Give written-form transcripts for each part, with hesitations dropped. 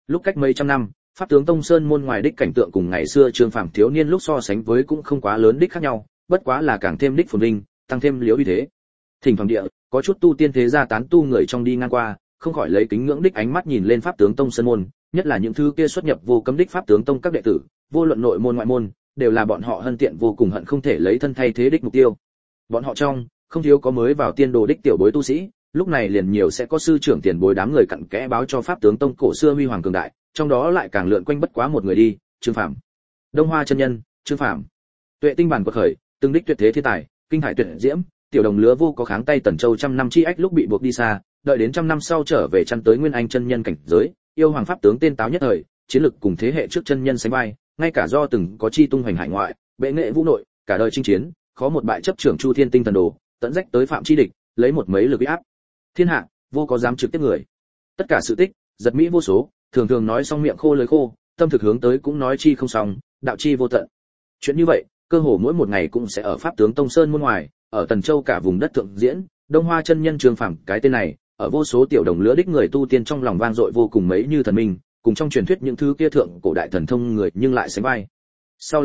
Lúc cách mấy trăm năm, pháp tướng Tông Sơn môn ngoài đích cảnh tượng cùng ngày xưa Trương Phàm thiếu niên lúc so sánh với cũng không quá lớn đích khác nhau, bất quá là càng thêm đích phồn vinh, tăng thêm liễu uy thế. Thỉnh thoảng địa, có chút tu tiên thế gia tán tu người trong đi ngang qua, không khỏi lấy kính ngưỡng đích ánh mắt nhìn lên pháp tướng Tông Sơn môn, nhất là những thứ kia xuất nhập vô cấm đích pháp tướng tông các đệ tử, vô luận nội môn ngoại môn, đều là bọn họ hân tiện vô cùng hận không thể lấy thân thay thế đích mục tiêu. Bọn họ trong không thiếu có mới vào tiên đồ đích tiểu bối tu sĩ, lúc này liền nhiều sẽ có sư trưởng tiền bối đám người cặn kẽ báo cho pháp tướng tông cổ xưa huy hoàng cường đại, trong đó lại càng lượn quanh bất quá một người đi, Trương Phàm. Đông Hoa chân nhân, Trương Phàm. Tuệ tinh bản quật khởi, từng đích tuyệt thế thiên tài, kinh hải tuyệt diễm, tiểu đồng lứa vô có kháng tay Tần Châu trăm năm chi ách lúc bị buộc đi xa, đợi đến trăm năm sau trở về chăn tới Nguyên Anh chân nhân cảnh giới, yêu hoàng pháp tướng tên táo nhất thời, chiến lực cùng thế hệ trước chân nhân sánh vai, ngay cả do từng có chi tung hoành hải ngoại, bệ nghệ vũ nội, cả đời chinh chiến, khó một bại chấp trưởng Chu Thiên Tinh thần đồ, tận rách tới phạm chi địch, lấy một mấy lực uy áp thiên hạ, vô có dám trực tiếp người. Tất cả sự tích, giật mỹ vô số, thường thường nói xong miệng khô lời khô, tâm thực hướng tới cũng nói chi không xong, đạo chi vô tận. Chuyện như vậy, cơ hồ mỗi một ngày cũng sẽ ở pháp tướng Tông Sơn môn ngoài, ở Tần Châu cả vùng đất thượng diễn, Đông Hoa chân nhân Trương Phàm cái tên này, ở vô số tiểu đồng lứa đích người tu tiên trong lòng vang dội vô cùng mấy như thần minh, cùng trong truyền thuyết những thứ kia thượng cổ đại thần thông người nhưng lại sánh vai. Sau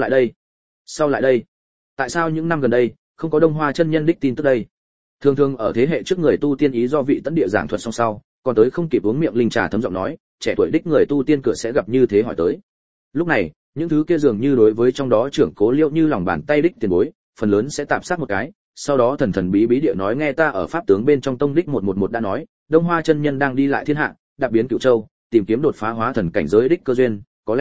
lại đây, tại sao những năm gần đây không có Đông Hoa chân nhân đích tin tức đây? Thường thường ở thế hệ trước người tu tiên ý do vị tấn địa giảng thuật xong sau, còn tới không kịp uống miệng linh trà thấm giọng nói, trẻ tuổi đích người tu tiên cửa sẽ gặp như thế hỏi tới. Lúc này, những thứ kia dường như đối với trong đó trưởng cố Liễu như lòng bàn tay đích tiền bối, phần lớn sẽ tạm sát một cái, sau đó thần thần bí bí địa nói nghe ta ở pháp tướng bên trong tông đích 111 đã nói, Đông Hoa chân nhân đang đi lại thiên hạ, đạp biến Cửu Châu, tìm kiếm đột phá hóa thần cảnh giới đích cơ duyên, có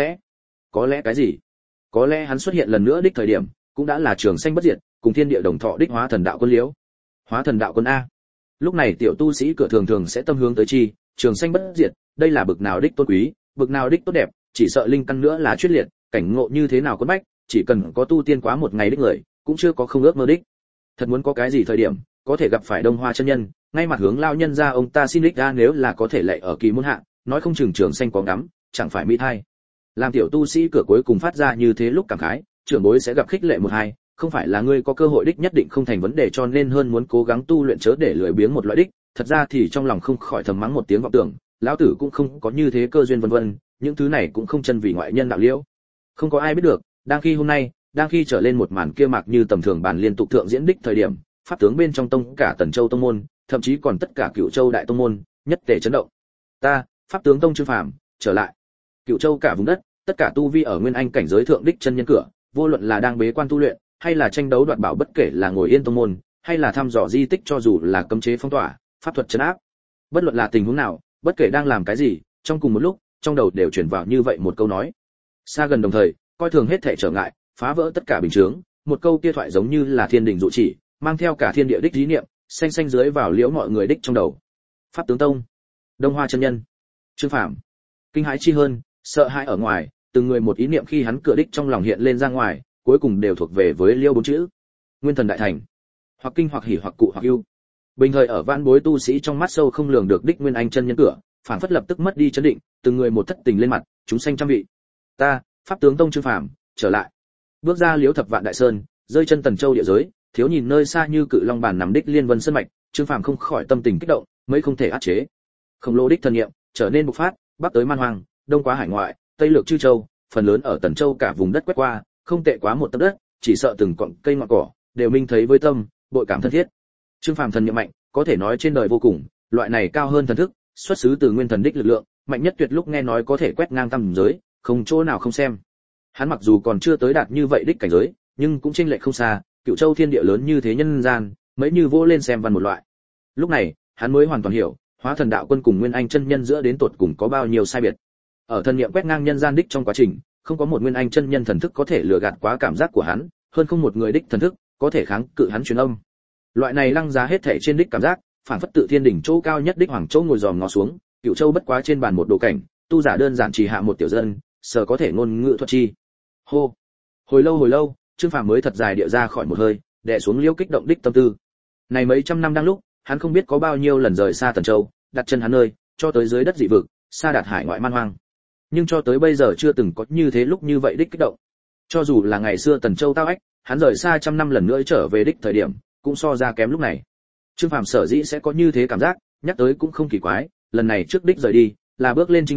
lẽ cái gì? Có lẽ hắn xuất hiện lần nữa đích thời điểm, cũng đã là trường sanh bất diệt, cùng thiên địa đồng thọ đích hóa thần đạo quân Liễu. Hóa thần đạo quân a. Lúc này tiểu tu sĩ cửa thường thường sẽ tâm hướng tới chi, trường sanh bất diệt, đây là bực nào đích tôn quý, bực nào đích tốt đẹp, chỉ sợ linh căn nữa là chuyết liệt, cảnh ngộ như thế nào quân bách, chỉ cần có tu tiên quá một ngày đích người, cũng chưa có không ước mơ đích. Thật muốn có cái gì thời điểm, có thể gặp phải Đông Hoa chân nhân, ngay mặt hướng lao nhân ra ông ta xin đích ra nếu là có thể lệ ở kỳ môn hạ, nói không chừng trường sanh có ngắm, chẳng phải mỹ thai. Làm tiểu tu sĩ cửa cuối cùng phát ra như thế lúc cảm khái, trưởng bối sẽ gặp khích lệ một hai, không phải là ngươi có cơ hội đích nhất định không thành vấn đề cho nên hơn muốn cố gắng tu luyện chớ để lười biếng một loại đích, thật ra thì trong lòng không khỏi thầm mắng một tiếng vọng tưởng, lão tử cũng không có như thế cơ duyên vân vân, những thứ này cũng không chân vì ngoại nhân đạo liễu. Không có ai biết được, đang khi hôm nay, đang khi trở lên một màn kia mạc như tầm thường bàn liên tục thượng diễn đích thời điểm, pháp tướng bên trong tông cả Tần Châu tông môn, thậm chí còn tất cả Cửu Châu đại tông môn, nhất tề chấn động. Ta, pháp tướng tông Trương Phàm, trở lại. Cửu Châu cả vùng đất, tất cả tu vi ở nguyên anh cảnh giới thượng đích chân nhân cửa, vô luận là đang bế quan tu luyện, hay là tranh đấu đoạt bảo bất kể là ngồi yên tông môn, hay là thăm dò di tích cho dù là cấm chế phong tỏa, pháp thuật trấn áp. Bất luận là tình huống nào, bất kể đang làm cái gì, trong cùng một lúc, trong đầu đều truyền vào như vậy một câu nói. Xa gần đồng thời, coi thường hết thảy trở ngại, phá vỡ tất cả bình chướng, một câu kia thoại giống như là thiên đình dụ chỉ, mang theo cả thiên địa đích lý niệm, xanh xanh dưới vào liễu mọi người đích trong đầu. Pháp tướng tông, Đông Hoa chân nhân, Trương Phàm. Kinh hãi chi hơn, sợ hãi ở ngoài, từng người một ý niệm khi hắn cửa đích trong lòng hiện lên ra ngoài, cuối cùng đều thuộc về với liêu bốn chữ. Nguyên thần đại thành. Hoặc kinh hoặc hỉ hoặc cụ hoặc ưu. Bình thời ở vãn bối tu sĩ trong mắt sâu không lường được đích nguyên anh chân nhân cửa, phản phất lập tức mất đi chấn định, từng người một thất tình lên mặt, chúng sanh trăm vị. Ta, pháp tướng tông Trương Phàm, trở lại. Bước ra liễu thập vạn đại sơn, rơi chân Tần Châu địa giới, thiếu nhìn nơi xa như cự long bàn nằm đích liên vân sơn mạch, Trương Phàm không khỏi tâm tình kích động, mấy không thể áp chế. Khổng lồ đích thần niệm trở nên bộc phát, bắc tới man hoang, đông quá hải ngoại, tây lược chư châu, phần lớn ở Tần Châu cả vùng đất quét qua, không tệ quá một tấc đất, chỉ sợ từng cọng cây ngọn cỏ đều minh thấy với tâm, bội cảm thân thiết. Trương Phàm thần niệm mạnh, có thể nói trên đời vô cùng, loại này cao hơn thần thức, xuất xứ từ nguyên thần đích lực lượng, mạnh nhất tuyệt lúc nghe nói có thể quét ngang tam giới, không chỗ nào không xem. Hắn mặc dù còn chưa tới đạt như vậy đích cảnh giới, nhưng cũng chênh lệch không xa, Cửu Châu thiên địa lớn như thế nhân gian, mấy như vô lên xem văn một loại. Lúc này, hắn mới hoàn toàn hiểu, Hóa Thần đạo quân cùng Nguyên Anh chân nhân giữa đến tột cùng có bao nhiêu sai biệt. Ở thần niệm quét ngang nhân gian đích trong quá trình, không có một Nguyên Anh chân nhân thần thức có thể lừa gạt quá cảm giác của hắn, hơn không một người đích thần thức có thể kháng cự hắn truyền âm. Loại này lăng giá hết thảy trên đích cảm giác, phản phất tự thiên đỉnh chỗ cao nhất đích hoàng châu ngồi dòm ngó xuống, Cửu Châu bất quá trên bàn một đồ cảnh, tu giả đơn giản chỉ hạ một tiểu dân, sở có thể ngôn ngữ thuật chi. Hô. Hồi lâu, Trương Phàm mới thật dài địa ra khỏi một hơi, đè xuống liêu kích động đích tâm tư. Này mấy trăm năm đang lúc, hắn không biết có bao nhiêu lần rời xa Tần Châu, đặt chân hắn nơi, cho tới dưới đất dị vực, xa đạt hải ngoại man hoang. Nhưng cho tới bây giờ chưa từng có như thế lúc như vậy đích kích động. Cho dù là ngày xưa Tần Châu tao ách, hắn rời xa trăm năm lần nữa trở về đích thời điểm, cũng so ra kém lúc này. Trương Phàm sở dĩ sẽ có như thế cảm giác, nhắc tới cũng không kỳ quái, lần này trước đích rời đi, là bước lên trình độ,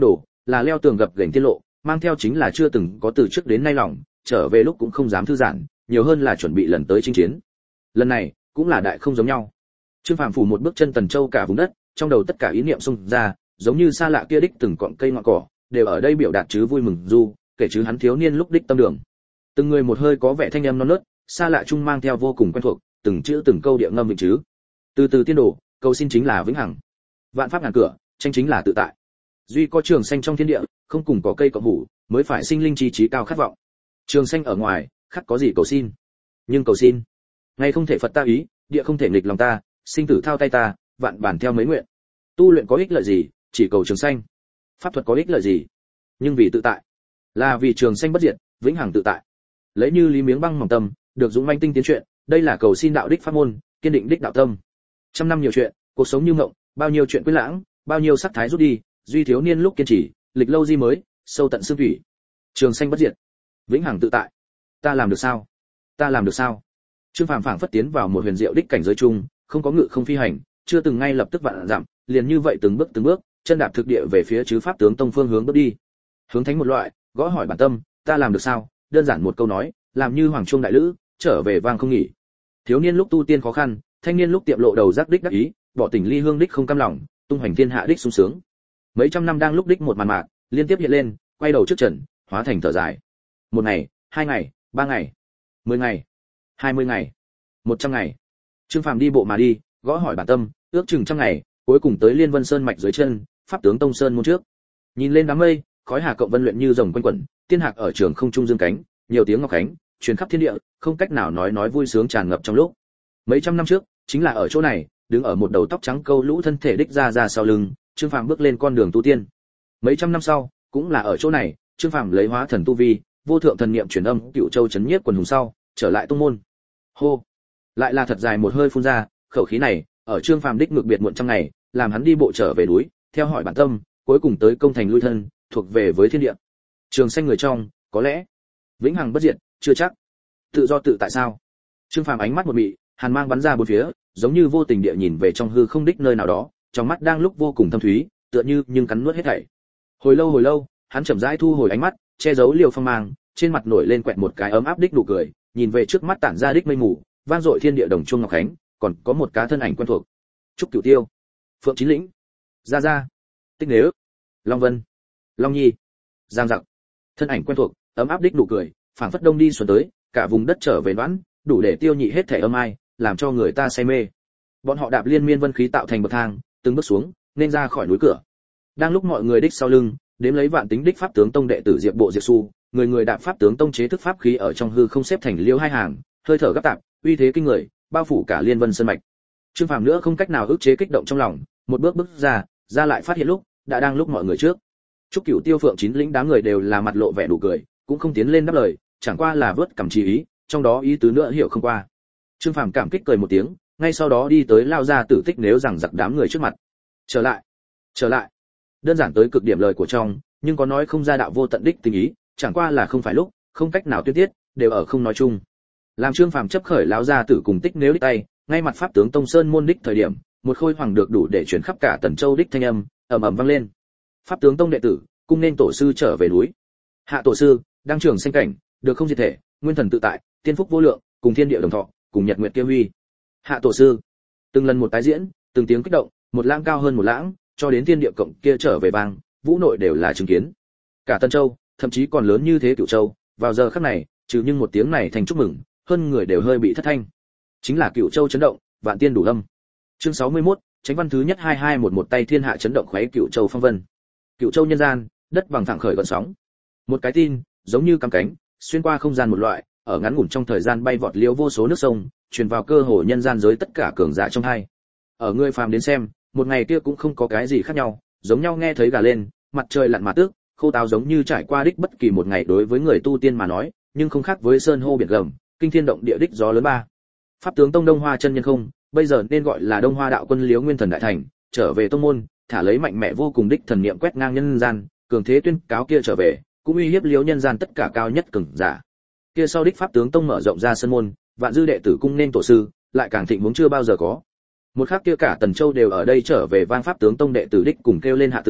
là leo tường gập ghềnh tiết lộ, mang theo chính là chưa từng có từ trước đến nay lòng, trở về lúc cũng không dám thư giãn, nhiều hơn là chuẩn bị lần tới chinh chiến. Lần này cũng là đại không giống nhau. Trương Phàm phủ một bước chân Tần Châu cả vùng đất, trong đầu tất cả ý niệm xung ra, giống như xa lạ kia đích từng cọng cây ngọn cỏ, đều ở đây biểu đạt chứ vui mừng du, kể chứ hắn thiếu niên lúc đích tâm đường. Từng người một hơi có vẻ thanh âm non nớt, xa lạ chung mang theo vô cùng quen thuộc, từng chữ từng câu địa ngâm vịnh chứ. Từ từ tiên đồ, cầu xin chính là vĩnh hằng. Vạn pháp ngàn cửa, tranh chính là tự tại. Duy có trường xanh trong thiên địa, không cùng có cây cộng hủ, mới phải sinh linh trí trí cao khát vọng. Trường xanh ở ngoài, khắc có gì cầu xin. Nhưng cầu xin, ngày không thể phật ta ý, địa không thể nghịch lòng ta, sinh tử thao tay ta, vạn bản theo mấy nguyện. Tu luyện có ích lợi gì, chỉ cầu trường xanh. Pháp thuật có ích lợi gì, nhưng vì tự tại, là vì trường xanh bất diệt, vĩnh hằng tự tại. Lấy như lý miếng băng mỏng tâm, được dũng manh tinh tiến chuyện, đây là cầu xin đạo đích pháp môn, kiên định đích đạo tâm. Trăm năm nhiều chuyện, cuộc sống như mộng, bao nhiêu chuyện quên lãng, bao nhiêu sắc thái rút đi, duy thiếu niên lúc kiên trì, lịch lâu di mới, sâu tận xương thủy. Trường xanh bất diệt, vĩnh hằng tự tại. Ta làm được sao? Ta làm được sao? Trương Phàm phảng phất tiến vào một huyền diệu đích cảnh giới chung, không có ngự không phi hành, chưa từng ngay lập tức vạn dặm, liền như vậy từng bước, chân đạp thực địa về phía chứ pháp tướng tông phương hướng bước đi. Hướng thánh một loại, gõ hỏi bản tâm, ta làm được sao? Đơn giản một câu nói, làm như hoàng trung đại lữ, trở về vang không nghỉ. Thiếu niên lúc tu tiên khó khăn, thanh niên lúc tiệm lộ đầu giác đích đắc ý, bỏ tình ly hương đích không cam lòng, tung hoành thiên hạ đích sung sướng. Mấy trăm năm đang lúc đích một màn mạc, liên tiếp hiện lên, quay đầu trước trần, hóa thành thở dài. Một ngày, 2 ngày, 3 ngày, 10 ngày, 20 ngày, 100 ngày. Trương Phàm đi bộ mà đi, gõ hỏi bản tâm, ước chừng 100 ngày, cuối cùng tới Liên Vân Sơn mạch dưới chân, pháp tướng tông sơn môn trước. Nhìn lên đám mây, khói hà cộng vân luyện như rồng quanh quẩn, tiên hạc ở trường không trung dương cánh, nhiều tiếng ngọc khánh, truyền khắp thiên địa, không cách nào nói vui sướng tràn ngập trong lúc. Mấy trăm năm trước, chính là ở chỗ này, đứng ở một đầu tóc trắng câu lũ thân thể đích ra sau lưng, Trương Phàm bước lên con đường tu tiên. Mấy trăm năm sau, cũng là ở chỗ này, Trương Phàm lấy hóa thần tu vi, vô thượng thần niệm truyền âm, Cựu Châu chấn nhiếp quần hùng sau, trở lại tông môn. Hô, lại là thật dài một hơi phun ra, khẩu khí này, ở Trương Phàm đích ngược biệt muộn trăm ngày, làm hắn đi bộ trở về núi, theo hỏi bản tâm, cuối cùng tới công thành lui thân, thuộc về với thiên địa. Trường xanh người trong, có lẽ vĩnh hằng bất diệt, chưa chắc. Tự do tự tại sao? Trương Phàm ánh mắt một mị, hàn mang bắn ra bốn phía, giống như vô tình địa nhìn về trong hư không đích nơi nào đó, trong mắt đang lúc vô cùng thâm thúy, tựa như nhưng cắn nuốt hết thảy. Hồi lâu, hắn chậm rãi thu hồi ánh mắt, che giấu liều phong mang, trên mặt nổi lên quẹt một cái ấm áp đích nụ cười, nhìn về trước mắt tản ra đích mây mù, vang dội thiên địa đồng chuông ngọc khánh, còn có một cá thân ảnh quen thuộc. Trúc Cửu Tiêu, Phượng Chín Lĩnh, Gia, Tích Nếu, Long Vân, Long Nhi, Giang Dặc. Thân ảnh quen thuộc, ấm áp đích nụ cười, phảng phất đông đi xuân tới, cả vùng đất trở về đoán, đủ để tiêu nhị hết thể âm ai, làm cho người ta say mê. Bọn họ đạp liên miên vân khí tạo thành bậc thang, từng bước xuống, nên ra khỏi núi cửa. Đang lúc mọi người đích sau lưng, đếm lấy vạn tính đích pháp tướng tông đệ tử Diệp Bộ Diệp Su, người đạp pháp tướng tông chế thức pháp khí ở trong hư không xếp thành liêu hai hàng, hơi thở gấp tạp, uy thế kinh người, bao phủ cả liên vân sơn mạch. Trương Phàm nữa không cách nào ức chế kích động trong lòng, một bước ra lại phát hiện lúc, đã đang lúc mọi người trước. Trúc Cửu Tiêu, Phượng Chín Lĩnh đám người đều là mặt lộ vẻ đủ cười, cũng không tiến lên đáp lời, chẳng qua là vớt cầm chỉ ý, trong đó ý tứ nữa hiểu không qua. Trương Phàm cảm kích cười một tiếng, ngay sau đó đi tới lao ra Tử Tích Nếu rằng giặc đám người trước mặt. Trở lại. Đơn giản tới cực điểm lời của trong, nhưng có nói không ra đạo vô tận đích tình ý, chẳng qua là không phải lúc, không cách nào tuyên tiết, đều ở không nói chung. Làm Trương Phàm chấp khởi lão gia tử cùng Tích Nếu đích tay, ngay mặt pháp tướng tông sơn môn đích thời điểm, một khôi hoàng được đủ để chuyển khắp cả Tần Châu đích thanh âm, ầm ầm vang lên. Pháp tướng tông đệ tử, cung nên tổ sư trở về núi. Hạ tổ sư, đang trường sinh cảnh, được không diệt thể, nguyên thần tự tại, tiên phúc vô lượng, cùng thiên địa đồng thọ, cùng nhật nguyệt kia huy. Hạ tổ sư, từng lần một tái diễn, từng tiếng kích động, một lãng cao hơn một lãng, cho đến thiên địa cộng kia trở về vang, vũ nội đều là chứng kiến. Cả Tân Châu, thậm chí còn lớn như thế Cửu Châu, vào giờ khắc này, trừ nhưng một tiếng này thành chúc mừng, hơn người đều hơi bị thất thanh. Chính là Cửu Châu chấn động, vạn tiên đủ âm. Chương 61, Chánh văn thứ nhất 2211 tay thiên hạ chấn động khoé Cửu Châu phong vân. Cửu Châu nhân gian, đất bằng thẳng khởi gợn sóng. Một cái tin, giống như cắm cánh, xuyên qua không gian một loại, ở ngắn ngủn trong thời gian bay vọt liễu vô số nước sông, truyền vào cơ hồ nhân gian giới tất cả cường giả trong hai. Ở người phàm đến xem, một ngày kia cũng không có cái gì khác nhau, giống nhau nghe thấy gà lên, mặt trời lặn mà tước, khô táo giống như trải qua đích bất kỳ một ngày đối với người tu tiên mà nói, nhưng không khác với sơn hô biển gầm, kinh thiên động địa đích gió lớn ba. Pháp tướng tông Đông Hoa chân nhân không, bây giờ nên gọi là Đông Hoa đạo quân Liễu Nguyên Thần đại thành, trở về tông môn, thả lấy mạnh mẽ vô cùng đích thần niệm quét ngang nhân gian, cường thế tuyên cáo kia trở về, cũng uy hiếp Liễu nhân gian tất cả cao nhất cường giả. Kia sau đích pháp tướng tông mở rộng ra sân môn, vạn dư đệ tử cung nên tổ sư, lại càng thịnh huống chưa bao giờ có. Một khắc kia cả Tần Châu đều ở đây trở về vang pháp tướng tông đệ tử đích cùng kêu lên hạ tử,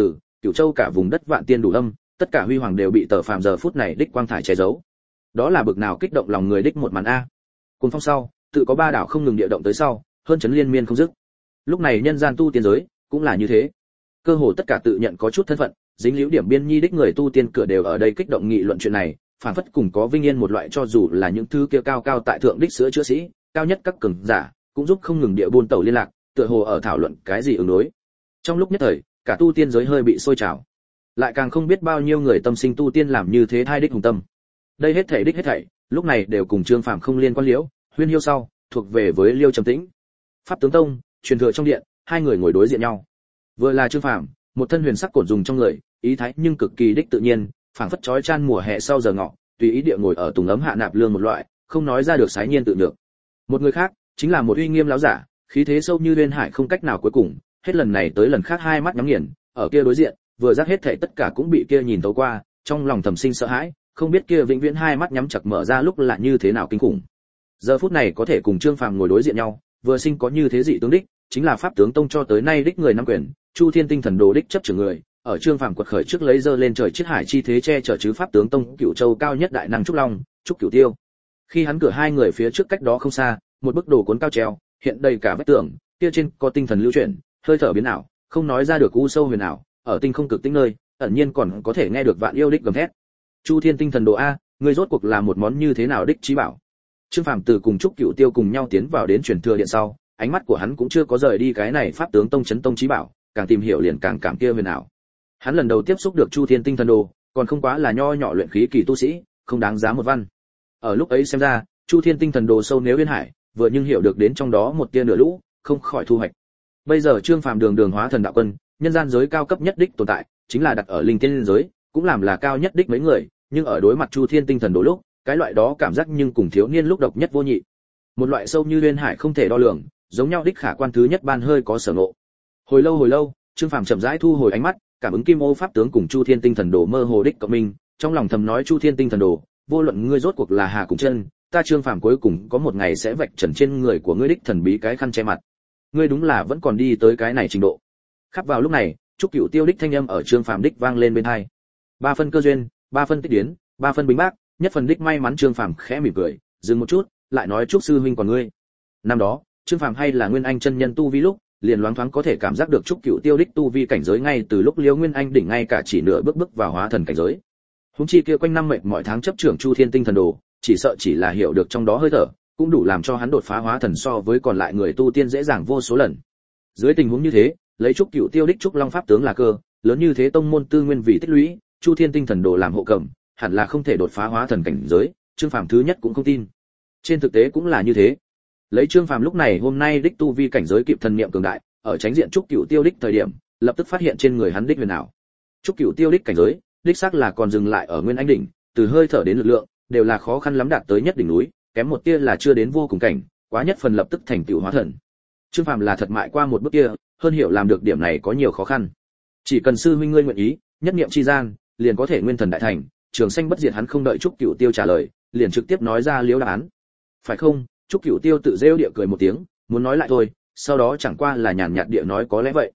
Cửu Châu cả vùng đất vạn tiên đủ âm, tất cả huy hoàng đều bị Tờ Phàm giờ phút này đích quang thải che giấu. Đó là bực nào kích động lòng người đích một màn a. Cùng phong sau, tự có ba đảo không ngừng địa động tới sau, hơn chấn liên miên không dứt. Lúc này nhân gian tu tiên giới cũng là như thế. Cơ hồ tất cả tự nhận có chút thân phận, dính liễu điểm biên nhi đích người tu tiên cửa đều ở đây kích động nghị luận chuyện này, phản phất cùng có vinh yên một loại, cho dù là những thứ kia cao cao tại thượng đích sữa chữa sĩ, cao nhất các cường giả, cũng giúp không ngừng địa buôn tàu liên lạc, tựa hồ ở thảo luận cái gì ứng đối. Trong lúc nhất thời, cả tu tiên giới hơi bị sôi trào. Lại càng không biết bao nhiêu người tâm sinh tu tiên làm như thế thai đích hùng tâm. Đây hết thảy đích hết thảy, lúc này đều cùng Trương Phàm không liên quan liễu, huyên hiu sau, thuộc về với Liêu Trầm Tĩnh. Pháp tướng tông, truyền thừa trong điện, hai người ngồi đối diện nhau. Vừa là Trương Phàm, một thân huyền sắc cổn dùng trong người, ý thái nhưng cực kỳ đích tự nhiên, phảng phất chói chan mùa hè sau giờ ngọ, tùy ý địa ngồi ở tùng ấm hạ nạp lương một loại, không nói ra được sái nhiên tự được. Một người khác, chính là một uy nghiêm lão giả, khí thế sâu như uyên hải không cách nào cuối cùng, hết lần này tới lần khác hai mắt nhắm nghiền, ở kia đối diện, vừa giác hết thảy tất cả cũng bị kia nhìn thấu qua, trong lòng thầm sinh sợ hãi, không biết kia vĩnh viễn hai mắt nhắm chặt mở ra lúc là như thế nào kinh khủng. Giờ phút này có thể cùng Trương Phàm ngồi đối diện nhau, vừa sinh có như thế dị tướng đích, chính là Pháp tướng tông cho tới nay đích người nắm quyền, Chu Thiên Tinh Thần Đồ đích chấp trưởng người, ở Trương Phàm quật khởi trước lấy dơ lên trời chiết hải chi thế che chở chứ Pháp tướng tông Cửu Châu cao nhất đại năng Trúc Long, Trúc Cửu Tiêu. Khi hắn cửa hai người phía trước cách đó không xa, một bức đồ cuốn cao treo, hiện đầy cả vách tường, kia trên có tinh thần lưu chuyển, hơi thở biến ảo, không nói ra được u sâu huyền ảo, ở tinh không cực tinh nơi, ẩn nhiên còn có thể nghe được vạn yêu đích gầm thét. Chu Thiên Tinh Thần Đồ a, ngươi rốt cuộc là một món như thế nào đích trí bảo? Trương Phàm từ cùng Trúc Cửu Tiêu cùng nhau tiến vào đến truyền thừa điện sau, ánh mắt của hắn cũng chưa có rời đi cái này Pháp tướng tông chấn tông trí bảo, càng tìm hiểu liền càng cảm kia huyền ảo. Hắn lần đầu tiếp xúc được Chu Thiên Tinh Thần Đồ, còn không quá là nho nhỏ luyện khí kỳ tu sĩ, không đáng giá một văn. Ở lúc ấy xem ra, Chu Thiên Tinh Thần Đồ sâu nếu uyên hải, vừa nhưng hiểu được đến trong đó một tia nửa lũ, không khỏi thu hoạch. Bây giờ Trương Phàm đường đường hóa thần đạo quân, nhân gian giới cao cấp nhất đích tồn tại, chính là đặt ở linh tiên giới, cũng làm là cao nhất đích mấy người, nhưng ở đối mặt Chu Thiên Tinh Thần Đồ lúc, cái loại đó cảm giác nhưng cùng thiếu niên lúc độc nhất vô nhị. Một loại sâu như uyên hải không thể đo lường, giống nhau đích khả quan thứ nhất ban hơi có sở ngộ. Hồi lâu, Trương Phàm chậm rãi thu hồi ánh mắt, cảm ứng Kim Ô Pháp tướng cùng Chu Thiên Tinh Thần Đồ mơ hồ đích cộng minh, trong lòng thầm nói Chu Thiên Tinh Thần Đồ, vô luận ngươi rốt cuộc là hà cùng chân, ta Trương Phàm cuối cùng có một ngày sẽ vạch trần trên người của ngươi đích thần bí cái khăn che mặt. Ngươi đúng là vẫn còn đi tới cái này trình độ. Khắp vào lúc này, Trúc Cửu Tiêu đích thanh âm ở Trương Phàm đích vang lên bên tai. Ba phân cơ duyên, ba phân tích điển, ba phân bính bác, nhất phần đích may mắn. Trương Phàm khẽ mỉm cười, dừng một chút, lại nói Trúc sư huynh còn ngươi. Năm đó, Trương Phàm hay là Nguyên Anh chân nhân tu vi lúc, liền loáng thoáng có thể cảm giác được Trúc Cửu Tiêu đích tu vi cảnh giới ngay từ lúc Liễu Nguyên Anh đỉnh ngay cả chỉ nửa bước vào hóa thần cảnh giới. Huống chi kia quanh năm mệt mọi tháng chấp trưởng Chu Thiên Tinh Thần Đồ, chỉ sợ chỉ là hiểu được trong đó hơi thở, cũng đủ làm cho hắn đột phá hóa thần so với còn lại người tu tiên dễ dàng vô số lần. Dưới tình huống như thế, lấy Trúc Cửu Tiêu đích Trúc Long pháp tướng là cơ, lớn như thế tông môn tư nguyên vì tích lũy, Chu Thiên Tinh Thần Đồ làm hộ cầm, hẳn là không thể đột phá hóa thần cảnh giới, Trương Phàm thứ nhất cũng không tin. Trên thực tế cũng là như thế. Lấy Trương Phàm lúc này hôm nay đích tu vi cảnh giới kịp thần niệm cường đại, ở tránh diện Trúc Cửu Tiêu đích thời điểm, lập tức phát hiện trên người hắn đích huyền ảo. Trúc Cửu Tiêu đích cảnh giới, đích xác là còn dừng lại ở Nguyên Anh đỉnh, từ hơi thở đến lực lượng, đều là khó khăn lắm đạt tới nhất đỉnh núi, kém một tia là chưa đến vô cùng cảnh, quá nhất phần lập tức thành tựu hóa thần. Trương Phàm là thật mại qua một bước kia, hơn hiểu làm được điểm này có nhiều khó khăn. Chỉ cần sư huynh ngươi nguyện ý, nhất niệm chi gian, liền có thể nguyên thần đại thành, trường sanh bất diệt. Hắn không đợi Trúc Cửu Tiêu trả lời, liền trực tiếp nói ra liếu đáp án. Phải không? Trúc Cửu Tiêu tự rêu địa cười một tiếng, muốn nói lại thôi, sau đó chẳng qua là nhàn nhạt địa nói có lẽ vậy.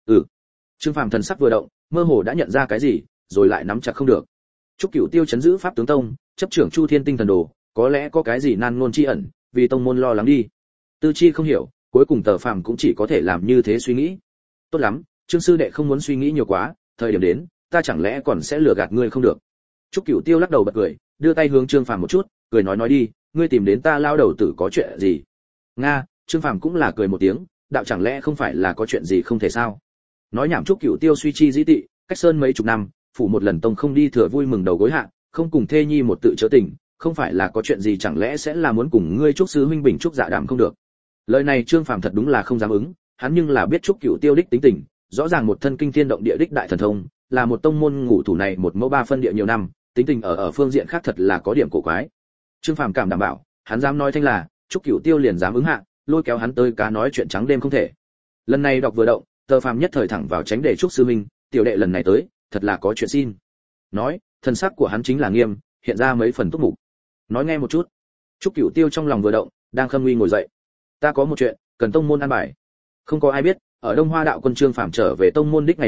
Trương Phàm thần sắc vừa động, mơ hồ đã nhận ra cái gì, rồi lại nắm chặt không được. Trúc Cửu Tiêu chấn giữ Pháp tướng tông, chấp trưởng Chu Thiên Tinh Thần Đồ, có lẽ có cái gì nan ngôn chi ẩn, vì tông môn lo lắng đi. Tư chi không hiểu, cuối cùng Tờ Phàm cũng chỉ có thể làm như thế suy nghĩ. Tốt lắm, Trương sư đệ không muốn suy nghĩ nhiều quá, thời điểm đến, ta chẳng lẽ còn sẽ lừa gạt ngươi không được. Trúc Cửu Tiêu lắc đầu bật cười, đưa tay hướng Trương Phàm một chút, cười nói đi, ngươi tìm đến ta lao đầu tử có chuyện gì? Nga, Trương Phàm cũng là cười một tiếng, đạo chẳng lẽ không phải là có chuyện gì không thể sao? Nói nhảm. Trúc Cửu Tiêu suy chi dĩ tị, cách sơn mấy chục năm, phủ một lần tông không đi thừa vui mừng đầu gối hạ, không cùng thê nhi một tự chớ tình, không phải là có chuyện gì chẳng lẽ sẽ là muốn cùng ngươi Trúc sư huynh bình Trúc dạ đàm không được. Lời này Trương Phàm thật đúng là không dám ứng, hắn nhưng là biết Trúc Cửu Tiêu đích tính tình, rõ ràng một thân kinh thiên động địa đích đại thần thông, là một tông môn ngủ thủ này một mẫu ba phân địa nhiều năm, tính tình ở phương diện khác thật là có điểm cổ quái. Trương Phàm cảm đảm bảo, hắn dám nói thanh là, Trúc Cửu Tiêu liền dám ứng hạ, lôi kéo hắn tới cá nói chuyện trắng đêm không thể. Lần này đọc vừa động, Tờ Phàm nhất thời thẳng vào tránh để Trúc sư huynh, tiểu đệ lần này tới, thật là có chuyện xin. Nói, thân sắc của hắn chính là nghiêm, hiện ra mấy phần túc mục. Nói nghe một chút. Trúc Cửu Tiêu trong lòng vừa động, đang khâm nguy ngồi dậy. Ta có một chuyện, cần tông môn an bài. Không có ai biết, ở Đông Hoa đạo quân Trương Phàm trở về tông môn đích ngày đó,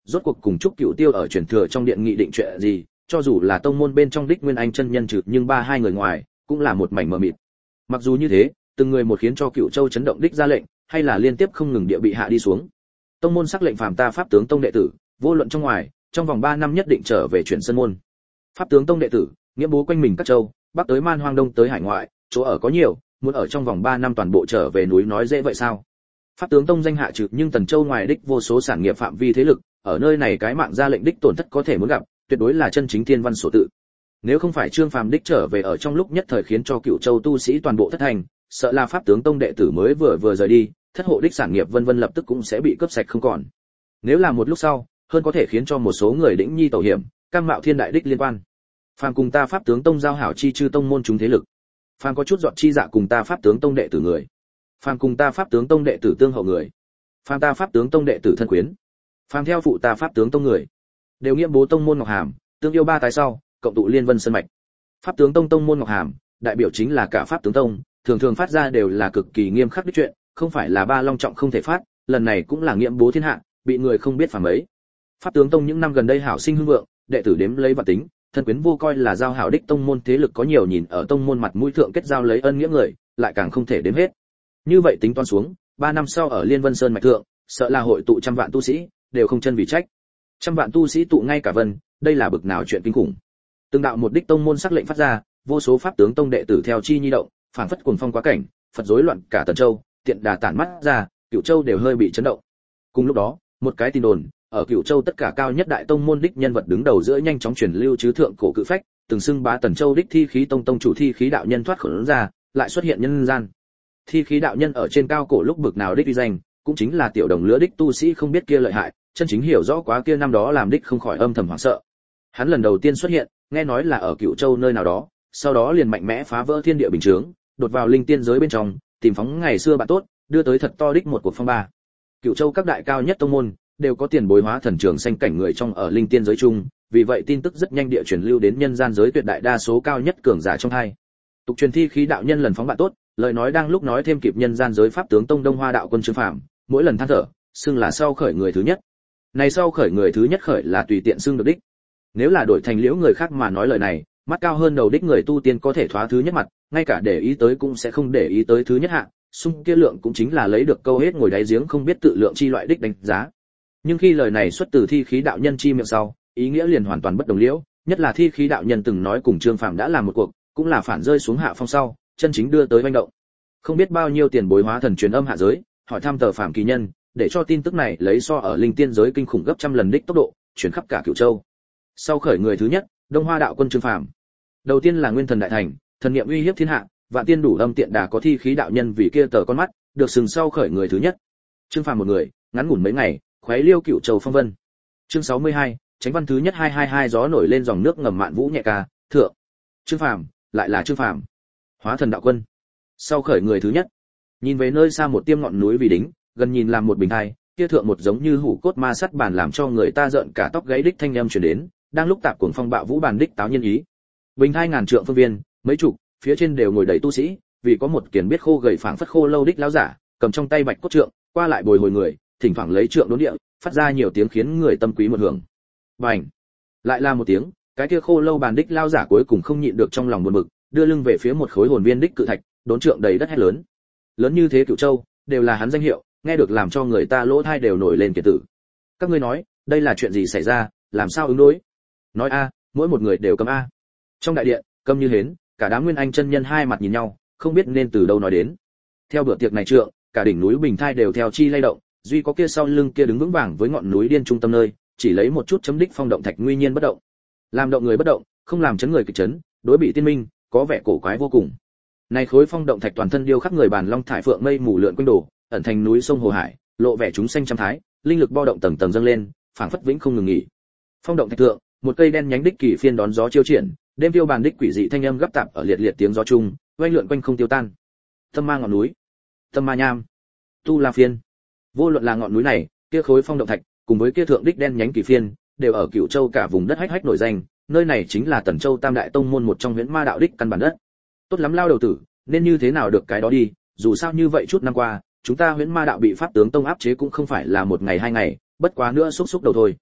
rốt cuộc cùng Trúc Cửu Tiêu ở truyền thừa trong điện nghị định chuyện gì, cho dù là tông môn bên trong đích Nguyên Anh chân nhân trừ nhưng hai người ngoài, cũng là một mảnh mờ mịt. Mặc dù như thế, từng người một khiến cho Cửu Châu chấn động đích ra lệnh, hay là liên tiếp không ngừng địa bị hạ đi xuống. Tông môn sắc lệnh phàm ta Pháp tướng tông đệ tử, vô luận trong ngoài, trong vòng 3 năm nhất định trở về chuyển sơn môn. Pháp tướng tông đệ tử, nghĩa bố quanh mình các châu, bắc tới Man Hoang, đông tới hải ngoại, chỗ ở có nhiều, muốn ở trong vòng 3 năm toàn bộ trở về núi nói dễ vậy sao? Pháp tướng tông danh hạ trừ nhưng Tần Châu ngoài đích vô số sản nghiệp phạm vi thế lực, ở nơi này cái mạng ra lệnh đích tổn thất có thể muốn gặp, tuyệt đối là chân chính thiên văn sổ tự. Nếu không phải Trương Phàm đích trở về ở trong lúc nhất thời khiến cho Cửu Châu tu sĩ toàn bộ thất thành, sợ là Pháp tướng tông đệ tử mới vừa rời đi, thất hộ đích sản nghiệp vân vân lập tức cũng sẽ bị cướp sạch không còn. Nếu là một lúc sau, hơn có thể khiến cho một số người đĩnh nhi tẩu hiểm, cam mạo thiên đại đích liên quan. Phàm cùng ta Pháp tướng tông giao hảo chi chư tông môn chúng thế lực. Phàm có chút dọn chi dạ cùng ta Pháp tướng tông đệ tử người. Phàm cùng ta Pháp tướng tông đệ tử tương hậu người. Phàm ta Pháp tướng tông đệ tử thân quyến. Phàm theo phụ ta Pháp tướng tông người. Đều nghiệm bố tông môn Ngọc Hàm, tương yêu ba tái sau, cộng tụ liên vân sơn mạch. Pháp tướng tông tông môn Ngọc Hàm, đại biểu chính là cả Pháp tướng tông, thường thường phát ra đều là cực kỳ nghiêm khắc đích chuyện, không phải là ba long trọng không thể phát, lần này cũng là nghiệm bố thiên hạ, bị người không biết phàm ấy. Pháp tướng tông những năm gần đây hảo sinh hưng vượng, đệ tử đếm lấy và tính, thân quyến vô coi là giao hảo đích tông môn thế lực có nhiều, nhìn ở tông môn mặt mũi thượng kết giao lấy ân nghĩa người, lại càng không thể đếm hết. Như vậy tính toán xuống, 3 năm sau ở Liên Vân Sơn mạch thượng, sợ là hội tụ trăm vạn tu sĩ, đều không chân vì trách. Trăm vạn tu sĩ tụ ngay cả vân, đây là bực nào chuyện kinh khủng. Từng đạo một đích tông môn sắc lệnh phát ra, vô số pháp tướng tông đệ tử theo chi nhi động, phản phất cuồng phong quá cảnh, Phật rối loạn cả Tần Châu, tiện đà tản mắt ra, Cửu Châu đều hơi bị chấn động. Cùng lúc đó, một cái tin đồn, ở Cửu Châu tất cả cao nhất đại tông môn đích nhân vật đứng đầu giữa nhanh chóng truyền lưu chứ thượng cổ cự phách, từng xưng bá Tần Châu đích Thi Khí tông tông chủ Thi Khí đạo nhân thoát khổ ra, lại xuất hiện nhân gian. Thi Khí đạo nhân ở trên cao cổ lúc bực nào đích uy danh, cũng chính là tiểu đồng lứa đích tu sĩ không biết kia lợi hại, chân chính hiểu rõ quá kia năm đó làm đích không khỏi âm thầm hoảng sợ. Hắn lần đầu tiên xuất hiện, nghe nói là ở Cửu Châu nơi nào đó, sau đó liền mạnh mẽ phá vỡ thiên địa bình chướng, đột vào linh tiên giới bên trong, tìm phóng ngày xưa bạn tốt, đưa tới thật to đích một cuộc phong ba. Cửu Châu các đại cao nhất tông môn đều có tiền bối hóa thần trường xanh cảnh người trong ở linh tiên giới chung, vì vậy tin tức rất nhanh địa truyền lưu đến nhân gian giới tuyệt đại đa số cao nhất cường giả trong hai. Tục truyền Thi Khí đạo nhân lần phóng bạn tốt, lời nói đang lúc nói thêm kịp nhân gian giới pháp tướng tông Đông Hoa đạo quân Trương Phàm, mỗi lần than thở, xưng là sau khởi người thứ nhất. Này sau khởi người thứ nhất khởi là tùy tiện xưng được đích. Nếu là đổi thành liễu người khác mà nói lời này, mắt cao hơn đầu đích người tu tiên có thể thoá thứ nhất mặt, ngay cả để ý tới cũng sẽ không để ý tới thứ nhất hạng, xung kia lượng cũng chính là lấy được câu hết ngồi đáy giếng không biết tự lượng chi loại đích đánh giá. Nhưng khi lời này xuất từ Thi Khí đạo nhân chi miệng sau, ý nghĩa liền hoàn toàn bất đồng liễu, nhất là Thi Khí đạo nhân từng nói cùng Trương Phàm đã làm một cuộc, cũng là phản rơi xuống hạ phong sau, chân chính đưa tới manh động. Không biết bao nhiêu tiền bối hóa thần truyền âm hạ giới, hỏi thăm tờ Phàm kỳ nhân, để cho tin tức này lấy so ở linh tiên giới kinh khủng gấp trăm lần đích tốc độ, chuyển khắp cả Cửu Châu. Sau khởi người thứ nhất, Đông Hoa đạo quân Trương Phàm. Đầu tiên là Nguyên Thần đại thành, thần niệm uy hiếp thiên hạ, vạn tiên đủ âm tiện đà có Thi Khí đạo nhân vì kia tờ con mắt, được sừng sau khởi người thứ nhất. Trương Phàm một người, ngắn ngủn mấy ngày, khoái liêu Cửu Châu phong vân. Chương 62, Chánh văn thứ nhất 222 gió nổi lên dòng nước ngầm mạn vũ nhẹ ca, thượng. Trương Phàm, lại là Trương Phàm. Hóa thần đạo quân. Sau khởi người thứ nhất. Nhìn về nơi xa một tiêm ngọn núi vì đính, gần nhìn làm một bình thai, kia thượng một giống như hủ cốt ma sắt bàn làm cho người ta giận cả tóc gáy đích thanh âm truyền đến, đang lúc tạp cuồng phong bạo vũ bàn đích táo nhân ý. Bình thai ngàn trượng phương viên, mấy chục, phía trên đều ngồi đầy tu sĩ, vì có một kiền biết khô gầy phảng phất khô lâu đích lão giả, cầm trong tay bạch cốt trượng, qua lại bồi hồi người, thỉnh thoảng lấy trượng đốn địa, phát ra nhiều tiếng khiến người tâm quý một hưởng. Bành! Lại là một tiếng, cái kia khô lâu bàn đích lão giả cuối cùng không nhịn được trong lòng buồn bực, đưa lưng về phía một khối hồn viên đích cự thạch, đốn trượng đầy đất hét lớn. Lớn như thế Cửu Châu, đều là hắn danh hiệu, nghe được làm cho người ta lỗ tai đều nổi lên kiệt tử. Các ngươi nói, đây là chuyện gì xảy ra, làm sao ứng đối? Nói a, mỗi một người đều câm a. Trong đại điện, câm như hến, cả đám nguyên anh chân nhân hai mặt nhìn nhau, không biết nên từ đâu nói đến. Theo bữa tiệc này trượng, cả đỉnh núi Bình Thai đều theo chi lay động, duy có kia sau lưng kia đứng vững vàng với ngọn núi điên trung tâm nơi, chỉ lấy một chút chấm đích phong động thạch nguy nhiên bất động. Làm động người bất động, không làm chấn người kịch chấn, đối bị tiên minh, có vẻ cổ quái vô cùng. Này khối phong động thạch toàn thân điêu khắc người bàn long thải phượng mây mù lượn quanh đổ, ẩn thành núi sông hồ hải, lộ vẻ chúng xanh trăm thái, linh lực bo động tầng tầng dâng lên, phảng phất vĩnh không ngừng nghỉ. Phong động thạch thượng, một cây đen nhánh đích kỳ phiên đón gió chiêu triển, đêm tiêu bàn đích quỷ dị thanh âm gấp tạp ở liệt liệt tiếng gió chung, oanh lượn quanh không tiêu tan. Tâm ma ngọn núi, tâm ma nham, tu la phiên. Vô luận là ngọn núi này, kia khối phong động thạch, cùng với kia thượng đích đen nhánh kỳ phiên, đều ở Cửu Châu cả vùng đất hách hách nổi danh, nơi này chính là Tần Châu Tam đại tông môn một trong Huyễn Ma đạo đích căn bản đất. Tốt lắm lao đầu tử, nên như thế nào được cái đó đi, dù sao như vậy chút năm qua, chúng ta Huyễn Ma đạo bị Pháp tướng tông áp chế cũng không phải là một ngày hai ngày, bất quá nữa xúc xúc đầu thôi.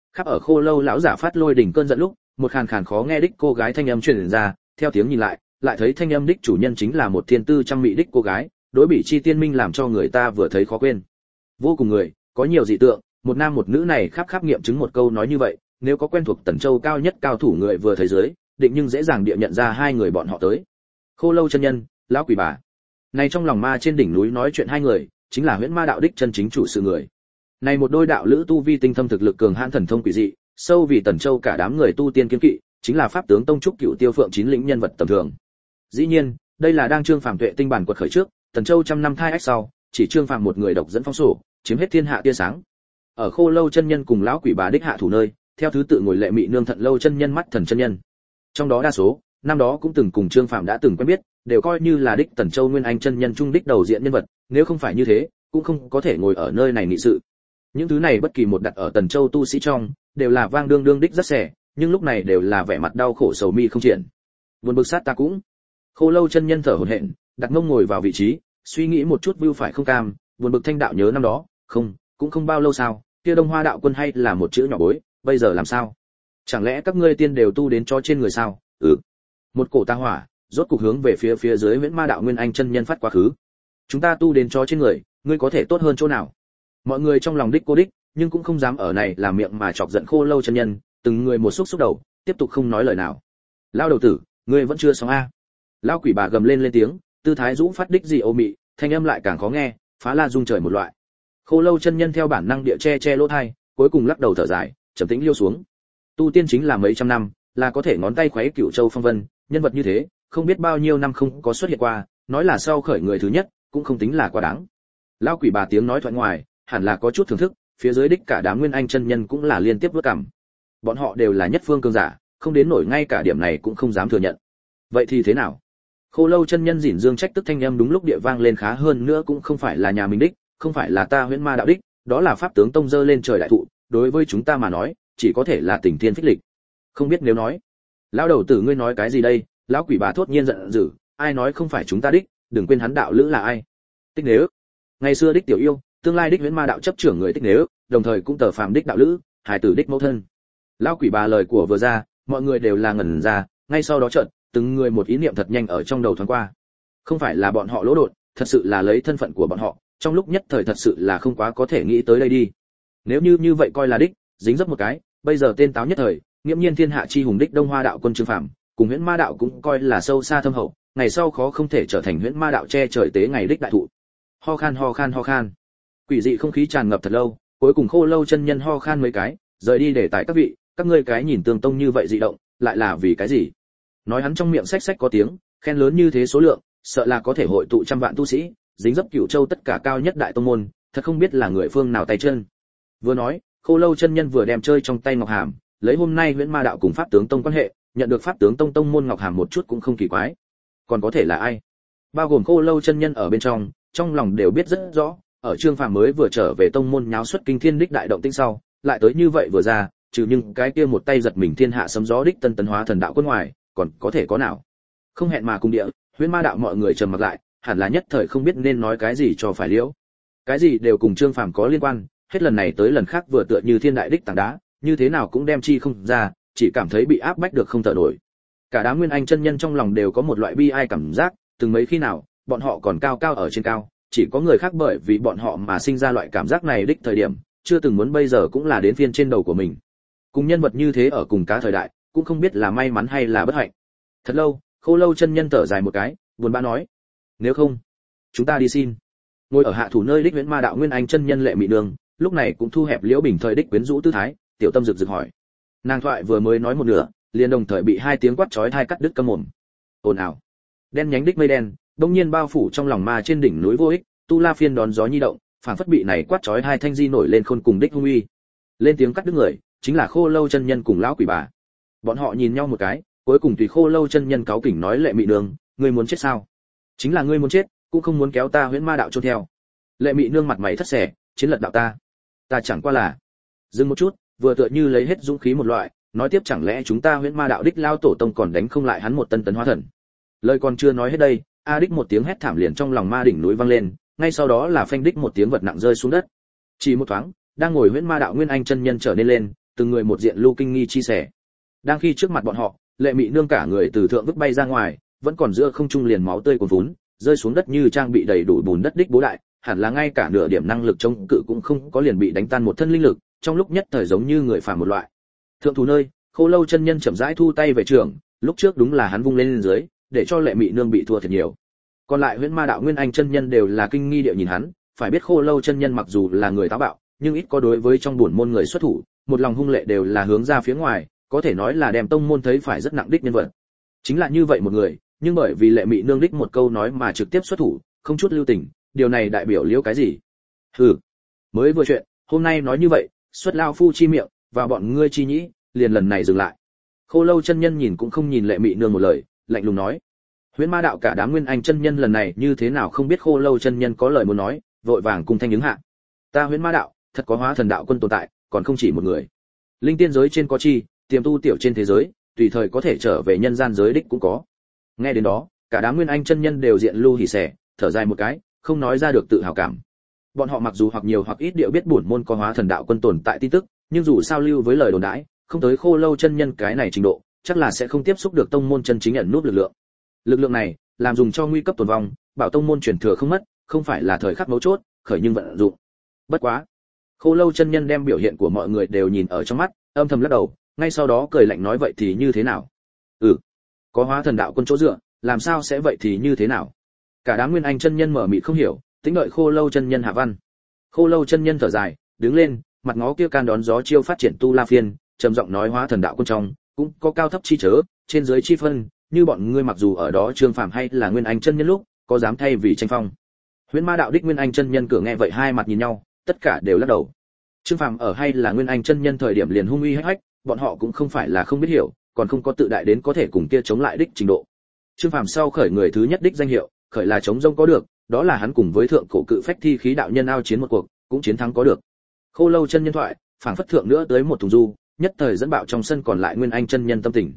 khắp ở Khô Lâu lão giả phát lôi đỉnh cơn giận lúc, một khàn khàn khó nghe đích cô gái thanh âm truyền ra, theo tiếng nhìn lại thấy thanh âm đích chủ nhân chính là một thiên tư trăm mỹ đích cô gái, đối bị chi tiên minh làm cho người ta vừa thấy khó quên. Vô cùng người, có nhiều dị tượng, một nam một nữ này khắp nghiệm chứng một câu nói như vậy, nếu có quen thuộc Tần Châu cao nhất cao thủ người vừa thấy dưới, định nhưng dễ dàng địa nhận ra hai người bọn họ tới. Khô Lâu chân nhân, lão quỷ bà. Này trong lòng ma trên đỉnh núi nói chuyện hai người, chính là Huyễn Ma đạo đích chân chính chủ sự người. Này một đôi đạo lữ tu vi tinh thâm thực lực cường hãn thần thông quỷ dị, sâu vì Tần Châu cả đám người tu tiên kiên kỵ, chính là pháp tướng tông trúc cửu tiêu phượng chín lĩnh nhân vật tầm thường. Dĩ nhiên, đây là đang Trương Phàm tuệ tinh bản quật khởi trước, Tần Châu trăm năm thai ách sau, chỉ Trương Phàm một người độc dẫn phong sổ, chiếm hết thiên hạ tia sáng. Ở Khô Lâu chân nhân cùng lão quỷ bà đích hạ thủ nơi, theo thứ tự ngồi Lệ Mị nương Thận Lâu chân nhân mắt thần chân nhân. Trong đó đa số, năm đó cũng từng cùng Trương Phàm đã từng quen biết, đều coi như là đích Tần Châu Nguyên Anh chân nhân trung đích đầu diện nhân vật, nếu không phải như thế, cũng không có thể ngồi ở nơi này nghị sự. Những thứ này bất kỳ một đặt ở Tần Châu tu sĩ trong, đều là vang đương đương đích rất sẻ, nhưng lúc này đều là vẻ mặt đau khổ sầu mi không triển. Buồn bực sát ta cũng. Khô Lâu chân nhân thở hổn hển, đặt mông ngồi vào vị trí, suy nghĩ một chút view phải không cam, buồn bực thanh đạo nhớ năm đó, cũng không bao lâu sao, kia Đông Hoa đạo quân hay là một chữ nhỏ bối, bây giờ làm sao? Chẳng lẽ các ngươi tiên đều tu đến cho trên người sao? Một cổ tà hỏa, rốt cục hướng về phía dưới Huyễn Ma đạo Nguyên Anh chân nhân phát quá khứ. Chúng ta tu đến cho trên người, ngươi có thể tốt hơn chỗ nào? Mọi người trong lòng đích cô đích, nhưng cũng không dám ở này làm miệng mà chọc giận Khô Lâu chân nhân, từng người một xúc đầu, tiếp tục không nói lời nào. Lao đầu tử, ngươi vẫn chưa xong a? Lao quỷ bà gầm lên tiếng, tư thái rũ phát đích gì ô mị, thanh âm lại càng khó nghe, phá la rung trời một loại. Khô Lâu chân nhân theo bản năng địa che lỗ tai, cuối cùng lắc đầu thở dài, trầm tĩnh liêu xuống. Tu tiên chính là mấy trăm năm, là có thể ngón tay khuấy Cửu Châu phong vân, nhân vật như thế, không biết bao nhiêu năm không có xuất hiện qua, nói là sau khởi người thứ nhất, cũng không tính là quá đáng. Lão quỷ bà tiếng nói thoại ngoài, hẳn là có chút thưởng thức, phía dưới đích cả đám Nguyên Anh chân nhân cũng là liên tiếp vớt cằm. Bọn họ đều là nhất phương cường giả, không đến nổi ngay cả điểm này cũng không dám thừa nhận. Vậy thì thế nào? Khô Lâu chân nhân dỉn dương trách tức thanh âm đúng lúc địa vang lên khá hơn nữa cũng không phải là nhà mình đích, không phải là ta Huyễn Ma đạo đích, đó là pháp tướng tông dơ lên trời đại thụ, đối với chúng ta mà nói, chỉ có thể là tình thiên phích lịch. Không biết nếu nói, lão đầu tử ngươi nói cái gì đây? Lão quỷ bà thốt nhiên giận dữ, ai nói không phải chúng ta đích, đừng quên hắn đạo lữ là ai. Tích Nếu, ngày xưa đích tiểu yêu, tương lai đích Huyễn Ma đạo chấp trưởng người Tích Nếu, đồng thời cũng tờ phàm đích đạo lữ, hài tử đích mẫu thân. Lão quỷ bà lời của vừa ra, mọi người đều là ngẩn ra, ngay sau đó chợt, từng người một ý niệm thật nhanh ở trong đầu thoáng qua. Không phải là bọn họ lỗ đột, thật sự là lấy thân phận của bọn họ, trong lúc nhất thời thật sự là không quá có thể nghĩ tới đây đi. Nếu như vậy coi là đích, dính dấp một cái, bây giờ tên táo nhất thời, nghiễm nhiên thiên hạ chi hùng đích Đông Hoa đạo quân Trương Phàm, cùng Huyễn Ma đạo cũng coi là sâu xa thâm hậu, ngày sau khó không thể trở thành Huyễn Ma đạo che trời tế ngày đích đại thụ. Ho khan. Quỷ dị không khí tràn ngập thật lâu, cuối cùng Khô Lâu chân nhân ho khan mấy cái, rời đi để tại các vị, các ngươi cái nhìn tương tông như vậy dị động, lại là vì cái gì? Nói hắn trong miệng xách có tiếng, khen lớn như thế số lượng, sợ là có thể hội tụ trăm vạn tu sĩ, dính dấp Cửu Châu tất cả cao nhất đại tông môn, thật không biết là người phương nào tay chân. Vừa nói, Khô Lâu chân nhân vừa đem chơi trong tay ngọc hàm, lấy hôm nay Huyễn Ma đạo cùng pháp tướng tông quan hệ, nhận được pháp tướng tông tông môn ngọc hàm một chút cũng không kỳ quái. Còn có thể là ai? Bao gồm Khô Lâu chân nhân ở bên trong lòng đều biết rất rõ, ở Trương Phàm mới vừa trở về tông môn nháo xuất kinh thiên đích đại động tĩnh sau, lại tới như vậy vừa ra, trừ nhưng cái kia một tay giật mình thiên hạ sấm gió đích tân tấn hóa thần đạo quân ngoài, còn có thể có nào? Không hẹn mà cùng địa, Huyễn Ma đạo mọi người trầm mặc lại, hẳn là nhất thời không biết nên nói cái gì cho phải liễu. Cái gì đều cùng Trương Phàm có liên quan, hết lần này tới lần khác vừa tựa như thiên đại đích tảng đá, như thế nào cũng đem chi không ra, chỉ cảm thấy bị áp bách được không thở nổi. Cả đám Nguyên Anh chân nhân trong lòng đều có một loại bi ai cảm giác, từng mấy khi nào, bọn họ còn cao ở trên cao, chỉ có người khác bởi vì bọn họ mà sinh ra loại cảm giác này đích thời điểm, chưa từng muốn bây giờ cũng là đến phiên trên đầu của mình. Cùng nhân vật như thế ở cùng cá thời đại, cũng không biết là may mắn hay là bất hạnh. Thật lâu, Khô Lâu chân nhân thở dài một cái, buồn bã nói: "Nếu không, chúng ta đi xin." Ngồi ở hạ thủ nơi đích Huyễn Ma đạo Nguyên Anh chân nhân Lệ Mị Nương, lúc này cũng thu hẹp liễu bình thời đích quyến rũ tư thái, tiểu tâm rực rực hỏi. Nàng thoại vừa mới nói một nửa, liền đồng thời bị hai tiếng quát chói tai cắt đứt câm mồm. Ồn ào. Đen nhánh đích mây đen, đông nhiên bao phủ trong lòng ma trên đỉnh núi vô ích, tu la phiên đón gió nhi động, phảng phất bị này quát chói hai thanh di nổi lên khôn cùng đích hung uy. Lên tiếng cắt đứt người, chính là Khô Lâu chân nhân cùng lão quỷ bà. Bọn họ nhìn nhau một cái, cuối cùng tùy Khô Lâu chân nhân cáu kỉnh nói: Lệ Mị Nương, ngươi muốn chết sao? Chính là ngươi muốn chết, cũng không muốn kéo ta Huyễn Ma đạo chôn theo. Lệ Mị Nương mặt mày thất sẻ, chiến lật đạo ta chẳng qua là. Dừng một chút, vừa tựa như lấy hết dũng khí một loại, nói tiếp: chẳng lẽ chúng ta Huyễn Ma đạo đích lao tổ tông còn đánh không lại hắn một tân tấn hóa thần? Lời còn chưa nói hết đây, a đích một tiếng hét thảm liền trong lòng ma đỉnh núi vang lên, ngay sau đó là phanh đích một tiếng vật nặng rơi xuống đất. Chỉ một thoáng, đang ngồi Huyễn Ma đạo Nguyên Anh chân nhân trở nên lên, từng người một diện lưu kinh nghi chi sẻ. Đang khi trước mặt bọn họ, Lệ Mị Nương cả người từ thượng vứt bay ra ngoài, vẫn còn giữa không trung liền máu tươi cuồn vún, rơi xuống đất như trang bị đầy đủ bùn đất đích bố đại, hẳn là ngay cả nửa điểm năng lực chống cự cũng không có, liền bị đánh tan một thân linh lực, trong lúc nhất thời giống như người phàm một loại. Thượng thủ nơi, Khô Lâu chân nhân chậm rãi thu tay về trường, lúc trước đúng là hắn vung lên dưới, để cho Lệ Mị Nương bị thua thật nhiều. Còn lại Huyễn Ma đạo Nguyên Anh chân nhân đều là kinh nghi địa nhìn hắn, phải biết Khô Lâu chân nhân mặc dù là người táo bạo, nhưng ít có đối với trong buồn môn người xuất thủ, một lòng hung lệ đều là hướng ra phía ngoài, có thể nói là đem tông môn thấy phải rất nặng đích nhân vật. Chính là như vậy một người, nhưng bởi vì Lệ Mị Nương đích một câu nói mà trực tiếp xuất thủ, không chút lưu tình, điều này đại biểu liễu cái gì? Hừ, mới vừa chuyện, hôm nay nói như vậy, xuất lao phu chi miệng, và bọn ngươi chi nhĩ, liền lần này dừng lại. Khô Lâu chân nhân nhìn cũng không nhìn Lệ Mị Nương một lời, lạnh lùng nói. Huyễn Ma đạo cả đám Nguyên Anh chân nhân lần này như thế nào không biết Khô Lâu chân nhân có lời muốn nói, vội vàng cùng thanh ứng hạ. Ta Huyễn Ma đạo, thật có Hóa Thần đạo quân tồn tại, còn không chỉ một người. Linh tiên giới trên có chi, tiềm tu tiểu trên thế giới, tùy thời có thể trở về nhân gian giới đích cũng có. Nghe đến đó, cả đám Nguyên Anh chân nhân đều diện lưu hỉ sẻ, thở dài một cái, không nói ra được tự hào cảm. Bọn họ mặc dù hoặc nhiều hoặc ít điệu biết bổn môn có Hóa Thần đạo quân tồn tại tin tức, nhưng dù sao lưu với lời đồn đãi, không tới Khô Lâu chân nhân cái này trình độ, chắc là sẽ không tiếp xúc được tông môn chân chính ẩn núp lực lượng. Lực lượng này, làm dùng cho nguy cấp tồn vong, bảo tông môn truyền thừa không mất, không phải là thời khắc mấu chốt, khởi nhưng vận dụng. Bất quá, Khô Lâu chân nhân đem biểu hiện của mọi người đều nhìn ở trong mắt, âm thầm lắc đầu, ngay sau đó cười lạnh nói vậy thì như thế nào? Có Hóa Thần đạo quân chỗ dựa, làm sao sẽ vậy thì như thế nào? Cả đám Nguyên Anh chân nhân mở mịt không hiểu, tính đợi Khô Lâu chân nhân hạ văn. Khô Lâu chân nhân thở dài, đứng lên, mặt ngó kia can đón gió chiêu phát triển tu la phiên, trầm giọng nói Hóa Thần đạo quân trong, cũng có cao thấp chi chớ, trên dưới chi phân, như bọn ngươi mặc dù ở đó Trương Phàm hay là Nguyên Anh chân nhân lúc, có dám thay vì tranh phong. Huyễn Ma đạo đích Nguyên Anh chân nhân cửa nghe vậy hai mặt nhìn nhau, tất cả đều lắc đầu. Trương Phàm ở hay là Nguyên Anh chân nhân thời điểm liền hung uy hách hách, bọn họ cũng không phải là không biết hiểu, còn không có tự đại đến có thể cùng kia chống lại đích trình độ. Trương Phàm sau khởi người thứ nhất đích danh hiệu, khởi là chống rông có được, đó là hắn cùng với thượng cổ cự phách thi khí đạo nhân ao chiến một cuộc, cũng chiến thắng có được. Khô Lâu chân nhân thoại, phảng phất thượng nữa tới một thùng du, nhất thời dẫn bạo trong sân còn lại Nguyên Anh chân nhân tâm tình.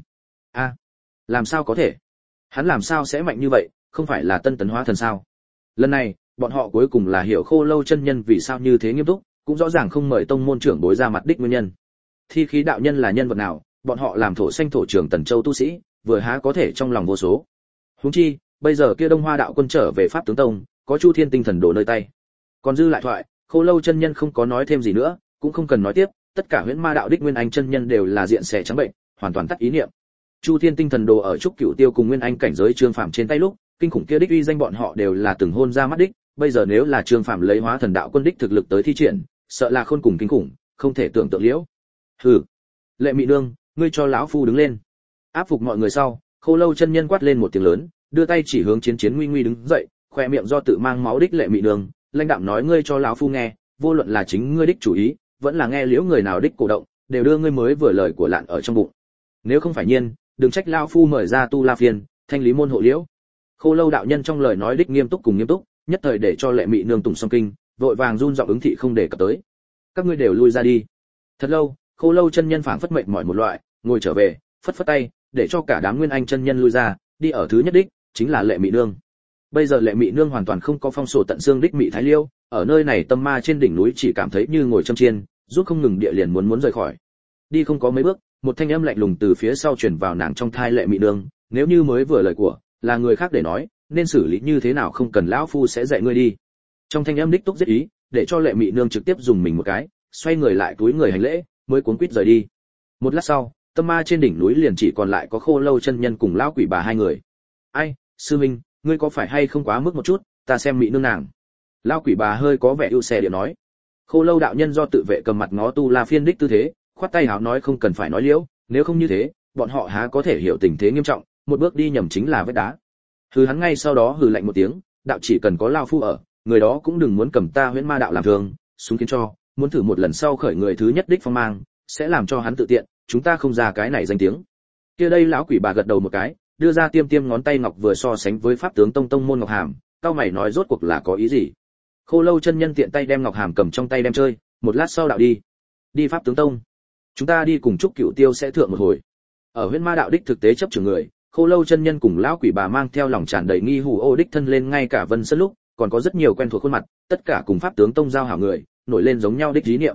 Làm sao có thể? Hắn làm sao sẽ mạnh như vậy, không phải là tân tấn hóa thần sao? Lần này, bọn họ cuối cùng là hiểu Khô Lâu chân nhân vì sao như thế nghiêm túc, cũng rõ ràng không mời tông môn trưởng bối ra mặt đích nguyên nhân. Thi khí đạo nhân là nhân vật nào, bọn họ làm thổ xanh thổ trưởng Tần Châu tu sĩ, vừa há có thể trong lòng vô số. Huống chi, bây giờ kia Đông Hoa đạo quân trở về Pháp tướng tông, có Chu Thiên tinh thần đồ nơi tay. Còn dư lại thoại, Khô Lâu chân nhân không có nói thêm gì nữa, cũng không cần nói tiếp, tất cả Huyễn Ma đạo đích Nguyên Anh chân nhân đều là diện xẻ trắng bệnh, hoàn toàn tắt ý niệm. Chu Thiên tinh thần đồ ở trúc Cửu Tiêu cùng Nguyên Anh cảnh giới Trương Phàm trên tay lúc, kinh khủng kia đích uy danh bọn họ đều là từng hôn ra mắt đích, bây giờ nếu là Trương Phàm lấy Hóa Thần đạo quân đích thực lực tới thi triển, sợ là khôn cùng kinh khủng, không thể tưởng tượng liễu. Hừ, Lệ Mị Nương, ngươi cho lão phu đứng lên. Áp phục mọi người sau, Khô Lâu chân nhân quát lên một tiếng lớn, đưa tay chỉ hướng Chiến Chiến Nguy Nguy đứng dậy, khoe miệng do tự mang máu đích Lệ Mị Nương, lãnh đạm nói ngươi cho lão phu nghe, vô luận là chính ngươi đích chủ ý, vẫn là nghe liễu người nào đích cổ động, đều đưa ngươi mới vừa lời của lạn ở trong bụng. Nếu không phải nhiên, đừng trách lão phu mời ra tu la phiên, thanh lý môn hộ liễu. Khô Lâu đạo nhân trong lời nói đích nghiêm túc cùng nghiêm túc, nhất thời để cho Lệ Mị Nương tùng song kinh, vội vàng run giọng ứng thị không để cập tới. Các ngươi đều lui ra đi. Thật lâu, Khô Lâu chân nhân phảng phất mệnh mỏi một loại, ngồi trở về, phất phất tay, để cho cả đám Nguyên Anh chân nhân lui ra, đi ở thứ nhất đích, chính là Lệ Mị Nương. Bây giờ Lệ Mị Nương hoàn toàn không có phong sổ tận xương đích Mị Thái Liêu, ở nơi này tâm ma trên đỉnh núi chỉ cảm thấy như ngồi châm chiên, rút không ngừng địa liền muốn rời khỏi. Đi không có mấy bước, một thanh âm lạnh lùng từ phía sau truyền vào nàng trong thai Lệ Mị Nương, nếu như mới vừa lời của là người khác để nói, nên xử lý như thế nào không cần lão phu sẽ dạy ngươi đi. Trong thanh âm đích túc giết ý, để cho Lệ Mị Nương trực tiếp dùng mình một cái, xoay người lại túi người hành lễ, mới cuống quýt rời đi. Một lát sau, tâm ma trên đỉnh núi liền chỉ còn lại có Khô Lâu chân nhân cùng lão quỷ bà hai người. Ai, sư minh, ngươi có phải hay không quá mức một chút, ta xem Mị Nương nàng. Lão quỷ bà hơi có vẻ ưu xe địa nói. Khô Lâu đạo nhân do tự vệ cầm mặt ngó tu la phiên đích tư thế, khoát tay háo nói không cần phải nói liễu, nếu không như thế, bọn họ há có thể hiểu tình thế nghiêm trọng, một bước đi nhầm chính là vết đá. Hừ, hắn ngay sau đó hừ lạnh một tiếng, đạo chỉ cần có lão phu ở, người đó cũng đừng muốn cầm ta Huyễn Ma đạo làm thương, súng kiến cho, muốn thử một lần sau khởi người thứ nhất đích phong mang, sẽ làm cho hắn tự tiện, chúng ta không ra cái này danh tiếng. Kia đây lão quỷ bà gật đầu một cái, đưa ra tiêm tiêm ngón tay ngọc vừa so sánh với pháp tướng tông môn ngọc hàm, cao mày nói rốt cuộc là có ý gì. Khô Lâu chân nhân tiện tay đem ngọc hàm cầm trong tay đem chơi, một lát sau đạo đi pháp tướng tông, chúng ta đi cùng trúc Cửu Tiêu sẽ thượng một hồi. Ở Huyễn Ma đạo đích thực tế chấp trưởng người, Khô Lâu chân nhân cùng lão quỷ bà mang theo lòng tràn đầy nghi hù ô đích thân lên ngay cả Vân Sơn lúc, còn có rất nhiều quen thuộc khuôn mặt, tất cả cùng pháp tướng tông giao hảo người, nổi lên giống nhau đích ý niệm.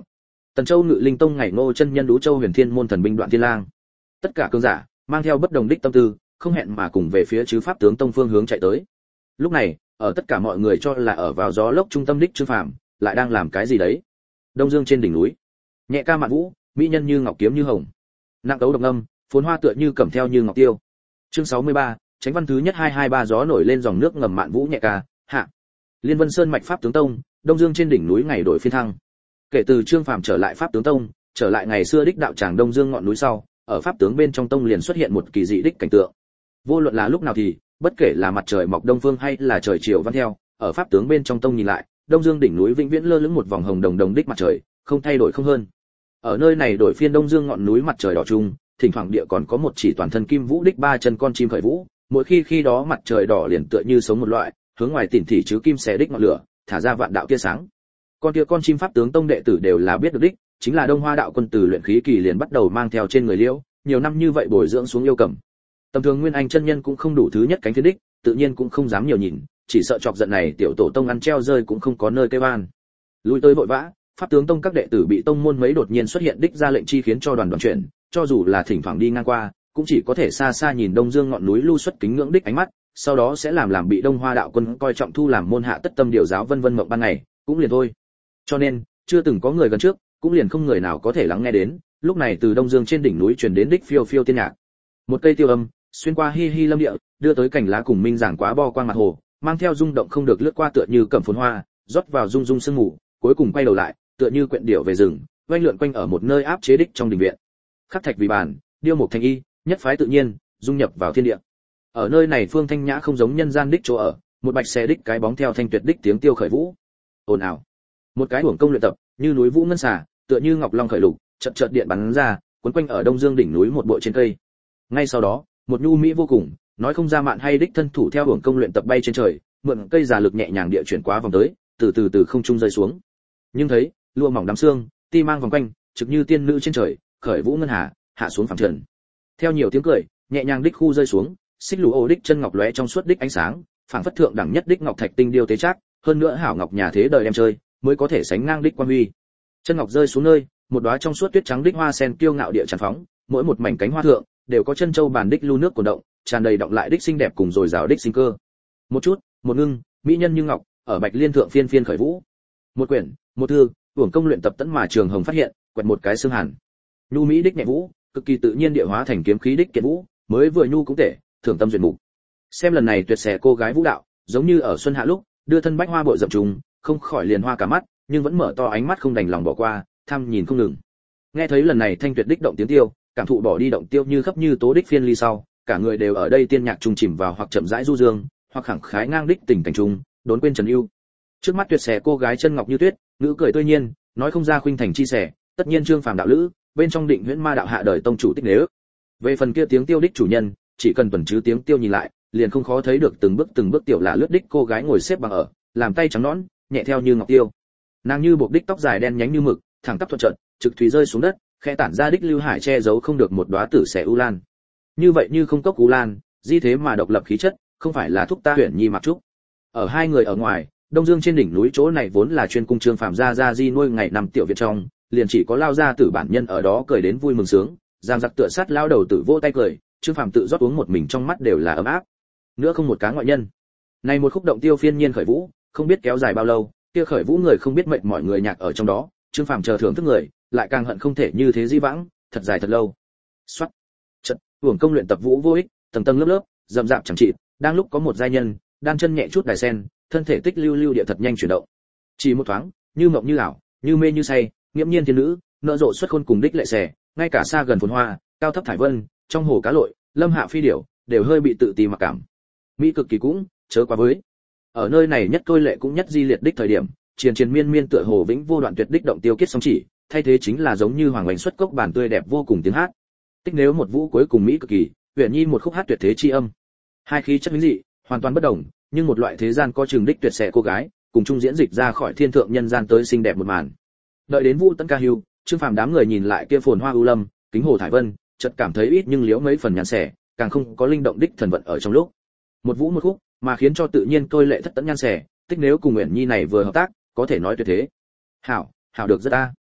Tần Châu Ngự Linh Tông ngày Ngô chân nhân Đú Châu Huyền Thiên môn thần binh Đoạn Thiên Lang. Tất cả cường giả mang theo bất đồng đích tâm tư, không hẹn mà cùng về phía chứ pháp tướng tông phương hướng chạy tới. Lúc này, ở tất cả mọi người cho là ở vào gió lốc trung tâm đích Trương Phàm, lại đang làm cái gì đấy? Đông Dương trên đỉnh núi, nhẹ ca mạn vũ, mỹ nhân như ngọc kiếm như hồng. Nặng tấu độc âm, phồn hoa tựa như cẩm theo như ngọc tiêu. Chương 63, Chánh văn thứ nhất 223 gió nổi lên dòng nước ngầm mạn vũ nhẹ ca, hạ. Liên Vân Sơn mạch pháp tướng tông, Đông Dương trên đỉnh núi ngày đổi phiên thăng. Kể từ Trương Phàm trở lại pháp tướng tông, trở lại ngày xưa đích đạo tràng Đông Dương ngọn núi sau, ở pháp tướng bên trong tông liền xuất hiện một kỳ dị đích cảnh tượng. Vô luận là lúc nào thì, bất kể là mặt trời mọc đông phương hay là trời chiều văn theo, ở pháp tướng bên trong tông nhìn lại, Đông Dương đỉnh núi vĩnh viễn lơ lửng một vòng hồng đồng đồng đích mặt trời, không thay đổi không hơn. Ở nơi này đổi phiên Đông Dương ngọn núi mặt trời đỏ trung, thỉnh thoảng địa còn có một chỉ toàn thân kim vũ đích ba chân con chim khởi vũ, mỗi khi đó mặt trời đỏ liền tựa như sống một loại, hướng ngoài tỉn thị chứ kim xé đích ngọn lửa, thả ra vạn đạo tia sáng. Con chim pháp tướng tông đệ tử đều là biết được đích, chính là Đông Hoa đạo quân từ luyện khí kỳ liền bắt đầu mang theo trên người Liễu, nhiều năm như vậy bồi dưỡng xuống yêu cầm. Tầm thường Nguyên Anh chân nhân cũng không đủ thứ nhất cánh thiên đích, tự nhiên cũng không dám nhiều nhìn, chỉ sợ chọc giận này tiểu tổ tông ăn treo rơi cũng không có nơi kêu an. Lui tới vội vã, pháp tướng tông các đệ tử bị tông môn mấy đột nhiên xuất hiện đích ra lệnh chi khiến cho đoàn chuyển, cho dù là thỉnh thoảng đi ngang qua, cũng chỉ có thể xa xa nhìn Đông Dương ngọn núi lưu xuất kính ngưỡng đích ánh mắt, sau đó sẽ làm bị Đông Hoa đạo quân coi trọng thu làm môn hạ tất tâm điều giáo vân vân mộng ban ngày, cũng liền thôi. Cho nên, chưa từng có người gần trước, cũng liền không người nào có thể lắng nghe đến, lúc này từ Đông Dương trên đỉnh núi truyền đến đích phiêu phiêu tiên nhạc. Một cây tiêu âm, xuyên qua hi hi lâm địa, đưa tới cảnh lá cùng minh giảng quá bo quang mặt hồ, mang theo rung động không được lướt qua tựa như cẩm phồn hoa, rót vào rung rung sương mù, cuối cùng quay đầu lại, tựa như quyện điểu về rừng, oanh lượn quanh ở một nơi áp chế đích trong đình viện. Khắc thạch vì bàn, điêu mục thành y, nhất phái tự nhiên, dung nhập vào thiên địa. Ở nơi này phương thanh nhã không giống nhân gian đích chỗ ở, một bạch xe đích cái bóng theo thanh tuyệt đích tiếng tiêu khởi vũ. Ồn ào. Một cái uổng công luyện tập, như núi vũ ngân xà, tựa như ngọc long khởi lục, chợt chợt điện bắn ra, quấn quanh ở Đông Dương đỉnh núi một bộ trên cây. Ngay sau đó, một nhu mỹ vô cùng, nói không ra mạn hay đích thân thủ theo uổng công luyện tập bay trên trời, mượn cây giả lực nhẹ nhàng địa chuyển quá vòng tới, từ từ không trung rơi xuống. Nhưng thấy, lụa mỏng đám xương, ti mang vòng quanh, trực như tiên nữ trên trời, khởi vũ ngân hà, hạ xuống phẳng trần. Theo nhiều tiếng cười, nhẹ nhàng đích khu rơi xuống, xích lũ ô đích chân ngọc lóe trong suốt đích ánh sáng, phảng phất thượng đẳng nhất đích ngọc thạch tinh điêu tế chắc, hơn nữa hảo ngọc nhà thế đời đem chơi, mới có thể sánh ngang đích quan huy. Chân ngọc rơi xuống nơi, một đóa trong suốt tuyết trắng đích hoa sen kiêu ngạo địa tràn phóng, mỗi một mảnh cánh hoa thượng đều có chân châu bản đích lưu nước cuồn động, tràn đầy động lại đích xinh đẹp cùng rồi rào đích sinh cơ. Một chút, một ngưng, mỹ nhân như ngọc, ở bạch liên thượng phiên phiên khởi vũ. Một quyển, một thư, uổng công luyện tập tẫn mà trường hồng phát hiện, quẹt một cái xương hàn. Nhu mỹ đích nhẹ vũ, cực kỳ tự nhiên địa hóa thành kiếm khí đích kiện vũ, mới vừa nhu cũng tệ, thưởng tâm duyệt mục. Xem lần này tuyệt xẻ cô gái vũ đạo, giống như ở xuân hạ lúc, đưa thân bách hoa bội dập trùng, không khỏi liền hoa cả mắt, nhưng vẫn mở to ánh mắt không đành lòng bỏ qua, tham nhìn không ngừng. Nghe thấy lần này thanh tuyệt đích động tiếng tiêu, cảm thụ bỏ đi động tiêu như khắp như tố đích phiên ly sau, cả người đều ở đây tiên nhạc trùng chìm vào hoặc chậm rãi du dương, hoặc khẳng khái ngang đích tình cảnh trùng, đốn quên trần ưu. Trước mắt tuyệt xẻ cô gái chân ngọc như tuyết, ngữ cười tươi nhiên, nói không ra khuynh thành chi sẻ, tất nhiên Trương Phàm đạo lữ, bên trong định huyễn ma đạo hạ đời tông chủ tích nếu. Về phần kia tiếng tiêu đích chủ nhân, chỉ cần tuần chứ tiếng tiêu nhìn lại, liền không khó thấy được từng bước tiểu lạ lướt đích cô gái ngồi xếp bằng ở, làm tay trắng nõn, nhẹ theo như ngọc tiêu. Nàng như buộc đích tóc dài đen nhánh như mực, thẳng tắp thuận trận, trực thủy rơi xuống đất, khẽ tản ra đích lưu hải che giấu không được một đóa tử xẻ u lan. Như vậy như không cốc u lan, di thế mà độc lập khí chất, không phải là thúc ta Huyền Nhi mặc trúc. Ở hai người ở ngoài, Đông Dương trên đỉnh núi chỗ này vốn là chuyên cung Trương Phàm gia di nuôi ngày nằm tiểu viện trong, liền chỉ có lao gia tử bản nhân ở đó cười đến vui mừng sướng, giang giặc tựa sát lao đầu tử vỗ tay cười, Trương Phàm tự rót uống một mình trong mắt đều là ấm áp. Nữa không một cá ngoại nhân. Này một khúc động tiêu phiên nhiên khởi vũ, không biết kéo dài bao lâu, kia khởi vũ người không biết mệt mọi người nhạc ở trong đó, Trương Phàm chờ thưởng thức người, lại càng hận không thể như thế di vãng, thật dài thật lâu. Soát. Chợt, uổng công luyện tập vũ vô ích, tầng tầng lớp lớp, rậm rạp chẳng chịt, đang lúc có một giai nhân, đan chân nhẹ chút đài sen, thân thể tích lưu lưu địa thật nhanh chuyển động. Chỉ một thoáng, như mộng như ảo, như mê như say, nghiễm nhiên thiên nữ, nở rộ xuất khôn cùng đích lệ xẻ, ngay cả xa gần phồn hoa, cao thấp thải vân, trong hồ cá lội, lâm hạ phi điểu, đều hơi bị tự ti mặc cảm. Mỹ cực kỳ cũng, chớ quá với. Ở nơi này nhất tôi lệ cũng nhất di liệt đích thời điểm, triền miên tựa hồ vĩnh vô đoạn tuyệt đích động tiêu kết song chỉ, thay thế chính là giống như hoàng bánh xuất cốc bản tươi đẹp vô cùng tiếng hát. Tích nếu một vũ cuối cùng Mỹ cực kỳ, Huyền Nhi một khúc hát tuyệt thế chi âm. Hai khí chất mỹ dị, hoàn toàn bất đồng, nhưng một loại thế gian có trường đích tuyệt xẻ cô gái, cùng chung diễn dịch ra khỏi thiên thượng nhân gian tới xinh đẹp một màn. Đợi đến Vũ Tấn ca hưu, Trương Phàm đám người nhìn lại kia phồn hoa ưu lâm, kính hồ thải vân, chợt cảm thấy ít nhưng liếu mấy phần nhàn xẻ, càng không có linh động đích thần vận ở trong lúc. Một vũ một khúc, mà khiến cho tự nhiên tôi lệ thất tấn nhan xẻ, tích nếu cùng Uyển Nhi này vừa hợp tác, có thể nói tuyệt thế. Hảo được rất a.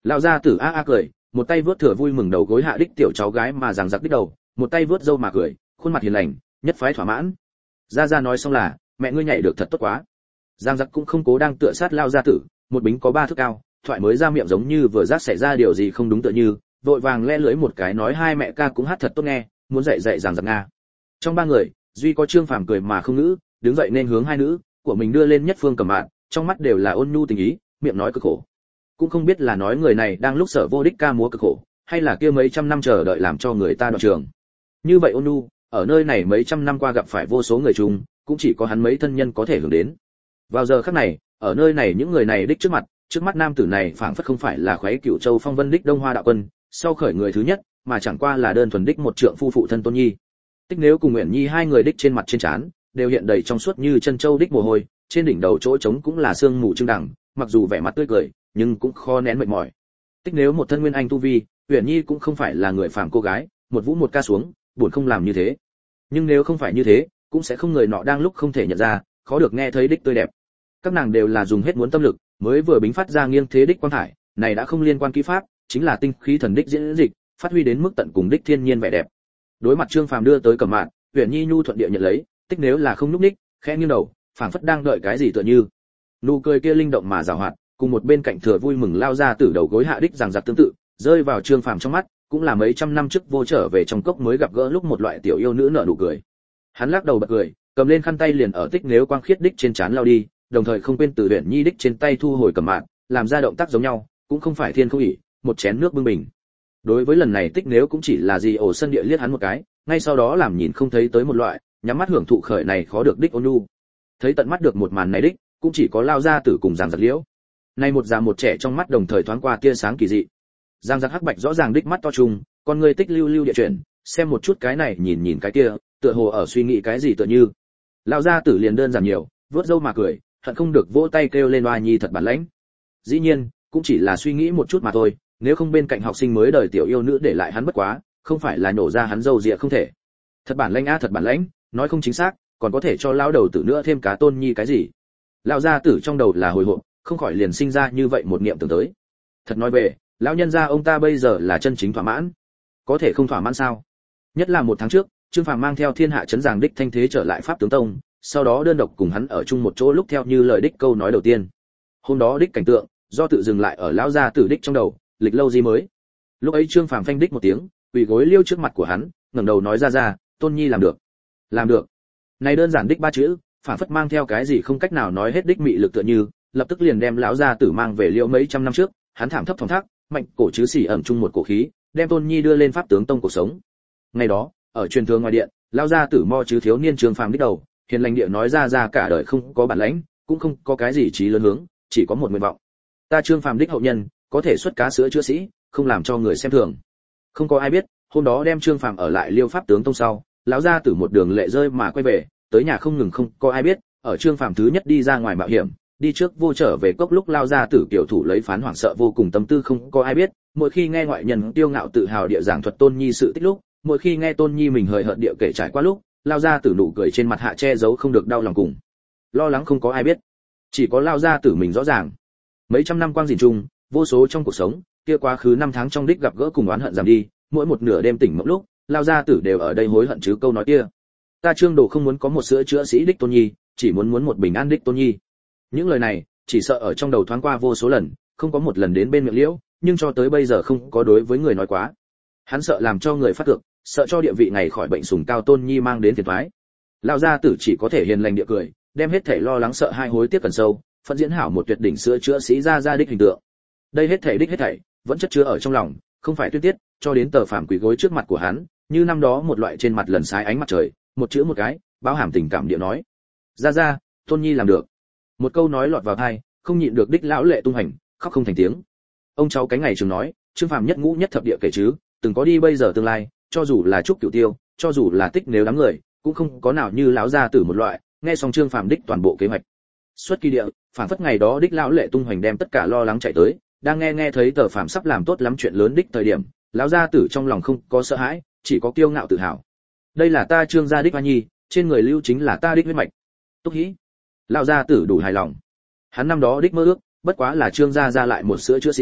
Lão gia tử a a cười, một tay vớt thừa vui mừng đầu gối hạ đích tiểu cháu gái mà giằng giặc đích đầu, một tay vớt râu mà cười, khuôn mặt hiền lành, nhất phái thỏa mãn. Gia Gia nói xong là, mẹ ngươi nhảy được thật tốt quá. Giang giặc cũng không cố đang tựa sát Lão gia tử, một bính có 3 thước cao, thoại mới ra miệng giống như vừa giác xảy ra điều gì không đúng tựa như, vội vàng le lưỡi một cái nói hai mẹ ca cũng hát thật tốt nghe, muốn dạy dạy Giang giặc nga. Trong 3 người, duy có Trương Phàm cười mà không ngữ, đứng dậy nên hướng hai nữ của mình đưa lên nhất phương cầm mạn, trong mắt đều là ôn nhu tình ý, miệng nói cực khổ. Cũng không biết là nói người này đang lúc sở vô đích ca múa cực khổ, hay là kia mấy trăm năm chờ đợi làm cho người ta đoạn trường. Như vậy ôn nhu, ở nơi này mấy trăm năm qua gặp phải vô số người chung, cũng chỉ có hắn mấy thân nhân có thể hưởng đến. Vào giờ khắc này, ở nơi này những người này đích trước mắt nam tử này phảng phất không phải là khoái Cửu Châu Phong Vân đích Đông Hoa đạo quân, sau khởi người thứ nhất, mà chẳng qua là đơn thuần đích một trượng phu phụ thân Tôn Nhi. Tích Nếu cùng Uyển Nhi hai người đích trên mặt trên trán đều hiện đầy trong suốt như chân châu đích mồ hôi, trên đỉnh đầu chỗ trống cũng là sương mù trưng đẳng, mặc dù vẻ mặt tươi cười, nhưng cũng khó nén mệt mỏi. Tích Nếu một thân nguyên anh tu vi, Uyển Nhi cũng không phải là người phàm cô gái, một vũ một ca xuống, buồn không làm như thế. Nhưng nếu không phải như thế, cũng sẽ không người nọ đang lúc không thể nhận ra, khó được nghe thấy đích tươi đẹp. Các nàng đều là dùng hết muốn tâm lực, mới vừa bính phát ra nghiêng thế đích quang thải, này đã không liên quan kỹ pháp, chính là tinh khí thần đích diễn dịch, phát huy đến mức tận cùng đích thiên nhiên vẻ đẹp. Đối mặt Trương Phàm đưa tới cầm mạn, Uyển Nhi nhu thuận địa nhận lấy, Tích Nếu là không núc ních, khẽ nghiêng đầu, phảng phất đang đợi cái gì tựa như. Nụ cười kia linh động mà giàu hoạt, cùng một bên cạnh thừa vui mừng lao ra từ đầu gối hạ đích rằng giặc tương tự, rơi vào Trương Phàm trong mắt, cũng là mấy trăm năm trước vô trở về trong cốc mới gặp gỡ lúc một loại tiểu yêu nữ nở nụ cười. Hắn lắc đầu bật cười, cầm lên khăn tay liền ở Tích Nếu quang khiết đích trên trán lao đi, đồng thời không quên từ Uyển Nhi đích trên tay thu hồi cầm mạn, làm ra động tác giống nhau, cũng không phải thiên không ỉ, một chén nước bưng bình. Đối với lần này Tích Nếu cũng chỉ là gì ổ sân địa liếc hắn một cái, ngay sau đó làm nhìn không thấy tới một loại, nhắm mắt hưởng thụ khởi này khó được đích ôn nhu. Thấy tận mắt được một màn này đích, cũng chỉ có lao ra tử cùng Giang giặc liễu. Nay một già một trẻ trong mắt đồng thời thoáng qua tia sáng kỳ dị. Giang giặc hắc bạch rõ ràng đích mắt to trùng, con người tích lưu lưu địa chuyển, xem một chút cái này nhìn nhìn cái kia, tựa hồ ở suy nghĩ cái gì tựa như. Lão gia tử liền đơn giản nhiều, vớt râu mà cười, hận không được vỗ tay kêu lên oa nhi thật bản lãnh. Dĩ nhiên, cũng chỉ là suy nghĩ một chút mà thôi, nếu không bên cạnh học sinh mới đời tiểu yêu nữ để lại hắn bất quá, không phải là nổ ra hắn dâu dịa không thể. Thật bản lãnh a thật bản lãnh, nói không chính xác, còn có thể cho lão đầu tử nữa thêm cá Tôn Nhi cái gì. Lão gia tử trong đầu là hồi hộp, không khỏi liền sinh ra như vậy một niệm tưởng tới. Thật nói về, lão nhân gia ông ta bây giờ là chân chính thỏa mãn, có thể không thỏa mãn sao? Nhất là 1 tháng trước, Trương Phàm mang theo thiên hạ chấn giảng đích thanh thế trở lại Pháp tướng tông, sau đó đơn độc cùng hắn ở chung một chỗ lúc theo như lời đích câu nói đầu tiên. Hôm đó đích cảnh tượng, do tự dừng lại ở lão gia tử đích trong đầu, lịch lâu gì mới. Lúc ấy Trương Phàm phanh đích một tiếng, quỳ gối liêu trước mặt của hắn, ngẩng đầu nói ra, Tôn Nhi làm được. Làm được. Này đơn giản đích 3 chữ, phản phất mang theo cái gì không cách nào nói hết đích mị lực tựa như, lập tức liền đem lão gia tử mang về liêu mấy trăm năm trước, hắn thảm thấp thòng thác, mạnh cổ chứ xỉ ẩm chung một cổ khí, đem Tôn Nhi đưa lên Pháp tướng tông cuộc sống. Ngày đó, ở truyền thường ngoài điện, lão gia tử mo chứ thiếu niên Trương Phàm đích đầu, hiền lành địa nói ra cả đời không có bản lãnh, cũng không có cái gì chí lớn hướng, chỉ có một nguyện vọng. Ta Trương Phàm đích hậu nhân, có thể xuất cá sữa chữa sĩ, không làm cho người xem thường. Không có ai biết, hôm đó đem Trương Phàm ở lại Liêu Pháp tướng tông sau, lão gia tử một đường lệ rơi mà quay về, tới nhà không ngừng không có ai biết, ở Trương Phàm thứ nhất đi ra ngoài mạo hiểm, đi trước vô trở về cốc lúc lao gia tử tiểu thủ lấy phán hoảng sợ vô cùng tâm tư không có ai biết, mỗi khi nghe ngoại nhân tiêu ngạo tự hào địa giảng thuật Tôn Nhi sự tích lúc, mỗi khi nghe Tôn Nhi mình hời hợt địa kể trải qua lúc, lao gia tử nụ cười trên mặt hạ che giấu không được đau lòng cùng lo lắng không có ai biết, chỉ có lao gia tử mình rõ ràng. Mấy trăm năm quang dìn chung, vô số trong cuộc sống, kia quá khứ 5 tháng trong đích gặp gỡ cùng oán hận giảm đi, mỗi một nửa đêm tỉnh mộng lúc, lao gia tử đều ở đây hối hận chứ câu nói kia. Ta Trương Đồ không muốn có một sữa chữa sĩ đích Tôn Nhi, chỉ muốn một bình an đích Tôn Nhi. Những lời này, chỉ sợ ở trong đầu thoáng qua vô số lần, không có một lần đến bên miệng liễu, nhưng cho tới bây giờ không có đối với người nói quá. Hắn sợ làm cho người phát thực, sợ cho địa vị ngày khỏi bệnh sủng cao Tôn Nhi mang đến phiền toái. Lão gia tử chỉ có thể hiền lành địa cười, đem hết thể lo lắng sợ hai hối tiếc cần sâu, phân diễn hảo một tuyệt đỉnh sữa chữa sĩ ra đích hình tượng. Đây hết thảy đích hết thảy, vẫn chất chứa ở trong lòng, không phải tuyên tiết, cho đến tờ phàm quỳ gối trước mặt của hắn, như năm đó một loại trên mặt lần sái ánh mặt trời, một chữ một cái, bao hàm tình cảm địa nói. Ra, Tôn Nhi làm được. Một câu nói lọt vào tai, không nhịn được đích lão lệ tung hành, khóc không thành tiếng. Ông cháu cái ngày trường nói, Trương Phàm nhất ngũ nhất thập địa kể chứ, từng có đi bây giờ tương lai, cho dù là Trúc Cửu Tiêu, cho dù là Tích Nếu đám người, cũng không có nào như lão gia tử một loại, nghe xong Trương Phàm đích toàn bộ kế hoạch. Xuất kỳ địa, phản phất ngày đó đích lão lệ tung hoành đem tất cả lo lắng chạy tới, đang nghe thấy tờ phàm sắp làm tốt lắm chuyện lớn đích thời điểm, lão gia tử trong lòng không có sợ hãi, chỉ có kiêu ngạo tự hào. Đây là ta Trương gia đích hoa nhi, trên người lưu chính là ta đích huyết mạch. Túc hĩ. Lão gia tử đủ hài lòng. Hắn năm đó đích mơ ước, bất quá là Trương gia ra lại một sữa chữa sĩ,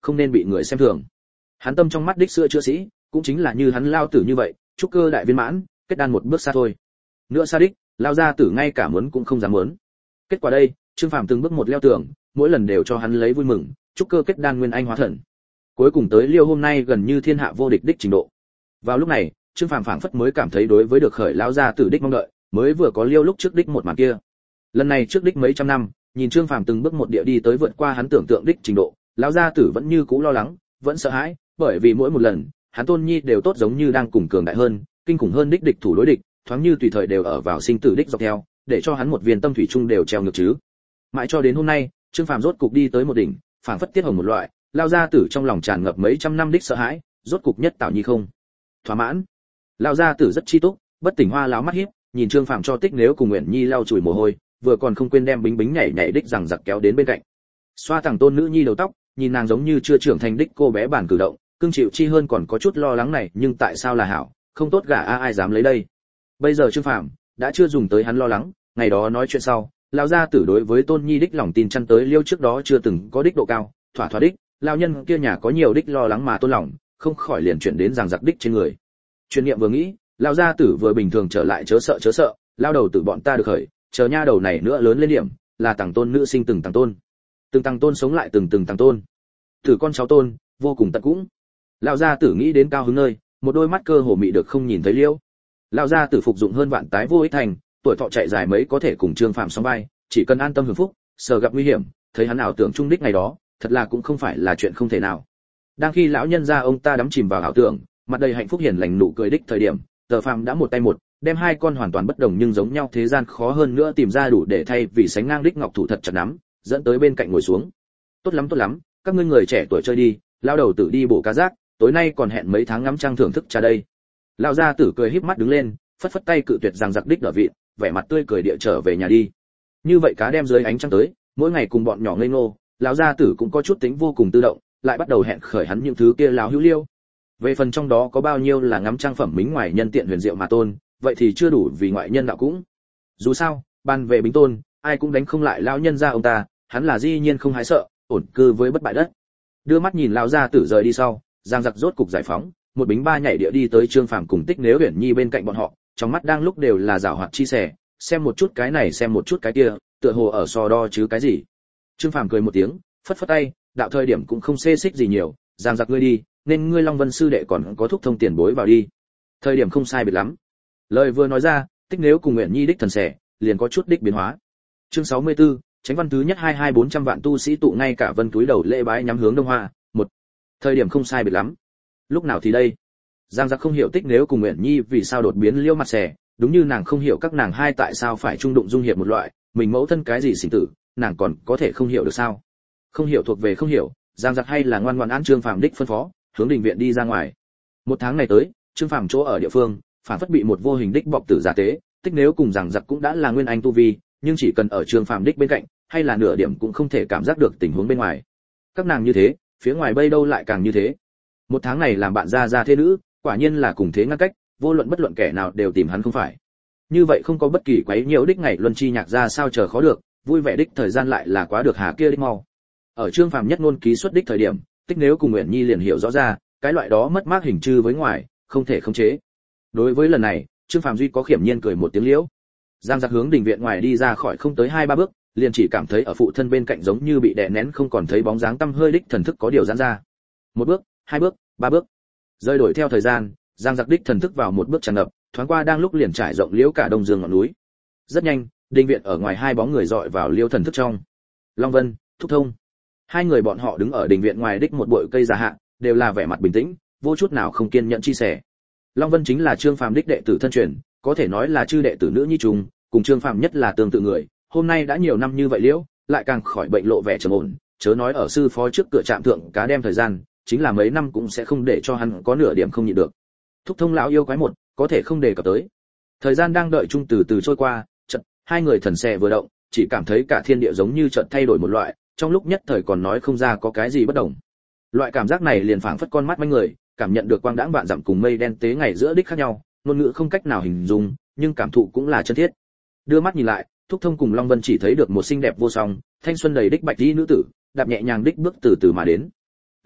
không nên bị người xem thường. Hắn tâm trong mắt đích sữa chữa sĩ, cũng chính là như hắn lao tử như vậy, trúc cơ đại viên mãn, kết đan một bước xa thôi. Nữa xa đích, lao ra tử ngay cả muốn cũng không dám muốn. Kết quả đây, Trương Phàm từng bước một leo tường, mỗi lần đều cho hắn lấy vui mừng, trúc cơ kết đan nguyên anh hóa thần. Cuối cùng tới Liêu hôm nay gần như thiên hạ vô địch đích trình độ. Vào lúc này, Trương Phàm phảng phất mới cảm thấy đối với được khởi lao ra tử đích mong đợi, mới vừa có Liêu lúc trước đích một màn kia. Lần này trước đích mấy trăm năm, nhìn Trương Phàm từng bước một địa đi tới vượt qua hắn tưởng tượng đích trình độ, lão gia tử vẫn như cũ lo lắng, vẫn sợ hãi, bởi vì mỗi một lần, hắn tôn nhi đều tốt giống như đang cùng cường đại hơn, kinh khủng hơn đích địch thủ đối địch, thoáng như tùy thời đều ở vào sinh tử đích dọc theo, để cho hắn một viên tâm thủy chung đều treo ngược chứ. Mãi cho đến hôm nay, Trương Phàm rốt cục đi tới một đỉnh, phảng phất tiết hồng một loại, lão gia tử trong lòng tràn ngập mấy trăm năm đích sợ hãi, rốt cục nhất tạo nhi không. Thỏa mãn. Lão gia tử rất chi túc, bất tỉnh hoa láo mắt híp, nhìn Trương Phàm cho Tích Nếu cùng Uyển Nhi lau chùi mồ hôi, vừa còn không quên đem bính bính nhảy nhảy đích rằng giặc kéo đến bên cạnh. Xoa thẳng tôn nữ nhi đầu tóc, nhìn nàng giống như chưa trưởng thành đích cô bé bản cử động, cưng chịu chi hơn còn có chút lo lắng này, nhưng tại sao là hảo, không tốt gả ai dám lấy đây. Bây giờ Trương Phàm đã chưa dùng tới hắn lo lắng, ngày đó nói chuyện sau, lão gia tử đối với tôn nhi đích lòng tin chăn tới Liêu trước đó chưa từng có đích độ cao, thỏa thỏa đích, lão nhân kia nhà có nhiều đích lo lắng mà tôn lòng, không khỏi liền chuyển đến rằng giặc đích trên người. Chuyên niệm vừa nghĩ, lão gia tử vừa bình thường trở lại chớ sợ, lao đầu tử bọn ta được khởi, chờ nha đầu này nữa lớn lên điểm, là tàng tôn nữ sinh từng tàng tôn sống lại từng tàng tôn, tử con cháu tôn vô cùng tận cũng. Lão gia tử nghĩ đến cao hứng nơi, một đôi mắt cơ hồ mị được không nhìn thấy Liêu. Lão gia tử phục dụng hơn vạn tái vô ích thành, tuổi thọ chạy dài mấy có thể cùng Trương Phàm song vai, chỉ cần an tâm hưởng phúc, sợ gặp nguy hiểm, thấy hắn ảo tưởng trung đích ngày đó, thật là cũng không phải là chuyện không thể nào. Đang khi lão nhân gia ông ta đắm chìm vào ảo tưởng, mặt đầy hạnh phúc hiền lành nụ cười đích thời điểm, Tờ Phàm đã một tay một đem hai con hoàn toàn bất đồng nhưng giống nhau thế gian khó hơn nữa tìm ra đủ để thay vì sánh ngang đích ngọc thủ thật chặt nắm, dẫn tới bên cạnh ngồi xuống. Tốt lắm, các ngươi người trẻ tuổi chơi đi, lao đầu tử đi bổ cá rác, tối nay còn hẹn mấy tháng ngắm trăng thưởng thức trà đây. Lão gia tử cười híp mắt đứng lên, phất phất tay cự tuyệt rằng giặc đích đỡ vị, vẻ mặt tươi cười địa trở về nhà đi. Như vậy cá đem dưới ánh trăng tới, mỗi ngày cùng bọn nhỏ ngây ngô, lão gia tử cũng có chút tính vô cùng tự động, lại bắt đầu hẹn khởi hắn những thứ kia lão hữu liêu. Về phần trong đó có bao nhiêu là ngắm trăng phẩm mính ngoài nhân tiện huyền diệu mà tôn, vậy thì chưa đủ vì ngoại nhân đạo cũng. Dù sao, ban về bính tôn, ai cũng đánh không lại lão nhân gia ông ta, hắn là dĩ nhiên không hái sợ, ổn cư với bất bại đất. Đưa mắt nhìn lão gia tử rời đi sau, giang giặc rốt cục giải phóng, một bính ba nhảy địa đi tới Trương Phàm cùng Tích Nếu Uyển Nhi bên cạnh bọn họ, trong mắt đang lúc đều là giảo hoạt chi sẻ, xem một chút cái này xem một chút cái kia, tựa hồ ở so đo chứ cái gì. Trương Phàm cười một tiếng, phất phất tay, đạo thời điểm cũng không xê xích gì nhiều, giang giặc ngươi đi, nên ngươi Long Vân sư đệ còn có thúc thông tiền bối vào đi. Thời điểm không sai biệt lắm. Lời vừa nói ra, Tích Nếu cùng Uyển Nhi đích thần sẻ, liền có chút đích biến hóa. Chương 64, Chánh văn thứ nhất 22400 vạn tu sĩ tụ ngay cả vân túi đầu lễ bái nhắm hướng Đông Hoa. Một. Thời điểm không sai biệt lắm. Lúc nào thì đây? Giang Giặc không hiểu Tích Nếu cùng Uyển Nhi vì sao đột biến liêu mặt sẻ, đúng như nàng không hiểu các nàng hai tại sao phải trung đụng dung hiệp một loại, mình mẫu thân cái gì sinh tử, nàng còn có thể không hiểu được sao? Không hiểu thuộc về không hiểu, Giang Giặc hay là ngoan ngoãn án Trương Phàm đích phân phó, hướng đình viện đi ra ngoài. Một tháng này tới, Trương Phàm chỗ ở địa phương, phản phất bị một vô hình đích bọc tử giả tế, Tích Nếu cùng Giang Giặc cũng đã là nguyên anh tu vi, nhưng chỉ cần ở Trương Phàm đích bên cạnh, hay là nửa điểm cũng không thể cảm giác được tình huống bên ngoài. Các nàng như thế, phía ngoài bây đâu lại càng như thế. Một tháng này làm bạn gia thế nữ, quả nhiên là cùng thế ngăn cách, vô luận bất luận kẻ nào đều tìm hắn không phải. Như vậy không có bất kỳ quấy nhiễu đích ngày luân chi nhạc ra sao chờ khó được, vui vẻ đích thời gian lại là quá được hà kia đích mau. Ở Trương Phàm nhất ngôn ký xuất đích thời điểm, Tích Nếu cùng Uyển Nhi liền hiểu rõ ra, cái loại đó mất mát hình chư với ngoài, không thể khống chế. Đối với lần này, Trương Phàm duy có khiểm nhiên cười một tiếng liễu. Giang Giặc hướng đình viện ngoài đi ra khỏi không tới 2-3 bước, liền chỉ cảm thấy ở phụ thân bên cạnh giống như bị đè nén không còn thấy bóng dáng tăm hơi đích thần thức có điều giãn ra. Một bước, 2 bước, 3 bước. Rơi đổi theo thời gian, Giang Giặc đích thần thức vào một bước tràn ngập, thoáng qua đang lúc liền trải rộng liễu cả đông dương ngọn núi. Rất nhanh, đình viện ở ngoài hai bóng người dọi vào liêu thần thức trong. Long Vân, Thúc Thông. Hai người bọn họ đứng ở đình viện ngoài đích một bụi cây già hạ, đều là vẻ mặt bình tĩnh, vô chút nào không kiên nhẫn chia sẻ. Long Vân chính là Trương Phàm đích đệ tử thân truyền, có thể nói là chư đệ tử nữ nhi trùng, cùng Trương Phàm nhất là tương tự người, hôm nay đã nhiều năm như vậy liễu, lại càng khỏi bệnh lộ vẻ trầm ổn, chớ nói ở sư phó trước cửa trạm thượng cá đem thời gian, chính là mấy năm cũng sẽ không để cho hắn có nửa điểm không nhịn được. Thúc Thông lão yêu quái một, có thể không đề cập tới. Thời gian đang đợi chung từ từ trôi qua, chợt hai người thần xe vừa động, chỉ cảm thấy cả thiên địa giống như chợt thay đổi một loại, trong lúc nhất thời còn nói không ra có cái gì bất đồng. Loại cảm giác này liền phảng phất con mắt mấy người, cảm nhận được quang đãng vạn dặm cùng mây đen tế ngày giữa đích khác nhau, ngôn ngữ không cách nào hình dung, nhưng cảm thụ cũng là chân thiết. Đưa mắt nhìn lại, Thúc Thông cùng Long Vân chỉ thấy được một xinh đẹp vô song, thanh xuân đầy đích bạch y nữ tử, đạp nhẹ nhàng đích bước từ từ mà đến.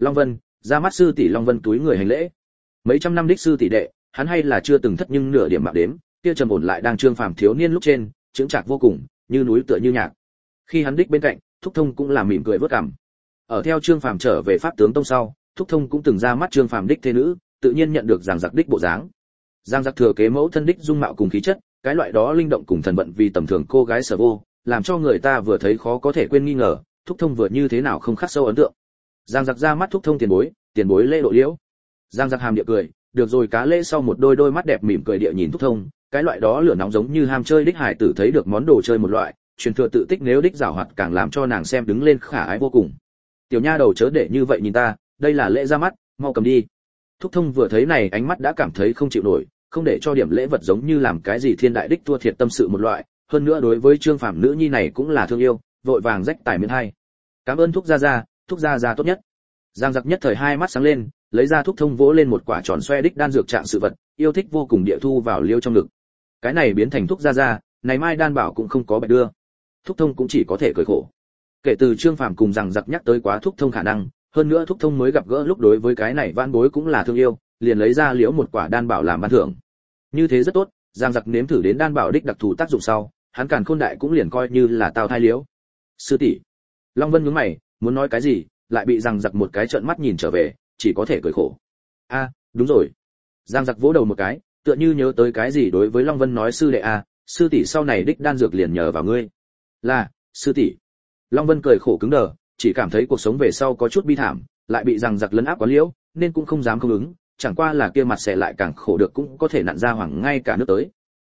Long Vân, ra mắt sư tỷ. Long Vân túi người hành lễ. Mấy trăm năm đích sư tỷ đệ, hắn hay là chưa từng thất nhưng nửa điểm mạo đếm, kia trầm ổn lại đang trương phàm thiếu niên lúc trên, chững chạc vô cùng, như núi tựa như nhạc. Khi hắn đích bên cạnh, Thúc Thông cũng là mỉm cười vớt cằm. Ở theo trương phàm trở về pháp tướng tông sau, Thúc Thông cũng từng ra mắt trương phàm đích thế nữ, tự nhiên nhận được Giang Giặc đích bộ dáng. Giang Giặc thừa kế mẫu thân đích dung mạo cùng khí chất, cái loại đó linh động cùng thần vận vì tầm thường cô gái sở vô, làm cho người ta vừa thấy khó có thể quên nghi ngờ, Thúc Thông vừa như thế nào không khắc sâu ấn tượng. Giang Giặc ra mắt Thúc Thông tiền bối lễ độ liễu. Giang Giặc hàm địa cười, được rồi cá lễ sau một đôi mắt đẹp mỉm cười địa nhìn Thúc Thông, cái loại đó lửa nóng giống như ham chơi đích hải tử thấy được món đồ chơi một loại, truyền thừa tự tích nếu đích giảo hoạt càng làm cho nàng xem đứng lên khả ái vô cùng. Tiểu nha đầu chớ để như vậy nhìn ta, đây là lễ ra mắt, mau cầm đi. Thúc Thông vừa thấy này ánh mắt đã cảm thấy không chịu nổi, không để cho điểm lễ vật giống như làm cái gì thiên đại đích thua thiệt tâm sự một loại, hơn nữa đối với trương phàm nữ nhi này cũng là thương yêu, vội vàng rách tải miễn hay. Cảm ơn Thúc gia gia tốt nhất. Giang Giặc nhất thời hai mắt sáng lên, lấy ra Thúc Thông vỗ lên một quả tròn xoe đích đan dược trạng sự vật, yêu thích vô cùng địa thu vào liêu trong ngực. Cái này biến thành Thúc gia, này mai đan bảo cũng không có bạch đưa. Thúc Thông cũng chỉ có thể cười khổ. Kể từ trương phàm cùng Giang Giặc nhắc tới quá Thúc Thông khả năng, hơn nữa Thúc Thông mới gặp gỡ lúc đối với cái này van bối cũng là thương yêu, liền lấy ra liễu một quả đan bảo làm ban thưởng. Như thế rất tốt, Giang Giặc nếm thử đến đan bảo đích đặc thù tác dụng sau, hắn Càn Khôn Đại cũng liền coi như là tao thai liễu. Sư tỷ. Long Vân nhướng mày, muốn nói cái gì, lại bị Giang Giặc một cái trợn mắt nhìn trở về, chỉ có thể cười khổ. A, đúng rồi. Giang Giặc vỗ đầu một cái, tựa như nhớ tới cái gì đối với Long Vân nói sư đệ a, sư tỷ sau này đích đan dược liền nhờ vào ngươi. Là, sư tỷ. Long Vân cười khổ cứng đờ, chỉ cảm thấy cuộc sống về sau có chút bi thảm, lại bị Giang Giặc lấn áp quá liễu, nên cũng không dám không ứng, chẳng qua là kia mặt sẽ lại càng khổ được cũng có thể nặn ra hoàng ngay cả nước tới.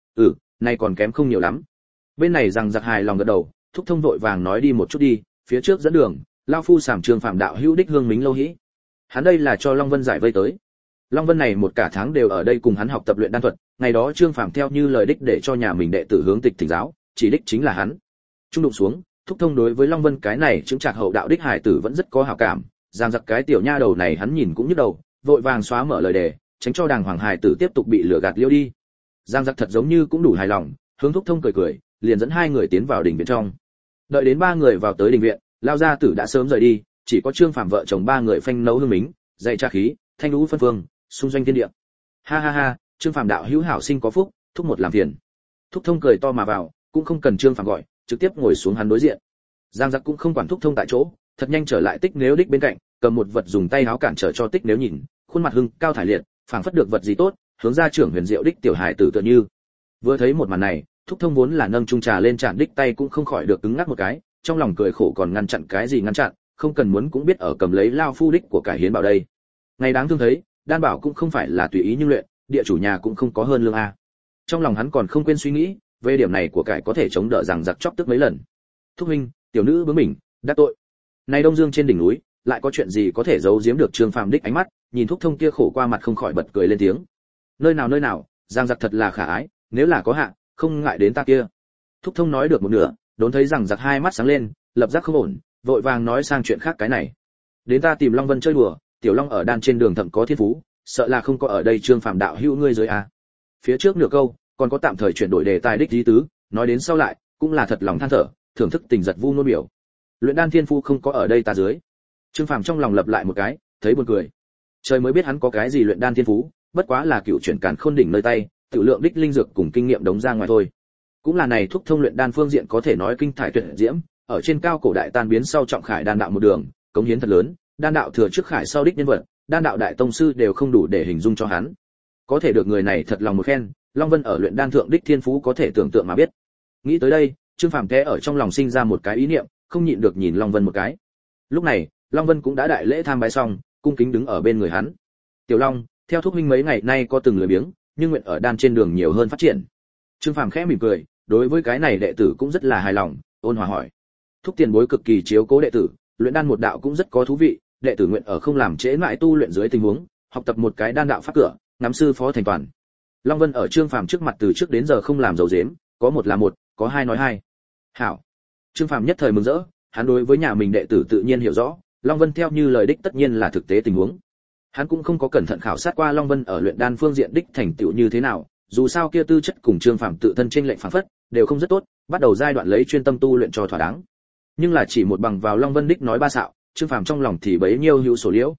Này còn kém không nhiều lắm. Bên này Giang Giặc hài lòng gật đầu, Thúc Thông vội vàng nói đi một chút đi, phía trước dẫn đường, lão phu sảm trường phạm đạo hữu đích hương mính lâu hĩ. Hắn đây là cho Long Vân giải vây tới. Long Vân này một cả tháng đều ở đây cùng hắn học tập luyện đan thuật, ngày đó Trương Phàm theo như lời đích để cho nhà mình đệ tử hướng tịch thỉnh giáo, chỉ đích chính là hắn. Trung đụng xuống, Thúc Thông đối với Long Vân cái này chứng trạc hậu đạo đích hải tử vẫn rất có hảo cảm, Giang Giặc cái tiểu nha đầu này hắn nhìn cũng nhức đầu, vội vàng xóa mở lời đề, tránh cho đàng hoàng hải tử tiếp tục bị lừa gạt liêu đi. Giang Giặc thật giống như cũng đủ hài lòng, hướng Thúc Thông cười cười, liền dẫn hai người tiến vào đình viện trong. Đợi đến ba người vào tới đình viện, Lao gia tử đã sớm rời đi, chỉ có Trương Phàm vợ chồng ba người phanh nấu hương mính, dạy tra khí, thanh lũ phân phương, xung doanh thiên địa. Ha ha ha, Trương Phàm đạo hữu hảo sinh có phúc, Thúc một làm phiền. Thúc Thông cười to mà vào, cũng không cần Trương Phàm gọi, trực tiếp ngồi xuống hắn đối diện. Giang Giặc cũng không quản Thúc Thông tại chỗ, thật nhanh trở lại Tích Nếu đích bên cạnh, cầm một vật dùng tay háo cản trở cho Tích Nếu nhìn, khuôn mặt hưng cao thải liệt, phảng phất được vật gì tốt, hướng ra trưởng huyền diệu đích tiểu hài tử tựa như. Vừa thấy một màn này, Thúc Thông vốn là nâng chung trà lên chản đích tay cũng không khỏi được cứng ngắc một cái, trong lòng cười khổ còn ngăn chặn cái gì ngăn chặn, không cần muốn cũng biết ở cầm lấy lao phu đích của cải hiến bảo đây. Ngày đáng thương thấy, đan bảo cũng không phải là tùy ý nhưng luyện, địa chủ nhà cũng không có hơn lương a. Trong lòng hắn còn không quên suy nghĩ, về điểm này của cải có thể chống đỡ rằng giặc chóc tức mấy lần. Thúc huynh, tiểu nữ bướng mình, đắc tội. Nay Đông Dương trên đỉnh núi, lại có chuyện gì có thể giấu giếm được Trương Phàm đích ánh mắt, nhìn Thúc Thông kia khổ qua mặt không khỏi bật cười lên tiếng. Nơi nào, Giang Giặc thật là khả ái, nếu là có hạ, không ngại đến ta kia. Thúc Thông nói được một nửa, đốn thấy rằng Giặc hai mắt sáng lên, lập giác không ổn, vội vàng nói sang chuyện khác cái này. Đến ta tìm Long Vân chơi đùa, tiểu Long ở đan trên đường thậm có thiên phú, sợ là không có ở đây Trương Phàm đạo hữu ngươi dưới à. Phía trước nửa câu, còn có tạm thời chuyển đổi đề tài đích lý tứ, nói đến sau lại, cũng là thật lòng than thở, thưởng thức tình giật vu nôn biểu. Luyện đan thiên phú không có ở đây ta dưới. Trương Phàm trong lòng lập lại một cái, thấy buồn cười. Trời mới biết hắn có cái gì luyện đan thiên phú, bất quá là cựu chuyển càn khôn đỉnh nơi tay, tiểu lượng đích linh dược cùng kinh nghiệm đống ra ngoài thôi. Cũng là này Thúc Thông luyện đan phương diện có thể nói kinh thải tuyệt diễm, ở trên cao cổ đại tan biến sau trọng khải đan đạo một đường, cống hiến thật lớn, đan đạo thừa trước khải sau đích nhân vật, đan đạo đại tông sư đều không đủ để hình dung cho hắn. Có thể được người này thật lòng một khen, Long Vân ở luyện đan thượng đích thiên phú có thể tưởng tượng mà biết. Nghĩ tới đây, Trương Phàm té ở trong lòng sinh ra một cái ý niệm, không nhịn được nhìn Long Vân một cái. Lúc này, Long Vân cũng đã đại lễ tham bái xong, cung kính đứng ở bên người hắn. Tiểu Long, theo Thúc huynh mấy ngày nay có từng lười biếng, nhưng nguyện ở đan trên đường nhiều hơn phát triển. Trương Phàm khẽ mỉm cười, đối với cái này đệ tử cũng rất là hài lòng, ôn hòa hỏi. Thúc tiền bối cực kỳ chiếu cố đệ tử, luyện đan một đạo cũng rất có thú vị, đệ tử nguyện ở không làm trễ mãi tu luyện dưới tình huống, học tập một cái đan đạo pháp cửa, nắm sư phó thành toàn. Long Vân ở Trương Phàm trước mặt từ trước đến giờ không làm dầu dếm, có một là một, có hai nói hai. Hảo. Trương Phàm nhất thời mừng rỡ, hắn đối với nhà mình đệ tử tự nhiên hiểu rõ, Long Vân theo như lời đích tất nhiên là thực tế tình huống. Hắn cũng không có cẩn thận khảo sát qua Long Vân ở luyện đan phương diện đích thành tựu như thế nào, dù sao kia tư chất cùng Trương Phàm tự thân chênh lệch phảng phất, đều không rất tốt, bắt đầu giai đoạn lấy chuyên tâm tu luyện cho thỏa đáng. Nhưng là chỉ một bằng vào Long Vân đích nói ba xạo, Trương Phàm trong lòng thì bấy nhiêu hữu sổ liễu,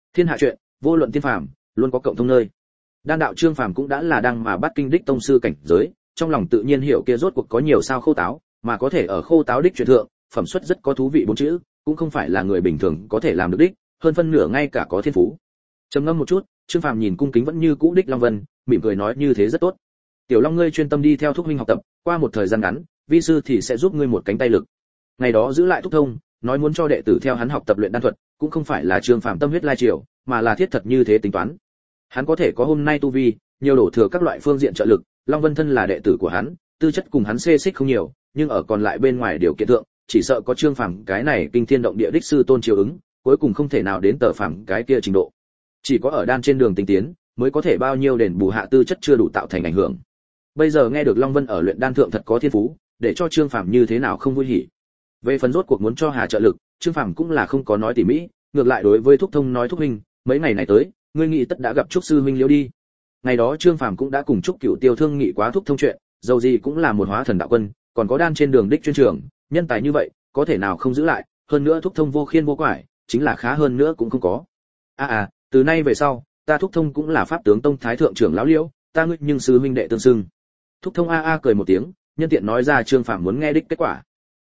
Thiên hạ chuyện, vô luận tiên phàm, luôn có cộng thông nơi. Đan đạo Trương Phàm cũng đã là đang mà bắt kinh đích tông sư cảnh giới, trong lòng tự nhiên hiểu kia rốt cuộc có nhiều sao khô táo, mà có thể ở khô táo đích truyền thượng, phẩm xuất rất có thú vị bốn chữ, cũng không phải là người bình thường có thể làm được đích, hơn phân nửa ngay cả có thiên phú. Trầm ngâm một chút, Trương Phàm nhìn cung kính vẫn như cũ đích Long Vân, mỉm cười nói như thế rất tốt. Tiểu Long ngươi chuyên tâm đi theo thúc huynh học tập, qua một thời gian ngắn, vi sư thì sẽ giúp ngươi một cánh tay lực. Ngày đó giữ lại thúc thông, nói muốn cho đệ tử theo hắn học tập luyện đan thuật, cũng không phải là Trương Phàm tâm huyết lai triều, mà là thiết thật như thế tính toán. Hắn có thể có hôm nay tu vi, nhiều đổ thừa các loại phương diện trợ lực, Long Vân thân là đệ tử của hắn, tư chất cùng hắn xê xích không nhiều, nhưng ở còn lại bên ngoài điều kiện thượng, chỉ sợ có Trương Phàm cái này kinh thiên động địa đích sư tôn chiếu ứng, cuối cùng không thể nào đến tờ phàm cái kia trình độ. Chỉ có ở đan trên đường tinh tiến, mới có thể bao nhiêu đền bù hạ tư chất chưa đủ tạo thành ảnh hưởng. Bây giờ nghe được Long Vân ở luyện đan thượng thật có thiên phú, để cho Trương Phàm như thế nào không vui hỉ. Về phần rốt cuộc muốn cho Hà trợ lực, Trương Phàm cũng là không có nói tỉ mỹ, ngược lại đối với Thúc Thông nói Thúc huynh, mấy ngày này tới, ngươi nghĩ tất đã gặp Trúc sư huynh liễu đi. Ngày đó Trương Phàm cũng đã cùng Trúc Cửu Tiêu thương nghị quá Thúc Thông chuyện, dầu gì cũng là một hóa thần đạo quân, còn có đan trên đường đích chuyên trường, nhân tài như vậy, có thể nào không giữ lại, hơn nữa Thúc Thông vô khiên vô quải, chính là khá hơn nữa cũng không có. Từ nay về sau, ta Thúc Thông cũng là pháp tướng tông thái thượng trưởng lão liễu, ta ngươi nhưng sư huynh đệ tương xưng. Thúc Thông cười một tiếng, nhân tiện nói ra Trương Phàm muốn nghe đích kết quả.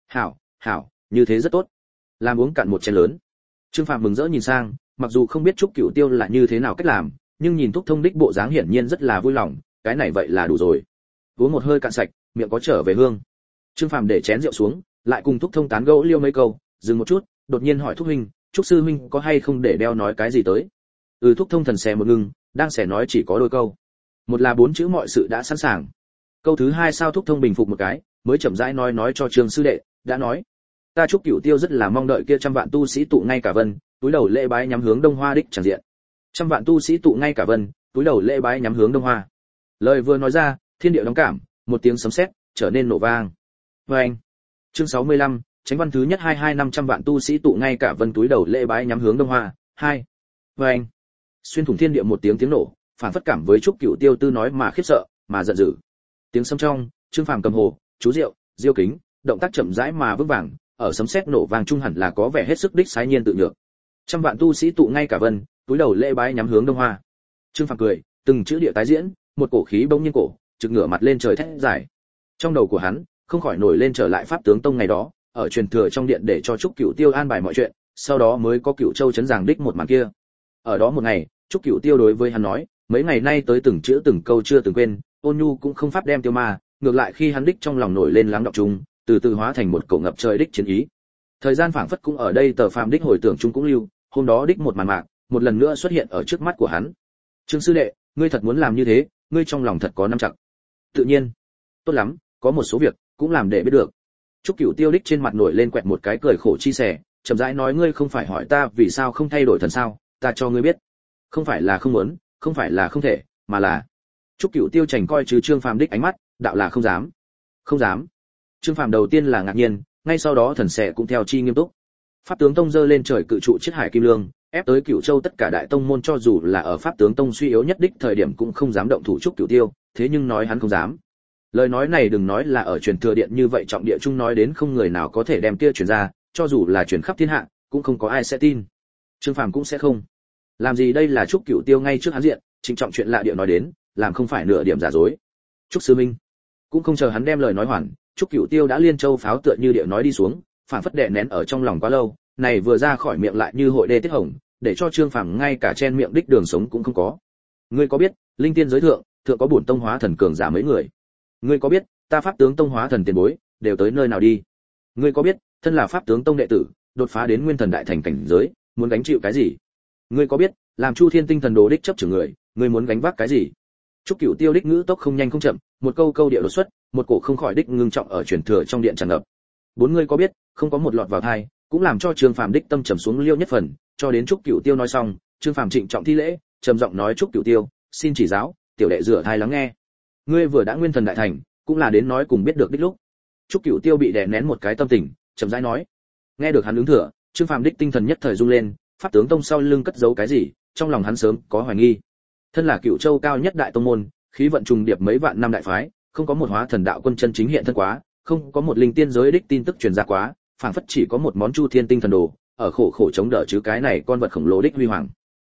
Hảo, như thế rất tốt. Làm uống cạn một chén lớn. Trương Phàm mừng rỡ nhìn sang, mặc dù không biết Trúc Cửu Tiêu là như thế nào cách làm, nhưng nhìn Thúc Thông đích bộ dáng hiển nhiên rất là vui lòng, cái này vậy là đủ rồi. Uống một hơi cạn sạch, miệng có trở về hương. Trương Phàm để chén rượu xuống, lại cùng Thúc Thông tán gẫu liêu mấy câu, dừng một chút, đột nhiên hỏi Thúc huynh, Trúc sư huynh có hay không để đeo nói cái gì tới? Thúc Thông thần xè một ngưng, đang xẻ nói chỉ có đôi câu. Một là 4 chữ mọi sự đã sẵn sàng. Câu thứ 2 sao Thúc Thông bình phục một cái, mới chậm rãi nói cho Trương sư đệ, đã nói. Ta Trúc Cửu Tiêu rất là mong đợi kia trăm vạn tu sĩ tụ ngay cả vân, túi đầu lễ bái nhắm hướng Đông Hoa đích chẳng diện. Trăm vạn tu sĩ tụ ngay cả vân, túi đầu lễ bái nhắm hướng Đông Hoa. Lời vừa nói ra, thiên địa đóng cảm, một tiếng sấm sét trở nên nổ vang. Oeng. Chương 65, Chánh văn thứ nhất 22500 vạn tu sĩ tụ ngay cả vân túi đầu lễ bái nhắm hướng Đông Hoa. 2. Oeng. Xuyên thủng thiên địa một tiếng nổ, phản phất cảm với Trúc Cửu Tiêu tư nói mà khiếp sợ, mà giận dữ. Tiếng sấm trong, Trương Phàm cầm hồ, chú rượu, diêu kính, động tác chậm rãi mà vững vàng, ở sấm sét nổ vang trung hẳn là có vẻ hết sức đích sái nhiên tự nhược. Trăm vạn tu sĩ tụ ngay cả vân, túi đầu lễ bái nhắm hướng Đông Hoa. Trương Phàm cười, từng chữ địa tái diễn, một cổ khí bỗng nhiên cổ, trực ngửa mặt lên trời thét giải. Trong đầu của hắn, không khỏi nổi lên trở lại pháp tướng tông ngày đó, ở truyền thừa trong điện để cho Trúc Cửu Tiêu an bài mọi chuyện, sau đó mới có Cửu Châu chấn giảng đích một màn kia. Ở đó một ngày, Trúc Cửu Tiêu đối với hắn nói, mấy ngày nay tới từng chữ từng câu chưa từng quên, ôn nhu cũng không pháp đem tiêu ma, ngược lại khi hắn đích trong lòng nổi lên lắng đọng chung, từ từ hóa thành một cổ ngập trời đích chiến ý. Thời gian phảng phất cũng ở đây tờ phàm đích hồi tưởng chung cũng lưu, hôm đó đích một màn mạc, một lần nữa xuất hiện ở trước mắt của hắn. Trương sư đệ, ngươi thật muốn làm như thế, ngươi trong lòng thật có nắm chặt. Tự nhiên. Tốt lắm, có một số việc cũng làm để biết được. Trúc Cửu Tiêu đích trên mặt nổi lên quẹt một cái cười khổ chi sẻ, chậm rãi nói ngươi không phải hỏi ta vì sao không thay đổi thần sao, ta cho ngươi biết. Không phải là không muốn, không phải là không thể, mà là Trúc Cửu Tiêu chảnh coi chứ Trương Phàm đích ánh mắt, đạo là không dám. Không dám. Trương Phàm đầu tiên là ngạc nhiên, ngay sau đó thần sẻ cũng theo chi nghiêm túc. Pháp tướng tông giơ lên trời cự trụ chiết hải kim lương, ép tới Cửu Châu tất cả đại tông môn cho dù là ở pháp tướng tông suy yếu nhất đích thời điểm cũng không dám động thủ Trúc Cửu Tiêu, thế nhưng nói hắn không dám. Lời nói này đừng nói là ở truyền thừa điện như vậy trọng địa trung nói đến không người nào có thể đem kia truyền ra, cho dù là truyền khắp thiên hạ, cũng không có ai sẽ tin. Trương Phàm cũng sẽ không. Làm gì đây là Trúc Cửu Tiêu ngay trước hắn diện, trịnh trọng chuyện lạ địa nói đến, làm không phải nửa điểm giả dối. Trúc sư minh, cũng không chờ hắn đem lời nói hoàn, Trúc Cửu Tiêu đã liên châu pháo tựa như địa nói đi xuống, phản phất đè nén ở trong lòng quá lâu, này vừa ra khỏi miệng lại như hội đê tiết hồng, để cho Trương Phàm ngay cả chen miệng đích đường sống cũng không có. Ngươi có biết, linh tiên giới thượng có bổn tông hóa thần cường giả mấy người? Ngươi có biết, ta pháp tướng tông hóa thần tiền bối đều tới nơi nào đi? Ngươi có biết, thân là pháp tướng tông đệ tử, đột phá đến nguyên thần đại thành cảnh giới, muốn gánh chịu cái gì? Ngươi có biết, làm Chu Thiên Tinh Thần Đồ đích chấp trưởng người, ngươi muốn gánh vác cái gì? Trúc Cửu Tiêu đích ngữ tốc không nhanh không chậm, một câu câu địa đột xuất, một cổ không khỏi đích ngưng trọng ở truyền thừa trong điện tràn ngập. Bốn người có biết, không có một lọt vào tai, cũng làm cho Trương Phàm đích tâm trầm xuống liêu nhất phần, cho đến Trúc Cửu Tiêu nói xong, Trương Phàm trịnh trọng thi lễ, trầm giọng nói Trúc Cửu Tiêu, xin chỉ giáo, tiểu đệ rửa tai lắng nghe. Ngươi vừa đã nguyên thần đại thành, cũng là đến nói cùng biết được đích lúc. Trúc Cửu Tiêu bị đè nén một cái tâm tình, chậm rãi nói. Nghe được hắn ứng thừa, Trương Phàm đích tinh thần nhất thời rung lên, pháp tướng tông sau lưng cất giấu cái gì, trong lòng hắn sớm có hoài nghi. Thân là Cửu Châu cao nhất đại tông môn, khí vận trùng điệp mấy vạn năm đại phái, không có một hóa thần đạo quân chân chính hiện thân quá, không có một linh tiên giới đích tin tức truyền ra quá, phảng phất chỉ có một món Chu Thiên Tinh Thần Đồ, ở khổ khổ chống đỡ chứ cái này con vật khổng lồ đích huy hoàng.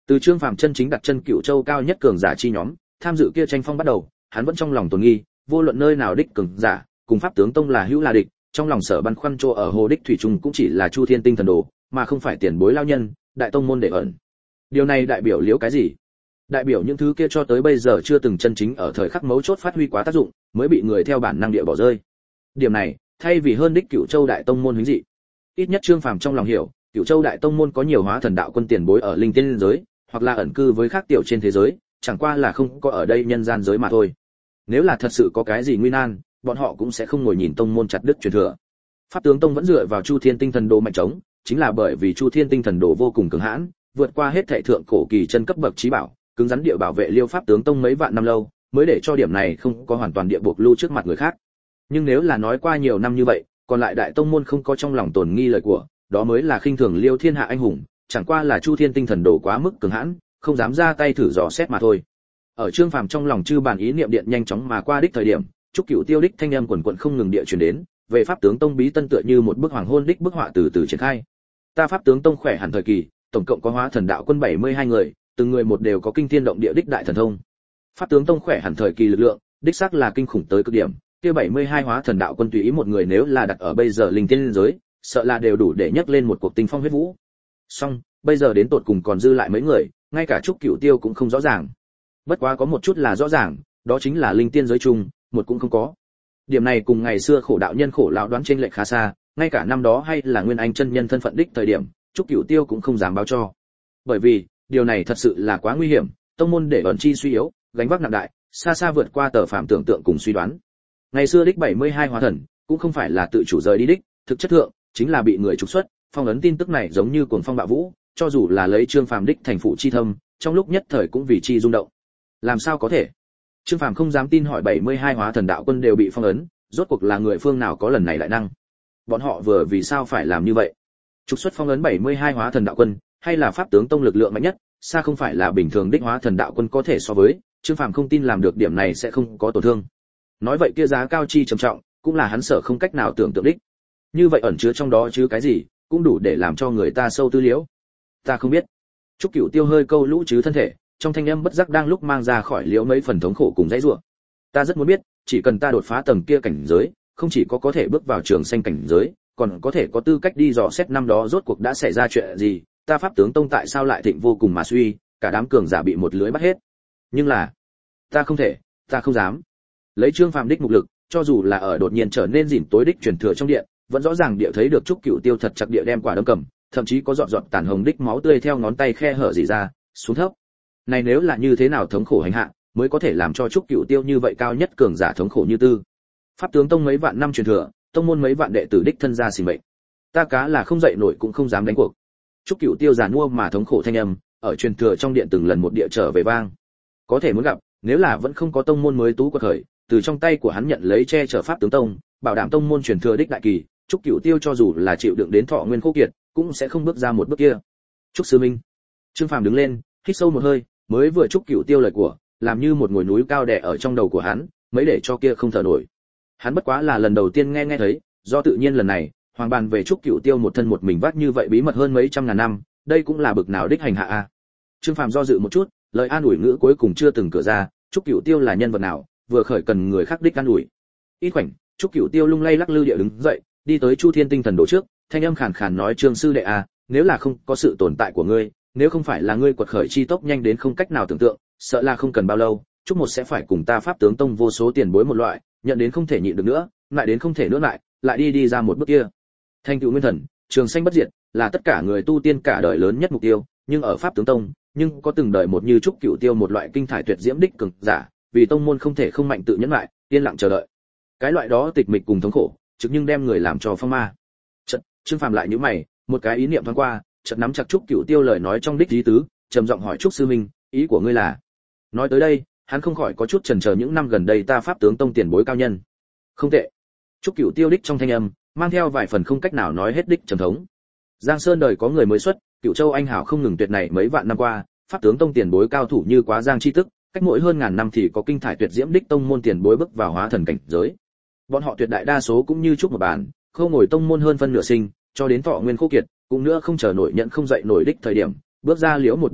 Từ Trương Phàm chân chính đặt chân Cửu Châu cao nhất cường giả chi nhóm, tham dự kia tranh phong bắt đầu, hắn vẫn trong lòng tồn nghi, vô luận nơi nào đích cường giả, cùng Pháp tướng tông là hữu là địch, trong lòng sở băn khoăn chỗ ở hồ đích thủy trùng cũng chỉ là Chu Thiên Tinh Thần Đồ, mà không phải tiền bối lao nhân, đại tông môn để ẩn. Điều này đại biểu liễu cái gì? Đại biểu những thứ kia cho tới bây giờ chưa từng chân chính ở thời khắc mấu chốt phát huy quá tác dụng, mới bị người theo bản năng địa bỏ rơi. Điểm này, thay vì hơn đích Cửu Châu đại tông môn hứng dị. Ít nhất Trương Phàm trong lòng hiểu, Cửu Châu đại tông môn có nhiều hóa thần đạo quân tiền bối ở linh tiên giới, hoặc là ẩn cư với khác tiểu trên thế giới, chẳng qua là không có ở đây nhân gian giới mà thôi. Nếu là thật sự có cái gì nguy nan, bọn họ cũng sẽ không ngồi nhìn tông môn chặt đứt truyền thừa. Pháp tướng tông vẫn dựa vào Chu Thiên Tinh Thần Đồ mạnh chống, chính là bởi vì Chu Thiên Tinh Thần Đồ vô cùng cường hãn, vượt qua hết thảy thượng cổ kỳ chân cấp bậc chí bảo, cứng rắn địa bảo vệ Liêu Pháp tướng tông mấy vạn năm lâu, mới để cho điểm này không có hoàn toàn địa buộc lưu trước mặt người khác. Nhưng nếu là nói qua nhiều năm như vậy, còn lại đại tông môn không có trong lòng tồn nghi lời của, đó mới là khinh thường Liêu thiên hạ anh hùng, chẳng qua là Chu Thiên Tinh Thần Đồ quá mức cường hãn, không dám ra tay thử dò xét mà thôi. Ở Trương Phàm trong lòng chư bản ý niệm điện nhanh chóng mà qua đích thời điểm, Trúc Cửu Tiêu đích thanh âm quần quần không ngừng địa truyền đến, về Pháp tướng tông bí tân tựa như một bức hoàng hôn đích bức họa từ từ triển khai. Ta Pháp tướng tông khỏe hẳn thời kỳ, tổng cộng có hóa thần đạo quân 72 người, từng người một đều có kinh thiên động địa đích đại thần thông. Pháp tướng tông khỏe hẳn thời kỳ lực lượng, đích xác là kinh khủng tới cực điểm, kia 72 hóa thần đạo quân tùy ý một người nếu là đặt ở bây giờ linh tiên giới, sợ là đều đủ để nhấc lên một cuộc tinh phong huyết vũ. Song, bây giờ đến tột cùng còn dư lại mấy người, ngay cả Trúc Cửu Tiêu cũng không rõ ràng. Bất quá có một chút là rõ ràng, đó chính là linh tiên giới chung, một cũng không có. Điểm này cùng ngày xưa khổ đạo nhân khổ lão đoán chênh lệch khá xa, ngay cả năm đó hay là Nguyên Anh chân nhân thân phận đích thời điểm, Trúc Cửu Tiêu cũng không dám báo cho. Bởi vì, điều này thật sự là quá nguy hiểm, tông môn để ẩn chi suy yếu, gánh vác nặng đại, xa xa vượt qua tờ phàm tưởng tượng cùng suy đoán. Ngày xưa đích 72 hóa thần, cũng không phải là tự chủ rời đi đích, thực chất thượng, chính là bị người trục xuất, phong ấn tin tức này giống như cuồng phong bạo vũ, cho dù là lấy Trương Phàm đích thành phụ chi thâm, trong lúc nhất thời cũng vì chi rung động. Làm sao có thể? Trương Phàm không dám tin hỏi 72 hóa thần đạo quân đều bị phong ấn, rốt cuộc là người phương nào có lần này đại năng? Bọn họ vừa vì sao phải làm như vậy? Trục xuất phong ấn 72 hóa thần đạo quân, hay là Pháp tướng tông lực lượng mạnh nhất, xa không phải là bình thường đích hóa thần đạo quân có thể so với, Trương Phàm không tin làm được điểm này sẽ không có tổn thương. Nói vậy kia giá cao chi trầm trọng, cũng là hắn sợ không cách nào tưởng tượng đích. Như vậy ẩn chứa trong đó chứ cái gì, cũng đủ để làm cho người ta sâu tư liễu. Ta không biết. Trúc Cửu Tiêu hơi câu lũ chứ thân thể, trong thanh âm bất giác đang lúc mang ra khỏi liễu mấy phần thống khổ cùng dãy rủa. Ta rất muốn biết, chỉ cần ta đột phá tầng kia cảnh giới, không chỉ có thể bước vào trường sinh cảnh giới, còn có thể có tư cách đi dò xét năm đó rốt cuộc đã xảy ra chuyện gì, ta Pháp tướng tông tại sao lại thịnh vô cùng mà suy, cả đám cường giả bị một lưới bắt hết. Nhưng là, ta không thể, ta không dám. Lấy Trương Phàm đích mục lực, cho dù là ở đột nhiên trở nên rỉn tối đích truyền thừa trong điện, vẫn rõ ràng địa thấy được Trúc Cửu Tiêu thật chặt địa đem quả đấm cầm, thậm chí có giọt giọt tàn hồng đích máu tươi theo ngón tay khe hở rỉ ra, xuống thấp. Này nếu là như thế nào thống khổ hành hạ, mới có thể làm cho Trúc Cửu Tiêu như vậy cao nhất cường giả thống khổ như tư. Pháp tướng tông mấy vạn năm truyền thừa, tông môn mấy vạn đệ tử đích thân gia sinh mệnh. Ta cá là không dậy nổi cũng không dám đánh cuộc. Trúc Cửu Tiêu giàn mua mà thống khổ thanh âm, ở truyền thừa trong điện từng lần một địa trở về vang. Có thể muốn gặp, nếu là vẫn không có tông môn mới tú quật khởi, từ trong tay của hắn nhận lấy che chở Pháp tướng tông, bảo đảm tông môn truyền thừa đích đại kỳ, Trúc Cửu Tiêu cho dù là chịu đựng đến thọ nguyên khô kiệt, cũng sẽ không bước ra một bước kia. Trúc sư minh. Trương Phàm đứng lên, hít sâu một hơi, mới vừa Trúc Cửu Tiêu lời của, làm như một ngồi núi cao đè ở trong đầu của hắn, mấy để cho kia không thở nổi. Hắn bất quá là lần đầu tiên nghe thấy, do tự nhiên lần này, hoàng bàn về Trúc Cửu Tiêu một thân một mình vác như vậy bí mật hơn mấy trăm ngàn năm, đây cũng là bực nào đích hành hạ a. Trương Phàm do dự một chút, lời an ủi ngữ cuối cùng chưa từng cửa ra, Trúc Cửu Tiêu là nhân vật nào, vừa khởi cần người khác đích an ủi. Ít khoảnh, Trúc Cửu Tiêu lung lay lắc lư địa đứng dậy, đi tới Chu Thiên Tinh Thần Đồ trước, thanh âm khàn khàn nói: "Trương sư đệ a, nếu là không có sự tồn tại của ngươi, nếu không phải là ngươi quật khởi chi tốc nhanh đến không cách nào tưởng tượng, sợ là không cần bao lâu, Trúc một sẽ phải cùng ta Pháp tướng tông vô số tiền bối một loại, nhận đến không thể nhịn được nữa, lại đến không thể nữa lại đi ra một bước kia. Thành tựu nguyên thần, trường sanh bất diệt, là tất cả người tu tiên cả đời lớn nhất mục tiêu, nhưng ở Pháp tướng tông, nhưng có từng đời một như Trúc Cửu Tiêu một loại kinh thải tuyệt diễm đích cường giả, vì tông môn không thể không mạnh tự nhẫn lại, yên lặng chờ đợi. Cái loại đó tịch mịch cùng thống khổ, trực nhưng đem người làm cho phong ma." Chợt, Trương Phàm lại nhíu mày, một cái ý niệm thoáng qua, chợt nắm chặt Trúc Cửu Tiêu lời nói trong đích ý tứ, trầm giọng hỏi: "Trúc sư minh, ý của ngươi là?" Nói tới đây, hắn không khỏi có chút chần chờ những năm gần đây ta Pháp tướng tông tiền bối cao nhân. Không tệ. Trúc Cửu Tiêu đích trong thanh âm, mang theo vài phần không cách nào nói hết đích trầm thống. Giang Sơn đời có người mới xuất, Cửu Châu anh hảo không ngừng tuyệt này mấy vạn năm qua, Pháp tướng tông tiền bối cao thủ như quá giang chi tức, cách mỗi hơn ngàn năm thì có kinh thải tuyệt diễm đích tông môn tiền bối bước vào hóa thần cảnh giới. Bọn họ tuyệt đại đa số cũng như Trúc một bản, không ngồi tông môn hơn phân nửa sinh, cho đến thọ nguyên khô kiệt, cũng nữa không chờ nổi nhận không dậy nổi đích thời điểm, bước ra liễu một bước kia,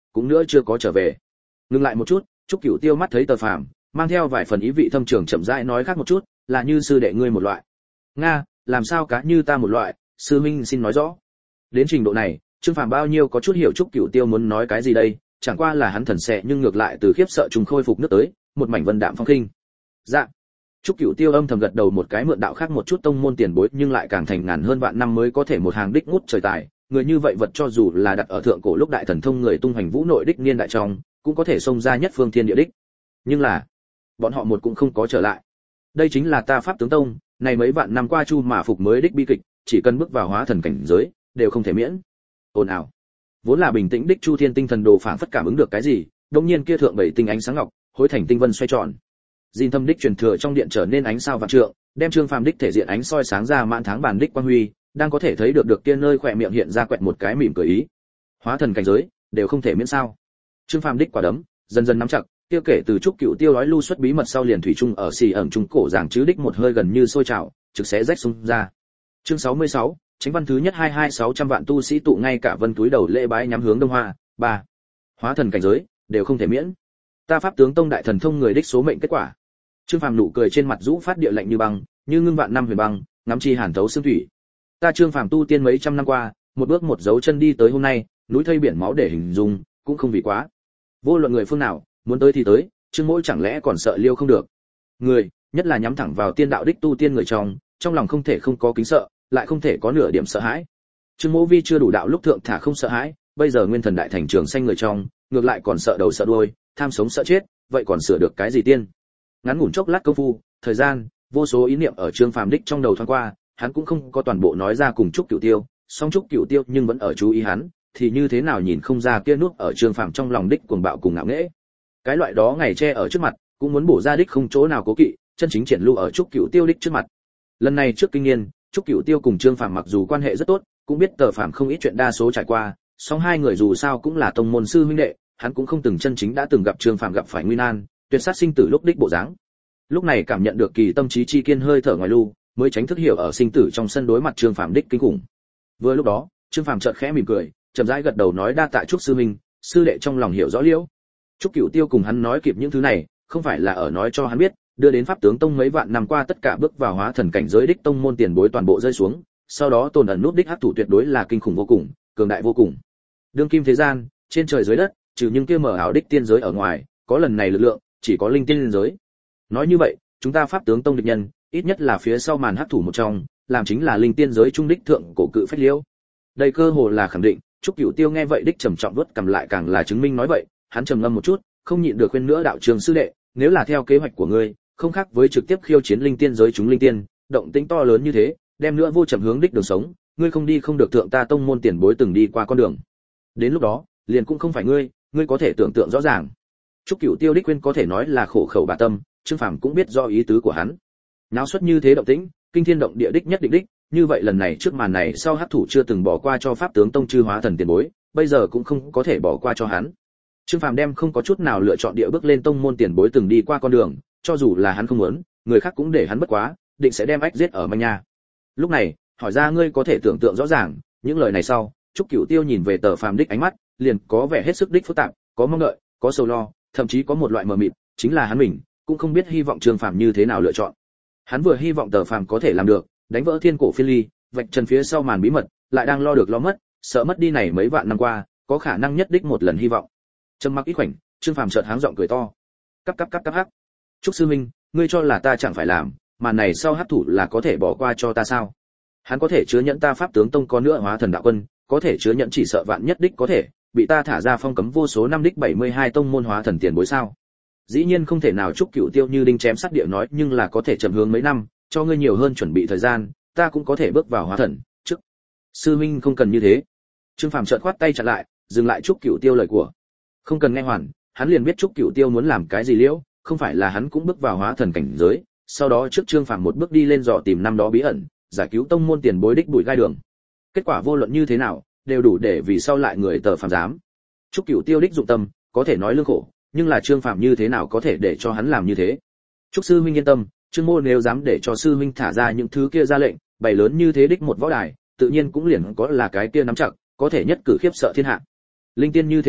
cũng nữa chưa có trở về. Ngừng lại một chút, Trúc Cửu Tiêu mắt thấy Tờ Phàm, mang theo vài phần ý vị thâm trường chậm rãi nói khác một chút, là như sư đệ ngươi một loại. Nga, làm sao cá như ta một loại, sư minh xin nói rõ. Đến trình độ này, Trương Phàm bao nhiêu có chút hiểu Trúc Cửu Tiêu muốn nói cái gì đây, chẳng qua là hắn thần sệ nhưng ngược lại từ khiếp sợ trùng khôi phục nước tới, một mảnh vân đạm phong khinh. Dạ. Trúc Cửu Tiêu âm thầm gật đầu một cái, mượn đạo khác một chút tông môn tiền bối, nhưng lại càng thành ngàn hơn vạn năm mới có thể một hàng đích ngút trời tài, người như vậy vật cho dù là đặt ở thượng cổ lúc đại thần thông người tung hoành vũ nội đích niên đại trong, cũng có thể xông ra nhất phương thiên địa đích. Nhưng là, bọn họ một cũng không có trở lại. Đây chính là ta Pháp tướng tông, này mấy vạn năm qua chu mà phục mới đích bi kịch, chỉ cần bước vào hóa thần cảnh giới, đều không thể miễn. Ồn ào. Vốn là bình tĩnh đích Chu Thiên tinh thần đồ phảng phất cảm ứng được cái gì, đột nhiên kia thượng bảy tinh ánh sáng ngọc, hối thành tinh vân xoay tròn. Diên Thâm đích truyền thừa trong điện trở nên ánh sao vạn trượng, đem Trương Phàm đích thể diện ánh soi sáng ra mãn tháng bản đích quang huy, đang có thể thấy được kia nơi khỏe miệng hiện ra quẹt một cái mỉm cười ý. Hóa thần cảnh giới, đều không thể miễn sao? Trương Phàm đích quả đấm dần dần nắm chặt, kia kể từ Trúc Cửu Tiêu nói lưu xuất bí mật sau liền thủy chung ở xì ẩm trung cổ giảng chứ đích một hơi gần như sôi trào, trực sẽ rách xung ra. Chương 66, chính văn thứ nhất 22600 vạn tu sĩ tụ ngay cả vân túi đầu lễ bái nhắm hướng Đông Hoa. 3. Hóa thần cảnh giới, đều không thể miễn. Ta Pháp tướng tông đại thần thông người đích số mệnh kết quả. Trương Phàm nụ cười trên mặt rũ phát địa lạnh như băng, như ngưng vạn năm huyền băng, ngắm chi hàn thấu xương thủy. Ta Trương Phàm tu tiên mấy trăm năm qua, một bước một dấu chân đi tới hôm nay, núi thây biển máu để hình dung, cũng không vì quá. Vô luận người phương nào, muốn tới thì tới, Trương Mỗi chẳng lẽ còn sợ liêu không được. Người, nhất là nhắm thẳng vào tiên đạo đích tu tiên người trong lòng không thể không có kính sợ, lại không thể có nửa điểm sợ hãi. Trương Mỗ vi chưa đủ đạo lúc thượng thả không sợ hãi, bây giờ nguyên thần đại thành trường sanh người trong, ngược lại còn sợ đầu sợ đuôi, tham sống sợ chết, vậy còn sửa được cái gì tiên? Ngắn ngủn chốc lát công phu, thời gian, vô số ý niệm ở Trương Phàm đích trong đầu thoáng qua, hắn cũng không có toàn bộ nói ra cùng Trúc Cửu Tiêu, song Trúc Cửu Tiêu nhưng vẫn ở chú ý hắn, thì như thế nào nhìn không ra kia nút ở Trương Phàm trong lòng đích cuồng bạo cùng ngạo nghễ. Cái loại đó ngày che ở trước mặt, cũng muốn bổ ra đích không chỗ nào cố kỵ, chân chính triển lưu ở Trúc Cửu Tiêu đích trước mặt. Lần này trước kinh niên, Trúc Cửu Tiêu cùng Trương Phàm mặc dù quan hệ rất tốt, cũng biết Tờ Phàm không ít chuyện đa số trải qua, song hai người dù sao cũng là tông môn sư huynh đệ, hắn cũng không từng chân chính đã từng gặp Trương Phàm gặp phải nguy nan, tuyệt sát sinh tử lúc đích bộ dáng. Lúc này cảm nhận được kỳ tâm trí chi kiên hơi thở ngoài lưu, mới tránh thức hiểu ở sinh tử trong sân đối mặt Trương Phàm đích kinh khủng. Vừa lúc đó, Trương Phàm chợt khẽ mỉm cười, chậm rãi gật đầu nói đa tạ Trúc sư huynh, sư đệ trong lòng hiểu rõ liễu. Trúc Cửu Tiêu cùng hắn nói kịp những thứ này, không phải là ở nói cho hắn biết, đưa đến Pháp tướng tông mấy vạn năm qua tất cả bước vào hóa thần cảnh giới đích tông môn tiền bối toàn bộ rơi xuống, sau đó tồn ẩn nút đích hắc thủ tuyệt đối là kinh khủng vô cùng, cường đại vô cùng. Đương kim thế gian, trên trời dưới đất, trừ những kia mở ảo đích tiên giới ở ngoài, có lần này lực lượng, chỉ có linh tiên giới. Nói như vậy, chúng ta Pháp tướng tông địch nhân, ít nhất là phía sau màn hắc thủ một trong, làm chính là linh tiên giới trung đích thượng cổ cự phách liễu. Đây cơ hồ là khẳng định, Trúc Cửu Tiêu nghe vậy đích trầm trọng vuốt cầm lại càng là chứng minh nói vậy, hắn trầm ngâm một chút, không nhịn được khuyên nữa đạo trường sư đệ, nếu là theo kế hoạch của ngươi, không khác với trực tiếp khiêu chiến linh tiên giới chúng linh tiên, động tĩnh to lớn như thế, đem nữa vô chậm hướng đích đường sống, ngươi không đi không được thượng ta tông môn tiền bối từng đi qua con đường. Đến lúc đó, liền cũng không phải ngươi có thể tưởng tượng rõ ràng. Trúc Cửu Tiêu đích khuyên có thể nói là khổ khẩu bà tâm, Trương Phàm cũng biết do ý tứ của hắn. Náo xuất như thế động tĩnh, kinh thiên động địa đích nhất định đích, như vậy lần này trước màn này sau hắc thủ chưa từng bỏ qua cho Pháp tướng tông chư hóa thần tiền bối, bây giờ cũng không có thể bỏ qua cho hắn. Trương Phàm đem không có chút nào lựa chọn địa bước lên tông môn tiền bối từng đi qua con đường, cho dù là hắn không muốn, người khác cũng để hắn bất quá, định sẽ đem ách giết ở manh nha. Lúc này, hỏi ra ngươi có thể tưởng tượng rõ ràng, những lời này sau, Trúc Cửu Tiêu nhìn về Tờ Phàm đích ánh mắt, liền có vẻ hết sức đích phức tạp, có mong đợi, có sầu lo, thậm chí có một loại mờ mịt, chính là hắn mình cũng không biết hy vọng Trương Phàm như thế nào lựa chọn. Hắn vừa hy vọng Tờ Phàm có thể làm được, đánh vỡ thiên cổ phiên ly, vạch trần phía sau màn bí mật, lại đang lo được lo mất, sợ mất đi này mấy vạn năm qua, có khả năng nhất đích một lần hy vọng. Trầm mặc ít khoảnh, Trương Phàm chợt háng giọng cười to. Cắp hắc. Trúc sư minh, ngươi cho là ta chẳng phải làm, mà này sau hắc thủ là có thể bỏ qua cho ta sao? Hắn có thể chứa nhận ta Pháp tướng tông có nữa hóa thần đạo quân, có thể chứa nhận chỉ sợ vạn nhất đích có thể bị ta thả ra phong cấm vô số năm đích 72 tông môn hóa thần tiền bối sao? Dĩ nhiên không thể nào. Trúc Cửu Tiêu như đinh chém sắt địa nói, nhưng là có thể chậm hướng mấy năm, cho ngươi nhiều hơn chuẩn bị thời gian, ta cũng có thể bước vào hóa thần trước. Sư minh không cần như thế. Trương Phàm chợt khoát tay chặn lại, dừng lại Trúc Cửu Tiêu lời của. Không cần nghe hoàn, hắn liền biết Trúc Cửu Tiêu muốn làm cái gì liễu, không phải là hắn cũng bước vào hóa thần cảnh giới, sau đó trước Trương Phàm một bước đi lên dò tìm năm đó bí ẩn, giải cứu tông môn tiền bối đích bụi gai đường. Kết quả vô luận như thế nào, đều đủ để vì sau lại người Tờ Phàm dám. Trúc Cửu Tiêu đích dụng tâm, có thể nói lương khổ, nhưng là Trương Phàm như thế nào có thể để cho hắn làm như thế? Trúc sư huynh yên tâm, Trương mô nếu dám để cho sư huynh thả ra những thứ kia ra lệnh, bày lớn như thế đích một võ đài, tự nhiên cũng liền có là cái kia nắm chặt, có thể nhất cử khiếp sợ thiên hạ. Linh tiên như thế nào,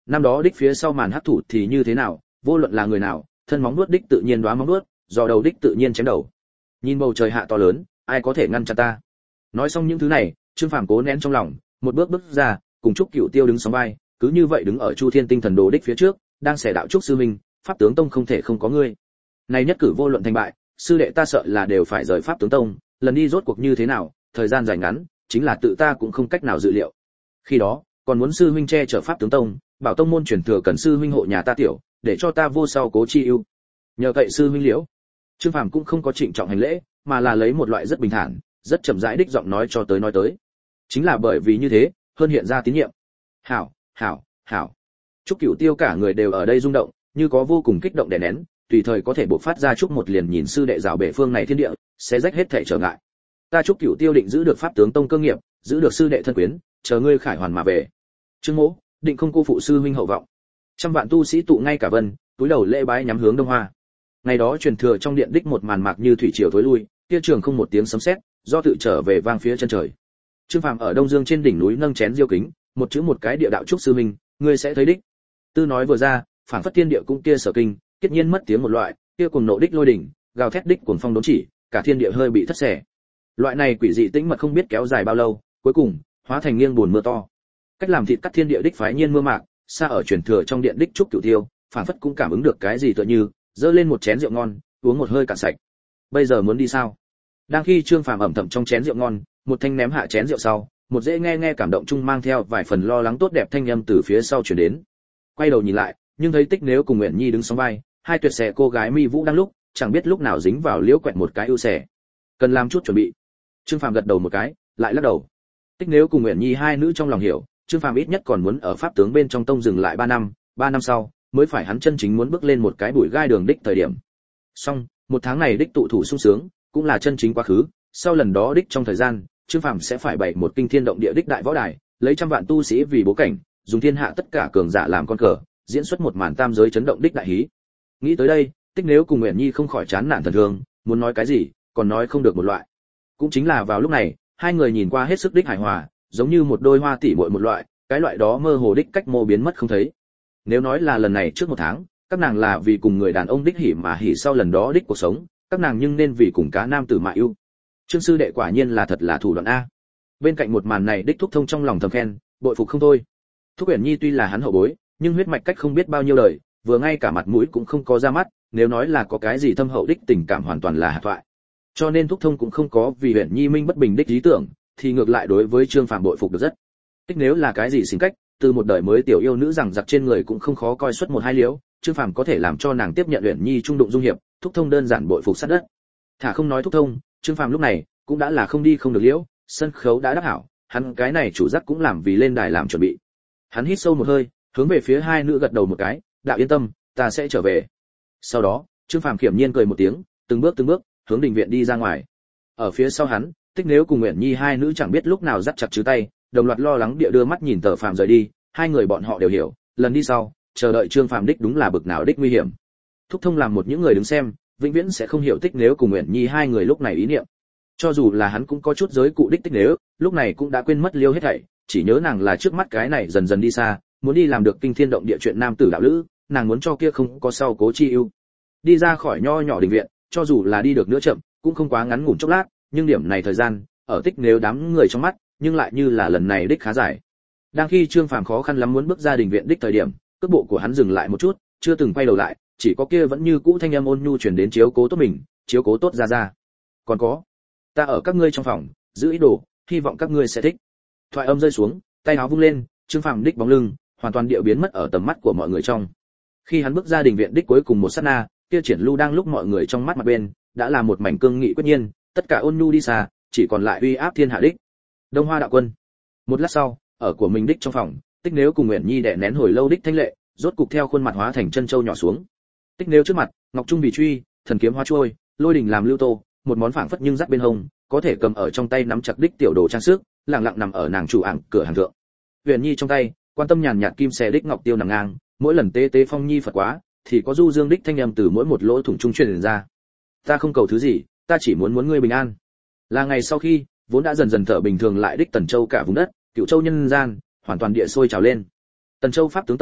năm đó đích phía sau màn hắc thủ thì như thế nào, vô luận là người nào, thân móng nuốt đích tự nhiên đoá móng nuốt, giò đầu đích tự nhiên chém đầu. Nhìn bầu trời hạ to lớn, ai có thể ngăn chặn ta? Nói xong những thứ này, Trương Phàm cố nén trong lòng, một bước bước ra, cùng Trúc Cửu Tiêu đứng sóng vai, cứ như vậy đứng ở Chu Thiên Tinh Thần Đồ đích phía trước, đang xẻ đạo Trúc sư minh, Pháp tướng tông không thể không có ngươi. Này nhất cử vô luận thành bại, sư đệ ta sợ là đều phải rời Pháp tướng tông, lần đi rốt cuộc như thế nào, thời gian dài ngắn, chính là tự ta cũng không cách nào dự liệu. Khi đó, còn muốn sư huynh che chở Pháp tướng tông, bảo tông môn truyền thừa cần sư huynh hộ nhà ta tiểu, để cho ta vô sau cố chi ưu. Nhờ cậy sư huynh liễu. Trương Phàm cũng không có trịnh trọng hành lễ, mà là lấy một loại rất bình thản, rất chậm rãi đích giọng nói cho tới nói tới. Chính là bởi vì như thế, hơn hiện ra tín nhiệm. Hảo, hảo, hảo. Trúc Cửu Tiêu cả người đều ở đây rung động, như có vô cùng kích động đè nén, tùy thời có thể bộc phát ra chúc một liền nhìn sư đệ rào bể phương này thiên địa, sẽ rách hết thảy trở ngại. Ta Trúc Cửu Tiêu định giữ được Pháp tướng tông cơ nghiệp, giữ được sư đệ thân quyến, chờ ngươi khải hoàn mà về. Trương Mỗ, định không cô phụ sư huynh hậu vọng. Trăm vạn tu sĩ tụ ngay cả vân, túi đầu lễ bái nhắm hướng Đông Hoa. Ngày đó truyền thừa trong điện đích một màn mạc như thủy triều thối lui, kia trường không một tiếng sấm sét, do tự trở về vang phía chân trời. Trương Phàm ở Đông Dương trên đỉnh núi nâng chén diêu kính, một chữ một cái địa đạo trúc sư huynh, ngươi sẽ thấy đích. Tư nói vừa ra, phảng phất thiên địa cũng kia sở kinh, kết nhiên mất tiếng một loại, kia cùng nộ đích lôi đỉnh, gào thét đích cuồng phong đốn chỉ, cả thiên địa hơi bị thất xẻ. Loại này quỷ dị tĩnh mật không biết kéo dài bao lâu, cuối cùng hóa thành nghiêng buồn mưa to. Cách làm thịt cắt thiên địa đích phái nhiên mưa mạc, xa ở truyền thừa trong điện đích trúc Cửu Tiêu, phảng phất cũng cảm ứng được cái gì tựa như, dơ lên một chén rượu ngon, uống một hơi cạn sạch. Bây giờ muốn đi sao? Đang khi Trương Phàm ẩm thầm trong chén rượu ngon, một thanh ném hạ chén rượu sau, một dễ nghe cảm động chung mang theo vài phần lo lắng tốt đẹp thanh âm từ phía sau truyền đến. Quay đầu nhìn lại, nhưng thấy Tích Nếu cùng Uyển Nhi đứng sóng vai, hai tuyệt xẻ cô gái mi vũ đang lúc, chẳng biết lúc nào dính vào liễu quẹt một cái ưu xẻ. Cần làm chút chuẩn bị. Trương Phàm gật đầu một cái, lại lắc đầu. Tích Nếu cùng Uyển Nhi hai nữ trong lòng hiểu, Trương Phàm ít nhất còn muốn ở pháp tướng bên trong tông dừng lại 3 năm sau, mới phải hắn chân chính muốn bước lên một cái bụi gai đường đích thời điểm. Xong, một tháng này đích tụ thủ sung sướng, cũng là chân chính quá khứ, sau lần đó đích trong thời gian, Trương Phàm sẽ phải bày một kinh thiên động địa đích đại võ đài, lấy trăm vạn tu sĩ vì bố cảnh, dùng thiên hạ tất cả cường giả làm con cờ, diễn xuất một màn tam giới chấn động đích đại hí. Nghĩ tới đây, Tích Nếu cùng Uyển Nhi không khỏi chán nản thần thương, muốn nói cái gì, còn nói không được một loại. Cũng chính là vào lúc này, hai người nhìn qua hết sức đích hài hòa, giống như một đôi hoa tỷ muội một loại, cái loại đó mơ hồ đích cách mô biến mất không thấy. Nếu nói là lần này trước một tháng, các nàng là vì cùng người đàn ông đích hỉ mà hỉ sau lần đó đích cuộc sống, các nàng nhưng nên vì cùng cá nam tử mà yêu. Trương sư đệ quả nhiên là thật là thủ đoạn a. Bên cạnh một màn này đích Thúc Thông trong lòng thầm khen, bội phục không thôi. Thúc Uyển Nhi tuy là hắn hậu bối, nhưng huyết mạch cách không biết bao nhiêu đời, vừa ngay cả mặt mũi cũng không có ra mắt, nếu nói là có cái gì thâm hậu đích tình cảm hoàn toàn là hạt thoại. Cho nên Thúc Thông cũng không có vì Uyển Nhi minh bất bình đích lý tưởng, thì ngược lại đối với Trương Phàm bội phục được rất. Tích Nếu là cái gì tính cách, từ một đời mới tiểu yêu nữ rằng giặc trên người cũng không khó coi xuất một hai liếu, Trương Phàm có thể làm cho nàng tiếp nhận Uyển Nhi trung đụng dung hiệp, Thúc Thông đơn giản bội phục sát đất. Thả không nói Thúc Thông, Trương Phàm lúc này cũng đã là không đi không được liễu, sân khấu đã đắc hảo, hắn cái này chủ giác cũng làm vì lên đài làm chuẩn bị. Hắn hít sâu một hơi, hướng về phía hai nữ gật đầu một cái, đạo yên tâm, ta sẽ trở về. Sau đó, Trương Phàm khiểm nhiên cười một tiếng, từng bước hướng đình viện đi ra ngoài. Ở phía sau hắn, Tích Nếu cùng Uyển Nhi hai nữ chẳng biết lúc nào dắt chặt chứ tay, đồng loạt lo lắng địa đưa mắt nhìn Tờ Phàm rời đi, hai người bọn họ đều hiểu, lần đi sau, chờ đợi Trương Phàm đích đúng là bực nào đích nguy hiểm. Thúc Thông làm một những người đứng xem, vĩnh viễn sẽ không hiểu Tích Nếu cùng Uyển Nhi hai người lúc này ý niệm. Cho dù là hắn cũng có chút giới cụ đích Tích Nếu, lúc này cũng đã quên mất liêu hết thảy, chỉ nhớ nàng là trước mắt cái này dần dần đi xa, muốn đi làm được kinh thiên động địa chuyện nam tử đạo lữ, nàng muốn cho kia không có sau cố chi ưu. Đi ra khỏi nho nhỏ đình viện, cho dù là đi được nữa chậm, cũng không quá ngắn ngủn chốc lát, nhưng điểm này thời gian, ở Tích Nếu đám người trong mắt, nhưng lại như là lần này đích khá dài. Đang khi Trương Phàm khó khăn lắm muốn bước ra đình viện đích thời điểm, cước bộ của hắn dừng lại một chút, chưa từng quay đầu lại, chỉ có kia vẫn như cũ thanh âm ôn nhu truyền đến chiếu cố tốt mình, chiếu cố tốt ra. Còn có, ta ở các ngươi trong phòng, giữ ý đồ, hy vọng các ngươi sẽ thích. Thoại âm rơi xuống, tay áo vung lên, Trương Phàm đích bóng lưng hoàn toàn địa biến mất ở tầm mắt của mọi người trong. Khi hắn bước ra đình viện đích cuối cùng một sát na, kia triển lưu đang lúc mọi người trong mắt mặt bên, đã là một mảnh cương nghị quyết nhiên, tất cả ôn nhu đi xa, chỉ còn lại uy áp thiên hạ đích. Đông Hoa đạo quân. Một lát sau, ở của mình đích trong phòng, Tích Nếu cùng Uyển Nhi đè nén hồi lâu đích thanh lệ, rốt cục theo khuôn mặt hóa thành chân châu nhỏ xuống. Tích Nếu trước mặt, ngọc trung vì truy, thần kiếm hóa trôi, lôi đỉnh làm lưu tô, một món phảng phất nhưng dắt bên hông, có thể cầm ở trong tay nắm chặt đích tiểu đồ trang sức, lặng lặng nằm ở nàng chủ ảng cửa hàng thượng. Uyển Nhi trong tay, quan tâm nhàn nhạt kim xè đích ngọc tiêu nằm ngang, mỗi lần tế tế phong nhi phật quá, thì có du dương đích thanh âm từ mỗi một lỗ thủng trung truyền ra. Ta không cầu thứ gì, ta chỉ muốn ngươi bình an. Là ngày sau khi, vốn đã dần dần thở bình thường lại đích Tần Châu cả vùng đất, Cửu Châu nhân gian, hoàn toàn địa sôi trào lên. Tần Châu Pháp tướng tông,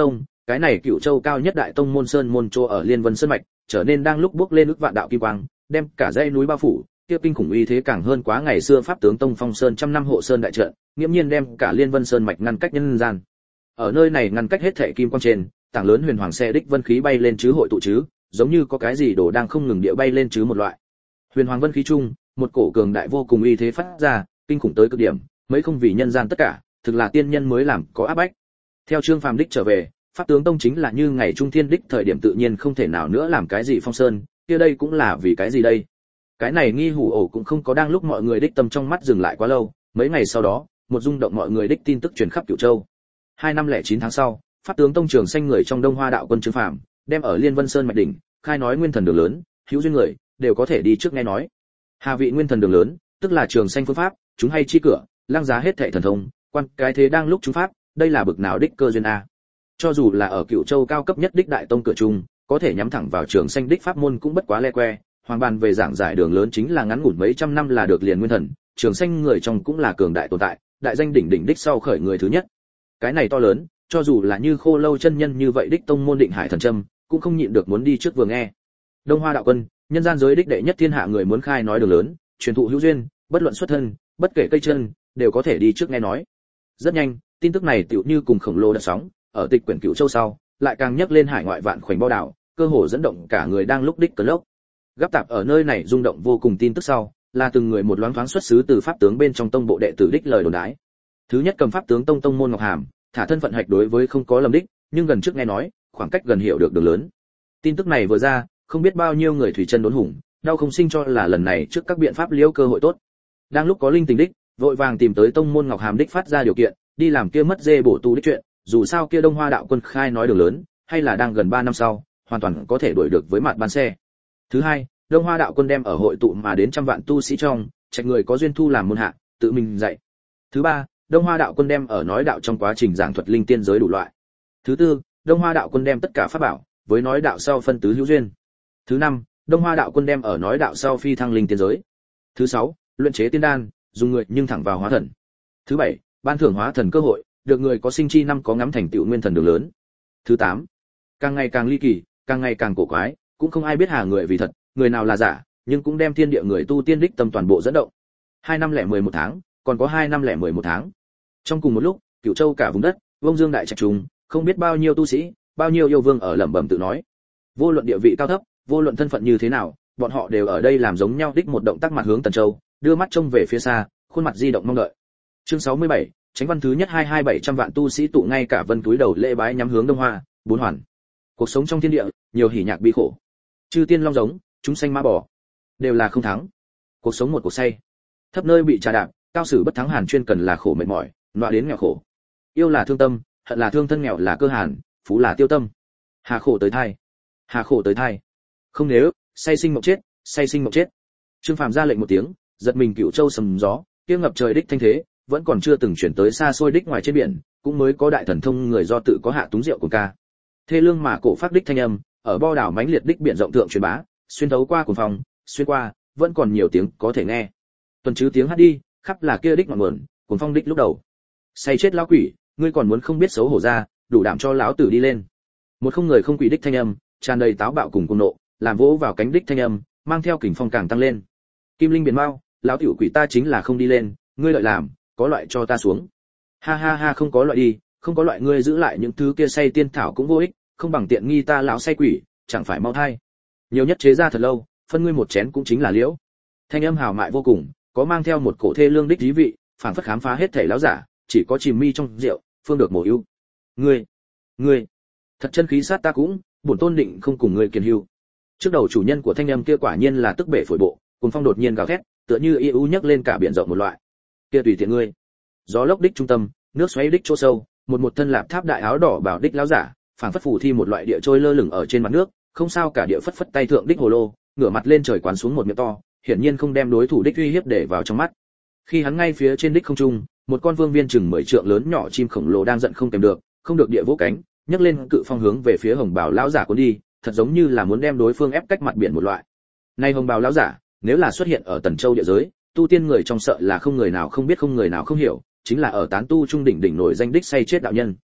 cái này Cửu Châu cao nhất đại tông môn sơn môn chỗ ở Liên Vân Sơn mạch, trở nên đang lúc bước lên ức vạn đạo kim quang, đem cả dãy núi bao phủ, kia kinh khủng uy thế càng hơn quá ngày xưa pháp tướng tông Phong Sơn trăm năm hộ sơn đại trận, nghiêm nhiên đem cả Liên Vân Sơn mạch ngăn cách nhân gian. Ở nơi này ngăn cách hết thảy kim quang trên, tảng lớn huyền hoàng xe đích vân khí bay lên chứ hội tụ chứ, giống như có cái gì đồ đang không ngừng địa bay lên chứ một loại. Huyền hoàng vân khí chung, một cổ cường đại vô cùng uy thế phát ra, kinh khủng tới cực điểm, mấy không vì nhân gian tất cả, thực là tiên nhân mới làm có áp bách. Theo Trương Phàm đích trở về, pháp tướng tông chính là như ngày trung thiên đích thời điểm tự nhiên không thể nào nữa làm cái gì Phong Sơn, kia đây cũng là vì cái gì đây? Cái này nghi hủ ổ cũng không có đang lúc mọi người đích tâm trong mắt dừng lại quá lâu, mấy ngày sau đó, một rung động mọi người đích tin tức truyền khắp Cửu Châu. 2 năm 09 tháng sau, pháp tướng tông trường xanh người trong Đông Hoa đạo quân Trương Phàm, đem ở Liên Vân Sơn mạch đỉnh, khai nói nguyên thần đường lớn, hữu duyên người đều có thể đi trước nghe nói. Hà vị nguyên thần đường lớn, tức là trường xanh phương pháp, chúng hay chi cửa, lăng giá hết thảy thần thông, quan cái thế đang lúc chúng pháp, đây là bực nào đích cơ duyên a. Cho dù là ở Cửu Châu cao cấp nhất đích đại tông cửa trung, có thể nhắm thẳng vào trường xanh đích pháp môn cũng bất quá le que, hoàng bàn về giảng giải đường lớn chính là ngắn ngủn mấy trăm năm là được liền nguyên thần, trường xanh người trong cũng là cường đại tồn tại, đại danh đỉnh đỉnh đích sau khởi người thứ nhất. Cái này to lớn, cho dù là như Khô Lâu chân nhân như vậy đích tông môn Định Hải thần châm, cũng không nhịn được muốn đi trước vừa nghe. Đông Hoa đạo quân, nhân gian giới đích đệ nhất thiên hạ người muốn khai nói đường lớn, truyền thụ hữu duyên, bất luận xuất thân, bất kể cây chân, đều có thể đi trước nghe nói. Rất nhanh, tin tức này tựu như cùng khổng lồ đợt sóng, ở tịch quyển Cửu Châu sau, lại càng nhấc lên hải ngoại vạn khoảnh bao đảo, cơ hồ dẫn động cả người đang lúc đích cơn lốc. Gấp tạp ở nơi này rung động vô cùng tin tức sau, là từng người một loáng thoáng xuất xứ từ pháp tướng bên trong tông bộ đệ tử đích lời đồn đái. Thứ nhất cầm pháp tướng tông môn Ngọc Hàm, thả thân phận hạch đối với không có lầm đích, nhưng gần trước nghe nói, khoảng cách gần hiểu được đường lớn. Tin tức này vừa ra, không biết bao nhiêu người thủy chân đốn hùng, đau không sinh cho là lần này trước các biện pháp liễu cơ hội tốt. Đang lúc có linh tình đích, vội vàng tìm tới tông môn Ngọc Hàm đích phát ra điều kiện, đi làm kia mất dê bổ tu đích chuyện, dù sao kia Đông Hoa đạo quân khai nói đường lớn, hay là đang gần 3 năm sau, hoàn toàn có thể đuổi được với mặt ban xe. Thứ hai, Đông Hoa đạo quân đem ở hội tụ mà đến trăm vạn tu sĩ trong, trạch người có duyên thu làm môn hạ, tự mình dạy. Thứ ba, Đông Hoa đạo quân đem ở nói đạo trong quá trình giảng thuật linh tiên giới đủ loại. Thứ tư, Đông Hoa đạo quân đem tất cả pháp bảo với nói đạo sau phân tứ hữu duyên. Thứ năm, Đông Hoa đạo quân đem ở nói đạo sau phi thăng linh tiên giới. Thứ sáu, luyện chế tiên đan, dùng người nhưng thẳng vào hóa thần. Thứ bảy, ban thưởng hóa thần cơ hội, được người có sinh chi năm có ngắm thành tựu nguyên thần đường lớn. Thứ tám, càng ngày càng ly kỳ, càng ngày càng cổ quái, cũng không ai biết hà người vì thật, người nào là giả, nhưng cũng đem thiên địa người tu tiên đích tâm toàn bộ dẫn động. 2 năm lẻ 11 tháng, còn có 2 năm lẻ 11 tháng. Trong cùng một lúc, Cửu Châu cả vùng đất, Vông Dương đại trạch trùng, không biết bao nhiêu tu sĩ, bao nhiêu yêu vương ở lẩm bẩm tự nói. Vô luận địa vị cao thấp, vô luận thân phận như thế nào, bọn họ đều ở đây làm giống nhau đích một động tác mặt hướng Tần Châu, đưa mắt trông về phía xa, khuôn mặt di động mong đợi. Chương 67, Chánh văn thứ nhất 22700 vạn tu sĩ tụ ngay cả vân túi đầu lễ bái nhắm hướng Đông Hoa, bốn hoàn. Cuộc sống trong thiên địa, nhiều hỉ nhạc bi khổ. Chư tiên long giống, chúng sanh ma bò, đều là không thắng. Cuộc sống một cuộc say. Thấp nơi bị trà đạp, cao sử bất thắng hàn chuyên cần là khổ mệt mỏi, nọa đến nghèo khổ. Yêu là thương tâm, hận là thương thân, nghèo là cơ hàn, phú là tiêu tâm. Hà khổ tới thai. Hà khổ tới thai. Không nếu, say sinh mộng chết, say sinh mộng chết. Trương Phàm ra lệnh một tiếng, giật mình Cửu Châu sầm gió, kia ngập trời đích thanh thế, vẫn còn chưa từng chuyển tới xa xôi đích ngoài trên biển, cũng mới có đại thần thông người do tự có hạ túng rượu của ca. Thê lương mà cổ phát đích thanh âm, ở bo đảo mãnh liệt đích biển rộng thượng truyền bá, xuyên thấu qua cuồng phòng, xuyên qua, vẫn còn nhiều tiếng có thể nghe. Tuần chứ tiếng hát đi, khắp là kia đích ngọn nguồn, cuồng phong đích lúc đầu. Say chết lão quỷ, ngươi còn muốn không biết xấu hổ ra, đủ đảm cho lão tử đi lên. Một không người không quỷ đích thanh âm, tràn đầy táo bạo cùng cuồng nộ, làm vỗ vào cánh đích thanh âm, mang theo kình phong càng tăng lên. Kim linh biển mau, lão tiểu quỷ ta chính là không đi lên, ngươi lợi làm, có loại cho ta xuống. Ha ha ha, không có loại đi, không có loại, ngươi giữ lại những thứ kia say tiên thảo cũng vô ích, không bằng tiện nghi ta lão say quỷ, chẳng phải mau thai. Nhiều nhất chế ra thật lâu, phân ngươi một chén cũng chính là liễu. Thanh âm hào mại vô cùng, có mang theo một cổ thê lương đích thí vị, phảng phất khám phá hết thể lão giả, chỉ có chìm mi trong rượu, phương được mổ ưu. Ngươi, thật chân khí sát ta cũng, bổn tôn định không cùng ngươi kiền hưu. Trước đầu chủ nhân của thanh âm kia quả nhiên là tức bể phổi bộ, cùng phong đột nhiên gào thét, tựa như y ú nhấc lên cả biển rộng một loại. Kia tùy tiện ngươi. Gió lốc đích trung tâm, nước xoáy đích chỗ sâu, một thân lạp tháp đại áo đỏ bảo đích lão giả, phảng phất phù thi một loại địa trôi lơ lửng ở trên mặt nước, không sao cả địa phất phất tay thượng đích hồ lô, ngửa mặt lên trời quán xuống một miệng to, hiển nhiên không đem đối thủ đích uy hiếp để vào trong mắt. Khi hắn ngay phía trên đích không trung, một con vương viên chừng 10 trượng lớn nhỏ chim khổng lồ đang giận không kèm được, không được địa vỗ cánh, nhấc lên cự phong hướng về phía hồng bào lão giả cuốn đi, thật giống như là muốn đem đối phương ép cách mặt biển một loại. Nay hồng bào lão giả, nếu là xuất hiện ở Tần Châu địa giới, tu tiên người trong sợ là không người nào không biết, không người nào không hiểu, chính là ở tán tu trung đỉnh nổi danh đích say chết đạo nhân.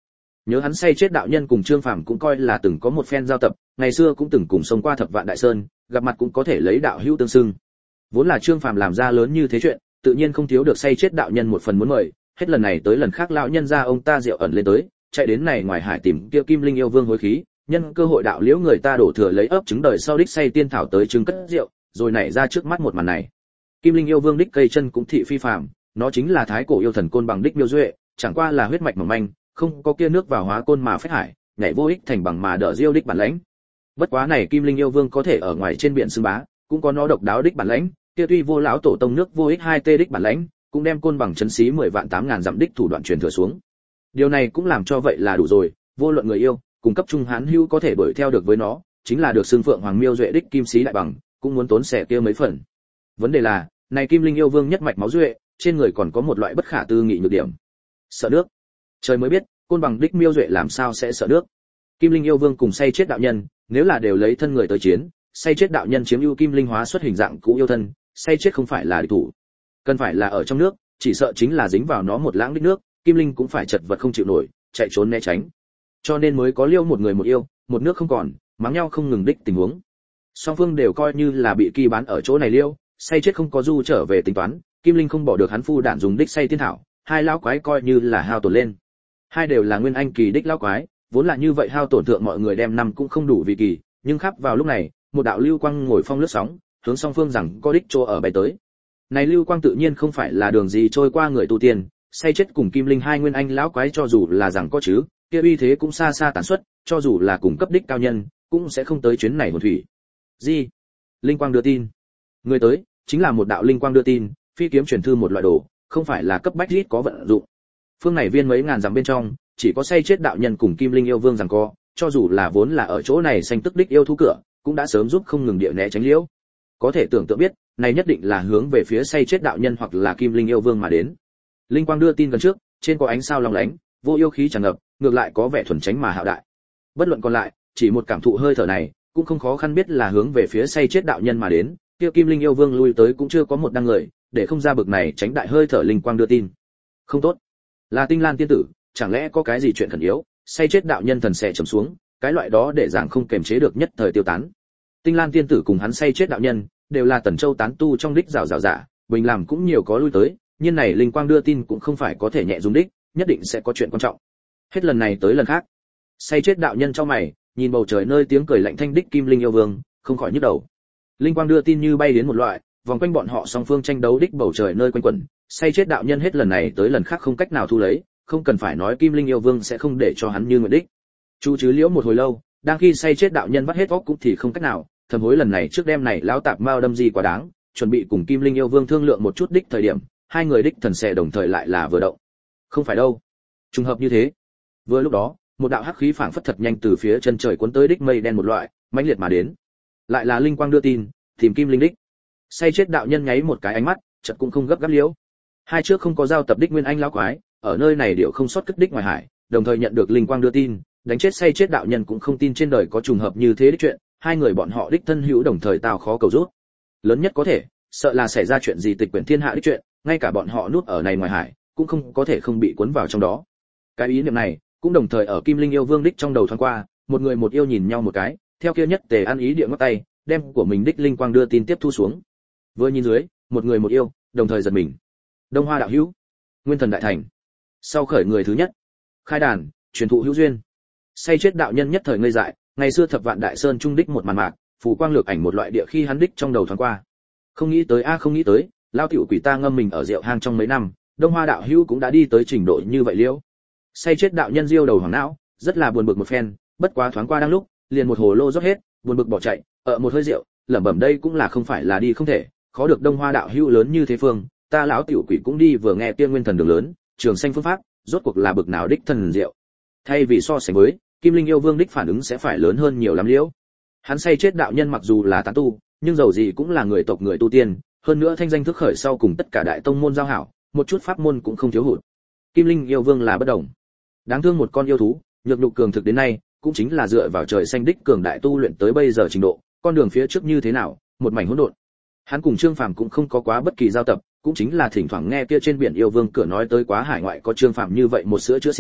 Nhớ hắn say chết đạo nhân cùng Trương Phàm cũng coi là từng có một phen giao tập, ngày xưa cũng từng cùng sống qua Thập Vạn Đại Sơn, gặp mặt cũng có thể lấy đạo hữu tương xưng. Vốn là Trương Phàm làm ra lớn như thế chuyện, tự nhiên không thiếu được say chết đạo nhân một phần muốn mời, hết lần này tới lần khác lão nhân gia ông ta rượu ẩn lên tới, chạy đến này ngoài hải tìm kia Kim Linh yêu vương hối khí, nhân cơ hội đạo liễu người ta đổ thừa lấy ấp trứng đời sau đích say tiên thảo tới trứng cất rượu, rồi nảy ra trước mắt một màn này. Kim Linh yêu vương đích cây chân cũng thị phi phàm, nó chính là thái cổ yêu thần côn bằng đích miêu duệ, chẳng qua là huyết mạch mỏng manh, không có kia nước vào hóa côn mà phách hải, nhảy vô ích thành bằng mà đỡ diêu đích bản lãnh. Bất quá này Kim Linh yêu vương có thể ở ngoài trên biển xưng bá, cũng có nó độc đáo đích bản lãnh, kia tuy vô lão tổ tông nước vô ích 2T đích bản lãnh, cũng đem côn bằng chấn xí 10 vạn 8000 dặm đích thủ đoạn truyền thừa xuống. Điều này cũng làm cho vậy là đủ rồi, vô luận người yêu, cung cấp trung hán hữu có thể đuổi theo được với nó, chính là được xưng phượng hoàng miêu duệ đích kim xí đại bằng, cũng muốn tốn xẻ kia mấy phần. Vấn đề là, này Kim Linh yêu vương nhất mạch máu duệ, trên người còn có một loại bất khả tư nghị nhược điểm. Sợ nước. Trời mới biết, côn bằng đích miêu duệ làm sao sẽ sợ nước. Kim Linh yêu vương cùng say chết đạo nhân, nếu là đều lấy thân người tới chiến, say chết đạo nhân chiếm ưu Kim Linh hóa xuất hình dạng cũ yêu thân, say chết không phải là địch thủ. Cần phải là ở trong nước, chỉ sợ chính là dính vào nó một lãng đích nước, Kim Linh cũng phải chật vật không chịu nổi, chạy trốn né tránh. Cho nên mới có liêu một người một yêu, một nước không còn, mắng nhau không ngừng đích tình huống. Song phương đều coi như là bị kỳ bán ở chỗ này liêu, say chết không có du trở về tính toán, Kim Linh không bỏ được hắn phu đạn dùng đích say tiên thảo, hai lão quái coi như là hao tổn lên. Hai đều là nguyên anh kỳ đích lão quái, vốn là như vậy hao tổn thượng mọi người đem năm cũng không đủ vì kỳ, nhưng khắp vào lúc này, một đạo lưu quang ngồi phong lướt sóng, hướng song phương rằng có đích chỗ ở bay tới. Này lưu quang tự nhiên không phải là đường gì trôi qua người tu tiên, say chết cùng Kim Linh hai nguyên anh lão quái cho dù là rằng có chứ, kia uy thế cũng xa xa tản xuất, cho dù là cùng cấp đích cao nhân, cũng sẽ không tới chuyến này hồn thủy. Gì? Linh quang đưa tin. Người tới, chính là một đạo linh quang đưa tin, phi kiếm truyền thư một loại đồ, không phải là cấp bách rít có vận dụng. Phương này viên mấy ngàn dặm bên trong, chỉ có say chết đạo nhân cùng Kim Linh yêu vương rằng co, cho dù là vốn là ở chỗ này xanh tức đích yêu thú cửa, cũng đã sớm giúp không ngừng địa né tránh liễu. Có thể tưởng tượng biết, này nhất định là hướng về phía say chết đạo nhân hoặc là Kim Linh yêu vương mà đến. Linh quang đưa tin gần trước, trên có ánh sao long lánh, vô yêu khí tràn ngập, ngược lại có vẻ thuần tránh mà hạo đại. Bất luận còn lại, chỉ một cảm thụ hơi thở này, cũng không khó khăn biết là hướng về phía say chết đạo nhân mà đến, kia Kim Linh yêu vương lui tới cũng chưa có một đăng người, để không ra bực này tránh đại hơi thở linh quang đưa tin. Không tốt, là Tinh Lan tiên tử, chẳng lẽ có cái gì chuyện khẩn yếu? Say chết đạo nhân thần sẽ trầm xuống, cái loại đó để dạng không kềm chế được nhất thời tiêu tán. Tinh Lan tiên tử cùng hắn say chết đạo nhân, đều là Tần Châu tán tu trong đích rào giả, bình làm cũng nhiều có lui tới, nhưng này linh quang đưa tin cũng không phải có thể nhẹ dùng đích, nhất định sẽ có chuyện quan trọng. Hết lần này tới lần khác, say chết đạo nhân trong mày, nhìn bầu trời nơi tiếng cười lạnh thanh đích Kim Linh yêu vương, không khỏi nhức đầu. Linh quang đưa tin như bay đến một loại, vòng quanh bọn họ song phương tranh đấu đích bầu trời nơi quanh quẩn, say chết đạo nhân hết lần này tới lần khác không cách nào thu lấy, không cần phải nói Kim Linh yêu vương sẽ không để cho hắn như nguyện đích. Chu chứ liễu một hồi lâu, đang khi say chết đạo nhân vắt hết óc cũng thì không cách nào, thầm hối lần này trước đêm này lão tạp mao đâm gì quá đáng, chuẩn bị cùng Kim Linh yêu vương thương lượng một chút đích thời điểm, hai người đích thần sẽ đồng thời lại là vừa động. Không phải đâu, trùng hợp như thế. Vừa lúc đó, một đạo hắc khí phảng phất thật nhanh từ phía chân trời cuốn tới đích mây đen một loại, mãnh liệt mà đến. Lại là linh quang đưa tin, tìm Kim Linh đích. Say chết đạo nhân nháy một cái ánh mắt, chợt cũng không gấp gáp liễu. Hai trước không có giao tập đích nguyên anh lão quái, ở nơi này điệu không sót cất đích ngoài hải, đồng thời nhận được linh quang đưa tin, đánh chết say chết đạo nhân cũng không tin trên đời có trùng hợp như thế đích chuyện, hai người bọn họ đích thân hữu đồng thời tao khó cầu rút. Lớn nhất có thể, sợ là xảy ra chuyện gì tịch quyển thiên hạ đích chuyện, ngay cả bọn họ nuốt ở này ngoài hải, cũng không có thể không bị cuốn vào trong đó. Cái ý niệm này, cũng đồng thời ở Kim Linh yêu vương đích trong đầu thoáng qua, một người một yêu nhìn nhau một cái, theo kia nhất tề ăn ý địa ngắt tay, đem của mình đích linh quang đưa tin tiếp thu xuống. Vừa nhìn dưới, một người một yêu, đồng thời giật mình. Đông Hoa đạo hữu, Nguyên Thần đại thành. Sau khởi người thứ nhất, khai đàn, truyền thụ hữu duyên. Say chết đạo nhân nhất thời ngây dại, ngày xưa Thập Vạn Đại Sơn trung đích một màn mạc, phù quang lược ảnh một loại địa khi hắn đích trong đầu thoáng qua. Không nghĩ tới không nghĩ tới, lao tiểu quỷ ta ngâm mình ở rượu hang trong mấy năm, Đông Hoa đạo hữu cũng đã đi tới trình độ như vậy liễu. Say chết đạo nhân diêu đầu hoàng não, rất là buồn bực một phen, bất quá thoáng qua đang lúc, liền một hồ lô rót hết, buồn bực bỏ chạy, một hơi rượu, lẩm bẩm đây cũng là không phải là đi không thể, khó được Đông Hoa đạo hữu lớn như thế phương, ta lão tiểu quỷ cũng đi vừa nghe tiên Nguyên Thần đường lớn, trường sanh phương pháp, rốt cuộc là bực nào đích thần diệu. Thay vì so sánh với, Kim Linh yêu vương đích phản ứng sẽ phải lớn hơn nhiều lắm liễu. Hắn say chết đạo nhân mặc dù là tán tu, nhưng dầu gì cũng là người tộc người tu tiên, hơn nữa thanh danh thức khởi sau cùng tất cả đại tông môn giao hảo, một chút pháp môn cũng không thiếu hụt. Kim Linh yêu vương là bất đồng. Đáng thương một con yêu thú, nhược nhục cường thực đến nay, cũng chính là dựa vào trời xanh đích cường đại tu luyện tới bây giờ trình độ, con đường phía trước như thế nào, một mảnh hỗn độn. Hắn cùng Trương Phàm cũng không có quá bất kỳ giao tập, cũng chính là thỉnh thoảng nghe kia trên biển yêu vương cửa nói tới quá hải ngoại có Trương Phàm như vậy một sữa chữa sĩ,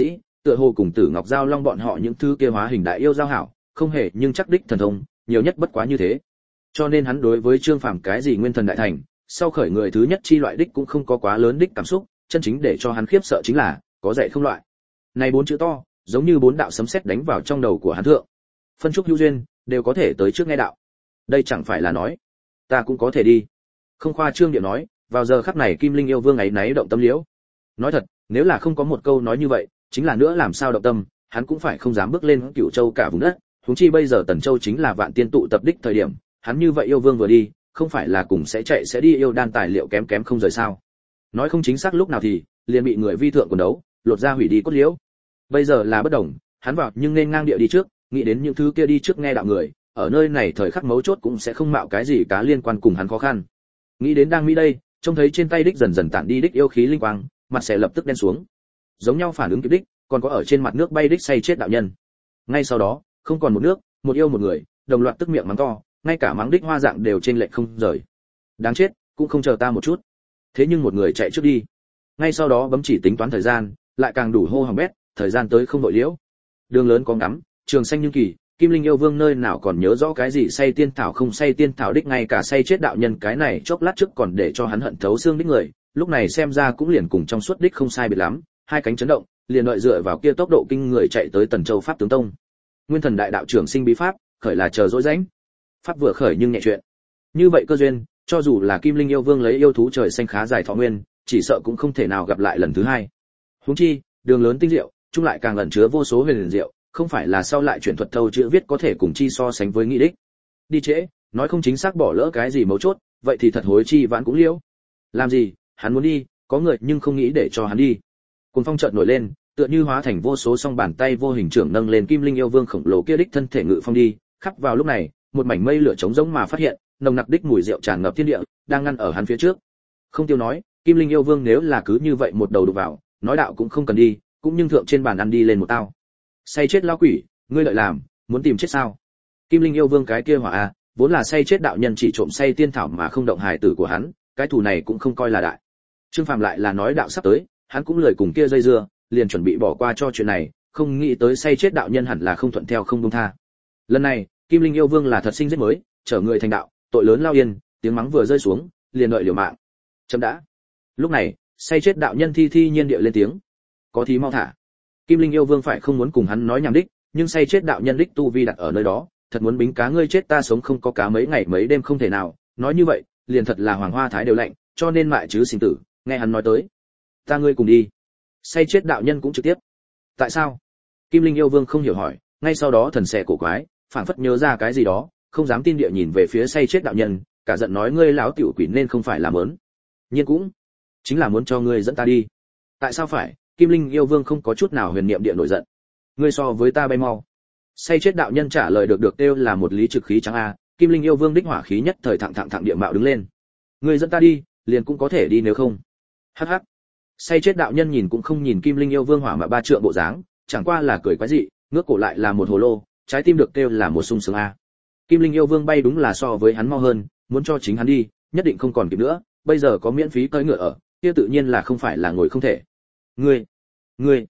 tựa hồ cùng Tử Ngọc Giao Long bọn họ những thứ kia hóa hình đại yêu giao hảo, không hề nhưng chắc đích thần thông, nhiều nhất bất quá như thế. Cho nên hắn đối với Trương Phàm cái gì nguyên thần đại thành, sau khởi người thứ nhất chi loại đích cũng không có quá lớn đích cảm xúc, chân chính để cho hắn khiếp sợ chính là có dạy không loại. Này bốn chữ to, giống như bốn đạo sấm sét đánh vào trong đầu của hắn thượng. Phân trúc hữu duyên, đều có thể tới trước nghe đạo. Đây chẳng phải là nói, ta cũng có thể đi. Không khoa trương điệu nói, vào giờ khắc này Kim Linh yêu vương ấy náy động tâm liễu. Nói thật, nếu là không có một câu nói như vậy, chính là nữa làm sao động tâm, hắn cũng phải không dám bước lên Cửu Châu cả vùng đất, huống chi bây giờ Tần Châu chính là vạn tiên tụ tập đích thời điểm, hắn như vậy yêu vương vừa đi, không phải là cùng sẽ chạy sẽ đi yêu đan tài liệu kém kém không rời sao? Nói không chính xác lúc nào thì liền bị người vi thượng quần đấu, lột ra hủy đi cốt liễu. Bây giờ là bất đồng, hắn vào nhưng nên ngang địa đi trước, nghĩ đến những thứ kia đi trước nghe đạo người, ở nơi này thời khắc mấu chốt cũng sẽ không mạo cái gì cá liên quan cùng hắn khó khăn. Nghĩ đến đang mỹ đây, trông thấy trên tay đích dần dần tản đi đích yêu khí linh quang, mặt sẽ lập tức đen xuống. Giống nhau phản ứng kịp đích, còn có ở trên mặt nước bay đích say chết đạo nhân. Ngay sau đó, không còn một nước, một yêu một người, đồng loạt tức miệng mắng to, ngay cả mắng đích hoa dạng đều trên lệch không rời. Đáng chết, cũng không chờ ta một chút. Thế nhưng một người chạy trước đi. Ngay sau đó bấm chỉ tính toán thời gian, lại càng đủ hô hỏng bét, thời gian tới không đội liễu. Đường lớn có ngắm, trường xanh nhưng kỳ, Kim Linh yêu vương nơi nào còn nhớ rõ cái gì say tiên thảo không say tiên thảo đích, ngay cả say chết đạo nhân cái này chốc lát trước còn để cho hắn hận thấu xương đích người, lúc này xem ra cũng liền cùng trong suốt đích không sai biệt lắm, hai cánh chấn động, liền đợi dựa vào kia tốc độ kinh người chạy tới Tần Châu Pháp tướng tông. Nguyên thần đại đạo trưởng sinh bí pháp, khởi là chờ dỗi rãnh. Pháp vừa khởi nhưng nhẹ chuyện. Như vậy cơ duyên, cho dù là Kim Linh yêu vương lấy yêu thú trời xanh khá dài thọ nguyên, chỉ sợ cũng không thể nào gặp lại lần thứ hai. Huống chi, đường lớn tinh diệu, chung lại càng ẩn chứa vô số huyền diệu, không phải là sau lại chuyển thuật thâu chữ viết có thể cùng chi so sánh với nghị đích. Đi trễ, nói không chính xác bỏ lỡ cái gì mấu chốt, vậy thì thật hối chi vãn cũng liễu. Làm gì, hắn muốn đi, có người nhưng không nghĩ để cho hắn đi. Cuồng phong chợt nổi lên, tựa như hóa thành vô số song bàn tay vô hình trưởng nâng lên Kim Linh yêu vương khổng lồ kia đích thân thể ngự phong đi, khắp vào lúc này, một mảnh mây lửa trống rỗng mà phát hiện, nồng nặc đích mùi rượu tràn ngập thiên địa, đang ngăn ở hắn phía trước. Không tiêu nói, Kim Linh yêu vương nếu là cứ như vậy một đầu đục vào, nói đạo cũng không cần đi, cũng nhưng thượng trên bàn ăn đi lên một tao. Say chết lão quỷ, ngươi lợi làm, muốn tìm chết sao? Kim Linh yêu vương cái kia hỏa a, vốn là say chết đạo nhân chỉ trộm say tiên thảo mà không động hài tử của hắn, cái thù này cũng không coi là đại. Trương Phàm lại là nói đạo sắp tới, hắn cũng lười cùng kia dây dưa, liền chuẩn bị bỏ qua cho chuyện này, không nghĩ tới say chết đạo nhân hẳn là không thuận theo không buông tha. Lần này, Kim Linh yêu vương là thật sinh giết mới, chở người thành đạo, tội lớn lao yên, tiếng mắng vừa rơi xuống, liền đợi liều mạng. Chấm đã. Lúc này, say chết đạo nhân thi thi nhiên địa lên tiếng. Có thí mau thả. Kim Linh yêu vương phải không muốn cùng hắn nói nhảm đích, nhưng say chết đạo nhân đích tu vi đặt ở nơi đó, thật muốn bính cá ngươi chết ta sống không có cá mấy ngày mấy đêm không thể nào, nói như vậy, liền thật là hoàng hoa thái đều lạnh, cho nên mại chứ sinh tử, nghe hắn nói tới. Ta ngươi cùng đi. Say chết đạo nhân cũng trực tiếp. Tại sao? Kim Linh yêu vương không hiểu hỏi, ngay sau đó thần sẻ cổ quái, phảng phất nhớ ra cái gì đó, không dám tin địa nhìn về phía say chết đạo nhân, cả giận nói ngươi lão tiểu quỷ nên không phải là mớn. Nhưng cũng chính là muốn cho ngươi dẫn ta đi. Tại sao phải? Kim Linh yêu vương không có chút nào huyền niệm địa nổi giận. Ngươi so với ta bay mau. Say chết đạo nhân trả lời được kêu là một lý trực khí trắng a, Kim Linh yêu vương đích hỏa khí nhất thời thẳng địa mạo đứng lên. Ngươi dẫn ta đi, liền cũng có thể đi nếu không. Hắc hắc. Say chết đạo nhân nhìn cũng không nhìn Kim Linh yêu vương hỏa mà ba trượng bộ dáng, chẳng qua là cười quái dị, ngước cổ lại là một hồ lô, trái tim được kêu là một sung sướng a. Kim Linh yêu vương bay đúng là so với hắn mau hơn, muốn cho chính hắn đi, nhất định không còn kịp nữa, bây giờ có miễn phí cưỡi ngựa ở, kia tự nhiên là không phải là ngồi không thể. Ngươi.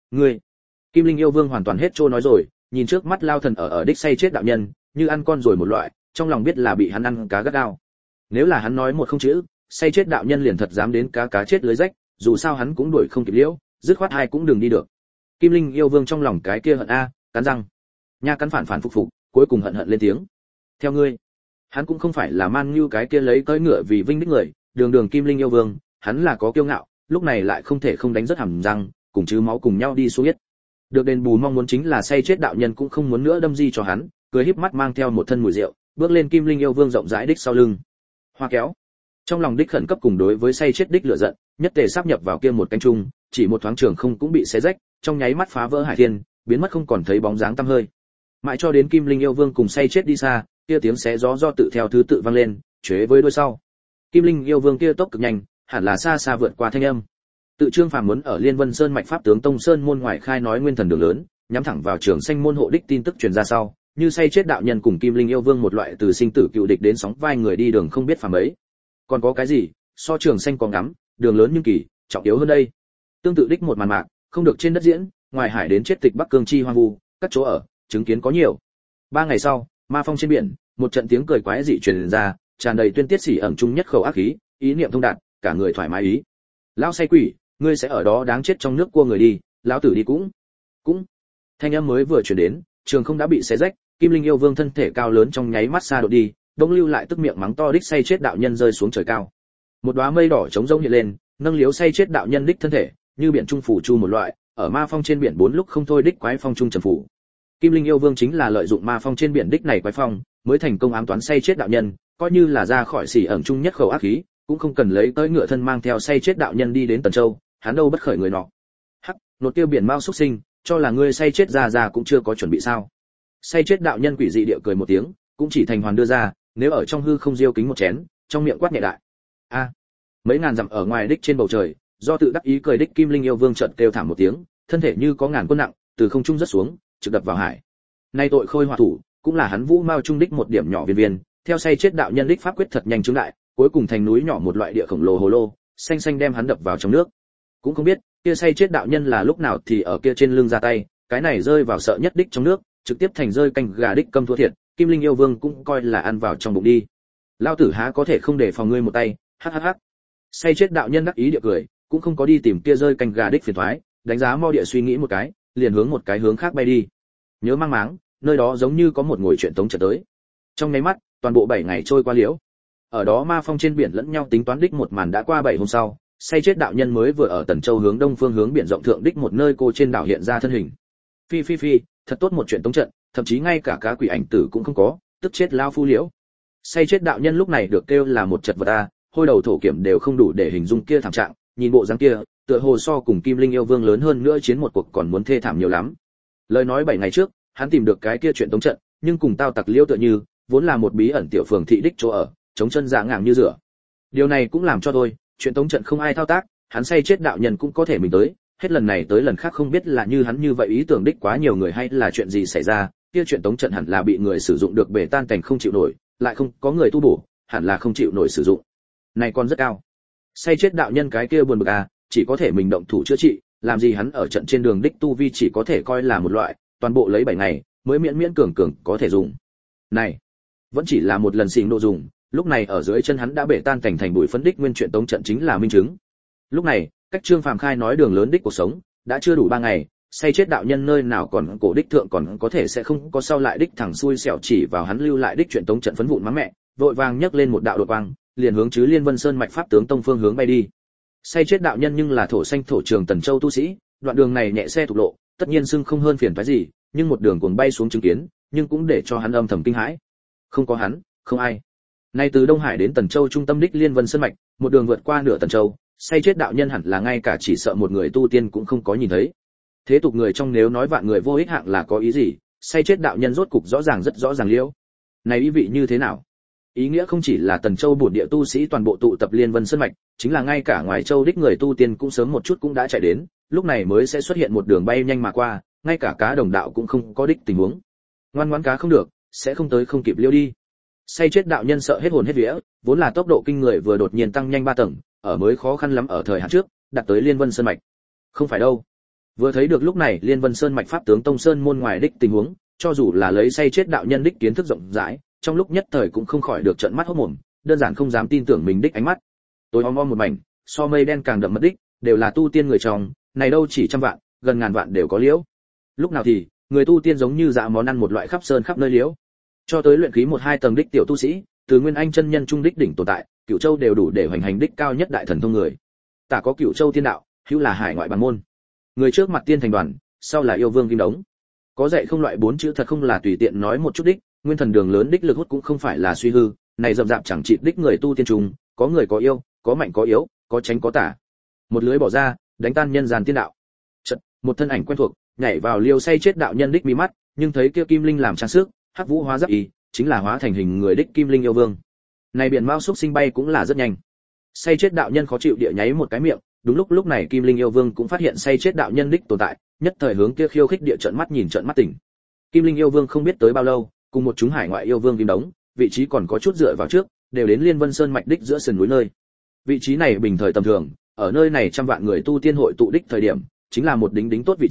Kim Linh yêu vương hoàn toàn hết trô nói rồi, nhìn trước mắt lao thần ở đích say chết đạo nhân, như ăn con rồi một loại, trong lòng biết là bị hắn ăn cá gắt gao. Nếu là hắn nói một không chữ, say chết đạo nhân liền thật dám đến cá chết lưới rách, dù sao hắn cũng đuổi không kịp liễu, dứt khoát hai cũng đừng đi được. Kim Linh yêu vương trong lòng cái kia hận a, cắn răng. Nha cắn phản phục, cuối cùng hận lên tiếng. Theo ngươi, hắn cũng không phải là man như cái kia lấy cưỡi ngựa vì vinh đích người, đường Kim Linh yêu vương, hắn là có kiêu ngạo, lúc này lại không thể không đánh rất hàm răng, cùng chứ máu cùng nhau đi xuống yết. Được đền bù mong muốn chính là say chết đạo nhân cũng không muốn nữa đâm di cho hắn, cười híp mắt mang theo một thân mùi rượu, bước lên Kim Linh yêu vương rộng rãi đích sau lưng. Hoa kéo. Trong lòng đích khẩn cấp cùng đối với say chết đích lửa giận, nhất tề sáp nhập vào kia một cánh trung, chỉ một thoáng trường không cũng bị xé rách, trong nháy mắt phá vỡ hải thiên, biến mất không còn thấy bóng dáng tăm hơi. Mãi cho đến Kim Linh yêu vương cùng say chết đi xa, kia tiếng xé gió do tự theo thứ tự vang lên, chế với đuôi sau. Kim Linh yêu vương kia tốc cực nhanh, hẳn là xa vượt qua thanh âm. Tự Trương Phàm muốn ở Liên Vân Sơn mạch pháp tướng tông sơn môn ngoài khai nói nguyên thần đường lớn, nhắm thẳng vào Trường Xanh môn hộ đích tin tức truyền ra sau, như say chết đạo nhân cùng Kim Linh yêu vương một loại từ sinh tử cựu địch đến sóng vai người đi đường không biết phàm ấy. Còn có cái gì, so Trường Xanh còn ngắm, đường lớn nhưng kỳ, trọng yếu hơn đây. Tương tự đích một màn mạc, không được trên đất diễn, ngoài hải đến chết tịch Bắc Cương chi hoang vu, các chỗ ở, chứng kiến có nhiều. 3 ngày sau, ma phong trên biển, một trận tiếng cười quái dị truyền ra, tràn đầy tuyên tiết sỉ ẩm chung nhất khẩu ác khí, ý niệm thông đạt, cả người thoải mái ý. Lão say quỷ, ngươi sẽ ở đó đáng chết trong nước cua người đi, lão tử đi cũng. Thanh âm mới vừa truyền đến, trường không đã bị xé rách, Kim Linh yêu vương thân thể cao lớn trong nháy mắt xa độ đi, đông lưu lại tức miệng mắng to đích say chết đạo nhân rơi xuống trời cao. Một đóa mây đỏ trống rỗng hiện lên, nâng liếu say chết đạo nhân đích thân thể, như biển trung phủ chu một loại, ở ma phong trên biển 4 lúc không thôi đích quái phong trung trần phủ. Kim Linh yêu vương chính là lợi dụng ma phong trên biển đích này quái phong, mới thành công ám toán say chết đạo nhân, coi như là ra khỏi xỉ ẩn trung nhất khẩu ác khí, cũng không cần lấy tới ngựa thân mang theo say chết đạo nhân đi đến Tần Châu, hắn đâu bất khởi người nọ. Hắc, nột tiêu biển mao xuất sinh, cho là ngươi say chết ra cũng chưa có chuẩn bị sao? Say chết đạo nhân quỷ dị địa cười một tiếng, cũng chỉ thành hoàn đưa ra, nếu ở trong hư không diêu kính một chén, trong miệng quát nhẹ đại. A, mấy ngàn dặm ở ngoài đích trên bầu trời, do tự đắc ý cười đích Kim Linh yêu vương chợt kêu thảm một tiếng, thân thể như có ngàn quân nặng, từ không trung rất xuống, trực đập vào hải. Nay tội khôi hỏa thủ, cũng là hắn vũ mao trung đích một điểm nhỏ viên viên, theo say chết đạo nhân đích pháp quyết thật nhanh chứng đại, cuối cùng thành núi nhỏ một loại địa khổng lồ hồ lô, xanh xanh đem hắn đập vào trong nước. Cũng không biết, kia say chết đạo nhân là lúc nào thì ở kia trên lưng ra tay, cái này rơi vào sợ nhất đích trong nước, trực tiếp thành rơi canh gà đích câm thua thiệt, Kim Linh yêu vương cũng coi là ăn vào trong bụng đi. Lao tử há có thể không để phòng ngươi một tay, hắc hắc hắc. Say chết đạo nhân đắc ý địa cười, cũng không có đi tìm kia rơi canh gà đích phiền toái, đánh giá mo địa suy nghĩ một cái, liền hướng một cái hướng khác bay đi. Nhớ mang máng, nơi đó giống như có một ngồi chuyện tống trận tới. Trong nháy mắt, toàn bộ 7 ngày trôi qua liễu. Ở đó ma phong trên biển lẫn nhau tính toán đích một màn đã qua 7 hôm sau, say chết đạo nhân mới vừa ở Tần Châu hướng đông phương hướng biển rộng thượng đích một nơi cô trên đảo hiện ra thân hình. Phi phi phi, thật tốt một chuyện tống trận, thậm chí ngay cả cá quỷ ảnh tử cũng không có, tức chết lao phu liễu. Say chết đạo nhân lúc này được kêu là một chật vật a, hôi đầu thổ kiểm đều không đủ để hình dung kia thảm trạng, nhìn bộ dáng kia, tựa hồ so cùng Kim Linh yêu vương lớn hơn nữa chiến một cuộc còn muốn thê thảm nhiều lắm. Lời nói 7 ngày trước, hắn tìm được cái kia chuyện tống trận, nhưng cùng tao tặc liêu tựa như, vốn là một bí ẩn tiểu phường thị đích chỗ ở, chống chân dạ ngang như rửa. Điều này cũng làm cho tôi, chuyện tống trận không ai thao tác, hắn say chết đạo nhân cũng có thể mình tới, hết lần này tới lần khác không biết là như hắn như vậy ý tưởng đích quá nhiều người hay là chuyện gì xảy ra, kia chuyện tống trận hẳn là bị người sử dụng được bể tan cảnh không chịu nổi, lại không có người tu bổ, hẳn là không chịu nổi sử dụng. Này còn rất cao. Say chết đạo nhân cái kia buồn bực à, chỉ có thể mình động thủ chữa trị, làm gì hắn ở trận trên đường đích tu vi chỉ có thể coi là một loại, toàn bộ lấy 7 ngày mới miễn miễn cường cường có thể dùng. Này, vẫn chỉ là một lần xỉn độ dùng, lúc này ở dưới chân hắn đã bể tan cảnh thành bụi phấn đích nguyên chuyện tống trận chính là minh chứng. Lúc này, cách Trương Phàm khai nói đường lớn đích cuộc sống, đã chưa đủ 3 ngày, say chết đạo nhân nơi nào còn cổ đích thượng còn có thể sẽ không có sau lại đích thẳng xui xẻo chỉ vào hắn lưu lại đích chuyện tống trận phấn vụn mắng mẹ, vội vàng nhấc lên một đạo đột quang, liền hướng chứ Liên Vân Sơn mạch pháp tướng tông phương hướng bay đi. Say chết đạo nhân nhưng là thổ xanh thổ trường Tần Châu tu sĩ, đoạn đường này nhẹ xe thục lộ, tất nhiên xưng không hơn phiền phức gì, nhưng một đường cuồng bay xuống chứng kiến, nhưng cũng để cho hắn âm thầm kinh hãi. Không có hắn, không ai. Nay từ Đông Hải đến Tần Châu trung tâm đích Liên Vân Sơn mạch, một đường vượt qua nửa Tần Châu, say chết đạo nhân hẳn là ngay cả chỉ sợ một người tu tiên cũng không có nhìn thấy. Thế tục người trong nếu nói vạn người vô ích hạng là có ý gì, say chết đạo nhân rốt cục rõ ràng rất rõ ràng liễu. Này ý vị như thế nào? Ý nghĩa không chỉ là Tần Châu bổn địa tu sĩ toàn bộ tụ tập Liên Vân Sơn mạch, chính là ngay cả ngoài châu đích người tu tiên cũng sớm một chút cũng đã chạy đến, lúc này mới sẽ xuất hiện một đường bay nhanh mà qua, ngay cả cá đồng đạo cũng không có đích tình huống. Ngoan ngoãn cá không được, sẽ không tới không kịp liêu đi. Say chết đạo nhân sợ hết hồn hết vía, vốn là tốc độ kinh người vừa đột nhiên tăng nhanh 3 tầng, ở mới khó khăn lắm ở thời hạn trước, đạt tới Liên Vân Sơn mạch. Không phải đâu. Vừa thấy được lúc này Liên Vân Sơn mạch pháp tướng tông sơn môn ngoài đích tình huống, cho dù là lấy say chết đạo nhân đích kiến thức rộng rãi, trong lúc nhất thời cũng không khỏi được trợn mắt hốt mồm, đơn giản không dám tin tưởng mình đích ánh mắt. Tối om om một mảnh, so mây đen càng đậm mật đích, đều là tu tiên người trong, này đâu chỉ trăm vạn, gần ngàn vạn đều có liễu. Lúc nào thì, người tu tiên giống như dạ món ăn một loại khắp sơn khắp nơi liễu. Cho tới luyện khí 1-2 tầng đích tiểu tu sĩ, từ Nguyên Anh chân nhân trung đích đỉnh tồn tại, Cửu Châu đều đủ để hoành hành đích cao nhất đại thần thông người. Tả có Cửu Châu tiên đạo, hữu là hải ngoại bằng môn. Người trước mặt tiên thành đoàn, sau là yêu vương kim đống. Có dạy không loại 4 chữ thật không là tùy tiện nói một chút đích, nguyên thần đường lớn đích lực hút cũng không phải là suy hư, này rậm rạp chẳng chịt đích người tu tiên trùng, có người có yêu, có mạnh có yếu, có tránh có tả. Một lưới bỏ ra, đánh tan nhân gian tiên đạo. Chợt, một thân ảnh quen thuộc, nhảy vào liêu say chết đạo nhân đích mi mắt, nhưng thấy kia kim linh làm trang sức, hắc vũ hóa giáp ý, chính là hóa thành hình người đích kim linh yêu vương. Này biển mao xúc sinh bay cũng là rất nhanh. Say chết đạo nhân khó chịu địa nháy một cái miệng, đúng lúc này kim linh yêu vương cũng phát hiện say chết đạo nhân đích tồn tại, nhất thời hướng kia khiêu khích địa trợn mắt nhìn trợn mắt tỉnh. Kim linh yêu vương không biết tới bao lâu, cùng một chúng hải ngoại yêu vương kim đống, vị trí còn có chút dựa vào trước, đều đến Liên Vân Sơn mạch đích giữa sườn núi nơi. Vị trí này bình thời tầm thường, ở nơi này trăm vạn người tu tiên hội tụ đích thời điểm, chính là một đính tốt vị trí,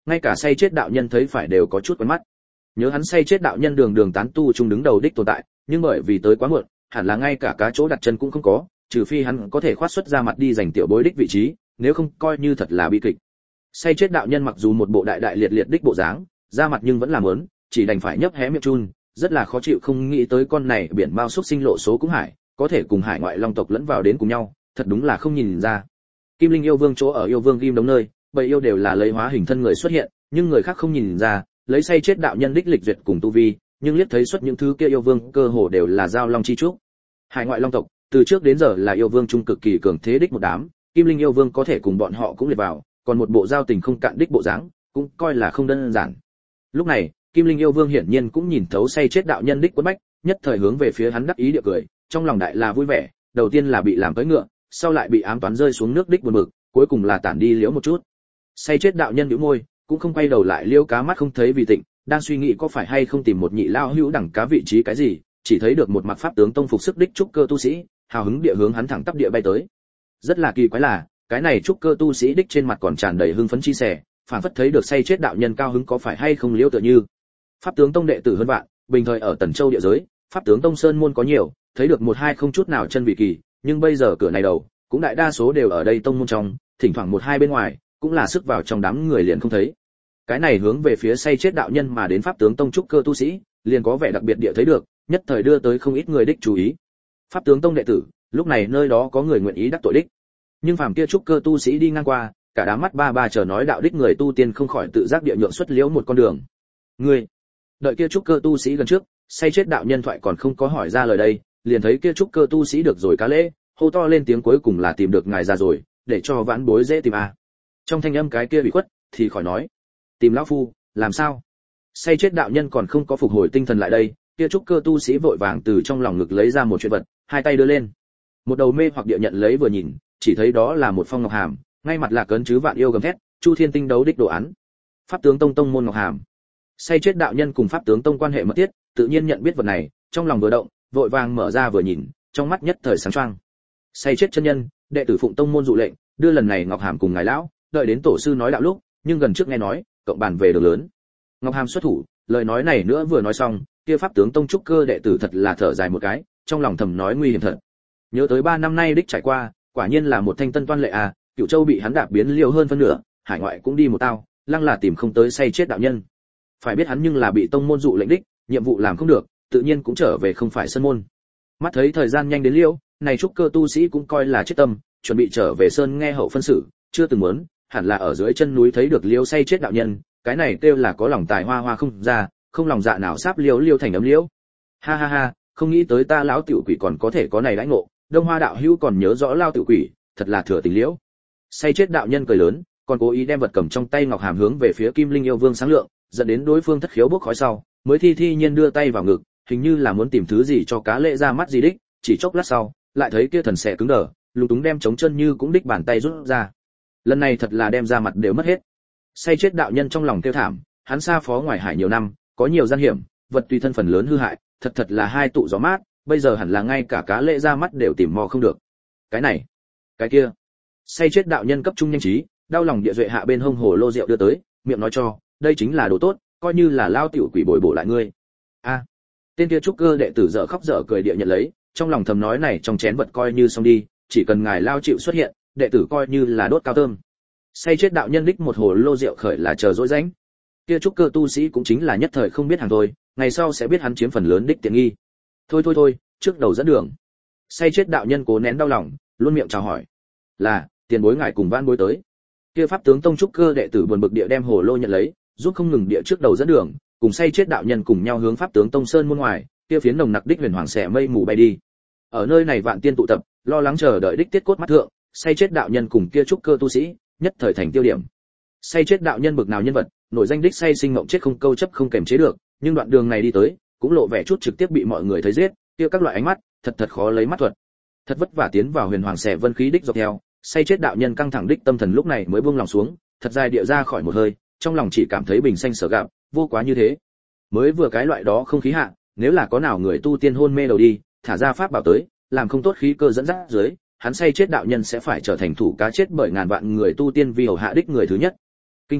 ngay cả say chết đạo nhân thấy phải đều có chút quen mắt. Nhớ hắn say chết đạo nhân đường đường tán tu trung đứng đầu đích tồn tại, nhưng bởi vì tới quá muộn, hẳn là ngay cả cá chỗ đặt chân cũng không có, trừ phi hắn có thể khoát xuất ra mặt đi giành tiểu bối đích vị trí, nếu không coi như thật là bi kịch. Say chết đạo nhân mặc dù một bộ đại đại liệt liệt đích bộ dáng, ra mặt nhưng vẫn là mớn, chỉ đành phải nhấp hé miệng chun, rất là khó chịu, không nghĩ tới con này biển bao xúc sinh lộ số cũng hải, có thể cùng hải ngoại long tộc lẫn vào đến cùng nhau, thật đúng là không nhìn ra. Kim Linh yêu vương chỗ ở yêu vương kim đống nơi, bầy yêu đều là lấy hóa hình thân người xuất hiện, nhưng người khác không nhìn ra, lấy say chết đạo nhân đích lịch duyệt cùng tu vi, nhưng liếc thấy xuất những thứ kia yêu vương cơ hồ đều là giao long chi trúc. Hải ngoại long tộc, từ trước đến giờ là yêu vương trung cực kỳ cường thế đích một đám, Kim Linh yêu vương có thể cùng bọn họ cũng liệt vào, còn một bộ giao tình không cạn đích bộ dáng, cũng coi là không đơn giản. Lúc này, Kim Linh yêu vương hiển nhiên cũng nhìn thấu say chết đạo nhân đích quấn bách, nhất thời hướng về phía hắn đắc ý địa cười, trong lòng đại là vui vẻ, đầu tiên là bị làm tới ngựa, sau lại bị ám toán rơi xuống nước đích buồn bực, cuối cùng là tản đi liễu một chút. Say chết đạo nhân nhíu môi, cũng không quay đầu lại liễu cá mắt không thấy vì tịnh, đang suy nghĩ có phải hay không tìm một nhị lao hữu đẳng cá vị trí cái gì, chỉ thấy được một mặc pháp tướng tông phục sức đích trúc cơ tu sĩ, hào hứng địa hướng hắn thẳng tắp địa bay tới. Rất là kỳ quái là, cái này trúc cơ tu sĩ đích trên mặt còn tràn đầy hưng phấn chi sẻ, phản phất thấy được say chết đạo nhân cao hứng có phải hay không liễu tựa như. Pháp tướng tông đệ tử hơn vạn, bình thời ở Tần Châu địa giới, pháp tướng tông sơn môn có nhiều, thấy được một hai không chút nào chân vị kỳ, nhưng bây giờ cửa này đầu, cũng đại đa số đều ở đây tông môn trong, thỉnh thoảng một hai bên ngoài, cũng là sức vào trong đám người liền không thấy. Cái này hướng về phía say chết đạo nhân mà đến pháp tướng tông trúc cơ tu sĩ, liền có vẻ đặc biệt địa thấy được, nhất thời đưa tới không ít người đích chú ý. Pháp tướng tông đệ tử, lúc này nơi đó có người nguyện ý đắc tội đích. Nhưng phàm kia trúc cơ tu sĩ đi ngang qua, cả đám mắt ba ba chờ nói đạo đích người tu tiên không khỏi tự giác địa nhượng xuất liễu một con đường. Ngươi, đợi kia trúc cơ tu sĩ gần trước, say chết đạo nhân thoại còn không có hỏi ra lời đây, liền thấy kia trúc cơ tu sĩ được rồi cá lễ, hô to lên tiếng cuối cùng là tìm được ngài già rồi, để cho vãn bối dễ tìm à. Trong thanh âm cái kia bị khuất, thì khỏi nói, tìm lão phu, làm sao? Say chết đạo nhân còn không có phục hồi tinh thần lại đây, kia trúc cơ tu sĩ vội vàng từ trong lòng ngực lấy ra một chuyện vật, hai tay đưa lên. Một đầu mê hoặc địa nhận lấy vừa nhìn, chỉ thấy đó là một phong ngọc hàm, ngay mặt là cấn chứ vạn yêu gầm thét, Chu Thiên tinh đấu đích đồ án. Pháp tướng tông tông môn ngọc hàm. Say chết đạo nhân cùng pháp tướng tông quan hệ mật thiết, tự nhiên nhận biết vật này, trong lòng vừa động, vội vàng mở ra vừa nhìn, trong mắt nhất thời sáng choang. Say chết chân nhân, đệ tử phụng tông môn dụ lệnh, đưa lần này ngọc hàm cùng ngài lão, đợi đến tổ sư nói đạo lúc, nhưng gần trước nghe nói, cộng bàn về đường lớn. Ngọc hàm xuất thủ, lời nói này nữa vừa nói xong, kia pháp tướng tông trúc cơ đệ tử thật là thở dài một cái, trong lòng thầm nói nguy hiểm thật. Nhớ tới 3 năm nay đích trải qua, quả nhiên là một thanh tân toan lệ à, Cửu Châu bị hắn đạp biến liều hơn phân nửa, hải ngoại cũng đi một tao, lăng là tìm không tới say chết đạo nhân. Phải biết hắn nhưng là bị tông môn dụ lệnh đích, nhiệm vụ làm không được, tự nhiên cũng trở về không phải sân môn. Mắt thấy thời gian nhanh đến liễu, này trúc cơ tu sĩ cũng coi là chết tâm, chuẩn bị trở về sơn nghe hậu phân xử, chưa từng muốn, hẳn là ở dưới chân núi thấy được liễu say chết đạo nhân, cái này kêu là có lòng tài hoa hoa không ra, không lòng dạ nào sáp liễu thành ấm liễu. Ha ha ha, không nghĩ tới ta lão tiểu quỷ còn có thể có này đãi ngộ, Đông Hoa đạo hữu còn nhớ rõ lao tiểu quỷ, thật là thừa tình liễu. Say chết đạo nhân cười lớn, còn cố ý đem vật cầm trong tay ngọc hàm hướng về phía Kim Linh yêu vương sáng lượng, dẫn đến đối phương thất khiếu bốc khói sau, mới thi nhiên đưa tay vào ngực, hình như là muốn tìm thứ gì cho cá lệ ra mắt gì đích, chỉ chốc lát sau, lại thấy kia thần xẻ cứng đờ, lúng túng đem chống chân như cũng đích bàn tay rút ra. Lần này thật là đem ra mặt đều mất hết. Say chết đạo nhân trong lòng kêu thảm, hắn xa phó ngoài hải nhiều năm, có nhiều gian hiểm, vật tùy thân phần lớn hư hại, thật là hai tụ gió mát, bây giờ hẳn là ngay cả cá lệ ra mắt đều tìm mò không được. Cái này, cái kia. Say chết đạo nhân cấp trung nhanh trí, đau lòng địa duệ hạ bên hông hồ lô rượu đưa tới, miệng nói cho, đây chính là đồ tốt, coi như là lao tiểu quỷ bồi bổ lại ngươi. A. Tên kia trúc cơ đệ tử dở khóc dở cười địa nhận lấy, trong lòng thầm nói này trong chén vật coi như xong đi, chỉ cần ngài lao chịu xuất hiện, đệ tử coi như là đốt cao thơm. Say chết đạo nhân đích một hồ lô rượu khởi là chờ dỗi rãnh. Kia trúc cơ tu sĩ cũng chính là nhất thời không biết hàng thôi, ngày sau sẽ biết hắn chiếm phần lớn đích tiện nghi. Thôi, trước đầu dẫn đường. Say chết đạo nhân cố nén đau lòng, luôn miệng chào hỏi. Là, tiền bối ngài cùng van bối tới. Kia pháp tướng tông trúc cơ đệ tử buồn bực địa đem hồ lô nhận lấy, giúp không ngừng địa trước đầu dẫn đường, cùng say chết đạo nhân cùng nhau hướng pháp tướng tông sơn môn ngoài, kia phiến nồng nặc đích huyền hoàng xẻ mây mù bay đi. Ở nơi này vạn tiên tụ tập, lo lắng chờ đợi đích tiết cốt mắt thượng, say chết đạo nhân cùng kia trúc cơ tu sĩ, nhất thời thành tiêu điểm. Say chết đạo nhân bực nào nhân vật, nổi danh đích say sinh ngộng chết không câu chấp không kềm chế được, nhưng đoạn đường này đi tới, cũng lộ vẻ chút trực tiếp bị mọi người thấy giết, kia các loại ánh mắt, thật khó lấy mắt thuật. Thật vất vả tiến vào huyền hoàng xẻ vân khí đích dọc theo, say chết đạo nhân căng thẳng đích tâm thần lúc này mới buông lòng xuống, thật dài địa ra khỏi một hơi, trong lòng chỉ cảm thấy bình xanh sở gặp, vô quá như thế. Mới vừa cái loại đó không khí hạ, nếu là có nào người tu tiên hôn mê đầu đi, thả ra pháp bảo tới, làm không tốt khí cơ dẫn dắt dưới, hắn say chết đạo nhân sẽ phải trở thành thủ cá chết bởi ngàn vạn người tu tiên vì hầu hạ đích người thứ nhất. Kinh khủng,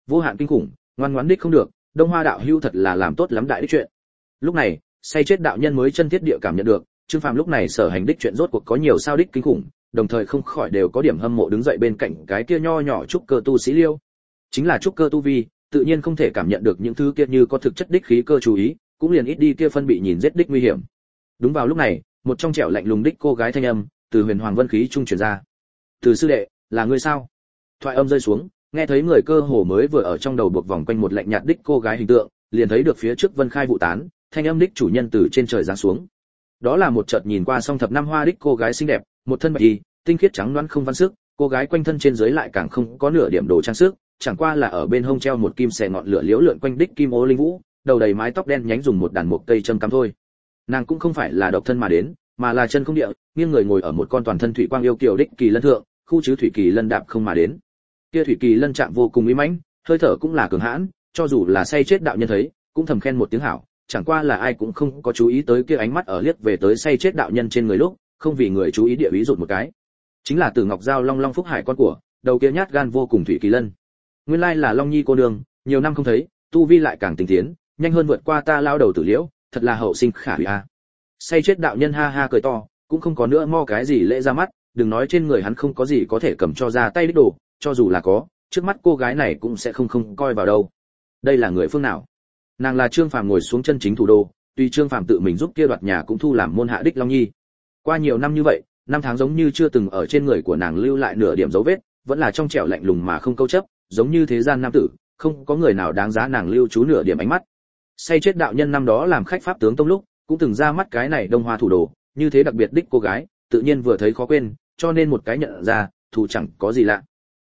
vô hạn kinh khủng, ngoan ngoãn đích không được, Đông Hoa đạo hữu thật là làm tốt lắm đại đích chuyện. Lúc này, say chết đạo nhân mới chân thiết địa cảm nhận được, Trương Phàm lúc này sở hành đích chuyện rốt cuộc có nhiều sao đích kinh khủng, đồng thời không khỏi đều có điểm hâm mộ đứng dậy bên cạnh cái kia nho nhỏ trúc cơ tu sĩ Liêu. Chính là trúc cơ tu vi, tự nhiên không thể cảm nhận được những thứ kia như có thực chất đích khí cơ chú ý, cũng liền ít đi kia phân bị nhìn giết đích nguy hiểm. Đúng vào lúc này, một trong trẻo lạnh lùng đích cô gái thanh âm từ Huyền Hoàng Vân khí trung truyền ra. "Từ sư đệ, là ngươi sao?" Thoại âm rơi xuống, nghe thấy người cơ hồ mới vừa ở trong đầu buộc vòng quanh một lạnh nhạt đích cô gái hình tượng, liền thấy được phía trước Vân Khai vụ tán, thanh âm đích chủ nhân từ trên trời giáng xuống. Đó là một chợt nhìn qua song thập năm hoa đích cô gái xinh đẹp, một thân bạch y, tinh khiết trắng nõn không văn sức, cô gái quanh thân trên dưới lại càng không có nửa điểm đồ trang sức, chẳng qua là ở bên hông treo một kim xẻ ngọn lửa liễu lượn quanh đích kim ô linh vũ, đầu đầy mái tóc đen nhánh dùng một đàn mộc cây châm cắm thôi. Nàng cũng không phải là độc thân mà đến, mà là chân không địa, nghiêng người ngồi ở một con toàn thân thủy quang yêu kiều đích kỳ lân thượng, khu chứ thủy kỳ lân đạp không mà đến. Kia thủy kỳ lân chạm vô cùng uy mãnh, hơi thở cũng là cường hãn, cho dù là say chết đạo nhân thấy, cũng thầm khen một tiếng hảo, chẳng qua là ai cũng không có chú ý tới kia ánh mắt ở liếc về tới say chết đạo nhân trên người lúc, không vì người chú ý địa ý rụt một cái. Chính là Từ Ngọc Giao Long Long Phúc Hải con của, đầu kia nhát gan vô cùng thủy kỳ lân. Nguyên lai là Long Nhi cô nương, nhiều năm không thấy, tu vi lại càng tinh tiến, nhanh hơn vượt qua ta lao đầu tử liễu, thật là hậu sinh khả hủy a. Say chết đạo nhân ha ha cười to, cũng không có nữa mo cái gì lễ ra mắt, đừng nói trên người hắn không có gì có thể cầm cho ra tay đích đồ, cho dù là có, trước mắt cô gái này cũng sẽ không coi vào đâu. Đây là người phương nào? Nàng là Trương Phàm ngồi xuống chân chính thủ đô, tuy Trương Phàm tự mình giúp kia đoạt nhà cũng thu làm môn hạ đích Long Nhi. Qua nhiều năm như vậy, năm tháng giống như chưa từng ở trên người của nàng lưu lại nửa điểm dấu vết, vẫn là trong trẻo lạnh lùng mà không câu chấp, giống như thế gian nam tử, không có người nào đáng giá nàng lưu trú nửa điểm ánh mắt. Say chết đạo nhân năm đó làm khách pháp tướng tông lúc, cũng từng ra mắt cái này Đông Hoa thủ đồ, như thế đặc biệt đích cô gái, tự nhiên vừa thấy khó quên, cho nên một cái nhận ra, thủ chẳng có gì lạ.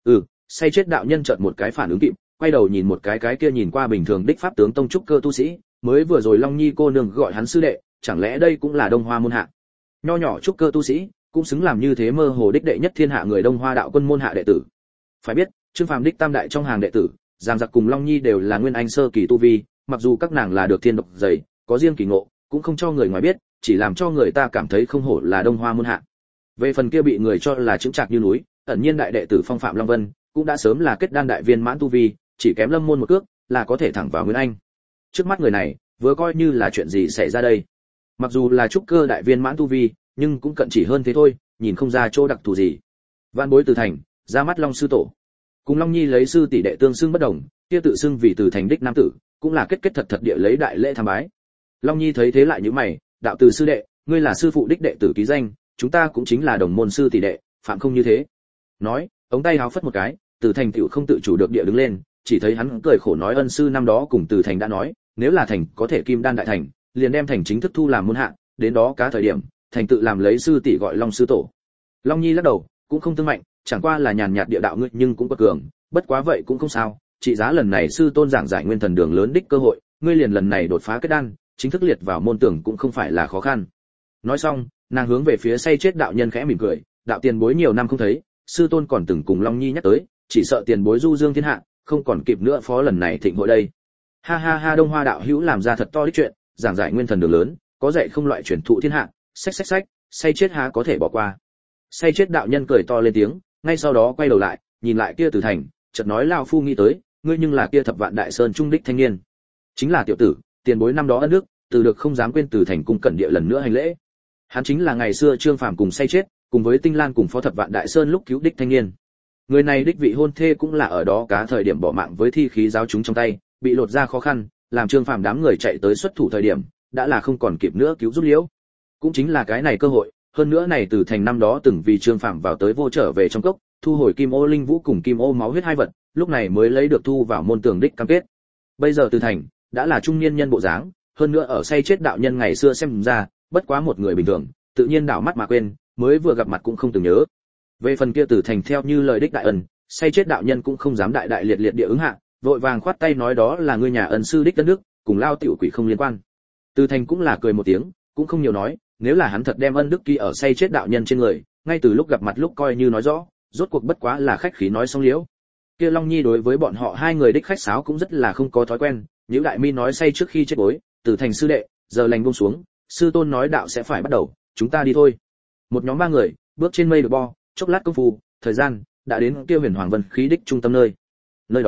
Say chết đạo nhân chợt một cái phản ứng kịp, quay đầu nhìn một cái kia nhìn qua bình thường đích pháp tướng tông trúc cơ tu sĩ, mới vừa rồi Long Nhi cô nương gọi hắn sư đệ, chẳng lẽ đây cũng là Đông Hoa môn hạ? Nho nhỏ trúc cơ tu sĩ, cũng xứng làm như thế mơ hồ đích đệ nhất thiên hạ người Đông Hoa đạo quân môn hạ đệ tử. Phải biết, Trương Phàm đích tam đại trong hàng đệ tử, Giang Giặc cùng Long Nhi đều là nguyên anh sơ kỳ tu vi, mặc dù các nàng là được thiên độc dày, có riêng kỳ ngộ, cũng không cho người ngoài biết, chỉ làm cho người ta cảm thấy không hổ là Đông Hoa môn hạ. Về phần kia bị người cho là chững chạc như núi, ẩn nhiên đại đệ tử Phong Phạm Long Vân, cũng đã sớm là kết đan đại viên mãn tu vi, chỉ kém Lâm môn một cước, là có thể thẳng vào nguyên anh. Trước mắt người này, vừa coi như là chuyện gì xảy ra đây? Mặc dù là trúc cơ đại viên mãn tu vi, nhưng cũng cận chỉ hơn thế thôi, nhìn không ra chỗ đặc thù gì. Vạn bối Từ Thành, ra mắt Long sư tổ. Cùng Long Nhi lấy sư tỷ đệ tương xưng bất đồng, kia tự xưng vì Từ Thành đích nam tử, cũng là kết thật địa lấy đại lễ tham bái. Long Nhi thấy thế lại nhíu mày, đạo từ sư đệ, ngươi là sư phụ đích đệ tử ký danh, chúng ta cũng chính là đồng môn sư tỷ đệ, phạm không như thế. Nói, ống tay háo phất một cái, Từ Thành tiểu không tự chủ được địa đứng lên, chỉ thấy hắn cười khổ nói ân sư năm đó cùng Từ Thành đã nói, nếu là Thành có thể kim đan đại thành, liền đem Thành chính thức thu làm môn hạ, đến đó cá thời điểm, Thành tự làm lấy sư tỷ gọi Long sư tổ. Long Nhi lắc đầu, cũng không tương mạnh, chẳng qua là nhàn nhạt địa đạo ngươi nhưng cũng có cường, bất quá vậy cũng không sao, trị giá lần này sư tôn giảng giải nguyên thần đường lớn đích cơ hội, ngươi liền lần này đột phá kết đan, chính thức liệt vào môn tưởng cũng không phải là khó khăn. Nói xong, nàng hướng về phía say chết đạo nhân khẽ mỉm cười, đạo tiền bối nhiều năm không thấy, sư tôn còn từng cùng Long Nhi nhắc tới, chỉ sợ tiền bối du dương thiên hạ, không còn kịp nữa phó lần này thịnh hội đây. Ha ha ha, Đông Hoa đạo hữu làm ra thật to đích chuyện, giảng giải nguyên thần đường lớn, có dạy không loại truyền thụ thiên hạ, sách, say chết há có thể bỏ qua. Say chết đạo nhân cười to lên tiếng, ngay sau đó quay đầu lại, nhìn lại kia Từ Thành, chợt nói lão phu nghĩ tới, ngươi nhưng là kia Thập Vạn Đại Sơn trung đích thanh niên. Chính là tiểu tử, tiền bối năm đó ân đức, từ được không dám quên Từ Thành cung cẩn địa lần nữa hành lễ. Hắn chính là ngày xưa Trương Phàm cùng say chết, cùng với Tinh Lan cùng Phó Thập Vạn Đại Sơn lúc cứu đích thanh niên. Người này đích vị hôn thê cũng là ở đó cá thời điểm bỏ mạng với thi khí giáo chúng trong tay, bị lột ra khó khăn, làm Trương Phàm đám người chạy tới xuất thủ thời điểm, đã là không còn kịp nữa cứu giúp liễu. Cũng chính là cái này cơ hội, hơn nữa này Từ Thành năm đó từng vì Trương Phàm vào tới vô trở về trong cốc, thu hồi kim ô linh vũ cùng kim ô máu huyết hai vật, lúc này mới lấy được thu vào môn tường đích cam kết. Bây giờ Từ Thành đã là trung niên nhân bộ dáng, hơn nữa ở say chết đạo nhân ngày xưa xem ra, bất quá một người bình thường, tự nhiên đảo mắt mà quên, mới vừa gặp mặt cũng không từng nhớ. Về phần kia Từ Thành theo như lời đích đại ân, say chết đạo nhân cũng không dám đại liệt địa ứng hạ, vội vàng khoát tay nói đó là ngươi nhà ân sư đích đất nước, cùng lao tiểu quỷ không liên quan. Từ Thành cũng là cười một tiếng, cũng không nhiều nói, nếu là hắn thật đem ân đức ký ở say chết đạo nhân trên người, ngay từ lúc gặp mặt lúc coi như nói rõ, rốt cuộc bất quá là khách khí nói xong liễu. Kia Long Nhi đối với bọn họ hai người đích khách sáo cũng rất là không có thói quen, những đại mi nói say trước khi chết bối, Từ Thành sư đệ, giờ lành buông xuống, sư tôn nói đạo sẽ phải bắt đầu, chúng ta đi thôi. Một nhóm ba người, bước trên mây được bo, chốc lát công phu, thời gian đã đến kia Huyền Hoàng Vân khí đích trung tâm nơi. Nơi đó,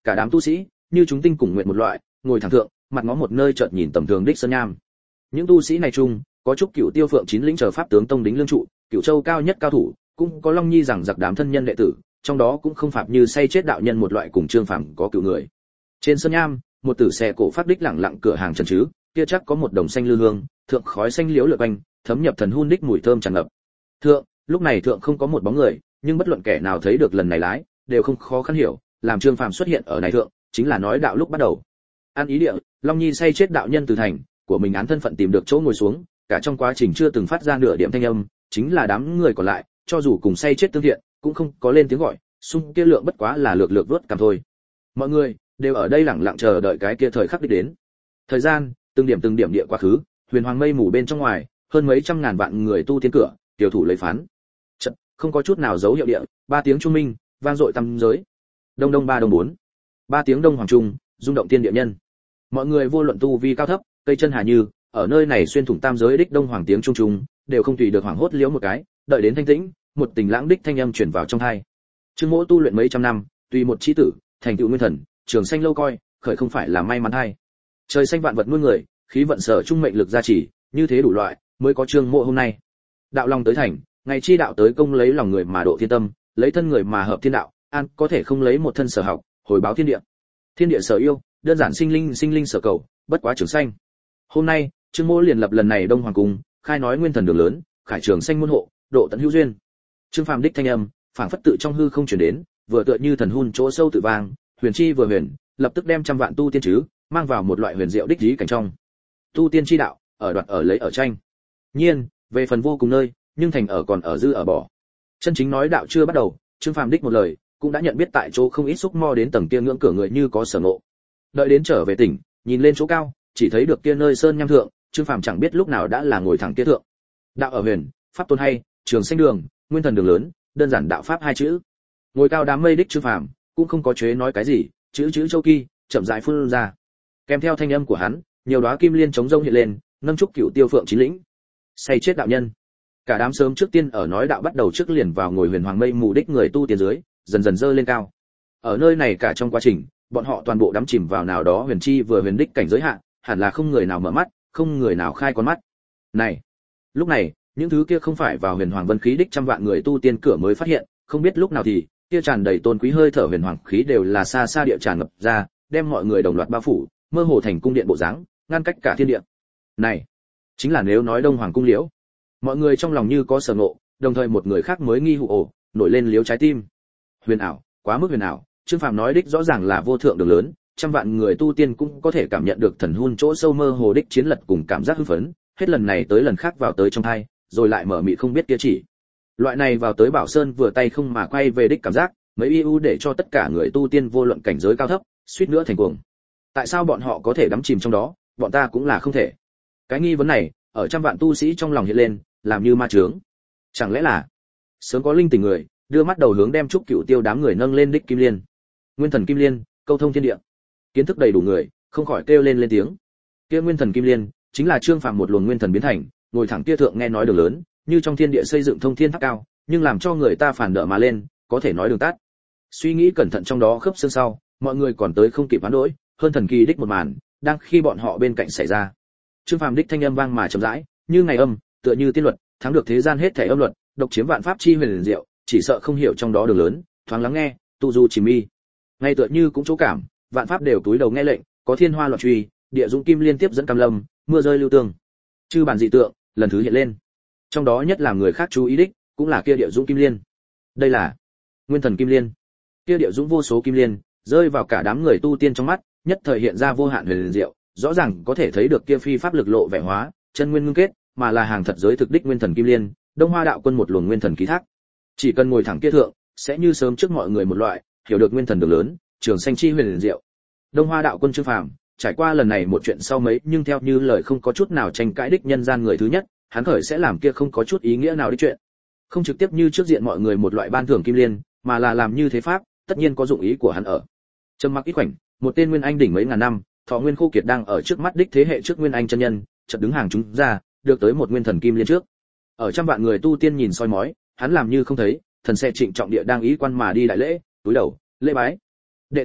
cả đám tu sĩ như chúng tinh cùng nguyện một loại, ngồi thẳng thượng, mặt ngó một nơi chợt nhìn tầm thường đích sơn nham. Những tu sĩ này chung, có chúc Cửu Tiêu Phượng chín lĩnh chờ pháp tướng tông đính lương trụ, Cửu Châu cao nhất cao thủ, cũng có Long Nhi rằng giặc đám thân nhân đệ tử, trong đó cũng không phạm như say chết đạo nhân một loại cùng Trương Phàm có cựu người. Trên sơn nham, một tử xe cổ pháp đích lẳng lặng cửa hàng trần chứ, kia chắc có một đồng xanh lư hương, thượng khói xanh liễu lượn quanh, thấm nhập thần hun đích mùi thơm tràn ngập. Thượng, lúc này thượng không có một bóng người, nhưng bất luận kẻ nào thấy được lần này lái, đều không khó khăn hiểu, làm Trương Phàm xuất hiện ở này thượng, chính là nói đạo lúc bắt đầu. An ý địa, Long Nhi say chết đạo nhân từ thành của mình án thân phận tìm được chỗ ngồi xuống, cả trong quá trình chưa từng phát ra nửa điểm thanh âm, chính là đám người còn lại, cho dù cùng say chết tương thiện, cũng không có lên tiếng gọi, xung kia lượng bất quá là lược lược vớt cảm thôi. Mọi người đều ở đây lặng lặng chờ đợi cái kia thời khắc đích đến. Thời gian từng điểm địa quá khứ, huyền hoàng mây mù bên trong ngoài, hơn mấy trăm ngàn vạn người tu tiên cửa, tiểu thủ lấy phán. Chợt, không có chút nào dấu hiệu địa, ba tiếng trung minh vang dội tăm giới. Đông đông ba đông bốn. Ba tiếng đông hoàng trung, rung động tiên địa nhân. Mọi người vô luận tu vi cao thấp, cây chân hà như, ở nơi này xuyên thủng tam giới đích đông hoàng tiếng trung trung, đều không tùy được hoảng hốt liễu một cái, đợi đến thanh tĩnh, một tình lãng đích thanh âm truyền vào trong tai. Trương Mỗ tu luyện mấy trăm năm, tùy một chí tử, thành tựu nguyên thần, trường sanh lâu coi, khởi không phải là may mắn hay. Trời xanh vạn vật nuôi người, khí vận sở trung mệnh lực gia trì, như thế đủ loại, mới có Trương Mỗ hôm nay. Đạo lòng tới thành, ngày chi đạo tới công lấy lòng người mà độ thiên tâm, lấy thân người mà hợp thiên đạo, an có thể không lấy một thân sở học, hồi báo thiên địa. Thiên địa sở yêu, đơn giản sinh linh sở cầu, bất quá trường sanh. Hôm nay, Trương Mỗ liền lập lần này Đông Hoàng cung, khai nói nguyên thần đường lớn, khải trường sanh môn hộ, độ tận hữu duyên. Trương Phàm đích thanh âm, phảng phất tự trong hư không truyền đến, vừa tựa như thần hun chỗ sâu tự vang, huyền chi vừa huyền, lập tức đem trăm vạn tu tiên chứ, mang vào một loại huyền diệu đích lý cảnh trong. Tu tiên chi đạo, ở đoạt ở lấy ở tranh. Nhiên, về phần vô cùng nơi, nhưng thành ở còn ở dư ở bỏ. Chân chính nói đạo chưa bắt đầu, Trương Phàm đích một lời, cũng đã nhận biết tại chỗ không ít xúc mo đến tầng kia ngưỡng cửa người như có sở ngộ. Đợi đến trở về tỉnh, nhìn lên chỗ cao, chỉ thấy được kia nơi sơn nham thượng, Trương Phàm chẳng biết lúc nào đã là ngồi thẳng kia thượng. Đạo ở huyền, pháp tôn hay, trường sinh đường, nguyên thần đường lớn, đơn giản đạo pháp hai chữ. Ngồi cao đám mây đích Trương Phàm, cũng không có chế nói cái gì, chữ châu kỳ, chậm rãi phun ra. Kèm theo thanh âm của hắn, nhiều đóa kim liên chống rông hiện lên, nâng trúc Cửu Tiêu Phượng chín lĩnh. Say chết đạo nhân. Cả đám sớm trước tiên ở nói đạo bắt đầu trước liền vào ngồi huyền hoàng mây mù đích người tu tiên dưới, dần dần dơ lên cao. Ở nơi này cả trong quá trình, bọn họ toàn bộ đắm chìm vào nào đó huyền chi vừa huyền đích cảnh giới hạn, hẳn là không người nào mở mắt, không người nào khai con mắt. Này, lúc này, những thứ kia không phải vào huyền hoàng vân khí đích trăm vạn người tu tiên cửa mới phát hiện, không biết lúc nào thì, kia tràn đầy tôn quý hơi thở huyền hoàng khí đều là xa xa địa tràn ngập ra, đem mọi người đồng loạt bao phủ, mơ hồ thành cung điện bộ dáng, ngăn cách cả thiên địa. Này, chính là nếu nói Đông Hoàng cung liễu. Mọi người trong lòng như có sở ngộ, đồng thời một người khác mới nghi hụ ổ, nổi lên liếu trái tim. Huyền ảo, quá mức huyền ảo, Trương Phàm nói đích rõ ràng là vô thượng đường lớn, trăm vạn người tu tiên cũng có thể cảm nhận được thần hun chỗ sâu mơ hồ đích chiến lật cùng cảm giác hưng phấn, hết lần này tới lần khác vào tới trong thai, rồi lại mở mịt không biết kia chỉ. Loại này vào tới Bảo Sơn vừa tay không mà quay về đích cảm giác, mấy ưu để cho tất cả người tu tiên vô luận cảnh giới cao thấp, suýt nữa thành cuồng. Tại sao bọn họ có thể đắm chìm trong đó, bọn ta cũng là không thể. Cái nghi vấn này, ở trăm vạn tu sĩ trong lòng hiện lên, làm như ma chướng. Chẳng lẽ là sớm có linh tỉnh người, đưa mắt đầu hướng đem trúc Cửu Tiêu đám người nâng lên đích kim liên. Nguyên thần kim liên, câu thông thiên địa. Kiến thức đầy đủ người, không khỏi kêu lên tiếng. Kia nguyên thần kim liên, chính là Trương Phàm một luồng nguyên thần biến thành, ngồi thẳng kia thượng nghe nói đường lớn, như trong thiên địa xây dựng thông thiên tháp cao, nhưng làm cho người ta phản đỡ mà lên, có thể nói đường tắt. Suy nghĩ cẩn thận trong đó khớp xương sau, mọi người còn tới không kịp phán đối, hơn thần kỳ đích một màn, đang khi bọn họ bên cạnh xảy ra. Trương Phàm đích thanh âm vang mà chậm rãi, như ngày âm, tựa như tiên luật, thắng được thế gian hết thảy âm luật, độc chiếm vạn pháp chi huyền diệu, chỉ sợ không hiểu trong đó đường lớn, thoáng lắng nghe, tu du chỉ mi. Ngay tựa như cũng chỗ cảm, vạn pháp đều túi đầu nghe lệnh, có thiên hoa loạn truy, địa dũng kim liên tiếp dẫn cam lâm, mưa rơi lưu tương. Chư bản dị tượng, lần thứ hiện lên. Trong đó nhất là người khác chú ý đích, cũng là kia địa dũng kim liên. Đây là nguyên thần kim liên. Kia địa dũng vô số kim liên, rơi vào cả đám người tu tiên trong mắt, nhất thời hiện ra vô hạn huyền diệu, rõ ràng có thể thấy được kia phi pháp lực lộ vẻ hóa, chân nguyên ngưng kết, mà là hàng thật giới thực đích nguyên thần kim liên, Đông Hoa đạo quân một luồng nguyên thần ký thác. Chỉ cần ngồi thẳng kia thượng, sẽ như sớm trước mọi người một loại, hiểu được nguyên thần đường lớn, trường sanh chi huyền diệu. Đông Hoa đạo quân Trương Phàm, trải qua lần này một chuyện sau mấy, nhưng theo như lời không có chút nào tranh cãi đích nhân gian người thứ nhất, hắn khởi sẽ làm kia không có chút ý nghĩa nào đích chuyện. Không trực tiếp như trước diện mọi người một loại ban thưởng kim liên, mà là làm như thế pháp, tất nhiên có dụng ý của hắn ở. Trầm mặc ít khoảnh, một tên nguyên anh đỉnh mấy ngàn năm, thọ nguyên khô kiệt đang ở trước mắt đích thế hệ trước nguyên anh chân nhân, chợt đứng hàng chúng ra, được tới một nguyên thần kim liên trước. Ở trăm vạn người tu tiên nhìn soi mói, hắn làm như không thấy, thần sẽ trịnh trọng địa đang ý quan mà đi đại lễ, túi đầu, lễ bái. Đệ tử,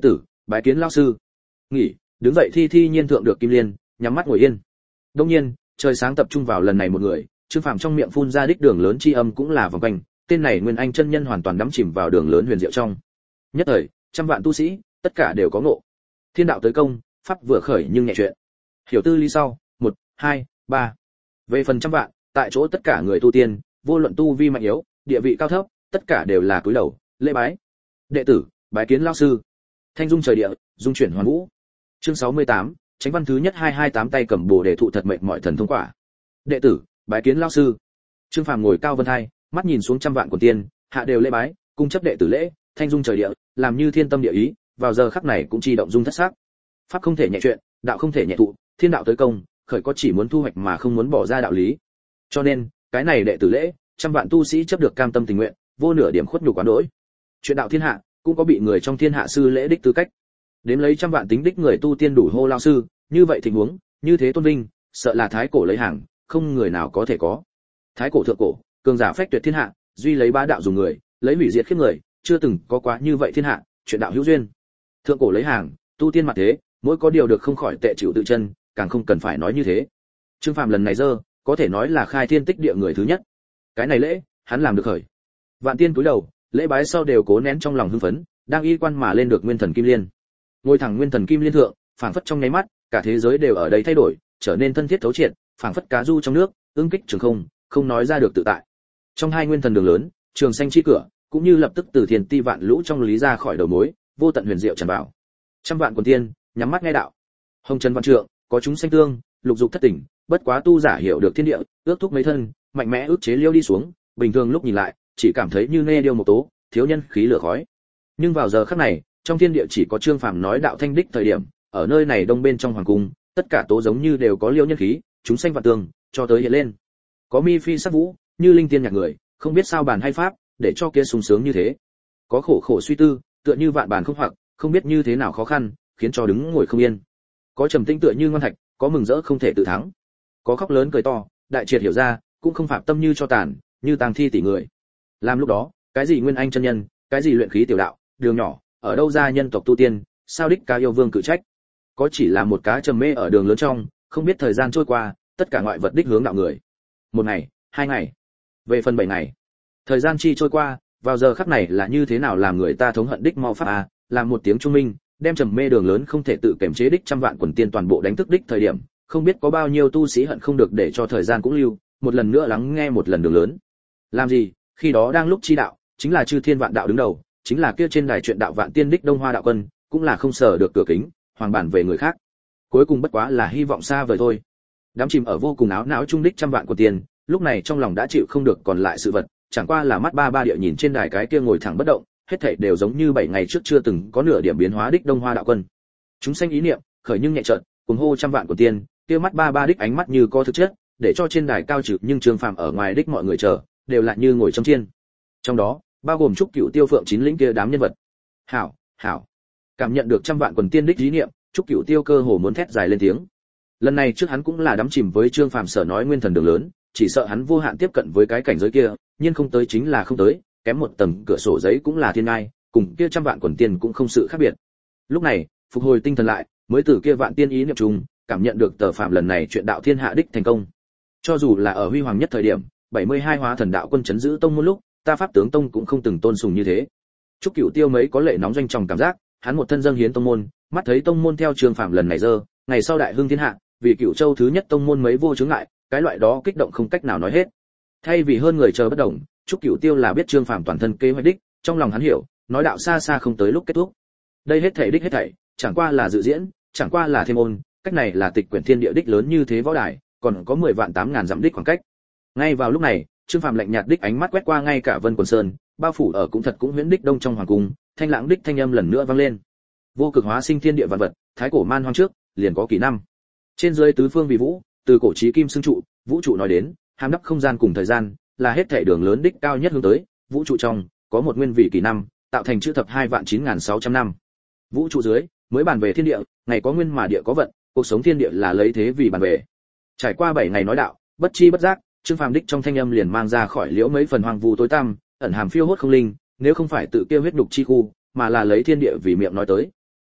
bái kiến lão sư. Nghỉ, đứng dậy thi thi nhiên thượng được kim liên, nhắm mắt ngồi yên. Đương nhiên, trời sáng tập trung vào lần này một người, Trương Phàm trong miệng phun ra đích đường lớn chi âm cũng là vòng quanh, tên này Nguyên Anh chân nhân hoàn toàn đắm chìm vào đường lớn huyền diệu trong. Nhất thời, trăm vạn tu sĩ, tất cả đều có ngộ. Thiên đạo tới công, pháp vừa khởi nhưng nhẹ chuyện. Hiểu tư lý sau, 1, 2, 3. Về phần trăm vạn, tại chỗ tất cả người tu tiên, vô luận tu vi mạnh yếu, địa vị cao thấp, tất cả đều là cúi đầu, lễ bái. Đệ tử, bái kiến lão sư. Thanh dung trời địa, dung chuyển hoàn vũ. Chương 68, Chánh văn thứ nhất 228 tay cầm bồ đề thụ thật mệnh mọi thần thông quả. Đệ tử, bái kiến lão sư. Trương Phàm ngồi cao vân hai, mắt nhìn xuống trăm vạn quần tiên, hạ đều lễ bái, cung chấp đệ tử lễ, thanh dung trời địa, làm như thiên tâm địa ý, vào giờ khắc này cũng chi động dung thất sắc. Pháp không thể nhẹ chuyện, đạo không thể nhẹ thụ, thiên đạo tới công, khởi có chỉ muốn thu hoạch mà không muốn bỏ ra đạo lý. Cho nên, cái này đệ tử lễ, trăm vạn tu sĩ chấp được cam tâm tình nguyện, vô nửa điểm khuất nhục quá đỗi. Chuyện đạo thiên hạ, cũng có bị người trong thiên hạ sư lễ đích tư cách. Đếm lấy trăm vạn tính đích người tu tiên đủ hô lao sư, như vậy tình huống, như thế tôn vinh, sợ là thái cổ lấy hàng, không người nào có thể có. Thái cổ thượng cổ, cường giả phách tuyệt thiên hạ, duy lấy bá đạo dùng người, lấy hủy diệt khiếp người, chưa từng có quá như vậy thiên hạ, chuyện đạo hữu duyên. Thượng cổ lấy hàng, tu tiên mặt thế, mỗi có điều được không khỏi tệ chịu tự chân, càng không cần phải nói như thế. Trương Phàm lần này dơ, có thể nói là khai thiên tích địa người thứ nhất. Cái này lễ, hắn làm được khởi. Vạn tiên cúi đầu, lễ bái sau đều cố nén trong lòng hưng phấn, đang y quan mà lên được nguyên thần kim liên. Ngồi thẳng nguyên thần kim liên thượng, phảng phất trong nháy mắt, cả thế giới đều ở đây thay đổi, trở nên thân thiết thấu triệt, phảng phất cá du trong nước, ương kích trường không, không nói ra được tự tại. Trong hai nguyên thần đường lớn, trường xanh chi cửa, cũng như lập tức từ thiền ti vạn lũ trong lý ra khỏi đầu mối, vô tận huyền diệu tràn vào. Trăm vạn quần tiên, nhắm mắt nghe đạo. Hồng trần văn trượng, có chúng sanh tương, lục dục thất tỉnh, bất quá tu giả hiểu được thiên địa, ước thúc mấy thân, mạnh mẽ ước chế liêu đi xuống, bình thường lúc nhìn lại, chỉ cảm thấy như nghe điêu một tố, thiếu nhân khí lửa khói. Nhưng vào giờ khắc này, trong thiên địa chỉ có Trương Phàm nói đạo thanh đích thời điểm, ở nơi này đông bên trong hoàng cung, tất cả tố giống như đều có liêu nhân khí, chúng sanh vạn tường, cho tới hiện lên. Có mi phi sắc vũ, như linh tiên nhạc người, không biết sao bàn hay pháp, để cho kia sung sướng như thế. Có khổ khổ suy tư, tựa như vạn bàn không hoặc, không biết như thế nào khó khăn, khiến cho đứng ngồi không yên. Có trầm tĩnh tựa như ngoan thạch, có mừng rỡ không thể tự thắng. Có khóc lớn cười to, đại triệt hiểu ra, cũng không phạm tâm như cho tàn, như tàng thi tỷ người. Làm lúc đó, cái gì nguyên anh chân nhân, cái gì luyện khí tiểu đạo, đường nhỏ, ở đâu ra nhân tộc tu tiên, sao đích cá yêu vương cự trách. Có chỉ là một cá trầm mê ở đường lớn trong, không biết thời gian trôi qua, tất cả ngoại vật đích hướng đạo người. Một ngày, 2 ngày, về phần 7 ngày. Thời gian chi trôi qua, vào giờ khắc này là như thế nào làm người ta thống hận đích mau pháp à, làm một tiếng trung minh, đem trầm mê đường lớn không thể tự kiểm chế đích trăm vạn quần tiên toàn bộ đánh thức đích thời điểm, không biết có bao nhiêu tu sĩ hận không được để cho thời gian cũng lưu, một lần nữa lắng nghe một lần đường lớn. Làm gì? Khi đó đang lúc chi đạo, chính là chư thiên vạn đạo đứng đầu, chính là kia trên đài chuyện đạo vạn tiên đích Đông Hoa đạo quân, cũng là không sở được cửa kính, hoàng bản về người khác. Cuối cùng bất quá là hy vọng xa vời thôi. Đám chìm ở vô cùng áo não trung đích trăm vạn của tiền, lúc này trong lòng đã chịu không được còn lại sự vật, chẳng qua là mắt ba ba địa nhìn trên đài cái kia ngồi thẳng bất động, hết thảy đều giống như 7 ngày trước chưa từng có nửa điểm biến hóa đích Đông Hoa đạo quân. Chúng sanh ý niệm, khởi nhưng nhẹ chợt, cùng hô trăm vạn của tiền, kia mắt ba ba đích ánh mắt như có thực chất, để cho trên đài cao trừ nhưng Trương Phàm ở ngoài đích mọi người chờ, đều lại như ngồi trong chiên. Trong đó, bao gồm trúc cửu tiêu phượng chín lĩnh kia đám nhân vật. Hảo, hảo. Cảm nhận được trăm vạn quần tiên đích ý niệm, trúc cửu tiêu cơ hồ muốn thét dài lên tiếng. Lần này trước hắn cũng là đắm chìm với Trương Phàm sở nói nguyên thần đường lớn, chỉ sợ hắn vô hạn tiếp cận với cái cảnh giới kia, nhưng không tới chính là không tới, kém một tầng cửa sổ giấy cũng là thiên ngai, cùng kia trăm vạn quần tiên cũng không sự khác biệt. Lúc này, phục hồi tinh thần lại, mới từ kia vạn tiên ý niệm trùng, cảm nhận được tờ phạm lần này chuyện đạo thiên hạ đích thành công. Cho dù là ở huy hoàng nhất thời điểm, 72 hóa thần đạo quân chấn giữ tông môn lúc, ta pháp tướng tông cũng không từng tôn sùng như thế. Trúc Cửu Tiêu mấy có lệ nóng doanh tròng cảm giác, hắn một thân dâng hiến tông môn, mắt thấy tông môn theo Trương Phàm lần này dơ, ngày sau đại hưng thiên hạ, vì Cửu Châu thứ nhất tông môn mấy vô chướng ngại, cái loại đó kích động không cách nào nói hết. Thay vì hơn người chờ bất động, Trúc Cửu Tiêu là biết Trương Phàm toàn thân kế hoạch đích, trong lòng hắn hiểu, nói đạo xa xa không tới lúc kết thúc. Đây hết thảy đích hết thảy, chẳng qua là dự diễn, chẳng qua là thêm ôn, cách này là tịch quyển thiên địa đích lớn như thế võ đài, còn có 10 vạn 8.000 dặm đích khoảng cách. Ngay vào lúc này, Trương Phàm lạnh nhạt đích ánh mắt quét qua ngay cả Vân Quần Sơn, bao phủ ở cũng thật cũng huyễn đích đông trong hoàng cung, thanh lãng đích thanh âm lần nữa vang lên. Vô cực hóa sinh thiên địa vạn vật, thái cổ man hoang trước, liền có kỳ năm. Trên dưới tứ phương vì vũ, từ cổ chí kim xương trụ, vũ trụ nói đến, hàm đắp không gian cùng thời gian, là hết thảy đường lớn đích cao nhất hướng tới, vũ trụ trong có một nguyên vị kỳ năm, tạo thành chữ thập 2.9600 năm. Vũ trụ dưới, mới bàn về thiên địa, ngày có nguyên mà địa có vận, cuộc sống thiên địa là lấy thế vì bàn về. Trải qua 7 ngày nói đạo, bất chi bất giác, Trương Phàm đích trong thanh âm liền mang ra khỏi liễu mấy phần hoang vu tối tăm, ẩn hàm phiêu hốt không linh, nếu không phải tự kia huyết đục chi khu, mà là lấy thiên địa vì miệng nói tới.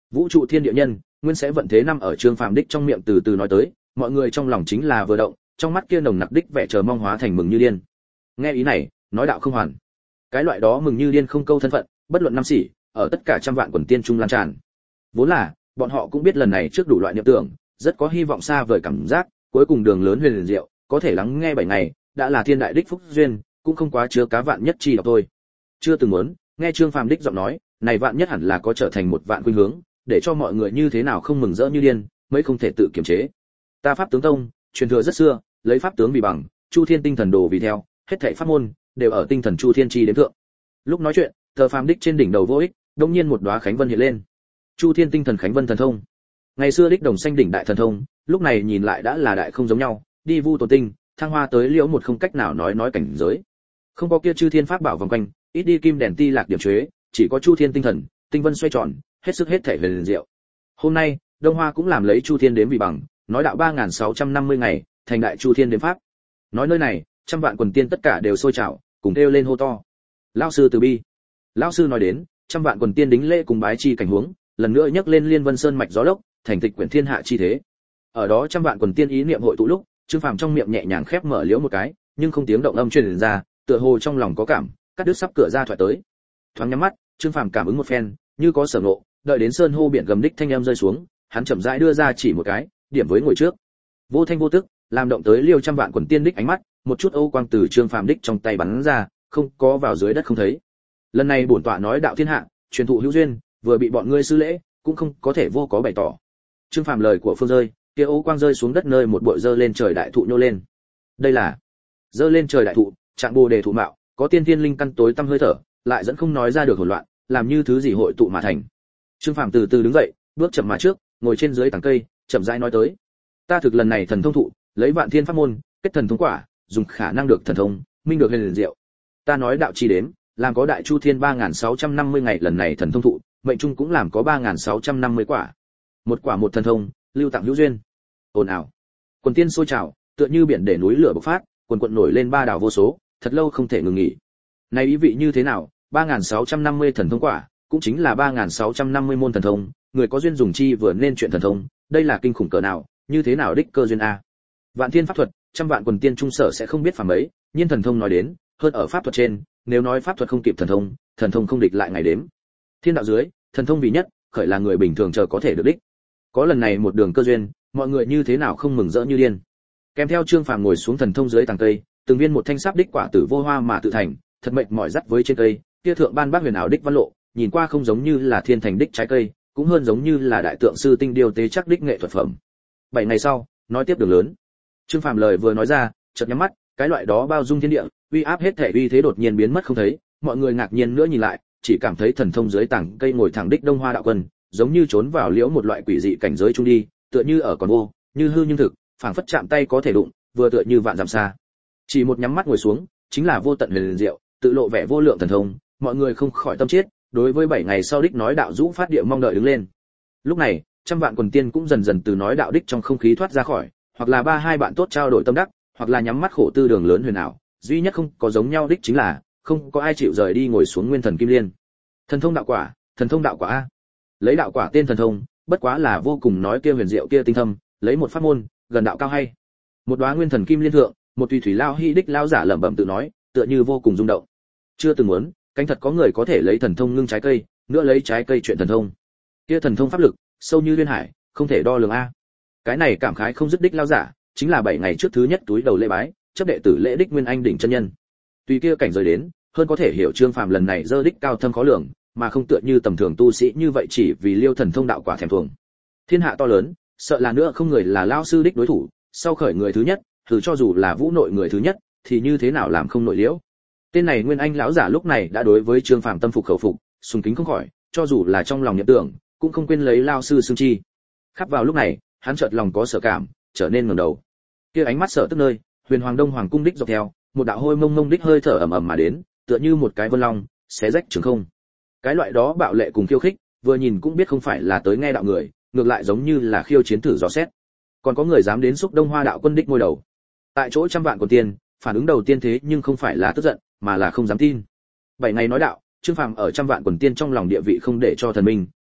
Vũ trụ thiên địa nhân, nguyên sẽ vận thế năm ở Trương Phàm đích trong miệng từ từ nói tới, mọi người trong lòng chính là vừa động, trong mắt kia nồng nặc đích vẻ chờ mong hóa thành mừng như điên. Nghe ý này, nói đạo không hoàn. Cái loại đó mừng như điên không câu thân phận, bất luận năm sĩ, ở tất cả trăm vạn quần tiên trung lan tràn. Vốn là, bọn họ cũng biết lần này trước đủ loại niệm tưởng, rất có hy vọng xa vời cảm giác, cuối cùng đường lớn huyền diệu, có thể lắng nghe 7 ngày, đã là thiên đại đích phúc duyên, cũng không quá chứa cá vạn nhất chi độc thôi. Chưa từng muốn, nghe Trương Phàm đích giọng nói, này vạn nhất hẳn là có trở thành một vạn khuynh hướng, để cho mọi người như thế nào không mừng rỡ như điên, mấy không thể tự kiềm chế. Ta Pháp tướng tông, truyền thừa rất xưa, lấy pháp tướng vì bằng, Chu Thiên tinh thần đồ vì theo, hết thảy pháp môn đều ở tinh thần Chu Thiên chi đến thượng. Lúc nói chuyện, tờ phàm đích trên đỉnh đầu vô ích, đột nhiên một đóa khánh vân hiện lên. Chu Thiên tinh thần khánh vân thần thông. Ngày xưa đích đồng xanh đỉnh đại thần thông, lúc này nhìn lại đã là đại không giống nhau, đi vu tồn tinh, thăng hoa tới liễu một không cách nào nói cảnh giới. Không có kia chư thiên pháp bảo vòng quanh, ít đi kim đèn ti lạc điểm chế, chỉ có Chu Thiên tinh thần, tinh vân xoay tròn, hết sức hết thể về liền diệu. Hôm nay, Đông Hoa cũng làm lấy Chu Thiên đếm vì bằng, nói đạo 3650 ngày, thành đại Chu Thiên đếm pháp. Nói nơi này, trăm vạn quần tiên tất cả đều sôi trào, cùng kêu lên hô to. Lão sư từ bi. Lão sư nói đến, trăm vạn quần tiên đính lễ cùng bái chi cảnh huống, lần nữa nhắc lên Liên Vân Sơn mạch gió lốc, thành tịch quyển thiên hạ chi thế. Ở đó trăm vạn quần tiên ý niệm hội tụ lúc, Trương Phàm trong miệng nhẹ nhàng khép mở liễu một cái, nhưng không tiếng động âm truyền ra, tựa hồ trong lòng có cảm, cắt đứt sắp cửa ra thoại tới. Thoáng nhắm mắt, Trương Phàm cảm ứng một phen, như có sở ngộ, đợi đến sơn hô biển gầm đích thanh âm rơi xuống, hắn chậm rãi đưa ra chỉ một cái, điểm với ngồi trước. Vô thanh vô tức, làm động tới liêu trăm vạn quần tiên đích ánh mắt, một chút âu quang từ Trương Phàm đích trong tay bắn ra, không có vào dưới đất không thấy. Lần này bổn tọa nói đạo thiên hạ, truyền thụ hữu duyên, vừa bị bọn ngươi sư lễ, cũng không có thể vô có bày tỏ. Trương Phàm lời của phương rơi, kia âu quang rơi xuống đất nơi một bụi dơ lên trời đại thụ nhô lên. Đây là dơ lên trời đại thụ, trạng bồ đề thụ mạo, có tiên thiên linh căn tối tăm hơi thở, lại dẫn không nói ra được hỗn loạn, làm như thứ gì hội tụ mà thành. Trương Phàm từ từ đứng dậy, bước chậm mà trước, ngồi trên dưới tảng cây, chậm rãi nói tới: Ta thực lần này thần thông thụ, lấy vạn thiên pháp môn, kết thần thông quả, dùng khả năng được thần thông, minh được huyền diệu. Ta nói đạo chi đếm, làm có đại chu thiên 3650 ngày lần này thần thông thụ, mệnh trung cũng làm có 3650 quả. Một quả một thần thông, lưu tặng hữu duyên. Ồn ào. Quần tiên sôi trào, tựa như biển để núi lửa bộc phát, quần quần nổi lên ba đảo vô số, thật lâu không thể ngừng nghỉ. Này ý vị như thế nào? 3650 thần thông quả, cũng chính là 3650 môn thần thông, người có duyên dùng chi vừa nên chuyện thần thông, đây là kinh khủng cỡ nào, như thế nào đích cơ duyên a. Vạn thiên pháp thuật, trăm vạn quần tiên trung sở sẽ không biết phàm ấy, nhiên thần thông nói đến, hơn ở pháp thuật trên, nếu nói pháp thuật không kịp thần thông không địch lại ngày đếm. Thiên đạo dưới, thần thông vì nhất, khởi là người bình thường chờ có thể được đích. Có lần này một đường cơ duyên, mọi người như thế nào không mừng rỡ như điên. Kèm theo Trương Phàm ngồi xuống thần thông dưới tàng cây, từng viên một thanh sáp đích quả tử vô hoa mà tự thành, thật mệt mỏi dắt với trên cây, kia thượng ban bác huyền ảo đích văn lộ, nhìn qua không giống như là thiên thành đích trái cây, cũng hơn giống như là đại tượng sư tinh điêu tế chắc đích nghệ thuật phẩm. 7 ngày sau, nói tiếp đường lớn. Trương Phàm lời vừa nói ra, chợt nhắm mắt, cái loại đó bao dung thiên địa, uy áp hết thể uy thế đột nhiên biến mất không thấy, mọi người ngạc nhiên nữa nhìn lại, chỉ cảm thấy thần thông dưới tảng cây ngồi thẳng đích Đông Hoa đạo quân, giống như trốn vào liễu một loại quỷ dị cảnh giới trung đi, tựa như ở còn vô, như hư nhưng thực, phảng phất chạm tay có thể đụng, vừa tựa như vạn dặm xa. Chỉ một nhắm mắt ngồi xuống, chính là vô tận huyền diệu, tự lộ vẻ vô lượng thần thông, mọi người không khỏi tâm chết, đối với 7 ngày sau đích nói đạo dũ phát địa mong đợi đứng lên. Lúc này, trăm vạn quần tiên cũng dần dần từ nói đạo đích trong không khí thoát ra khỏi, hoặc là ba hai bạn tốt trao đổi tâm đắc, hoặc là nhắm mắt khổ tư đường lớn huyền ảo, duy nhất không có giống nhau đích chính là không có ai chịu rời đi ngồi xuống nguyên thần kim liên. Thần thông đạo quả a. Lấy đạo quả tên thần thông, bất quá là vô cùng nói kia huyền diệu kia tinh thâm, lấy một pháp môn, gần đạo cao hay. Một đóa nguyên thần kim liên thượng, một tùy thủy lao hy đích lao giả lẩm bẩm tự nói, tựa như vô cùng rung động. Chưa từng muốn, cánh thật có người có thể lấy thần thông ngưng trái cây, nữa lấy trái cây chuyện thần thông. Kia thần thông pháp lực, sâu như liên hải, không thể đo lường a. Cái này cảm khái không dứt đích lao giả, chính là 7 ngày trước thứ nhất túi đầu lễ bái, chấp đệ tử lễ đích Nguyên Anh đỉnh chân nhân. Tuy kia cảnh giới đến, hơn có thể hiểu Trương Phàm lần này dơ đích cao thâm khó lường, mà không tựa như tầm thường tu sĩ như vậy chỉ vì liêu thần thông đạo quả thèm thuồng. Thiên hạ to lớn, sợ là nữa không người là lao sư đích đối thủ, sau khởi người thứ nhất, thử cho dù là vũ nội người thứ nhất, thì như thế nào làm không nội liễu. Tên này Nguyên Anh lão giả lúc này đã đối với Trương Phàm tâm phục khẩu phục, sùng kính không khỏi, cho dù là trong lòng niệm tưởng, cũng không quên lấy lao sư xưng chi. Khắp vào lúc này, hắn chợt lòng có sợ cảm, trở nên ngẩng đầu. Kia ánh mắt sợ tức nơi, Huyền Hoàng Đông Hoàng cung đích dọc theo, một đạo hôi mông mông đích hơi thở ầm ầm mà đến, tựa như một cái vân long, xé rách trường không. Cái loại đó bạo lệ cùng khiêu khích, vừa nhìn cũng biết không phải là tới nghe đạo người, ngược lại giống như là khiêu chiến thử dò xét. Còn có người dám đến xúc Đông Hoa đạo quân đích ngôi đầu. Tại chỗ trăm vạn của tiền, phản ứng đầu tiên thế nhưng không phải là tức giận, mà là không dám tin. 7 ngày nói đạo, Trương Phàm ở trăm vạn quần tiên trong lòng địa vị không để cho thần minh,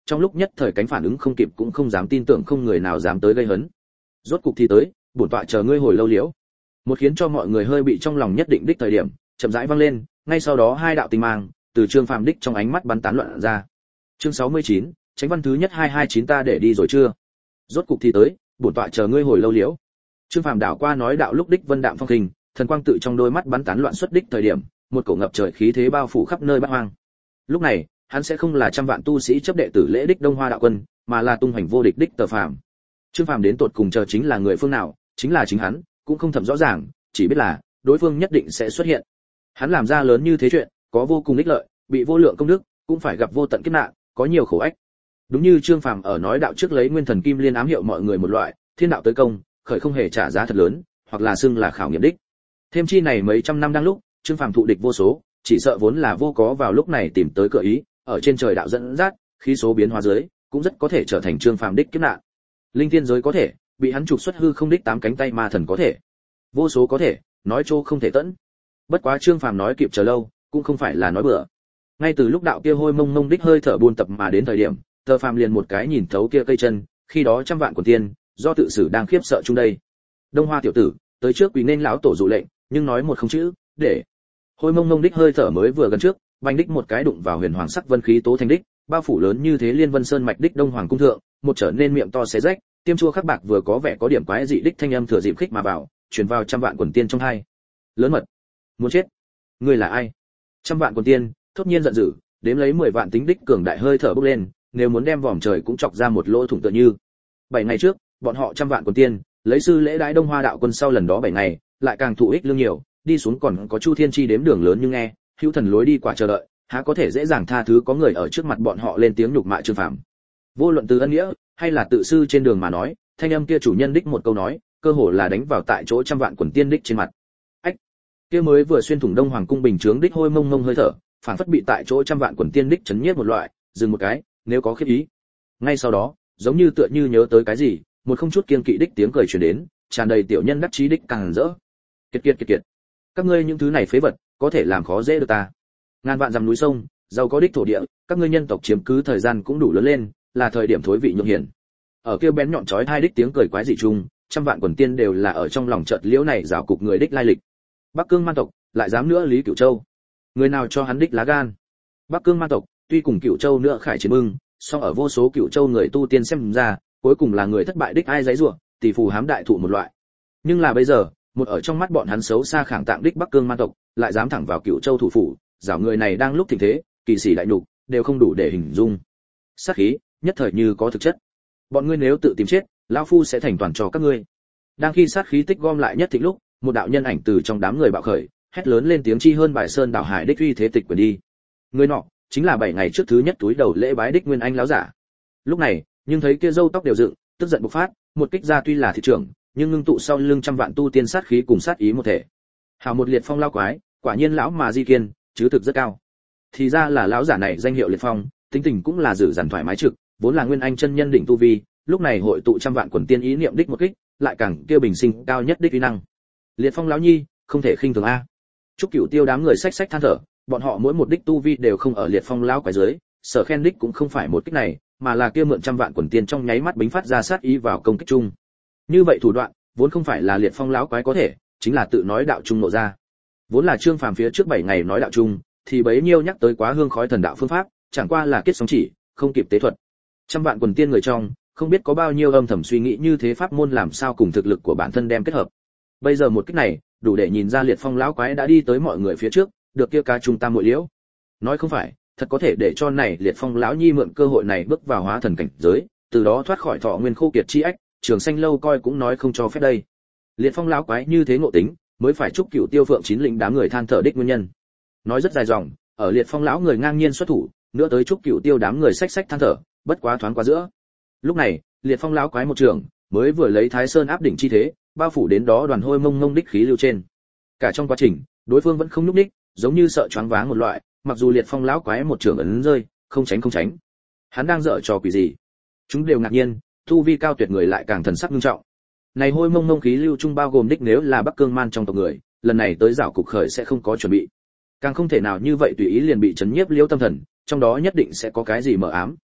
trong lúc nhất thời cánh phản ứng không kịp cũng không dám tin tưởng, không người nào dám tới gây hấn. Rốt cục thì tới, bổn tọa chờ ngươi hồi lâu liễu. Một khiến cho mọi người hơi bị trong lòng nhất định đích thời điểm, chậm rãi vang lên, ngay sau đó hai đạo tinh mang từ Trương Phàm đích trong ánh mắt bắn tán loạn ra. Chương 69, Chánh văn thứ nhất 229 ta để đi rồi chưa? Rốt cục thì tới, bổn tọa chờ ngươi hồi lâu liễu. Trương Phàm đảo qua nói đạo lúc đích vân đạm phong khinh, thần quang tự trong đôi mắt bắn tán loạn xuất đích thời điểm, một cổ ngập trời khí thế bao phủ khắp nơi bát hoang. Lúc này, hắn sẽ không là trăm vạn tu sĩ chấp đệ tử lễ đích Đông Hoa đạo quân, mà là tung hoành vô địch đích Tờ Phàm. Trương Phàm đến tột cùng chờ chính là người phương nào, chính là chính hắn, cũng không thầm rõ ràng, chỉ biết là đối phương nhất định sẽ xuất hiện. Hắn làm ra lớn như thế chuyện, có vô cùng ích lợi, bị vô lượng công đức, cũng phải gặp vô tận kiếp nạn, có nhiều khổ ách. Đúng như Trương Phàm ở nói đạo trước lấy Nguyên Thần Kim Liên ám hiệu mọi người một loại, thiên đạo tới công, khởi không hề trả giá thật lớn, hoặc là xưng là khảo nghiệm đích. Thêm chi này mấy trăm năm đang lúc, Trương Phàm thụ địch vô số, chỉ sợ vốn là vô có vào lúc này tìm tới cửa ý, ở trên trời đạo dẫn dắt, khí số biến hóa dưới, cũng rất có thể trở thành Trương Phàm đích kiếp nạn. Linh thiên giới có thể, bị hắn trục xuất hư không đích tám cánh tay ma thần có thể. Vô số có thể, nói trô không thể tận. Bất quá Trương Phàm nói kịp chờ lâu, cũng không phải là nói bừa. Ngay từ lúc đạo kia hôi mông mông đích hơi thở buôn tập mà đến thời điểm, Tờ Phàm liền một cái nhìn thấu kia cây chân, khi đó trăm vạn quần tiên, do tự xử đang khiếp sợ chung đây. Đông Hoa tiểu tử, tới trước quỳ nên lão tổ dụ lệnh, nhưng nói một không chữ, để. Hôi mông mông đích hơi thở mới vừa gần trước, vành đích một cái đụng vào huyền hoàng sắc vân khí tố thành đích, bao phủ lớn như thế liên vân sơn mạch đích Đông Hoàng cung thượng, một trở nên miệng to xé rách, tiêm chua khắc bạc vừa có vẻ có điểm quái dị đích thanh âm thừa dịp khích mà vào, truyền vào trăm vạn quần tiên trong hai. Lớn mật, muốn chết. Ngươi là ai? Trăm vạn quần tiên, thốt nhiên giận dữ, đếm lấy 10 vạn tính đích cường đại hơi thở bốc lên, nếu muốn đem vòm trời cũng chọc ra một lỗ thủng tựa như. 7 ngày trước, bọn họ trăm vạn quần tiên, lấy sư lễ đãi Đông Hoa đạo quân sau lần đó 7 ngày, lại càng thụ ích lương nhiều, đi xuống còn có Chu Thiên Chi đếm đường lớn nhưng nghe, hữu thần lối đi quả chờ đợi, há có thể dễ dàng tha thứ có người ở trước mặt bọn họ lên tiếng nhục mạ Trương Phàm. Vô luận từ ân nghĩa, hay là tự sư trên đường mà nói, thanh âm kia chủ nhân đích một câu nói, cơ hồ là đánh vào tại chỗ trăm vạn quần tiên đích trên mặt. Ách, kia mới vừa xuyên thủng Đông Hoàng cung bình chướng đích hôi mông mông hơi thở, phản phất bị tại chỗ trăm vạn quần tiên đích chấn nhiếp một loại, dừng một cái, nếu có khiếp ý. Ngay sau đó, giống như tựa như nhớ tới cái gì, một không chút kiêng kỵ đích tiếng cười truyền đến, tràn đầy tiểu nhân đắc chí đích càng rỡ. Kiệt kiệt kiệt kiệt. Các ngươi những thứ này phế vật, có thể làm khó dễ được ta. Ngàn vạn dặm núi sông, giàu có đích thổ địa, các ngươi nhân tộc chiếm cứ thời gian cũng đủ lớn lên, là thời điểm thối vị nhượng hiển. Ở kia bén nhọn chói hai đích tiếng cười quái dị chung, trăm vạn quần tiên đều là ở trong lòng chợt liễu này rào cục người đích lai lịch. Bắc Cương man tộc, lại dám nữa Lý Cửu Châu. Người nào cho hắn đích lá gan? Bắc Cương man tộc, tuy cùng Cửu Châu nữa khải chiến bưng, song ở vô số Cửu Châu người tu tiên xem ra, cuối cùng là người thất bại đích ai giấy rủa, tỷ phù hám đại thụ một loại. Nhưng là bây giờ, một ở trong mắt bọn hắn xấu xa khẳng tạng đích Bắc Cương man tộc, lại dám thẳng vào Cửu Châu thủ phủ, giảo người này đang lúc thịnh thế, kỳ sĩ đại nhục, đều không đủ để hình dung. Sát khí, nhất thời như có thực chất. Bọn ngươi nếu tự tìm chết, lão phu sẽ thành toàn cho các ngươi. Đang khi sát khí tích gom lại nhất thịnh lúc, một đạo nhân ảnh từ trong đám người bạo khởi, hét lớn lên tiếng chi hơn bài sơn đảo hải đích uy thế tịch quyền đi. Người nọ chính là 7 ngày trước thứ nhất túi đầu lễ bái đích Nguyên Anh lão giả. Lúc này, nhưng thấy kia râu tóc đều dựng, tức giận bộc phát, một kích ra tuy là thị trưởng, nhưng ngưng tụ sau lưng trăm vạn tu tiên sát khí cùng sát ý một thể. Hào một liệt phong lao quái, quả nhiên lão mà di kiên, chứ thực rất cao. Thì ra là lão giả này danh hiệu liệt phong, tính tình cũng là dữ dằn thoải mái trực, vốn là Nguyên Anh chân nhân đỉnh tu vi, lúc này hội tụ trăm vạn quần tiên ý niệm đích một kích, lại càng kia bình sinh cao nhất đích uy năng. Liệt phong lão nhi, không thể khinh thường a. Trúc Cửu Tiêu đám người xách xách than thở, bọn họ mỗi một đích tu vi đều không ở liệt phong lão quái dưới, sở khen đích cũng không phải một kích này, mà là kia mượn trăm vạn quần tiên trong nháy mắt bính phát ra sát ý vào công kích chung. Như vậy thủ đoạn, vốn không phải là liệt phong lão quái có thể, chính là tự nói đạo chung nộ ra. Vốn là Trương Phàm phía trước 7 ngày nói đạo chung, thì bấy nhiêu nhắc tới quá hương khói thần đạo phương pháp, chẳng qua là kết sóng chỉ, không kịp tế thuật. Trăm vạn quần tiên người trong, không biết có bao nhiêu âm thầm suy nghĩ như thế pháp môn làm sao cùng thực lực của bản thân đem kết hợp. Bây giờ một kích này, đủ để nhìn ra liệt phong lão quái đã đi tới mọi người phía trước, được kia cá trung tam muội liễu. Nói không phải, thật có thể để cho này liệt phong lão nhi mượn cơ hội này bước vào hóa thần cảnh giới, từ đó thoát khỏi thọ nguyên khô kiệt chi ách, trường sanh lâu coi cũng nói không cho phép đây. Liệt phong lão quái như thế ngộ tính, mới phải chúc Cửu Tiêu Phượng chín lĩnh đám người than thở đích nguyên nhân. Nói rất dài dòng, ở liệt phong lão người ngang nhiên xuất thủ, nữa tới chúc Cửu Tiêu đám người xách xách than thở, bất quá thoáng qua giữa. Lúc này, liệt phong lão quái một trường, mới vừa lấy Thái Sơn áp đỉnh chi thế, bao phủ đến đó đoàn hôi mông mông đích khí lưu trên. Cả trong quá trình, đối phương vẫn không nhúc nhích, giống như sợ choáng váng một loại, mặc dù liệt phong lão quái một trường ấn rơi, không tránh. Hắn đang dở trò quỷ gì? Chúng đều ngạc nhiên, tu vi cao tuyệt người lại càng thần sắc nghiêm trọng. Này hôi mông mông khí lưu trung bao gồm đích nếu là Bắc Cương man trong tộc người, lần này tới giảo cục khởi sẽ không có chuẩn bị. Càng không thể nào như vậy tùy ý liền bị chấn nhiếp liêu tâm thần, trong đó nhất định sẽ có cái gì mờ ám.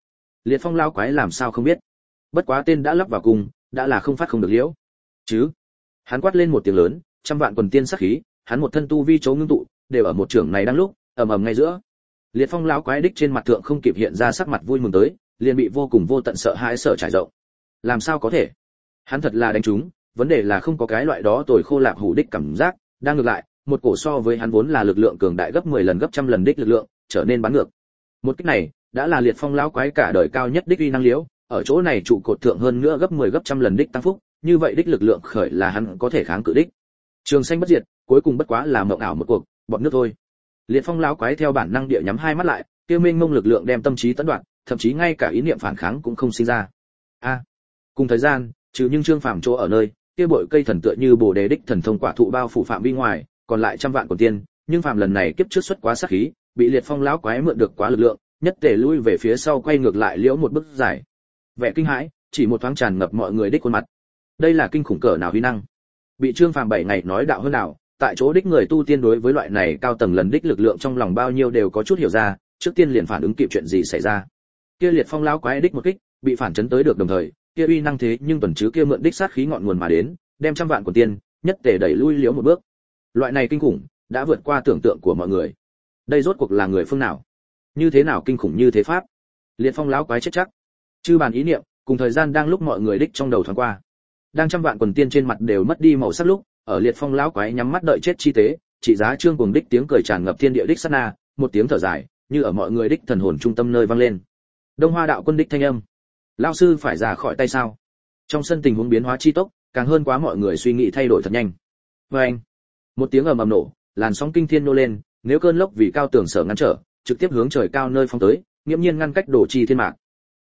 Liệt Phong lão quái làm sao không biết, bất quá tên đã lắp vào cùng, đã là không phát không được liễu chứ. Hắn quát lên một tiếng lớn, trăm vạn quần tiên sát khí, hắn một thân tu vi chấu ngưng tụ, đều ở một trường này đang lúc ầm ầm ngay giữa. Liệt Phong lão quái đích trên mặt thượng không kịp hiện ra sắc mặt vui mừng tới, liền bị vô cùng vô tận sợ hãi sợ trải rộng. Làm sao có thể? Hắn thật là đánh trúng, vấn đề là không có cái loại đó tồi khô lạp hủ đích cảm giác, đang ngược lại, một cổ so với hắn vốn là lực lượng cường đại gấp 10 lần gấp trăm lần đích lực lượng, trở nên bắn ngược. Một kích này, đã là Liệt Phong lão quái cả đời cao nhất đích uy năng liễu, ở chỗ này trụ cột thượng hơn nữa gấp 10 gấp trăm lần đích tăng phúc, như vậy đích lực lượng khởi là hắn có thể kháng cự đích. Trường xanh bất diệt, cuối cùng bất quá là mộng ảo một cuộc, bọt nước thôi. Liệt Phong lão quái theo bản năng địa nhắm hai mắt lại, kia mênh mông lực lượng đem tâm trí tấn đoạn, thậm chí ngay cả ý niệm phản kháng cũng không sinh ra. Cùng thời gian, trừ nhưng Trương Phàm chỗ ở nơi, kia bội cây thần tựa như Bồ Đề đích thần thông quả thụ bao phủ phạm vi ngoài, còn lại trăm vạn quần tiên, nhưng Phàm lần này kiếp trước xuất quá sát khí, bị Liệt Phong lão quái mượn được quá lực lượng, nhất tề lui về phía sau quay ngược lại liễu một bước dài. Vẻ kinh hãi, chỉ một thoáng tràn ngập mọi người đích khuôn mặt. Đây là kinh khủng cỡ nào huy năng. Bị Trương Phàm 7 ngày nói đạo hơn nào, tại chỗ đích người tu tiên đối với loại này cao tầng lần đích lực lượng trong lòng bao nhiêu đều có chút hiểu ra, trước tiên liền phản ứng kịp chuyện gì xảy ra. Kia Liệt Phong lão quái đích một kích, bị phản chấn tới được đồng thời, kia uy năng thế nhưng tuần chứ kia mượn đích sát khí ngọn nguồn mà đến, đem trăm vạn quần tiên, nhất tề đẩy lui liễu một bước. Loại này kinh khủng, đã vượt qua tưởng tượng của mọi người. Đây rốt cuộc là người phương nào? Như thế nào kinh khủng như thế pháp? Liệt Phong lão quái chết chắc. Chư bàn ý niệm, cùng thời gian đang lúc mọi người đích trong đầu thoáng qua. Đang trăm vạn quần tiên trên mặt đều mất đi màu sắc lúc, ở Liệt Phong lão quái nhắm mắt đợi chết chi tế, chỉ giá trương cùng đích tiếng cười tràn ngập thiên địa đích sát na, một tiếng thở dài, như ở mọi người đích thần hồn trung tâm nơi vang lên. Đông Hoa đạo quân đích thanh âm. Lão sư phải ra khỏi tay sao? Trong sân tình huống biến hóa chi tốc, càng hơn quá mọi người suy nghĩ thay đổi thật nhanh. Oeng! Một tiếng ầm ầm nổ, làn sóng kinh thiên nô lên, nếu cơn lốc vì cao tường sở ngăn trở, trực tiếp hướng trời cao nơi phong tới, nghiêm nhiên ngăn cách đổ chi thiên mạc.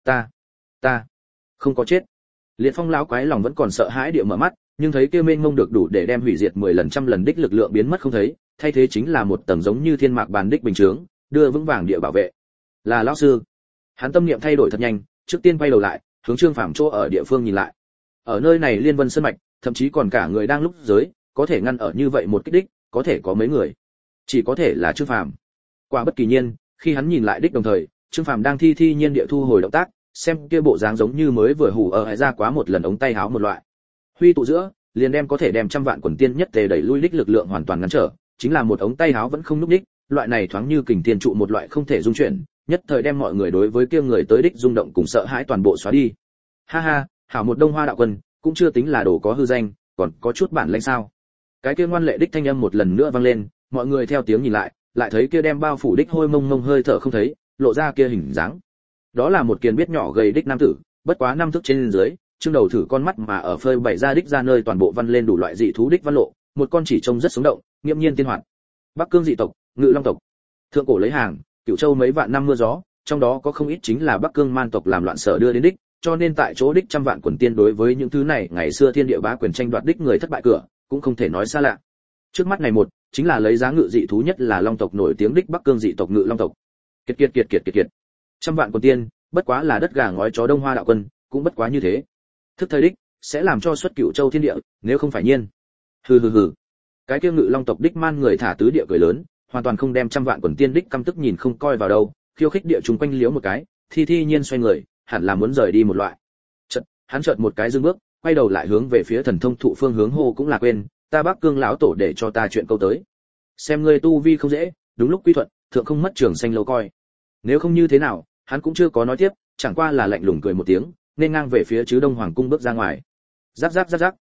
Ta không có chết. Liệt Phong lão quái lòng vẫn còn sợ hãi địa mở mắt, nhưng thấy kia mênh mông được đủ để đem hủy diệt 10 lần trăm lần đích lực lượng biến mất không thấy, thay thế chính là một tầng giống như thiên mạc bàn đích bình chướng, đưa vững vàng địa bảo vệ. Là lão sư. Hắn tâm niệm thay đổi thật nhanh, trước tiên quay đầu lại, hướng Trương Phàm chỗ ở địa phương nhìn lại. Ở nơi này Liên Vân Sơn mạch, thậm chí còn cả người đang lúc giới, có thể ngăn ở như vậy một kích đích, có thể có mấy người. Chỉ có thể là Trương Phàm. Quả bất kỳ nhiên, khi hắn nhìn lại đích đồng thời, Trương Phàm đang thi nhiên địa thu hồi động tác, xem kia bộ dáng giống như mới vừa hù ở hải ra quá một lần ống tay háo một loại. Huy tụ giữa, liền đem có thể đem trăm vạn quần tiên nhất tề đẩy lui đích lực lượng hoàn toàn ngăn trở, chính là một ống tay háo vẫn không lúc đích, loại này thoáng như kình tiên trụ một loại không thể dung chuyển, nhất thời đem mọi người đối với kia người tới đích rung động cùng sợ hãi toàn bộ xóa đi. Ha ha, hảo một Đông Hoa đạo quân, cũng chưa tính là đồ có hư danh, còn có chút bản lĩnh sao? Cái kia ngoan lệ đích thanh âm một lần nữa vang lên, mọi người theo tiếng nhìn lại, lại thấy kia đem bao phủ đích hôi mông mông hơi thở không thấy, lộ ra kia hình dáng. Đó là một kiền biết nhỏ gầy đích nam tử, bất quá năm thước trên dưới, trương đầu thử con mắt mà ở phơi bày ra đích ra nơi toàn bộ văn lên đủ loại dị thú đích văn lộ, một con chỉ trông rất sống động, nghiêm nhiên tiên hoạt. Bắc Cương dị tộc, Ngự Long tộc. Thượng cổ lấy hàng, Cửu Châu mấy vạn năm mưa gió, trong đó có không ít chính là Bắc Cương man tộc làm loạn sở đưa đến đích, cho nên tại chỗ đích trăm vạn quần tiên đối với những thứ này ngày xưa thiên địa bá quyền tranh đoạt đích người thất bại cửa, cũng không thể nói xa lạ. Trước mắt này một, chính là lấy giá ngự dị thú nhất là Long tộc nổi tiếng đích Bắc Cương dị tộc Ngự Long tộc. Kiệt. Trăm vạn quần tiên, bất quá là đất gà ngói chó Đông Hoa đạo quân, cũng bất quá như thế. Thức thời đích, sẽ làm cho xuất Cửu Châu thiên địa, nếu không phải nhiên. Hừ. Cái kia Ngự Long tộc đích man người thả tứ địa cười lớn, hoàn toàn không đem trăm vạn quần tiên đích căm tức nhìn không coi vào đâu, khiêu khích địa chúng quanh liếu một cái, thi nhiên xoay người, hẳn là muốn rời đi một loại. Hắn chợt một cái dừng bước, quay đầu lại hướng về phía thần thông thụ phương hướng hô cũng là quên, ta Bắc Cương lão tổ để cho ta chuyện câu tới. Xem ngươi tu vi không dễ, đúng lúc quy thuận, thượng không mất trường xanh lâu coi. Nếu không như thế nào, hắn cũng chưa có nói tiếp, chẳng qua là lạnh lùng cười một tiếng, nên ngang về phía chứ Đông Hoàng cung bước ra ngoài. Rắc.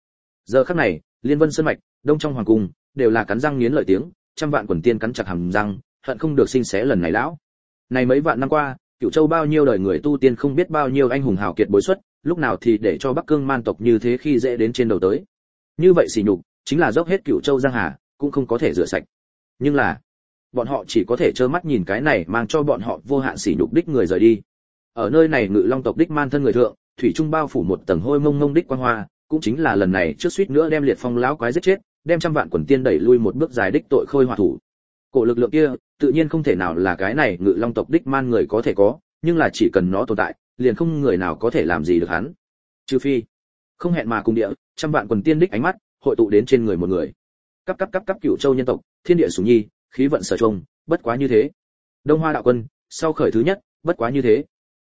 Giờ khắc này, Liên Vân Sơn mạch, đông trong hoàng cung, đều là cắn răng nghiến lợi tiếng, trăm vạn quần tiên cắn chặt hàm răng, hận không được sinh xé lần này lão. Này mấy vạn năm qua, Cửu Châu bao nhiêu đời người tu tiên không biết bao nhiêu anh hùng hào kiệt bối xuất, lúc nào thì để cho Bắc Cương man tộc như thế khi dễ đến trên đầu tới. Như vậy sỉ nhục, chính là dốc hết Cửu Châu giang hà, cũng không có thể rửa sạch. Nhưng là, bọn họ chỉ có thể trơ mắt nhìn cái này mang cho bọn họ vô hạn sỉ nhục đích người rời đi. Ở nơi này Ngự Long tộc đích man thân người thượng, thủy trung bao phủ một tầng hôi mông mông đích quang hoa, cũng chính là lần này trước suýt nữa đem Liệt Phong lão quái giết chết, đem trăm vạn quần tiên đẩy lui một bước dài đích tội khôi hỏa thủ. Cổ lực lượng kia, tự nhiên không thể nào là cái này Ngự Long tộc đích man người có thể có, nhưng là chỉ cần nó tồn tại, liền không người nào có thể làm gì được hắn. Trừ phi, không hẹn mà cùng địa, trăm vạn quần tiên đích ánh mắt hội tụ đến trên người một người. Cấp Cửu Châu nhân tộc, thiên địa sủng nhi, khí vận sở trùng, bất quá như thế. Đông Hoa đạo quân, sau khởi thứ nhất, bất quá như thế.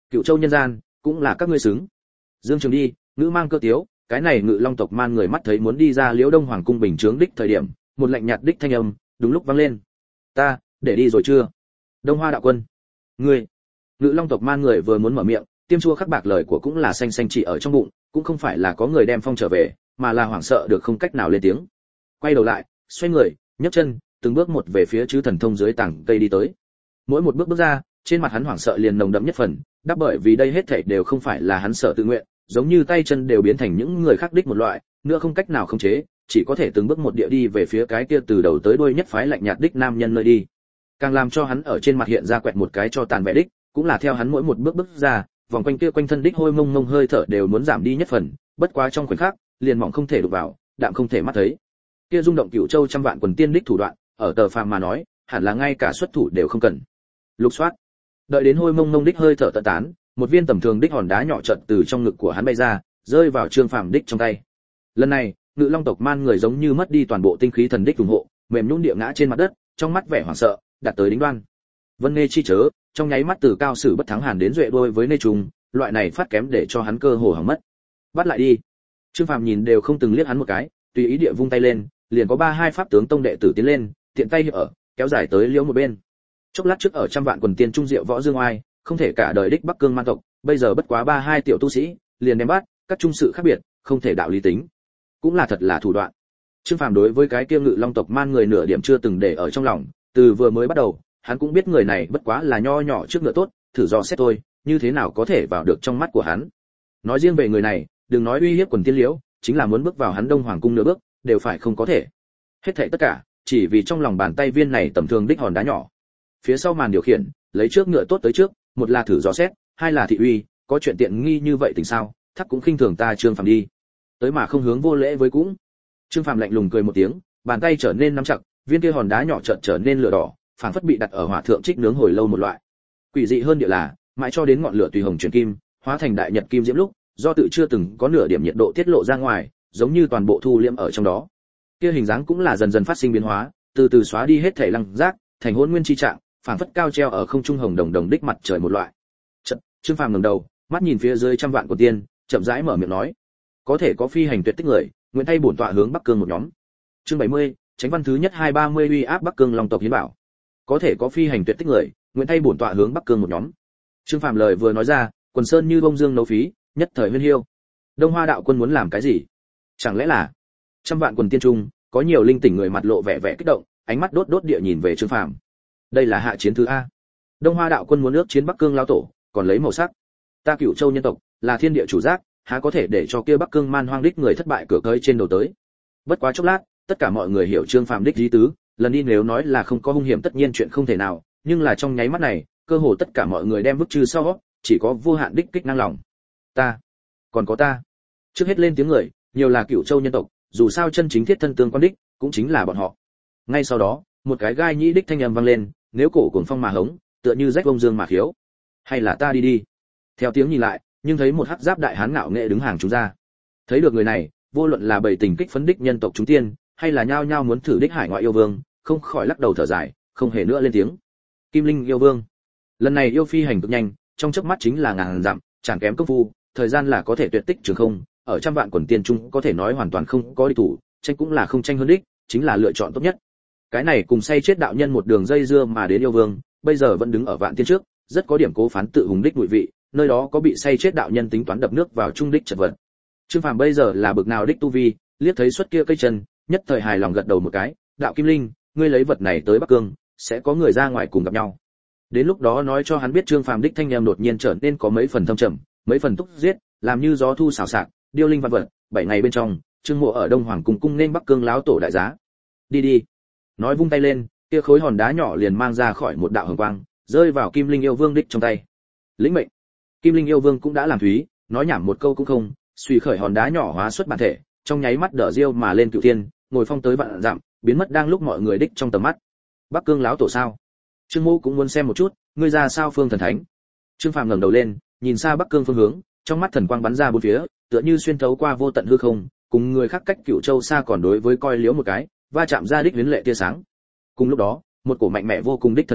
Cựu Châu nhân gian, cũng là các ngươi xứng. Dương Trường đi, ngữ mang cơ tiếu, cái này Ngự Long tộc man người mắt thấy muốn đi ra Liễu Đông Hoàng cung bình chướng đích thời điểm, một lạnh nhạt đích thanh âm, đúng lúc vang lên. Ta, để đi rồi chưa? Đông Hoa đạo quân. Ngươi. Ngự Long tộc man người vừa muốn mở miệng, tiêm chua khắc bạc lời của cũng là xanh xanh chỉ ở trong bụng, cũng không phải là có người đem phong trở về, mà là hoảng sợ được không cách nào lên tiếng. Quay đầu lại, xoay người, nhấc chân, từng bước một về phía chư thần thông dưới tảng cây đi tới. Mỗi một bước bước ra, trên mặt hắn hoảng sợ liền nồng đậm nhất phần, đáp bởi vì đây hết thảy đều không phải là hắn sợ tự nguyện, giống như tay chân đều biến thành những người khác đích một loại, nữa không cách nào khống chế, chỉ có thể từng bước một địa đi về phía cái kia từ đầu tới đuôi nhất phái lạnh nhạt đích nam nhân nơi đi. Càng làm cho hắn ở trên mặt hiện ra quẹt một cái cho tàn vẻ đích, cũng là theo hắn mỗi một bước bước ra, vòng quanh kia quanh thân đích hôi mông mông hơi thở đều muốn giảm đi nhất phần, bất quá trong khoảnh khắc, liền mỏng không thể đụng vào, đạm không thể mắt thấy. Kia rung động Cửu Châu trăm vạn quần tiên đích thủ đoạn, ở tờ phàm mà nói, hẳn là ngay cả xuất thủ đều không cần. Lục soát. Đợi đến hôi mông mông đích hơi thở tận tán, một viên tầm thường đích hòn đá nhỏ chợt từ trong ngực của hắn bay ra, rơi vào Trương Phàm đích trong tay. Lần này, Ngự Long tộc man người giống như mất đi toàn bộ tinh khí thần đích ủng hộ, mềm nhũn địa ngã trên mặt đất, trong mắt vẻ hoảng sợ, đặt tới đỉnh đoan. Vân Nê chi chớ, trong nháy mắt từ cao sử bất thắng hàn đến duệ đôi với Nê trùng, loại này phát kém để cho hắn cơ hồ hỏng mất. Bắt lại đi. Trương Phàm nhìn đều không từng liếc hắn một cái, tùy ý địa vung tay lên, liền có 32 pháp tướng tông đệ tử tiến lên, tiện tay ở, kéo dài tới liễu một bên. Chốc lát trước ở trăm vạn quần tiên trung diệu võ dương oai, không thể cả đời đích Bắc Cương man tộc, bây giờ bất quá 32 tiểu tu sĩ, liền đem bắt, các trung sự khác biệt, không thể đạo lý tính. Cũng là thật là thủ đoạn. Trương Phàm đối với cái kia Ngự Long tộc man người nửa điểm chưa từng để ở trong lòng, từ vừa mới bắt đầu, hắn cũng biết người này bất quá là nho nhỏ trước ngựa tốt, thử dò xét thôi, như thế nào có thể vào được trong mắt của hắn. Nói riêng về người này, đừng nói uy hiếp quần tiên liễu, chính là muốn bước vào hắn Đông Hoàng cung nửa bước, đều phải không có thể. Hết thảy tất cả, chỉ vì trong lòng bàn tay viên này tầm thường đích hòn đá nhỏ. Phía sau màn điều khiển, lấy trước ngựa tốt tới trước, một là thử dò xét, hai là thị uy, có chuyện tiện nghi như vậy tình sao, thắc cũng khinh thường ta Trương Phàm đi. Tới mà không hướng vô lễ với cũng. Trương Phàm lạnh lùng cười một tiếng, bàn tay trở nên nắm chặt, viên kia hòn đá nhỏ chợt trở nên lửa đỏ, phảng phất bị đặt ở hỏa thượng trích nướng hồi lâu một loại. Quỷ dị hơn địa là, mãi cho đến ngọn lửa tùy hồng chuyển kim, hóa thành đại nhật kim diễm lúc, do tự chưa từng có nửa điểm nhiệt độ tiết lộ ra ngoài, giống như toàn bộ thu liễm ở trong đó. Kia hình dáng cũng là dần dần phát sinh biến hóa, từ từ xóa đi hết thể lăng giác, thành hỗn nguyên chi trạng, phảng phất cao treo ở không trung hồng đồng đồng đích mặt trời một loại. Trương Phàm ngẩng đầu, mắt nhìn phía dưới trăm vạn của tiên, chậm rãi mở miệng nói: "Có thể có phi hành tuyệt tích người, nguyện thay bổn tọa hướng Bắc Cương một nhóm." Chương 70, Chánh văn thứ nhất 230 uy áp Bắc Cương Long tộc hiến bảo. Có thể có phi hành tuyệt tích người, nguyện thay bổn tọa hướng Bắc Cương một nhóm. Trương Phàm lời vừa nói ra, quần sơn như bông dương nấu phí, nhất thời huyên hiu. Đông Hoa đạo quân muốn làm cái gì? Chẳng lẽ là trăm vạn quần tiên trung, có nhiều linh tỉnh người mặt lộ vẻ vẻ kích động, ánh mắt đốt đốt địa nhìn về Trương Phàm. Đây là hạ chiến thứ a. Đông Hoa đạo quân muốn ước chiến Bắc Cương lão tổ, còn lấy màu sắc. Ta Cửu Châu nhân tộc, là thiên địa chủ giác, há có thể để cho kia Bắc Cương man hoang đích người thất bại cửa cơi trên đầu tới. Bất quá chốc lát, tất cả mọi người hiểu Trương Phàm đích ý tứ, lần đi nếu nói là không có hung hiểm tất nhiên chuyện không thể nào, nhưng là trong nháy mắt này, cơ hồ tất cả mọi người đem bức trừ sau, chỉ có vô hạn đích kích năng lòng. Ta, còn có ta. Trước hết lên tiếng người, nhiều là Cửu Châu nhân tộc, dù sao chân chính thiết thân tương quan đích, cũng chính là bọn họ. Ngay sau đó, một cái gai nhĩ đích thanh âm vang lên, nếu cổ cuồng phong mà hống, tựa như rách bông dương mà khiếu. Hay là ta đi đi. Theo tiếng nhìn lại, nhưng thấy một hắc giáp đại hán ngạo nghệ đứng hàng chúng ra. Thấy được người này, vô luận là bầy tình kích phấn đích nhân tộc chúng tiên, hay là nhao nhao muốn thử đích hải ngoại yêu vương, không khỏi lắc đầu thở dài, không hề nữa lên tiếng. Kim Linh yêu vương. Lần này yêu phi hành cực nhanh, trong chớp mắt chính là ngàn dặm, chẳng kém công phu, thời gian là có thể tuyệt tích trường không, ở trăm vạn quần tiên trung có thể nói hoàn toàn không có địch thủ, tranh cũng là không tranh hơn đích, chính là lựa chọn tốt nhất. Cái này cùng say chết đạo nhân một đường dây dưa mà đến yêu vương, bây giờ vẫn đứng ở vạn tiên trước, rất có điểm cố phán tự hùng đích mùi vị, nơi đó có bị say chết đạo nhân tính toán đập nước vào trung đích chật vật. Trương Phàm bây giờ là bực nào đích tu vi, liếc thấy xuất kia cây chân, nhất thời hài lòng gật đầu một cái, đạo Kim Linh, ngươi lấy vật này tới Bắc Cương, sẽ có người ra ngoài cùng gặp nhau. Đến lúc đó nói cho hắn biết Trương Phàm đích thanh em đột nhiên trở nên có mấy phần thâm trầm, mấy phần túc giết, làm như gió thu xào xạc, điêu linh văn vật, 7 ngày bên trong, Trương Mộ ở Đông Hoàng cung cung nên Bắc Cương láo tổ đại giá. Đi đi. Nói vung tay lên, kia khối hòn đá nhỏ liền mang ra khỏi một đạo hồng quang, rơi vào Kim Linh yêu vương đích trong tay. Lĩnh mệnh. Kim Linh yêu vương cũng đã làm thúy, nói nhảm một câu cũng không, suy khởi hòn đá nhỏ hóa xuất bản thể, trong nháy mắt đỡ diêu mà lên cửu thiên, ngồi phong tới vạn dặm, biến mất đang lúc mọi người đích trong tầm mắt. Bắc Cương láo tổ sao? Trương Mộ cũng muốn xem một chút, ngươi ra sao phương thần thánh. Trương Phàm ngẩng đầu lên, nhìn xa Bắc Cương phương hướng, trong mắt thần quang bắn ra bốn phía, tựa như xuyên thấu qua vô tận hư không, cùng người khác cách Cửu Châu xa còn đối với coi liếu một cái, va chạm ra đích huyễn lệ tia sáng. Cùng lúc đó, một cổ mạnh mẽ vô cùng đích thần niệm,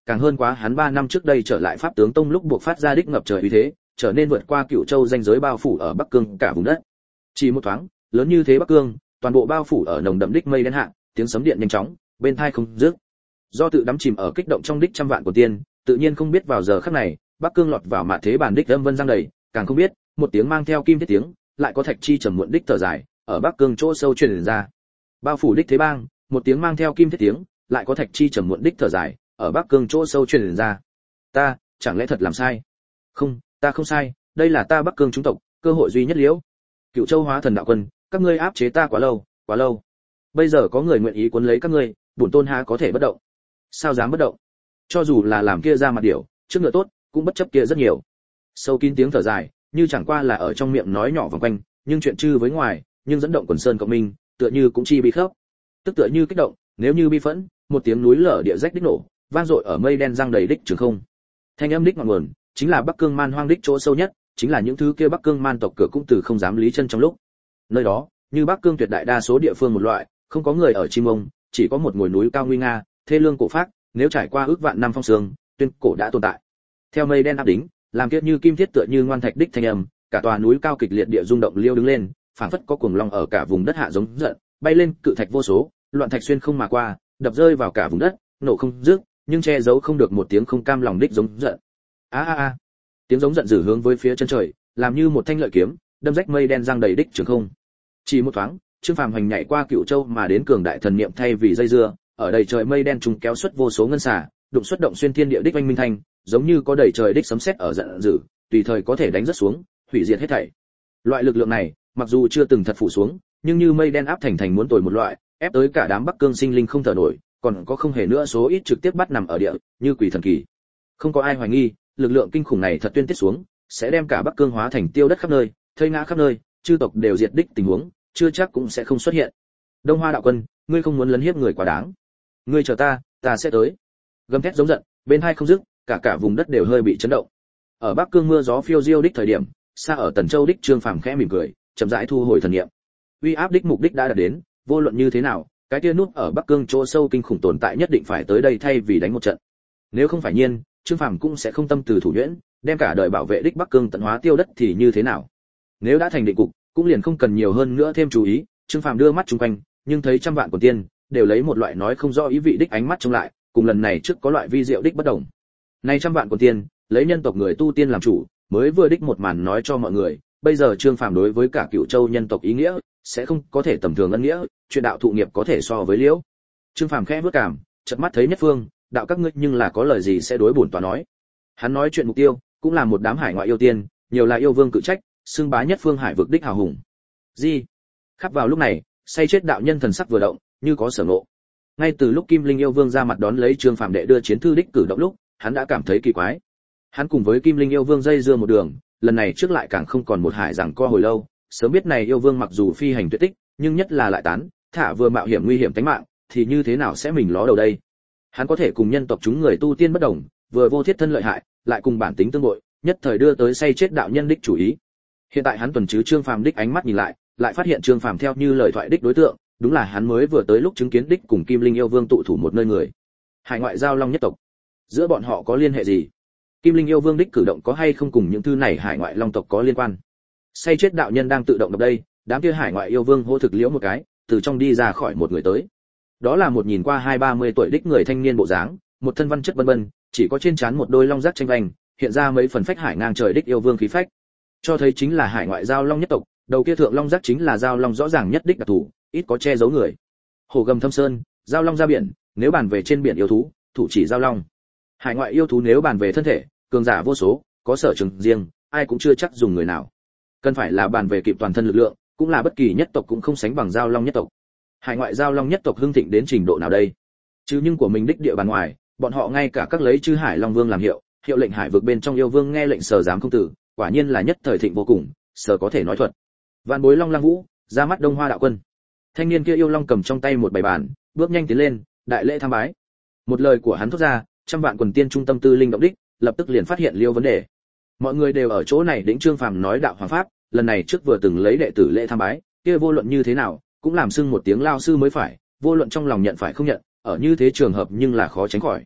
càng hơn quá hắn 3 năm trước đây trở lại Pháp tướng tông lúc buộc phát ra đích ngập trời uy thế, trở nên vượt qua Cửu Châu danh giới bao phủ ở Bắc Cương cả vùng đất. Chỉ một thoáng, lớn như thế Bắc Cương, toàn bộ bao phủ ở nồng đậm đích mây đen hạ, tiếng sấm điện nhanh chóng, bên tai không dứt. Do tự đắm chìm ở kích động trong đích trăm vạn của tiên, tự nhiên không biết vào giờ khắc này, Bắc Cương lọt vào mạn thế bản đích âm vân giang đầy, càng không biết, một tiếng mang theo kim thiết tiếng, lại có thạch chi trầm muộn đích thở dài, ở Bắc Cương chỗ sâu truyền ra. Bao phủ đích thế bang, một tiếng mang theo kim thiết tiếng, lại có thạch chi trầm muộn đích thở dài, ở Bắc Cương chỗ sâu truyền ra. Ta, chẳng lẽ thật làm sai? Không, ta không sai, đây là ta Bắc Cương chúng tộc, cơ hội duy nhất liễu. Cựu Châu Hóa Thần đạo quân, các ngươi áp chế ta quá lâu, quá lâu. Bây giờ có người nguyện ý cuốn lấy các ngươi, bổn tôn há có thể bất động? Sao dám bất động? Cho dù là làm kia ra mặt điểu, trước ngựa tốt, cũng bất chấp kia rất nhiều. Sâu kín tiếng thở dài, như chẳng qua là ở trong miệng nói nhỏ vòng quanh, nhưng chuyện chư với ngoài, nhưng dẫn động quần sơn cộng minh, tựa như cũng chi bị khớp. Tức tựa như kích động, nếu như bi phẫn, một tiếng núi lở địa rách đích nổ, vang dội ở mây đen giăng đầy đích trường không. Thanh âm đích ngọn nguồn, chính là Bắc Cương man hoang đích chỗ sâu nhất, chính là những thứ kia Bắc Cương man tộc cửa cũng từ không dám lý chân trong lúc. Nơi đó, như Bắc Cương tuyệt đại đa số địa phương một loại, không có người ở chim ông, chỉ có một ngồi núi cao nguy nga, thê lương cổ phác, nếu trải qua ước vạn năm phong sương, tuyên cổ đã tồn tại. Theo mây đen áp đính, làm kiết như kim thiết tựa như ngoan thạch đích thanh âm, cả tòa núi cao kịch liệt địa rung động liêu đứng lên, phảng phất có cuồng long ở cả vùng đất hạ giống giận, bay lên cự thạch vô số, loạn thạch xuyên không mà qua, đập rơi vào cả vùng đất, nổ không dứt, nhưng che giấu không được một tiếng không cam lòng đích giống giận. A a a. Tiếng giống giận dữ hướng với phía chân trời, làm như một thanh lợi kiếm, đâm rách mây đen giăng đầy đích trường không. Chỉ một thoáng, Trương Phàm hành nhảy qua Cựu Châu mà đến cường đại thần niệm thay vì dây dưa, ở đầy trời mây đen trùng kéo xuất vô số ngân xà, đụng xuất động xuyên thiên địa đích oanh minh thanh, giống như có đầy trời đích sấm sét ở giận dữ, tùy thời có thể đánh rất xuống, hủy diệt hết thảy. Loại lực lượng này, mặc dù chưa từng thật phủ xuống, nhưng như mây đen áp thành muốn tồi một loại, ép tới cả đám Bắc Cương sinh linh không thở nổi, còn có không hề nữa số ít trực tiếp bắt nằm ở địa, như quỷ thần kỳ. Không có ai hoài nghi, lực lượng kinh khủng này thật tuyên tiết xuống, sẽ đem cả Bắc Cương hóa thành tiêu đất khắp nơi, thây ngã khắp nơi, chư tộc đều diệt đích tình huống, chưa chắc cũng sẽ không xuất hiện. Đông Hoa đạo quân, ngươi không muốn lấn hiếp người quá đáng. Ngươi chờ ta, ta sẽ tới. Gầm thét giống giận, bên hai không dứt, cả vùng đất đều hơi bị chấn động. Ở Bắc Cương mưa gió phiêu diêu đích thời điểm, xa ở Tần Châu đích Trương Phàm khẽ mỉm cười, chậm rãi thu hồi thần niệm. Uy áp đích mục đích đã đạt đến, vô luận như thế nào, cái kia nút ở Bắc Cương chỗ sâu kinh khủng tồn tại nhất định phải tới đây thay vì đánh một trận. Nếu không phải nhiên, Trương Phàm cũng sẽ không tâm từ thủ nhuyễn, đem cả đời bảo vệ đích Bắc Cương tận hóa tiêu đất thì như thế nào? Nếu đã thành định cục, cũng liền không cần nhiều hơn nữa thêm chú ý. Trương Phàm đưa mắt chung quanh, nhưng thấy trăm vạn quần tiên đều lấy một loại nói không rõ ý vị đích ánh mắt trông lại, cùng lần này trước có loại vi diệu đích bất đồng. Nay trăm vạn quần tiên, lấy nhân tộc người tu tiên làm chủ, mới vừa đích một màn nói cho mọi người, bây giờ Trương Phàm đối với cả Cửu Châu nhân tộc ý nghĩa, sẽ không có thể tầm thường ân nghĩa, chuyện đạo thụ nghiệp có thể so với liễu. Trương Phàm khẽ bước cảm, chợt mắt thấy Nhất Phương, đạo các ngươi nhưng là có lời gì sẽ đối bổn tọa nói. Hắn nói chuyện mục tiêu, cũng là một đám hải ngoại yêu tiên, nhiều là yêu vương cự trách, xưng bá Nhất Phương hải vực đích hào hùng. Gì? Khắp vào lúc này, say chết đạo nhân thần sắc vừa động, như có sở ngộ. Ngay từ lúc Kim Linh yêu vương ra mặt đón lấy Trương Phàm đệ đưa chiến thư đích cử động lúc, hắn đã cảm thấy kỳ quái. Hắn cùng với Kim Linh yêu vương dây dưa một đường, lần này trước lại càng không còn một hải rằng co hồi lâu, sớm biết này yêu vương mặc dù phi hành tuyệt tích, nhưng nhất là lại tán, thả vừa mạo hiểm nguy hiểm tính mạng, thì như thế nào sẽ mình ló đầu đây? Hắn có thể cùng nhân tộc chúng người tu tiên bất đồng, vừa vô thiết thân lợi hại, lại cùng bản tính tương bội, nhất thời đưa tới say chết đạo nhân đích chủ ý. Hiện tại hắn tuần chứ Trương Phàm đích ánh mắt nhìn lại phát hiện Trương Phàm theo như lời thoại đích đối tượng, đúng là hắn mới vừa tới lúc chứng kiến đích cùng Kim Linh yêu vương tụ thủ một nơi người. Hải ngoại giao long nhất tộc, giữa bọn họ có liên hệ gì? Kim Linh yêu vương đích cử động có hay không cùng những thứ này hải ngoại long tộc có liên quan? Say chết đạo nhân đang tự động đọc đây, đám kia hải ngoại yêu vương hô thực liễu một cái, từ trong đi ra khỏi một người tới. Đó là một nhìn qua 20-30 tuổi đích người thanh niên bộ dáng, một thân văn chất bân bân, chỉ có trên trán một đôi long giác tranh vành, hiện ra mấy phần phách hải ngang trời đích yêu vương khí phách. Cho thấy chính là hải ngoại giao long nhất tộc, đầu kia thượng long giác chính là giao long rõ ràng nhất đích đặc thù, ít có che giấu người. Hồ gầm thâm sơn, giao long ra biển, nếu bàn về trên biển yêu thú, thủ chỉ giao long. Hải ngoại yêu thú nếu bàn về thân thể, cường giả vô số, có sở trường riêng, ai cũng chưa chắc dùng người nào. Cần phải là bàn về kịp toàn thân lực lượng, cũng là bất kỳ nhất tộc cũng không sánh bằng giao long nhất tộc. Hải ngoại giao long nhất tộc hưng thịnh đến trình độ nào đây? Chứ nhưng của mình đích địa bàn ngoài, bọn họ ngay cả các lấy chư hải long vương làm hiệu lệnh hải vực bên trong yêu vương nghe lệnh sở dám không tử, quả nhiên là nhất thời thịnh vô cùng, sở có thể nói thuật. Vạn bối long lang vũ, ra mắt Đông Hoa đạo quân. Thanh niên kia yêu long cầm trong tay một bài bản, bước nhanh tiến lên, đại lễ tham bái. Một lời của hắn thốt ra, trăm vạn quần tiên trung tâm tư linh động đích, lập tức liền phát hiện liêu vấn đề. Mọi người đều ở chỗ này đỉnh Trương Phàm nói đạo hoàng pháp, lần này trước vừa từng lấy đệ tử lễ tham bái, kia vô luận như thế nào, cũng làm xưng một tiếng lao sư mới phải, vô luận trong lòng nhận phải không nhận, ở như thế trường hợp nhưng là khó tránh khỏi.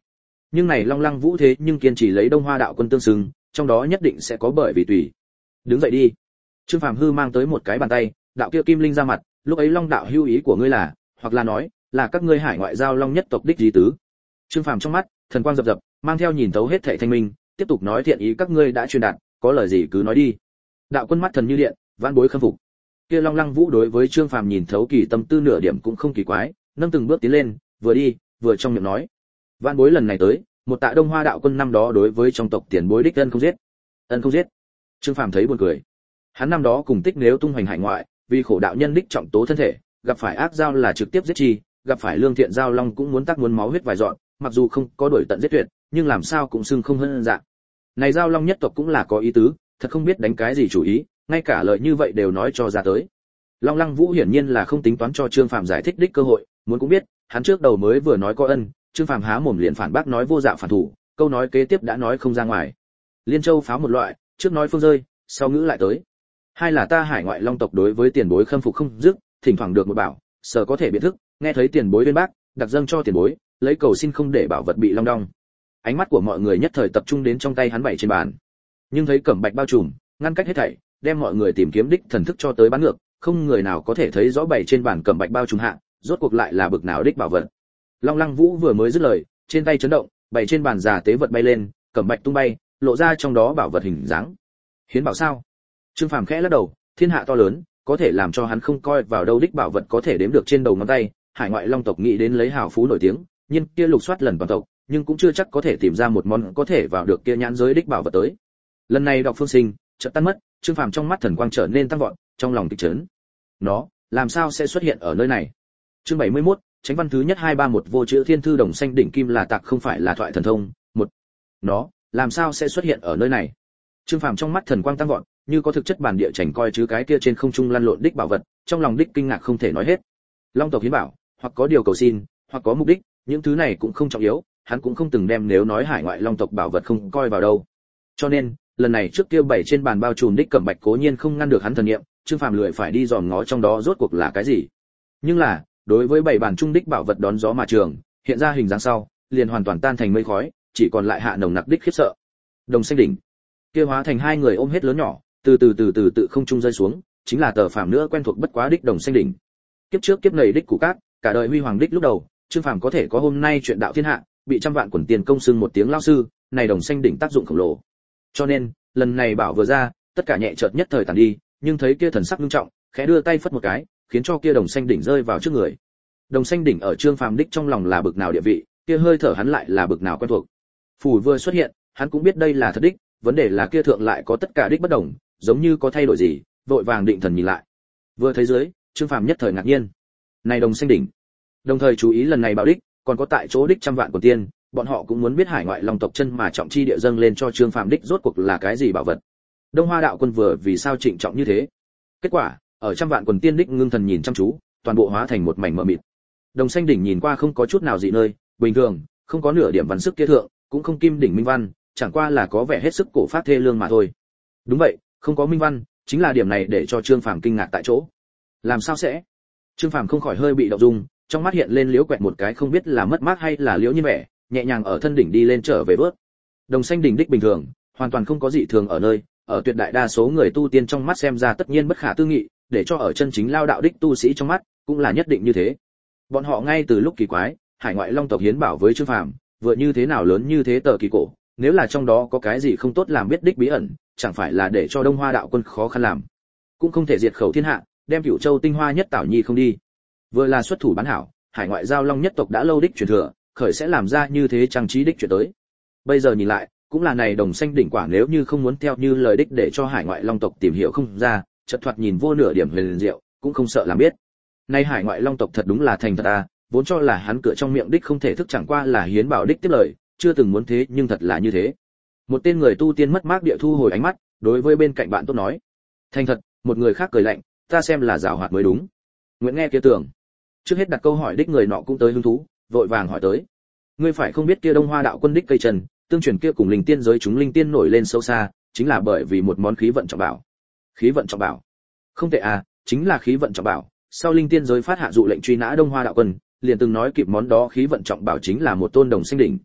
Nhưng này Long Lăng Vũ thế nhưng kiên trì lấy Đông Hoa đạo quân tương xứng, trong đó nhất định sẽ có bởi vì tùy. Đứng dậy đi. Trương Phàm hư mang tới một cái bàn tay, đạo kia kim linh ra mặt, lúc ấy Long đạo hưu ý của ngươi là, hoặc là nói, là các ngươi hải ngoại giao Long nhất tộc đích gì tứ. Trương Phàm trong mắt, thần quang dập dập, mang theo nhìn thấu hết thảy thanh minh, tiếp tục nói thiện ý các ngươi đã truyền đạt, có lời gì cứ nói đi. Đạo quân mắt thần như điện, vãn bối khâm phục. Kia Long Lăng Vũ đối với Trương Phàm nhìn thấu kỳ tâm tư nửa điểm cũng không kỳ quái, nâng từng bước tiến lên, vừa đi, vừa trong miệng nói: "Vãn bối lần này tới, một tạ Đông Hoa đạo quân năm đó đối với trong tộc tiền bối đích ân không giết." Ân không giết. Trương Phàm thấy buồn cười. Hắn năm đó cùng Tích nếu tung hoành hải ngoại, vì khổ đạo nhân đích trọng tố thân thể, gặp phải ác giao là trực tiếp giết chi, gặp phải lương thiện giao long cũng muốn tác muốn máu huyết vài dọn, mặc dù không có đuổi tận giết tuyệt, nhưng làm sao cũng xưng không hơn dạng. Này giao long nhất tộc cũng là có ý tứ, thật không biết đánh cái gì chủ ý, ngay cả lời như vậy đều nói cho ra tới. Long Lăng Vũ hiển nhiên là không tính toán cho Trương Phàm giải thích đích cơ hội, muốn cũng biết, hắn trước đầu mới vừa nói có ân, Trương Phàm há mồm liền phản bác nói vô dạ phản thủ, câu nói kế tiếp đã nói không ra ngoài. Liên Châu pháo một loại, trước nói phương rơi, sau ngữ lại tới. Hai là ta hải ngoại long tộc đối với tiền bối khâm phục không dứt, thỉnh thoảng được một bảo, sở có thể biện thức, nghe thấy tiền bối bên bác, đặc dâng cho tiền bối, lấy cầu xin không để bảo vật bị long đong. Ánh mắt của mọi người nhất thời tập trung đến trong tay hắn bảy trên bàn. Nhưng thấy cẩm bạch bao trùm, ngăn cách hết thảy, đem mọi người tìm kiếm đích thần thức cho tới bán ngược, không người nào có thể thấy rõ bảy trên bàn cẩm bạch bao trùm hạ, rốt cuộc lại là bực nào đích bảo vật. Long Lăng Vũ vừa mới dứt lời, trên tay chấn động, bảy trên bàn giả tế vật bay lên, cẩm bạch tung bay, lộ ra trong đó bảo vật hình dáng. Hiến bảo sao? Trương Phàm khẽ lắc đầu, thiên hạ to lớn, có thể làm cho hắn không coi vào đâu đích bảo vật có thể đếm được trên đầu ngón tay, hải ngoại long tộc nghĩ đến lấy hào phú nổi tiếng, nhưng kia lục soát lần toàn tộc, nhưng cũng chưa chắc có thể tìm ra một món có thể vào được kia nhãn giới đích bảo vật tới. Lần này đọc phương sinh, chợt tan mất, Trương Phàm trong mắt thần quang trở nên tăng vọt, trong lòng kịch chấn. Nó, làm sao sẽ xuất hiện ở nơi này? Chương 71, Chánh văn thứ nhất 231 vô chữ thiên thư đồng xanh đỉnh kim là tạc không phải là thoại thần thông, một. Nó, làm sao sẽ xuất hiện ở nơi này? Trương Phàm trong mắt thần quang tăng vọt, như có thực chất bản địa chảnh coi chứ cái kia trên không trung lăn lộn đích bảo vật, trong lòng đích kinh ngạc không thể nói hết. Long tộc hiến bảo, hoặc có điều cầu xin, hoặc có mục đích, những thứ này cũng không trọng yếu, hắn cũng không từng đem nếu nói hải ngoại long tộc bảo vật không coi vào đâu. Cho nên, lần này trước kia bảy trên bàn bao trùm đích cẩm bạch cố nhiên không ngăn được hắn thần niệm, Trương Phàm lười phải đi dòm ngó trong đó rốt cuộc là cái gì. Nhưng là, đối với bảy bàn trung đích bảo vật đón gió mà trường, hiện ra hình dáng sau, liền hoàn toàn tan thành mây khói, chỉ còn lại hạ nồng nặc đích khiếp sợ. Đồng xanh đỉnh, kia hóa thành hai người ôm hết lớn nhỏ, từ từ không trung rơi xuống, chính là tờ phàm nữa quen thuộc bất quá đích đồng xanh đỉnh. Kiếp trước kiếp này đích của các, cả đời huy hoàng đích lúc đầu, Trương Phàm có thể có hôm nay chuyện đạo thiên hạ, bị trăm vạn quần tiền công xưng một tiếng lao sư, này đồng xanh đỉnh tác dụng khổng lồ. Cho nên, lần này bảo vừa ra, tất cả nhẹ chợt nhất thời tàn đi, nhưng thấy kia thần sắc nghiêm trọng, khẽ đưa tay phất một cái, khiến cho kia đồng xanh đỉnh rơi vào trước người. Đồng xanh đỉnh ở Trương Phàm đích trong lòng là bực nào địa vị, kia hơi thở hắn lại là bực nào quen thuộc. Phủ vừa xuất hiện, hắn cũng biết đây là thật đích, vấn đề là kia thượng lại có tất cả đích bất đồng, giống như có thay đổi gì, vội vàng định thần nhìn lại. Vừa thấy dưới, Trương Phàm nhất thời ngạc nhiên. Này đồng xanh đỉnh. Đồng thời chú ý lần này bảo đích, còn có tại chỗ đích trăm vạn của tiên, bọn họ cũng muốn biết hải ngoại long tộc chân mà trọng chi địa dâng lên cho Trương Phàm đích rốt cuộc là cái gì bảo vật. Đông Hoa đạo quân vừa vì sao trịnh trọng như thế? Kết quả, ở trăm vạn quần tiên đích ngưng thần nhìn chăm chú, toàn bộ hóa thành một mảnh mờ mịt. Đồng xanh đỉnh nhìn qua không có chút nào dị nơi, bình thường, không có nửa điểm văn sức kia thượng, cũng không kim đỉnh minh văn, chẳng qua là có vẻ hết sức cổ phát thê lương mà thôi. Đúng vậy, không có minh văn, chính là điểm này để cho Trương Phàm kinh ngạc tại chỗ. Làm sao sẽ? Trương Phàm không khỏi hơi bị động dung, trong mắt hiện lên liễu quẹt một cái không biết là mất mát hay là liễu nhiên vẻ, nhẹ nhàng ở thân đỉnh đi lên trở về vớt. Đồng xanh đỉnh đích bình thường, hoàn toàn không có dị thường ở nơi, ở tuyệt đại đa số người tu tiên trong mắt xem ra tất nhiên bất khả tư nghị, để cho ở chân chính lao đạo đích tu sĩ trong mắt, cũng là nhất định như thế. Bọn họ ngay từ lúc kỳ quái, hải ngoại long tộc hiến bảo với Trương Phàm, vừa như thế nào lớn như thế tờ kỳ cổ, nếu là trong đó có cái gì không tốt làm biết đích bí ẩn, chẳng phải là để cho Đông Hoa đạo quân khó khăn làm. Cũng không thể diệt khẩu thiên hạ, đem Cửu Châu tinh hoa nhất tảo nhi không đi. Vừa là xuất thủ bán hảo, hải ngoại giao long nhất tộc đã lâu đích truyền thừa, khởi sẽ làm ra như thế trang trí đích chuyện tới. Bây giờ nhìn lại, cũng là này đồng xanh đỉnh quả nếu như không muốn theo như lời đích để cho hải ngoại long tộc tìm hiểu không ra, chợt thoạt nhìn vô nửa điểm huyền diệu, cũng không sợ làm biết. Nay hải ngoại long tộc thật đúng là thành thật à, vốn cho là hắn cửa trong miệng đích không thể thức chẳng qua là hiến bảo đích tiếp lời, chưa từng muốn thế nhưng thật là như thế. Một tên người tu tiên mất mát địa thu hồi ánh mắt, đối với bên cạnh bạn tốt nói: thành thật. Một người khác cười lạnh: ta xem là giảo hoạt mới đúng. Nguyễn nghe kia tưởng. Trước hết đặt câu hỏi đích người nọ cũng tới hứng thú, vội vàng hỏi tới: ngươi phải không biết kia Đông Hoa đạo quân đích cây trần, tương truyền kia cùng linh tiên giới chúng linh tiên nổi lên sâu xa, chính là bởi vì một món khí vận trọng bảo. Khí vận trọng bảo? Không tệ à, chính là khí vận trọng bảo. Sau linh tiên giới phát hạ dụ lệnh truy nã Đông Hoa đạo quân, liền từng nói kịp món đó khí vận trọng bảo chính là một tôn đồng xanh đỉnh.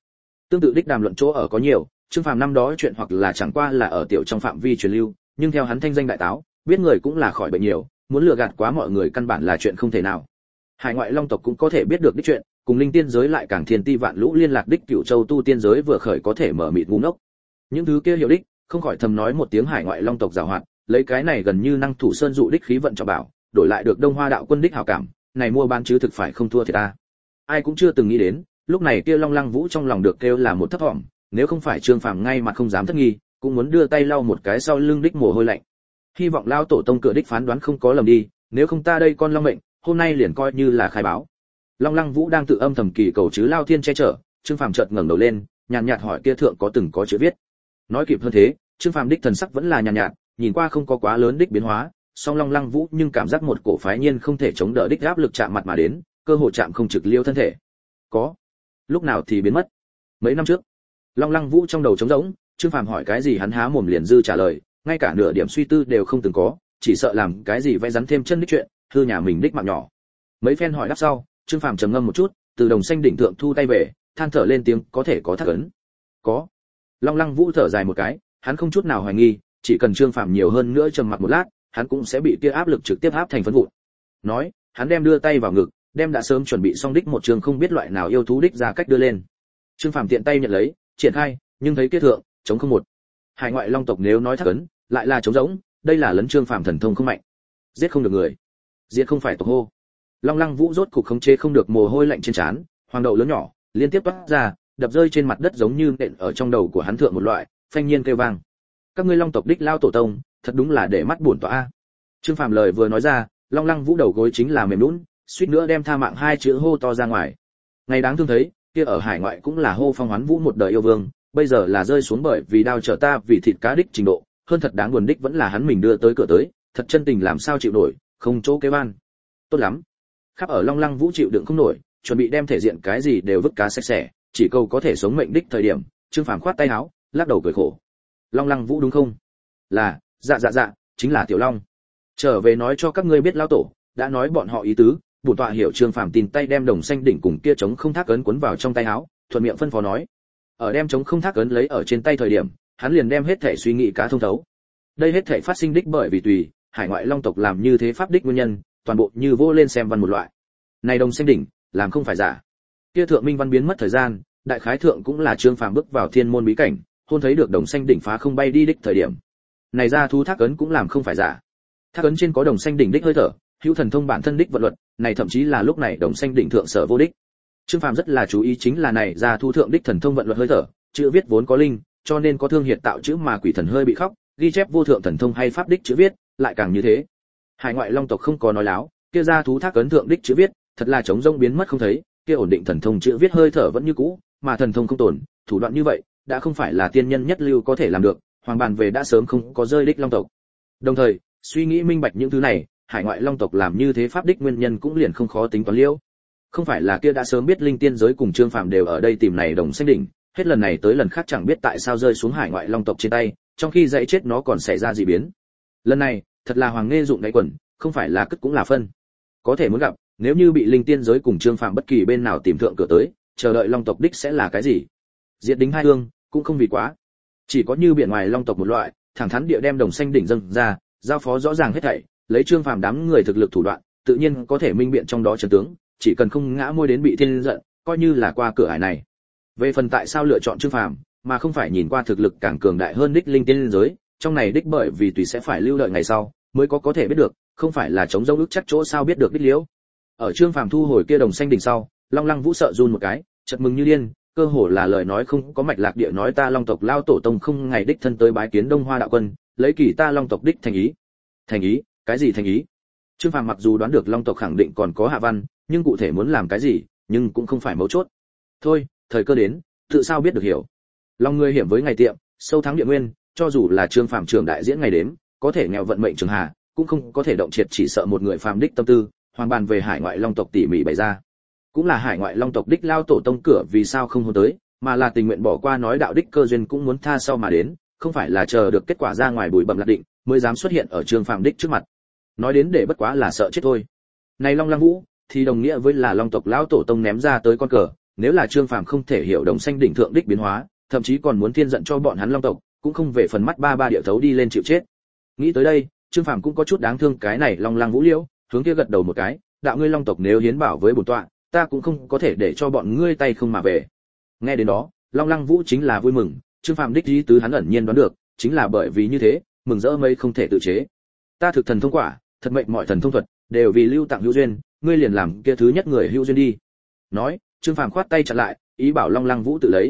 Tương tự đích đàm luận chỗ ở có nhiều, Trương Phàm năm đó chuyện hoặc là chẳng qua là ở tiểu trong phạm vi truyền lưu, nhưng theo hắn thanh danh đại táo, biết người cũng là khỏi bệnh nhiều, muốn lừa gạt quá mọi người căn bản là chuyện không thể nào. Hải ngoại long tộc cũng có thể biết được đích chuyện, cùng linh tiên giới lại càng thiên ti vạn lũ liên lạc đích Cửu Châu tu tiên giới vừa khởi có thể mở mịt ngu ngốc. Những thứ kia hiệu đích, không khỏi thầm nói một tiếng hải ngoại long tộc giàu hoạt, lấy cái này gần như năng thủ sơn dụ đích khí vận cho bảo, đổi lại được Đông Hoa đạo quân đích hảo cảm, này mua bán chứ thực phải không thua thì ta. Ai cũng chưa từng nghĩ đến, lúc này kia Long Lăng Vũ trong lòng được kêu là một thấp vọng, nếu không phải Trương Phàm ngay mặt không dám thất nghi, cũng muốn đưa tay lau một cái sau lưng đích mồ hôi lạnh. Hy vọng lao tổ tông cửa đích phán đoán không có lầm đi, nếu không ta đây con long mệnh, hôm nay liền coi như là khai báo. Long Lăng Vũ đang tự âm thầm kỳ cầu chứ lao thiên che chở, Trương Phàm chợt ngẩng đầu lên, nhàn nhạt hỏi kia thượng có từng có chữ viết. Nói kịp hơn thế, Trương Phàm đích thần sắc vẫn là nhàn nhạt, nhìn qua không có quá lớn đích biến hóa, song Long Lăng Vũ nhưng cảm giác một cổ phái nhiên không thể chống đỡ đích áp lực chạm mặt mà đến, cơ hội chạm không trực liêu thân thể. Có. Lúc nào thì biến mất? Mấy năm trước. Long Lăng Vũ trong đầu trống rỗng, Trương Phàm hỏi cái gì hắn há mồm liền dư trả lời, ngay cả nửa điểm suy tư đều không từng có, chỉ sợ làm cái gì vẽ rắn thêm chân đích chuyện, hư nhà mình đích mạng nhỏ. Mấy phen hỏi đáp sau, Trương Phàm trầm ngâm một chút, từ đồng xanh đỉnh thượng thu tay về, than thở lên tiếng, có thể có thắc ấn. Có. Long Lăng Vũ thở dài một cái, hắn không chút nào hoài nghi, chỉ cần Trương Phàm nhiều hơn nữa trầm mặc một lát, hắn cũng sẽ bị kia áp lực trực tiếp áp thành phấn vụn. Nói, hắn đem đưa tay vào ngực, đem đã sớm chuẩn bị xong đích một trường không biết loại nào yêu thú đích ra cách đưa lên. Trương Phàm tiện tay nhận lấy, triển khai, nhưng thấy kia thượng, chống không một. Hải ngoại long tộc nếu nói thắc ấn, lại là chống rỗng, đây là lấn Trương Phàm thần thông không mạnh. Giết không được người, giết không phải tộc hô. Long Lăng Vũ rốt cục khống chế không được mồ hôi lạnh trên trán, hoàng đậu lớn nhỏ, liên tiếp toát ra, đập rơi trên mặt đất giống như nện ở trong đầu của hắn thượng một loại, phanh nhiên kêu vang. Các ngươi long tộc đích lao tổ tông, thật đúng là để mắt buồn tọa a. Trương Phàm lời vừa nói ra, Long Lăng Vũ đầu gối chính là mềm nhũn, suýt nữa đem tha mạng hai chữ hô to ra ngoài. Ngày đáng thương thấy, kia ở hải ngoại cũng là hô phong hoán vũ một đời yêu vương, bây giờ là rơi xuống bởi vì đao trở ta vì thịt cá đích trình độ, hơn thật đáng buồn đích vẫn là hắn mình đưa tới cửa tới, thật chân tình làm sao chịu nổi, không chỗ kế van. Tốt lắm. Khắp ở Long Lăng Vũ chịu đựng không nổi, chuẩn bị đem thể diện cái gì đều vứt cá sạch sẽ, chỉ cầu có thể sống mệnh đích thời điểm, Trương Phàm khoát tay áo, lắc đầu cười khổ. Long Lăng Vũ đúng không? Là, dạ, chính là Tiểu Long. Trở về nói cho các ngươi biết lão tổ, đã nói bọn họ ý tứ, bổn tọa hiểu. Trương Phàm tin tay đem đồng xanh đỉnh cùng kia chống không thác ấn cuốn vào trong tay áo, thuận miệng phân phó nói. Ở đem chống không thác ấn lấy ở trên tay thời điểm, hắn liền đem hết thể suy nghĩ cá thông thấu. Đây hết thể phát sinh đích bởi vì tùy hải ngoại long tộc làm như thế pháp đích nguyên nhân, toàn bộ như vô lên xem văn một loại. Này đồng xanh đỉnh, làm không phải giả. Kia thượng minh văn biến mất thời gian, đại khái thượng cũng là Trương Phàm bước vào thiên môn bí cảnh, hôn thấy được đồng xanh đỉnh phá không bay đi đích thời điểm. Này ra thu thác ấn cũng làm không phải giả. Thác ấn trên có đồng xanh đỉnh đích hơi thở, hữu thần thông bản thân đích vận luật, này thậm chí là lúc này đồng xanh đỉnh thượng sở vô đích. Trương Phàm rất là chú ý chính là này ra thu thượng đích thần thông vận luật hơi thở, chữ viết vốn có linh, cho nên có thương hiệt tạo chữ mà quỷ thần hơi bị khóc, ghi chép vô thượng thần thông hay pháp đích chữ viết, lại càng như thế. Hải ngoại long tộc không có nói láo, kia ra thú thác ấn thượng đích chữ viết, thật là trống rỗng biến mất không thấy, kia ổn định thần thông chữ viết hơi thở vẫn như cũ, mà thần thông không tổn, thủ đoạn như vậy, đã không phải là tiên nhân nhất lưu có thể làm được, hoàng bàn về đã sớm không có rơi đích long tộc. Đồng thời, suy nghĩ minh bạch những thứ này, hải ngoại long tộc làm như thế pháp đích nguyên nhân cũng liền không khó tính toán liễu. Không phải là kia đã sớm biết linh tiên giới cùng Trương Phàm đều ở đây tìm này đồng xanh đỉnh, hết lần này tới lần khác chẳng biết tại sao rơi xuống hải ngoại long tộc trên tay, trong khi dãy chết nó còn xảy ra dị biến. Lần này, thật là hoàng nghe dụng đáy quần, không phải là cất cũng là phân. Có thể muốn gặp, nếu như bị linh tiên giới cùng Trương Phàm bất kỳ bên nào tìm thượng cửa tới, chờ đợi long tộc đích sẽ là cái gì? Diệt đính hai hương, cũng không vì quá. Chỉ có như biển ngoài long tộc một loại, thẳng thắn địa đem đồng xanh đỉnh dâng ra, giao phó rõ ràng hết thảy, lấy Trương Phàm đám người thực lực thủ đoạn, tự nhiên có thể minh biện trong đó chân tướng, chỉ cần không ngã môi đến bị thiên giận, coi như là qua cửa ải này. Về phần tại sao lựa chọn Trương Phàm, mà không phải nhìn qua thực lực càng cường đại hơn đích linh tiên giới, trong này đích bởi vì tùy sẽ phải lưu đợi ngày sau, mới có thể biết được, không phải là chống rông ức chắc chỗ sao biết được đích liễu. Ở Trương Phàm thu hồi kia đồng xanh đỉnh sau, Long Lăng Vũ sợ run một cái, chợt mừng như điên, cơ hồ là lời nói không có mạch lạc địa nói ta long tộc lao tổ tông không ngày đích thân tới bái kiến Đông Hoa đạo quân, lấy kỳ ta long tộc đích thành ý. Thành ý? Cái gì thành ý? Trương Phàm mặc dù đoán được long tộc khẳng định còn có hạ văn, nhưng cụ thể muốn làm cái gì, nhưng cũng không phải mấu chốt. Thôi, thời cơ đến, tự sao biết được hiểu. Long người hiểm với ngày tiệm, sâu thắng địa nguyên, cho dù là Trương Phàm trưởng đại diễn ngày đếm, có thể nghèo vận mệnh trường hà, cũng không có thể động triệt chỉ sợ một người phàm đích tâm tư, hoàng bàn về hải ngoại long tộc tỉ mỉ bày ra. Cũng là hải ngoại long tộc đích lao tổ tông cửa vì sao không hôn tới, mà là tình nguyện bỏ qua nói đạo đích cơ duyên cũng muốn tha sau mà đến, không phải là chờ được kết quả ra ngoài bùi bẩm lạc định, mới dám xuất hiện ở Trương Phàm đích trước mặt. Nói đến để bất quá là sợ chết thôi. Này Long Lăng Vũ thì đồng nghĩa với là long tộc lão tổ tông ném ra tới con cờ, nếu là Trương Phàm không thể hiểu đồng xanh đỉnh thượng đích biến hóa, thậm chí còn muốn thiên giận cho bọn hắn Long tộc, cũng không về phần mắt ba địa thấu đi lên chịu chết. Nghĩ tới đây, Trương Phàm cũng có chút đáng thương cái này Long Lăng Vũ Liễu, hướng kia gật đầu một cái, đạo ngươi Long tộc nếu hiến bảo với bổn tọa, ta cũng không có thể để cho bọn ngươi tay không mà về. Nghe đến đó, Long Lăng Vũ chính là vui mừng, Trương Phàm đích ý tứ hắn ẩn nhiên đoán được, chính là bởi vì như thế, mừng rỡ mây không thể tự chế. Ta thực thần thông quả, thật mệnh mọi thần thông thuật, đều vì lưu tặng hữu duyên, ngươi liền làm kia thứ nhất người hữu duyên đi. Nói, Trương Phàm khoát tay chặn lại, ý bảo Long Lăng Vũ tự lấy.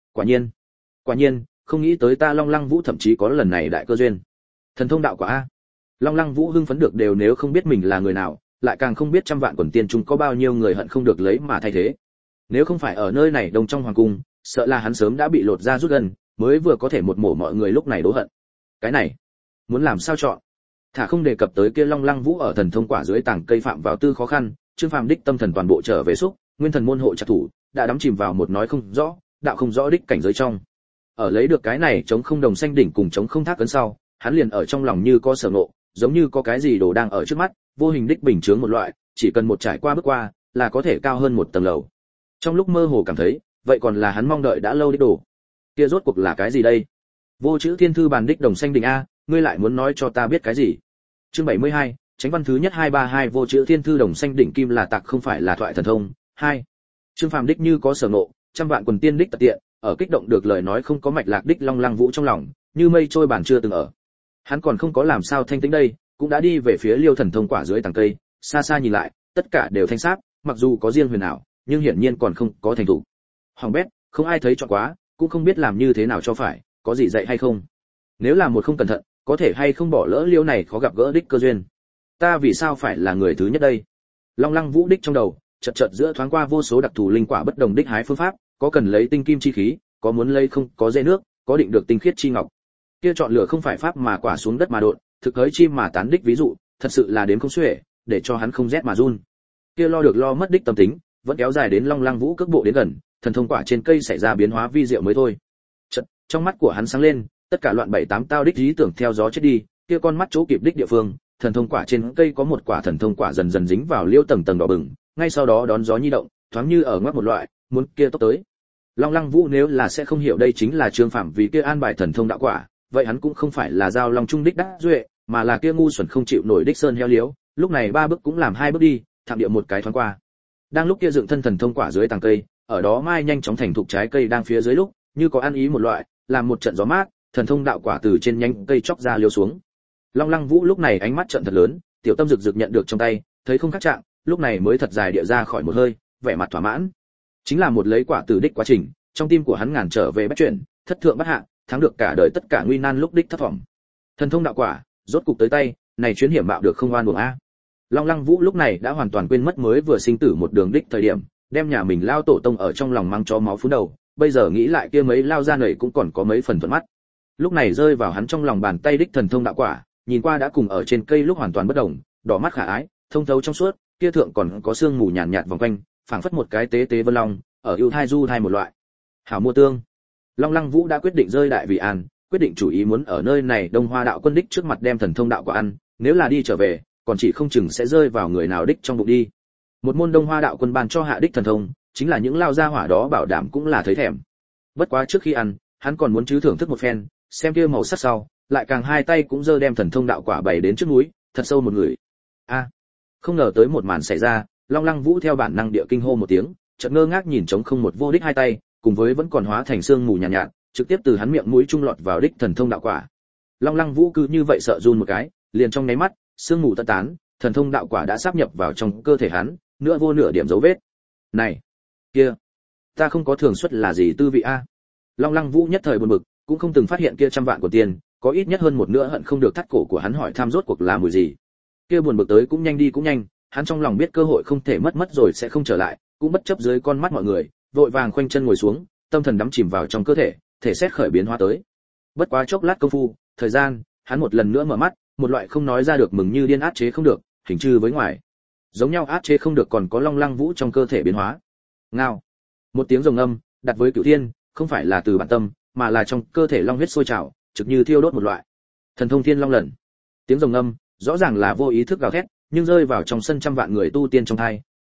Quả nhiên, không nghĩ tới ta Long Lăng Vũ thậm chí có lần này đại cơ duyên. Thần thông đạo quả a. Long Lăng Vũ hưng phấn được đều nếu không biết mình là người nào, lại càng không biết trăm vạn quần tiên trung có bao nhiêu người hận không được lấy mà thay thế. Nếu không phải ở nơi này đông trong hoàng cung, sợ là hắn sớm đã bị lột ra rút gần, mới vừa có thể một mổ mọi người lúc này đố hận. Cái này, muốn làm sao chọn? Thả không đề cập tới kia Long Lăng Vũ ở thần thông quả dưới tảng cây phạm vào tư khó khăn, Trương Phàm đích tâm thần toàn bộ trở về xúc, nguyên thần môn hộ chặt thủ, đã đắm chìm vào một nói không rõ, đạo không rõ đích cảnh giới trong. Ở lấy được cái này chống không đồng xanh đỉnh cùng chống không thác cấn sau, hắn liền ở trong lòng như có sở ngộ, giống như có cái gì đồ đang ở trước mắt, vô hình đích bình chướng một loại, chỉ cần một trải qua bước qua, là có thể cao hơn một tầng lầu. Trong lúc mơ hồ cảm thấy, vậy còn là hắn mong đợi đã lâu đích đồ. Kia rốt cuộc là cái gì đây? Vô chữ thiên thư bàn đích đồng xanh đỉnh a, ngươi lại muốn nói cho ta biết cái gì? Chương 72, Chánh văn thứ nhất 232 vô chữ thiên thư đồng xanh đỉnh kim là tạc không phải là thoại thần thông. 2. Trương Phàm đích như có sở ngộ, trăm vạn quần tiên đích tật tiện, ở kích động được lời nói không có mạch lạc đích Long Lăng Vũ trong lòng, như mây trôi bản chưa từng ở. Hắn còn không có làm sao thanh tĩnh đây, cũng đã đi về phía Liêu thần thông quả dưới tầng cây, xa xa nhìn lại, tất cả đều thanh sắc, mặc dù có riêng huyền ảo, nhưng hiển nhiên còn không có thành thủ. Hoàng bét, không ai thấy chọn quá, cũng không biết làm như thế nào cho phải, có gì dạy hay không. Nếu là một không cẩn thận, có thể hay không bỏ lỡ Liêu này khó gặp gỡ đích cơ duyên. Ta vì sao phải là người thứ nhất đây? Long Lăng Vũ đích trong đầu, chợt giữa thoáng qua vô số đặc thù linh quả bất đồng đích hái phương pháp, có cần lấy tinh kim chi khí, có muốn lấy không, có dễ nước, có định được tinh khiết chi ngọc. Kia chọn lựa không phải pháp mà quả xuống đất mà độn, thực hới chim mà tán đích ví dụ, thật sự là đến không xuể, để cho hắn không rét mà run. Kia lo được lo mất đích tâm tính, vẫn kéo dài đến Long Lăng Vũ cước bộ đến gần, thần thông quả trên cây xảy ra biến hóa vi diệu mới thôi. Chợt, trong mắt của hắn sáng lên, tất cả loạn bảy tám tao đích ý tưởng theo gió chết đi, kia con mắt chỗ kịp đích địa phương, thần thông quả trên cây có một quả thần thông quả dần dần dính vào liêu tầng tầng đỏ bừng, ngay sau đó đón gió nhi động, thoáng như ở ngoắc một loại, muốn kia tốc tới. Long Lăng Vũ nếu là sẽ không hiểu đây chính là Trương Phàm vì kia an bài thần thông đạo quả, vậy hắn cũng không phải là giao long trung đích đắc duệ, mà là kia ngu xuẩn không chịu nổi đích sơn heo liếu, lúc này ba bước cũng làm hai bước đi, thẳng địa một cái thoáng qua. Đang lúc kia dựng thân thần thông quả dưới tàng cây, ở đó mai nhanh chóng thành thục trái cây đang phía dưới lúc, như có ăn ý một loại, làm một trận gió mát, thần thông đạo quả từ trên nhánh cây chóc ra liêu xuống. Long Lăng Vũ lúc này ánh mắt trợn thật lớn, tiểu tâm rực rực nhận được trong tay, thấy không khác trạng, lúc này mới thật dài địa ra khỏi một hơi, vẻ mặt thỏa mãn. Chính là một lấy quả từ đích quá trình, trong tim của hắn ngàn trở về bất chuyển, thất thượng bất hạ, thắng được cả đời tất cả nguy nan lúc đích thất vọng. Thần thông đạo quả, rốt cục tới tay, này chuyến hiểm mạo được không oan uổng a. Long Lăng Vũ lúc này đã hoàn toàn quên mất mới vừa sinh tử một đường đích thời điểm, đem nhà mình lao tổ tông ở trong lòng mang cho máu phun đầu, bây giờ nghĩ lại kia mấy lao ra nảy cũng còn có mấy phần thuận mắt. Lúc này rơi vào hắn trong lòng bàn tay đích thần thông đạo quả, nhìn qua đã cùng ở trên cây lúc hoàn toàn bất động, đỏ mắt khả ái, thông thấu trong suốt, kia thượng còn có sương mù nhàn nhạt vòng quanh, phảng phất một cái tế tế vân long, ở ưu thai du thai một loại. Hảo mua tương. Long Lăng Vũ đã quyết định rơi đại vị an, quyết định chủ ý muốn ở nơi này Đông Hoa đạo quân đích trước mặt đem thần thông đạo quả ăn, nếu là đi trở về, còn chỉ không chừng sẽ rơi vào người nào đích trong bụng đi. Một môn Đông Hoa đạo quân ban cho hạ đích thần thông, chính là những lao gia hỏa đó bảo đảm cũng là thấy thèm. Bất quá trước khi ăn, hắn còn muốn chứ thưởng thức một phen, xem kia màu sắc sau, lại càng hai tay cũng giơ đem thần thông đạo quả bày đến trước núi, thật sâu một người. A, không ngờ tới một màn xảy ra, Long Lăng Vũ theo bản năng địa kinh hô một tiếng, chợt ngơ ngác nhìn trống không một vô đích hai tay, cùng với vẫn còn hóa thành xương mù nhàn nhạt, trực tiếp từ hắn miệng mũi trung lọt vào đích thần thông đạo quả. Long Lăng Vũ cứ như vậy sợ run một cái, liền trong nháy mắt, xương mù tan tán, thần thông đạo quả đã sáp nhập vào trong cơ thể hắn, nửa vô nửa điểm dấu vết. Này, kia, ta không có thường xuất là gì tư vị a. Long Lăng Vũ nhất thời buồn bực, cũng không từng phát hiện kia trăm vạn của tiền, có ít nhất hơn một nửa hận không được thắt cổ của hắn hỏi tham rốt cuộc là mùi gì. Kia buồn bực tới cũng nhanh đi cũng nhanh, hắn trong lòng biết cơ hội không thể mất rồi sẽ không trở lại, cũng bất chấp dưới con mắt mọi người, vội vàng khoanh chân ngồi xuống, tâm thần đắm chìm vào trong cơ thể, thể xét khởi biến hóa tới. Bất quá chốc lát công phu, thời gian, hắn một lần nữa mở mắt, một loại không nói ra được mừng như điên áp chế không được, hình trừ với ngoài. Giống nhau áp chế không được còn có Long Lăng Vũ trong cơ thể biến hóa. Ngao. Một tiếng rồng âm, đặt với cửu thiên, không phải là từ bản tâm, mà là trong cơ thể long huyết sôi trào, trực như thiêu đốt một loại. Thần thông thiên long lần. Tiếng rồng âm, rõ ràng là vô ý thức gào thét, nhưng rơi vào trong sân trăm vạn người tu tiên trong tai,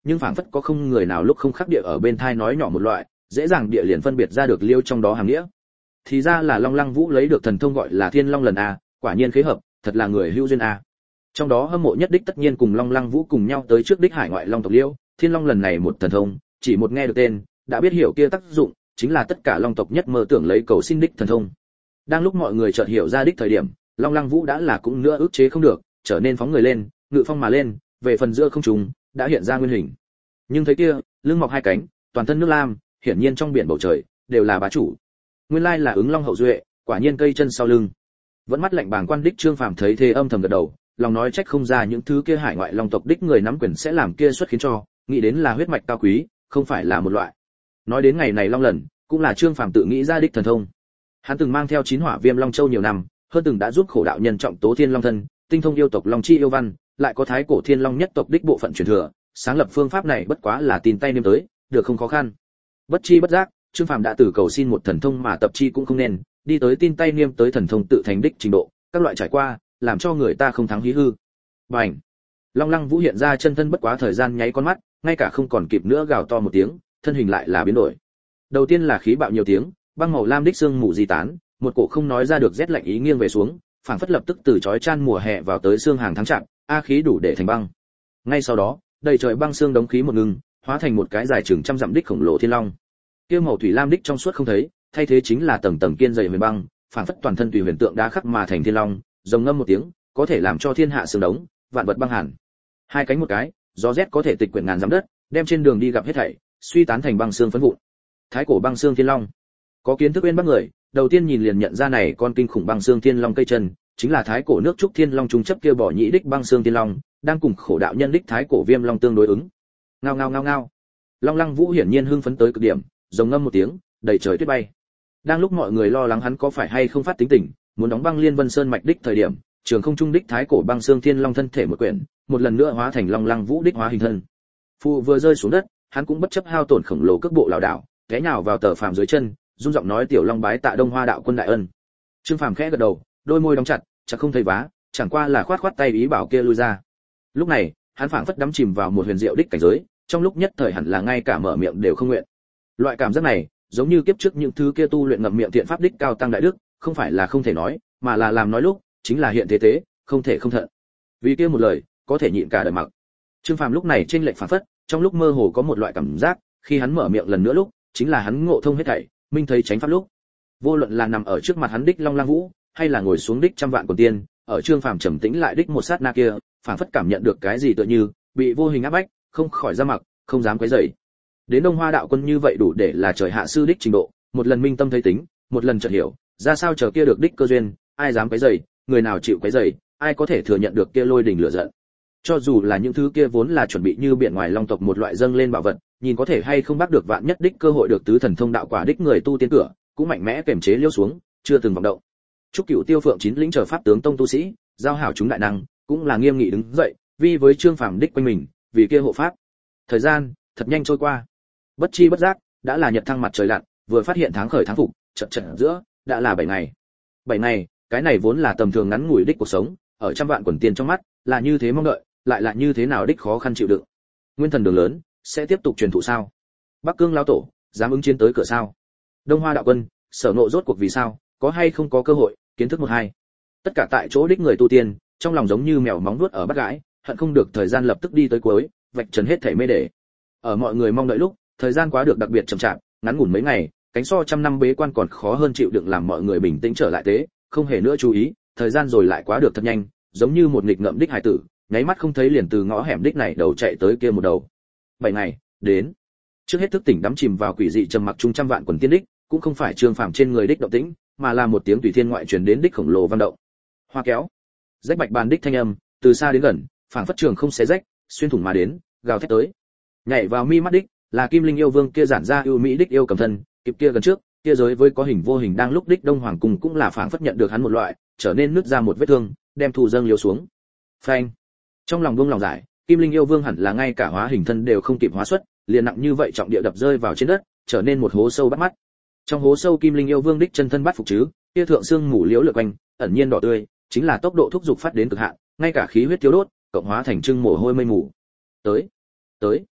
nhưng phảng phất có không người nào lúc không khắc địa ở bên thai nói nhỏ một loại, dễ dàng địa liền phân biệt ra được liêu trong đó hàm nghĩa. Thì ra là Long Lăng Vũ lấy được thần thông gọi là Thiên Long lần a, quả nhiên khế hợp, thật là người hữu duyên a. Trong đó hâm mộ nhất đích tất nhiên cùng Long Lăng Vũ cùng nhau tới trước đích hải ngoại long tộc liêu, Thiên Long lần này một thần thông, chỉ một nghe được tên, đã biết hiểu kia tác dụng, chính là tất cả long tộc nhất mơ tưởng lấy cầu xin đích thần thông. Đang lúc mọi người chợt hiểu ra đích thời điểm, Long Lăng Vũ đã là cũng nữa ức chế không được, trở nên phóng người lên, ngự phong mà lên, về phần giữa không trung đã hiện ra nguyên hình. Nhưng thấy kia, lưng mọc hai cánh, toàn thân nước lam, hiển nhiên trong biển bầu trời đều là bá chủ. Nguyên lai là ứng long hậu duệ, quả nhiên cây chân sau lưng. Vẫn mắt lạnh bàng quan đích Trương Phàm thấy thế âm thầm gật đầu, lòng nói trách không ra những thứ kia hải ngoại long tộc đích người nắm quyền sẽ làm kia xuất khiến cho, nghĩ đến là huyết mạch cao quý, không phải là một loại. Nói đến ngày này long lần, cũng là Trương Phàm tự nghĩ ra đích thần thông. Hắn từng mang theo 9 hỏa viêm long châu nhiều năm, hơn từng đã giúp khổ đạo nhân trọng tố thiên long thân, tinh thông yêu tộc long chi yêu văn, lại có thái cổ thiên long nhất tộc đích bộ phận truyền thừa, sáng lập phương pháp này bất quá là tin tay nêm tới, được không khó khăn. Bất chi bất giác, Trương Phàm đã từ cầu xin một thần thông mà tập chi cũng không nên, đi tới tin tay niêm tới thần thông tự thành đích trình độ, các loại trải qua, làm cho người ta không thắng hí hư. Bành! Long Lăng Vũ hiện ra chân thân bất quá thời gian nháy con mắt, ngay cả không còn kịp nữa gào to một tiếng, thân hình lại là biến đổi. Đầu tiên là khí bạo nhiều tiếng, băng màu lam đích xương mù di tán, một cổ không nói ra được rét lạnh ý nghiêng về xuống, phảng phất lập tức từ chói chan mùa hè vào tới xương hàng tháng chạm, a khí đủ để thành băng. Ngay sau đó, đầy trời băng xương đống khí một ngừng, hóa thành một cái dài chừng trăm dặm đích khổng lồ thiên long. Kia màu thủy lam đích trong suốt không thấy, thay thế chính là tầng tầng kiên dày huyền băng, phảng phất toàn thân tùy huyền tượng đá khắc mà thành thiên long, rồng ngâm một tiếng, có thể làm cho thiên hạ sương đống, vạn vật băng hàn. Hai cánh một cái, gió rét có thể tịch quyển ngàn dặm đất, đem trên đường đi gặp hết thảy, suy tán thành băng xương phấn vụn. Thái cổ băng xương thiên long. Có kiến thức bên bắc người, đầu tiên nhìn liền nhận ra này con kinh khủng băng xương thiên long cây chân, chính là thái cổ nước trúc thiên long trung chấp kia bỏ nhĩ đích băng xương thiên long, đang cùng khổ đạo nhân đích thái cổ viêm long tương đối ứng. Ngao ngao ngao ngao. Long Lăng Vũ hiển nhiên hưng phấn tới cực điểm, rồng ngâm một tiếng, đầy trời tuyết bay. Đang lúc mọi người lo lắng hắn có phải hay không phát tính tình, muốn đóng băng Liên Vân Sơn mạch đích thời điểm, trường không trung đích thái cổ băng xương thiên long thân thể một quyển, một lần nữa hóa thành Long Lăng Vũ đích hóa hình thân. Phụ vừa rơi xuống đất, hắn cũng bất chấp hao tổn khổng lồ cước bộ lão đảo, té nhào vào tờ phàm dưới chân, run giọng nói tiểu long bái tạ Đông Hoa đạo quân đại ân. Trương Phàm khẽ gật đầu, đôi môi đóng chặt, chắc không thấy vá, chẳng qua là khoát khoát tay ý bảo kia lui ra. Lúc này, hắn phảng phất đắm chìm vào một huyền diệu đích cảnh giới, trong lúc nhất thời hẳn là ngay cả mở miệng đều không nguyện. Loại cảm giác này, giống như kiếp trước những thứ kia tu luyện ngậm miệng thiện pháp đích cao tăng đại đức, không phải là không thể nói, mà là làm nói lúc, chính là hiện thế thế, không thể không thận. Vì kia một lời, có thể nhịn cả đời mặc. Trương Phàm lúc này trên lệnh phảng phất, trong lúc mơ hồ có một loại cảm giác, khi hắn mở miệng lần nữa lúc, chính là hắn ngộ thông hết thảy, minh thấy tránh pháp lúc. Vô luận là nằm ở trước mặt hắn đích Long Lăng Vũ, hay là ngồi xuống đích trăm vạn quần tiên, ở Trương Phàm trầm tĩnh lại đích một sát na kia, phảng phất cảm nhận được cái gì tựa như bị vô hình áp bách, không khỏi ra mặc, không dám quấy rầy. Đến Đông Hoa đạo quân như vậy đủ để là trời hạ sư đích trình độ, một lần minh tâm thấy tính, một lần chợt hiểu, ra sao chờ kia được đích cơ duyên, ai dám quấy rầy, người nào chịu quấy rầy, ai có thể thừa nhận được kia lôi đình lửa giận. Cho dù là những thứ kia vốn là chuẩn bị như biển ngoài long tộc một loại dâng lên bảo vật, nhìn có thể hay không bắt được vạn nhất đích cơ hội được tứ thần thông đạo quả đích người tu tiên cửa, cũng mạnh mẽ kềm chế liêu xuống, chưa từng vọng động. Trúc Cửu Tiêu Phượng chín lĩnh chờ pháp tướng tông tu sĩ, giao hảo chúng đại năng, cũng là nghiêm nghị đứng dậy, vì với Trương Phàm đích quanh mình, vì kia hộ pháp. Thời gian thật nhanh trôi qua, bất chi bất giác đã là nhật thăng mặt trời lặn, vừa phát hiện tháng khởi tháng phục, chợt giữa đã là 7 ngày. 7 ngày, cái này vốn là tầm thường ngắn ngủi đích cuộc sống, ở trăm vạn quần tiền trong mắt, là như thế mong đợi, lại là như thế nào đích khó khăn chịu đựng. Nguyên thần đường lớn sẽ tiếp tục truyền thụ sao? Bắc Cương lão tổ dám ứng chiến tới cửa sao? Đông Hoa đạo quân, sở ngộ rốt cuộc vì sao, có hay không có cơ hội, kiến thức một hai. Tất cả tại chỗ đích người tu tiên, trong lòng giống như mèo móng nuốt ở bắt gãi, hận không được thời gian lập tức đi tới cuối, vạch trần hết thảy mê để. Ở mọi người mong đợi lúc, thời gian quá được đặc biệt chậm chạp, ngắn ngủn mấy ngày, cánh so trăm năm bế quan còn khó hơn chịu đựng làm mọi người bình tĩnh trở lại thế, không hề nữa chú ý, thời gian rồi lại quá được thật nhanh, giống như một nghịch ngợm đích hải tử, nháy mắt không thấy liền từ ngõ hẻm đích này đầu chạy tới kia một đầu. 7 ngày, đến. Trước hết thức tỉnh đắm chìm vào quỷ dị trầm mặc trung trăm vạn quần tiên đích, cũng không phải Trương Phàm trên người đích động tĩnh, mà là một tiếng tùy thiên ngoại truyền đến đích khổng lồ vang động. Hoa kéo, rách bạch bàn đích thanh âm, từ xa đến gần, phảng phất trường không xé rách, xuyên thủng mà đến, gào thét tới. Nhảy vào mi mắt đích, là Kim Linh yêu vương kia giản ra ưu mỹ đích yêu cầm thân, kịp kia gần trước, kia giới với có hình vô hình đang lúc đích Đông Hoàng cung cũng là phảng phất nhận được hắn một loại, trở nên nứt ra một vết thương, đem thù dâng liều xuống. Phanh. Trong lòng buông lòng giải, Kim Linh yêu vương hẳn là ngay cả hóa hình thân đều không kịp hóa xuất, liền nặng như vậy trọng địa đập rơi vào trên đất, trở nên một hố sâu bắt mắt. Trong hố sâu Kim Linh yêu vương đích chân thân bắt phục chứ, kia thượng xương mù liễu lượn quanh, ẩn nhiên đỏ tươi, chính là tốc độ thúc dục phát đến cực hạn, ngay cả khí huyết thiếu đốt, cộng hóa thành trưng mồ hôi mây mù. Tới, tới.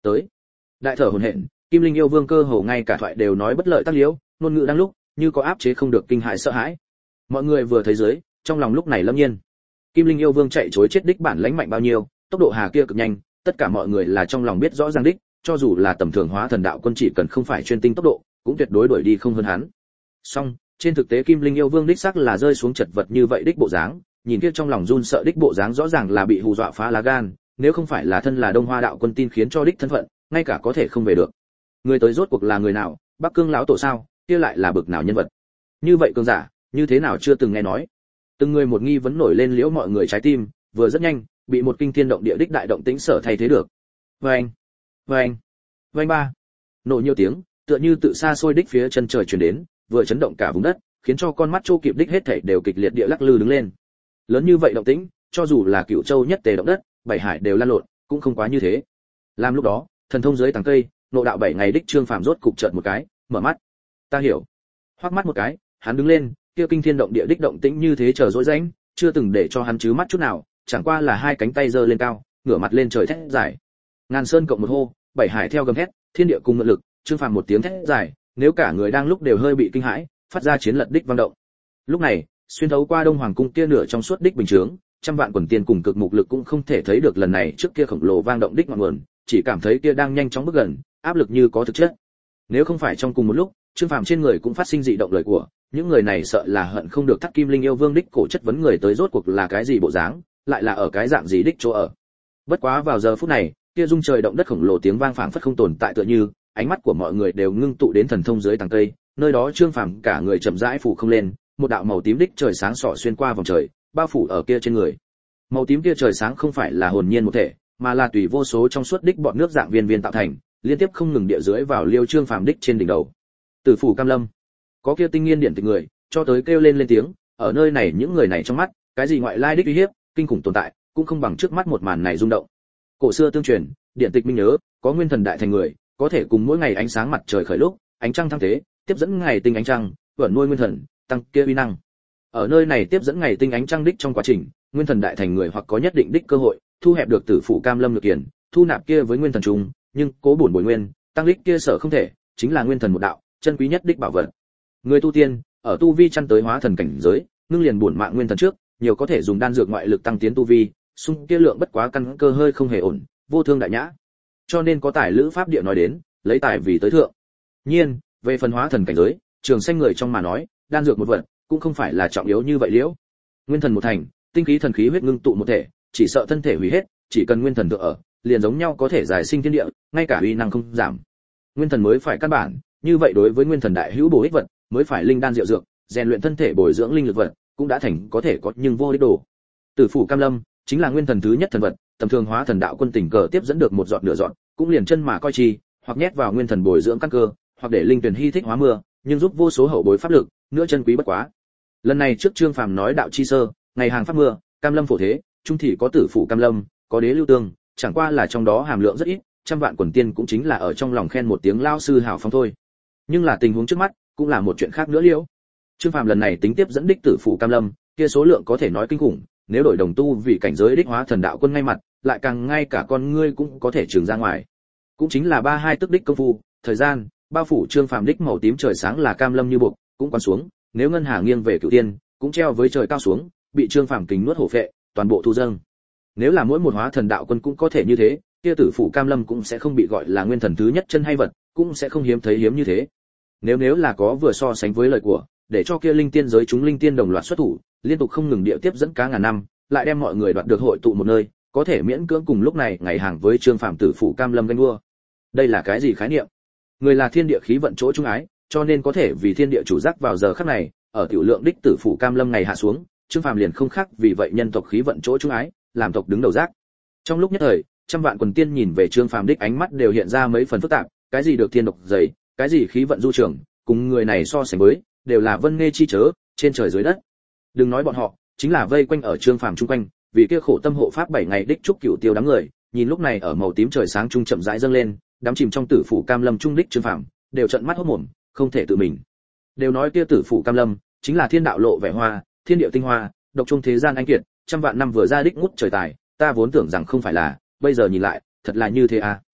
tới. Đại thở hổn hển, Kim Linh yêu vương cơ hồ ngay cả thoại đều nói bất lợi tác liễu, ngôn ngữ đang lúc, như có áp chế không được kinh hãi sợ hãi. Mọi người vừa thấy dưới, trong lòng lúc này lâm nhiên. Kim Linh yêu vương chạy trối chết đích bản lãnh mạnh bao nhiêu, tốc độ hà kia cực nhanh, tất cả mọi người là trong lòng biết rõ ràng đích, cho dù là tầm thường hóa thần đạo quân chỉ cần không phải chuyên tinh tốc độ, cũng tuyệt đối đuổi đi không hơn hắn. Song, trên thực tế Kim Linh yêu vương đích xác là rơi xuống chật vật như vậy đích bộ dáng, nhìn kia trong lòng run sợ đích bộ dáng rõ ràng là bị hù dọa phá lá gan, nếu không phải là thân là Đông Hoa đạo quân tin khiến cho đích thân phận, ngay cả có thể không về được. Người tới rốt cuộc là người nào, Bắc Cương lão tổ sao, kia lại là bực nào nhân vật? Như vậy cường giả, như thế nào chưa từng nghe nói. Từng người một nghi vấn nổi lên liễu mọi người trái tim, vừa rất nhanh, bị một kinh thiên động địa đích đại động tĩnh sở thay thế được. Vâng, vâng, vâng ba. Nổ nhiều tiếng, tựa như tự xa xôi đích phía chân trời truyền đến, vừa chấn động cả vùng đất, khiến cho con mắt Trô Kịp đích hết thảy đều kịch liệt địa lắc lư đứng lên. Lớn như vậy động tĩnh, cho dù là Cửu Châu nhất tề động đất, bảy hải đều lan lộn, cũng không quá như thế. Làm lúc đó, thần thông dưới tầng cây, nộ đạo 7 ngày đích Trương Phàm rốt cục chợt một cái, mở mắt. Ta hiểu. Hoắc mắt một cái, hắn đứng lên, kia kinh thiên động địa đích động tĩnh như thế chờ dỗi rãnh, chưa từng để cho hắn chứ mắt chút nào, chẳng qua là hai cánh tay giơ lên cao, ngửa mặt lên trời thét dài. Ngàn sơn cộng một hô, bảy hải theo gầm thét, thiên địa cùng mượn lực, Trương Phàm một tiếng thét dài, nếu cả người đang lúc đều hơi bị kinh hãi, phát ra chiến lật đích vang động. Lúc này, xuyên thấu qua Đông Hoàng cung kia nửa trong suốt đích bình chướng, trăm vạn quần tiên cùng cực mục lực cũng không thể thấy được lần này trước kia khổng lồ vang động đích ngọn nguồn, chỉ cảm thấy kia đang nhanh chóng bước gần, áp lực như có thực chất. Nếu không phải trong cùng một lúc, Trương Phàm trên người cũng phát sinh dị động lời của, những người này sợ là hận không được Thắt Kim Linh yêu vương đích cổ chất vấn người tới rốt cuộc là cái gì bộ dáng, lại là ở cái dạng gì đích chỗ ở. Bất quá vào giờ phút này, kia rung trời động đất khổng lồ tiếng vang phảng phất không tồn tại tựa như, ánh mắt của mọi người đều ngưng tụ đến thần thông dưới tầng cây, nơi đó Trương Phàm cả người chậm rãi phủ không lên, một đạo màu tím đích trời sáng sọ xuyên qua vòng trời, bao phủ ở kia trên người. Màu tím kia trời sáng không phải là hồn nhiên một thể, mà là tùy vô số trong suốt đích bọt nước dạng viên viên tạo thành, liên tiếp không ngừng địa dưới vào liêu Trương Phàm đích trên đỉnh đầu. Tử phủ Cam Lâm, có kia tinh nghiên điển tịch người, cho tới kêu lên tiếng, ở nơi này những người này trong mắt, cái gì ngoại lai đích uy hiếp, kinh khủng tồn tại, cũng không bằng trước mắt một màn này rung động. Cổ xưa tương truyền, điển tịch minh nhớ, có nguyên thần đại thành người, có thể cùng mỗi ngày ánh sáng mặt trời khởi lúc, ánh trăng thăng thế, tiếp dẫn ngày tinh ánh trăng, vận nuôi nguyên thần, tăng kia uy năng. Ở nơi này tiếp dẫn ngày tinh ánh trăng đích trong quá trình, nguyên thần đại thành người hoặc có nhất định đích cơ hội, thu hẹp được tử phụ Cam Lâm lực kiền, thu nạp kia với nguyên thần trùng, nhưng cố bổn bồi nguyên, tăng đích kia sở không thể, chính là nguyên thần một đạo, chân quý nhất đích bảo vật. Người tu tiên, ở tu vi chăn tới hóa thần cảnh giới, ngưng liền bổn mạng nguyên thần trước, nhiều có thể dùng đan dược ngoại lực tăng tiến tu vi, xung kia lượng bất quá căn cơ hơi không hề ổn, vô thương đại nhã. Cho nên có tài lữ pháp địa nói đến, lấy tài vì tới thượng. Nhiên, về phần hóa thần cảnh giới, trường sanh người trong mà nói, đan dược một vật, cũng không phải là trọng yếu như vậy liễu. Nguyên thần một thành, tinh khí thần khí huyết ngưng tụ một thể, chỉ sợ thân thể hủy hết, chỉ cần nguyên thần tự ở, liền giống nhau có thể giải sinh thiên địa, ngay cả uy năng không giảm. Nguyên thần mới phải căn bản, như vậy đối với nguyên thần đại hữu bổ ích vật, mới phải linh đan diệu dược, rèn luyện thân thể bồi dưỡng linh lực vật, cũng đã thành có thể có nhưng vô đích đồ. Tử phủ Cam Lâm chính là nguyên thần thứ nhất thần vật, tầm thường hóa thần đạo quân tình cờ tiếp dẫn được một giọt nửa giọt, cũng liền chân mà coi chi, hoặc nhét vào nguyên thần bồi dưỡng căn cơ, hoặc để linh tuyển hy thích hóa mưa, nhưng giúp vô số hậu bối pháp lực, nữa chân quý bất quá. Lần này trước Trương Phàm nói đạo chi sơ, ngày hàng pháp mưa, Cam Lâm phổ thế, trung thị có tử phủ Cam Lâm, có đế lưu tương, chẳng qua là trong đó hàm lượng rất ít, trăm vạn quần tiên cũng chính là ở trong lòng khen một tiếng lao sư hảo phong thôi. Nhưng là tình huống trước mắt, cũng là một chuyện khác nữa liễu. Trương Phàm lần này tính tiếp dẫn đích tử phủ Cam Lâm, kia số lượng có thể nói kinh khủng, nếu đổi đồng tu vì cảnh giới đích hóa thần đạo quân ngay mặt, lại càng ngay cả con ngươi cũng có thể trường ra ngoài. Cũng chính là 32 tức đích công phu, thời gian, bao phủ Trương Phàm đích màu tím trời sáng là Cam Lâm như buộc, cũng quan xuống, nếu ngân hà nghiêng về cửu tiên, cũng treo với trời cao xuống, bị Trương Phàm kính nuốt hổ phệ, toàn bộ thu dâng. Nếu là mỗi một hóa thần đạo quân cũng có thể như thế, kia tử phủ Cam Lâm cũng sẽ không bị gọi là nguyên thần thứ nhất chân hay vật, cũng sẽ không hiếm thấy hiếm như thế. Nếu là có vừa so sánh với lời của, để cho kia linh tiên giới chúng linh tiên đồng loạt xuất thủ, liên tục không ngừng địa tiếp dẫn cá ngàn năm, lại đem mọi người đoạt được hội tụ một nơi, có thể miễn cưỡng cùng lúc này ngày hàng với Trương Phàm tử phủ Cam Lâm ganh đua. Đây là cái gì khái niệm? Người là thiên địa khí vận chỗ trung ái, cho nên có thể vì thiên địa chủ giác vào giờ khắc này, ở tiểu lượng đích tử phủ Cam Lâm ngày hạ xuống, Trương Phàm liền không khác vì vậy nhân tộc khí vận chỗ trung ái, làm tộc đứng đầu giác. Trong lúc nhất thời, trăm vạn quần tiên nhìn về Trương Phàm đích ánh mắt đều hiện ra mấy phần phức tạp, cái gì được thiên độc dày, cái gì khí vận du trường, cùng người này so sánh với, đều là vân nghe chi chớ, trên trời dưới đất. Đừng nói bọn họ, chính là vây quanh ở Trương Phàm chung quanh, vì kia khổ tâm hộ pháp 7 ngày đích trúc cửu tiêu đám người, nhìn lúc này ở màu tím trời sáng trung chậm rãi dâng lên, đắm chìm trong tử phủ Cam Lâm trung đích Trương Phàm, đều trợn mắt hốt mồm, không thể tự mình. Đều nói kia tử phủ Cam Lâm chính là thiên đạo lộ vẻ hoa, thiên địa tinh hoa, độc trung thế gian anh kiệt, trăm vạn năm vừa ra đích ngút trời tài, ta vốn tưởng rằng không phải là, bây giờ nhìn lại, thật là như thế à.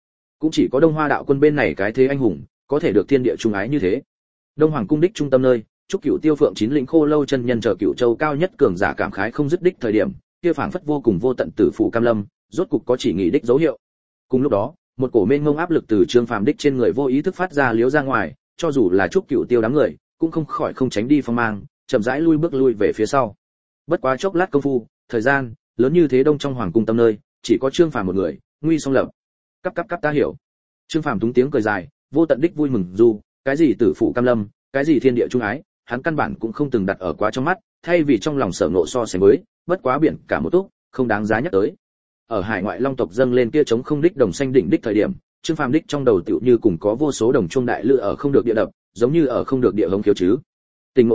cũng chỉ có Đông Hoa đạo quân bên này cái thế anh hùng, có thể được thiên địa trung ái như thế. Đông Hoàng cung đích trung tâm nơi, chúc Cửu Tiêu Phượng chín lĩnh Khô Lâu chân nhân chờ Cửu Châu cao nhất cường giả cảm khái không dứt đích thời điểm, kia phảng phất vô cùng vô tận tử phụ cam lâm, rốt cục có chỉ nghỉ đích dấu hiệu. Cùng lúc đó, một cổ mênh mông áp lực từ Trương Phàm đích trên người vô ý thức phát ra liếu ra ngoài, cho dù là chúc Cửu Tiêu đám người, cũng không khỏi không tránh đi phong mang, chậm rãi lui về phía sau. Bất quá chốc lát công phu, thời gian lớn như thế đông trong hoàng cung tâm nơi, chỉ có Trương Phàm một người, nguy song lập. Cấp ta hiểu. Trương Phàm túng tiếng cười dài, vô tận đích vui mừng dù, cái gì tử phụ cam lâm, cái gì thiên địa trung ái, hắn căn bản cũng không từng đặt ở quá trong mắt, thay vì trong lòng sở nộ so sánh với, bất quá biển cả một túc, không đáng giá nhắc tới. Ở hải ngoại long tộc dâng lên kia chống không đích đồng xanh đỉnh đích thời điểm, Trương Phàm đích trong đầu tựu như cùng có vô số đồng chuông đại lự ở không được địa đập, giống như ở không được địa hống khiếu chứ. Tỉnh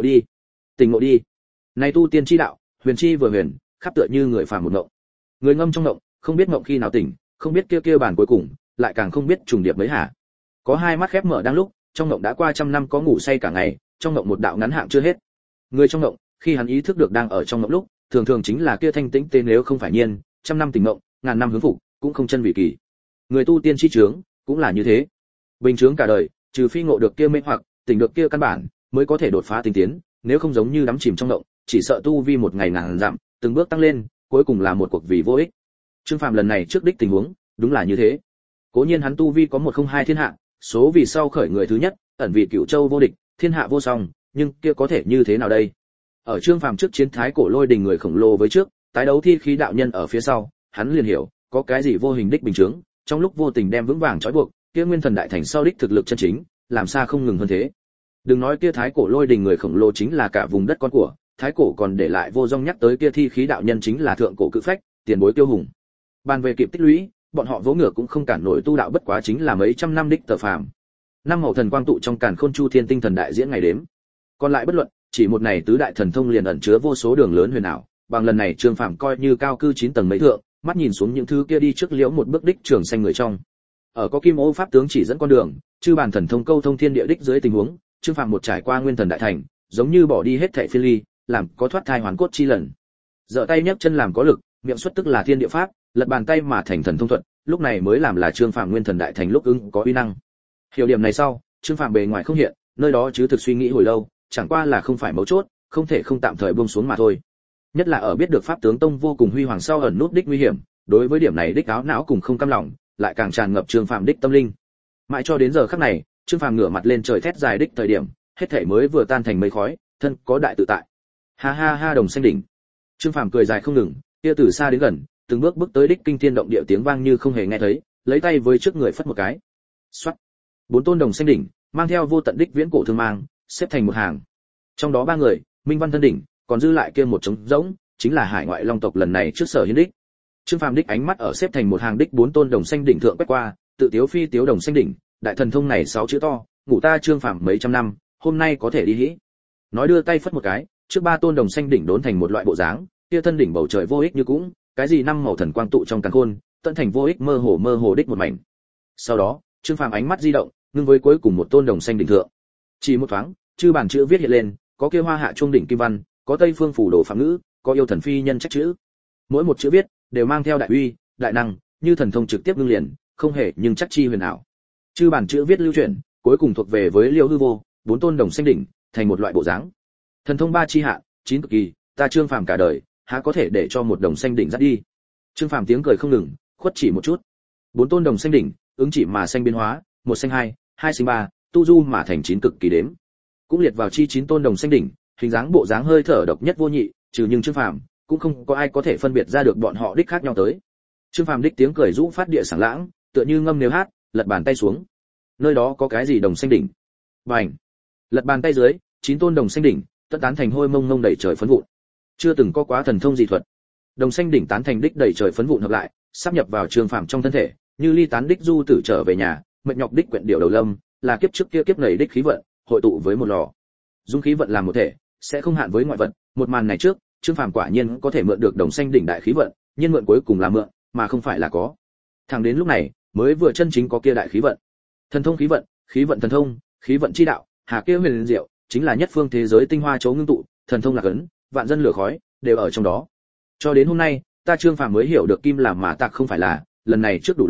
ngộ đi. Này tu tiên chi đạo, huyền chi vừa huyền, khắp tựa như người phàm một ngộng. Người ngâm trong ngộng, không biết ngộng khi nào tỉnh, không biết kia bản cuối cùng, lại càng không biết trùng điệp mấy hả. Có hai mắt khép mở đang lúc, trong ngộng đã qua trăm năm có ngủ say cả ngày, trong ngộng một đạo ngắn hạng chưa hết. Người trong ngộng, khi hắn ý thức được đang ở trong ngộng lúc, thường chính là kia thanh tĩnh tê nếu không phải nhiên, trăm năm tỉnh ngộng, ngàn năm hướng phục, cũng không chân vị kỳ. Người tu tiên chi chướng, cũng là như thế. Bình chướng cả đời, trừ phi ngộ được kia mê hoặc, tỉnh được kia căn bản, mới có thể đột phá tinh tiến, nếu không giống như đắm chìm trong ngộng, chỉ sợ tu vi một ngày ngàn dặm, từng bước tăng lên, cuối cùng là một cuộc vì vô ích. Trương Phàm lần này trước đích tình huống, đúng là như thế. Cố nhiên hắn tu vi có 102 thiên hạ, số vì sau khởi người thứ nhất, ẩn vị Cửu Châu vô địch, thiên hạ vô song, nhưng kia có thể như thế nào đây? Ở Trương Phàm trước chiến thái cổ lôi đình người khổng lồ với trước, tái đấu thi khí đạo nhân ở phía sau, hắn liền hiểu, có cái gì vô hình đích bình chứng, trong lúc vô tình đem vững vàng trói buộc, kia nguyên thần đại thành sau đích thực lực chân chính, làm sao không ngừng hơn thế. Đừng nói kia thái cổ lôi đình người khổng lồ chính là cả vùng đất con của, thái cổ còn để lại vô dong nhắc tới kia thi khí đạo nhân chính là thượng cổ cự phách, tiền bối tiêu hùng. Bàn về kịp tích lũy, bọn họ vỗ ngựa cũng không cản nổi tu đạo bất quá chính là mấy trăm năm đích tờ phàm. Năm màu thần quang tụ trong càn khôn chu thiên tinh thần đại diễn ngày đếm. Còn lại bất luận, chỉ một này tứ đại thần thông liền ẩn chứa vô số đường lớn huyền ảo, bằng lần này Trương Phàm coi như cao cư 9 tầng mấy thượng, mắt nhìn xuống những thứ kia đi trước liễu một bước đích trường xanh người trong. Ở có Kim Ô pháp tướng chỉ dẫn con đường, chư bàn thần thông câu thông thiên địa đích dưới tình huống, Trương Phàm một trải qua nguyên thần đại thành, giống như bỏ đi hết thảy phiên ly, làm có thoát thai hoàn cốt chi lần. Giở tay nhấc chân làm có lực, miệng xuất tức là thiên địa pháp, lật bàn tay mà thành thần thông thuật, lúc này mới làm là Trương Phàm nguyên thần đại thành lúc ứng có uy năng. Hiểu điểm này sau, Trương Phàm bề ngoài không hiện, nơi đó chứ thực suy nghĩ hồi lâu, chẳng qua là không phải mấu chốt, không thể không tạm thời buông xuống mà thôi. Nhất là ở biết được pháp tướng tông vô cùng huy hoàng sau ẩn nút đích nguy hiểm, đối với điểm này đích áo não cùng không cam lòng, lại càng tràn ngập Trương Phàm đích tâm linh. Mãi cho đến giờ khắc này, Trương Phàm ngửa mặt lên trời thét dài đích thời điểm, hết thảy mới vừa tan thành mây khói, thân có đại tự tại. Ha ha ha đồng xanh đỉnh. Trương Phàm cười dài không ngừng, kia từ xa đến gần, từng bước bước tới đích kinh thiên động địa tiếng vang như không hề nghe thấy, lấy tay với trước người phất một cái. Soát. 4 tôn đồng xanh đỉnh, mang theo vô tận đích viễn cổ thương mang, xếp thành một hàng. Trong đó 3 người, Minh Văn thân đỉnh, còn dư lại kia một trống rỗng, chính là hải ngoại long tộc lần này trước sở hiến đích. Trương Phàm đích ánh mắt ở xếp thành một hàng đích 4 tôn đồng xanh đỉnh thượng quét qua, tự tiếu phi tiếu đồng xanh đỉnh, đại thần thông này 6 chữ to, ngủ ta Trương Phàm mấy trăm năm, hôm nay có thể đi hĩ. Nói đưa tay phất một cái, trước 3 tôn đồng xanh đỉnh đốn thành một loại bộ dáng, kia thân đỉnh bầu trời vô ích như cũng, cái gì năm màu thần quang tụ trong càn khôn, tận thành vô ích mơ hồ đích một mảnh. Sau đó, Trương Phàm ánh mắt di động, ngưng với cuối cùng một tôn đồng xanh đỉnh thượng. Chỉ một thoáng, chư bản chữ viết hiện lên, có kia hoa hạ chuông đỉnh kim văn, có tây phương phủ đồ phạm ngữ, có yêu thần phi nhân trách chữ. Mỗi một chữ viết đều mang theo đại uy, đại năng, như thần thông trực tiếp ngưng liền, không hề nhưng chắc chi huyền ảo. Chư bản chữ viết lưu chuyển, cuối cùng thuộc về với Liêu hư vô, 4 tôn đồng xanh đỉnh, thành một loại bộ dáng. Thần thông 3 chi hạ, 9 cực kỳ, ta Trương Phàm cả đời, há có thể để cho một đồng xanh đỉnh dắt đi. Trương Phàm tiếng cười không ngừng, khuất chỉ một chút. 4 tôn đồng xanh đỉnh, ứng chỉ mà xanh biến hóa, một xanh hai, hai sinh ba, tu du mà thành 9 cực kỳ đếm. Cũng liệt vào chi 9 tôn đồng xanh đỉnh, hình dáng bộ dáng hơi thở độc nhất vô nhị, trừ nhưng Trương Phàm, cũng không có ai có thể phân biệt ra được bọn họ đích khác nhau tới. Trương Phàm đích tiếng cười rũ phát địa sảng lãng, tựa như ngâm nếu hát, lật bàn tay xuống. Nơi đó có cái gì đồng xanh đỉnh? Bành! Lật bàn tay dưới, 9 tôn đồng xanh đỉnh, tất tán thành hôi mông mông đầy trời phấn vụn. Chưa từng có quá thần thông gì thuật. Đồng xanh đỉnh tán thành đích đầy trời phấn vụn hợp lại, sáp nhập vào Trương Phàm trong thân thể, như ly tán đích du tử trở về nhà, mệt nhọc đích quyện điệu đầu lâm, là kiếp trước kia kiếp này đích khí vận, hội tụ với một lò. Dung khí vận làm một thể, sẽ không hạn với ngoại vận, một màn này trước, Trương Phàm quả nhiên có thể mượn được đồng xanh đỉnh đại khí vận, nhưng mượn cuối cùng là mượn, mà không phải là có. Thẳng đến lúc này, mới vừa chân chính có kia đại khí vận. Thần thông khí vận thần thông, khí vận chi đạo, hà kia huyền diệu, chính là nhất phương thế giới tinh hoa chấu ngưng tụ, thần thông là cấn, vạn dân lửa khói, đều ở trong đó. Cho đến hôm nay, ta Trương Phàm mới hiểu được kim làm mà tạc không phải là, lần này trước đủ loại,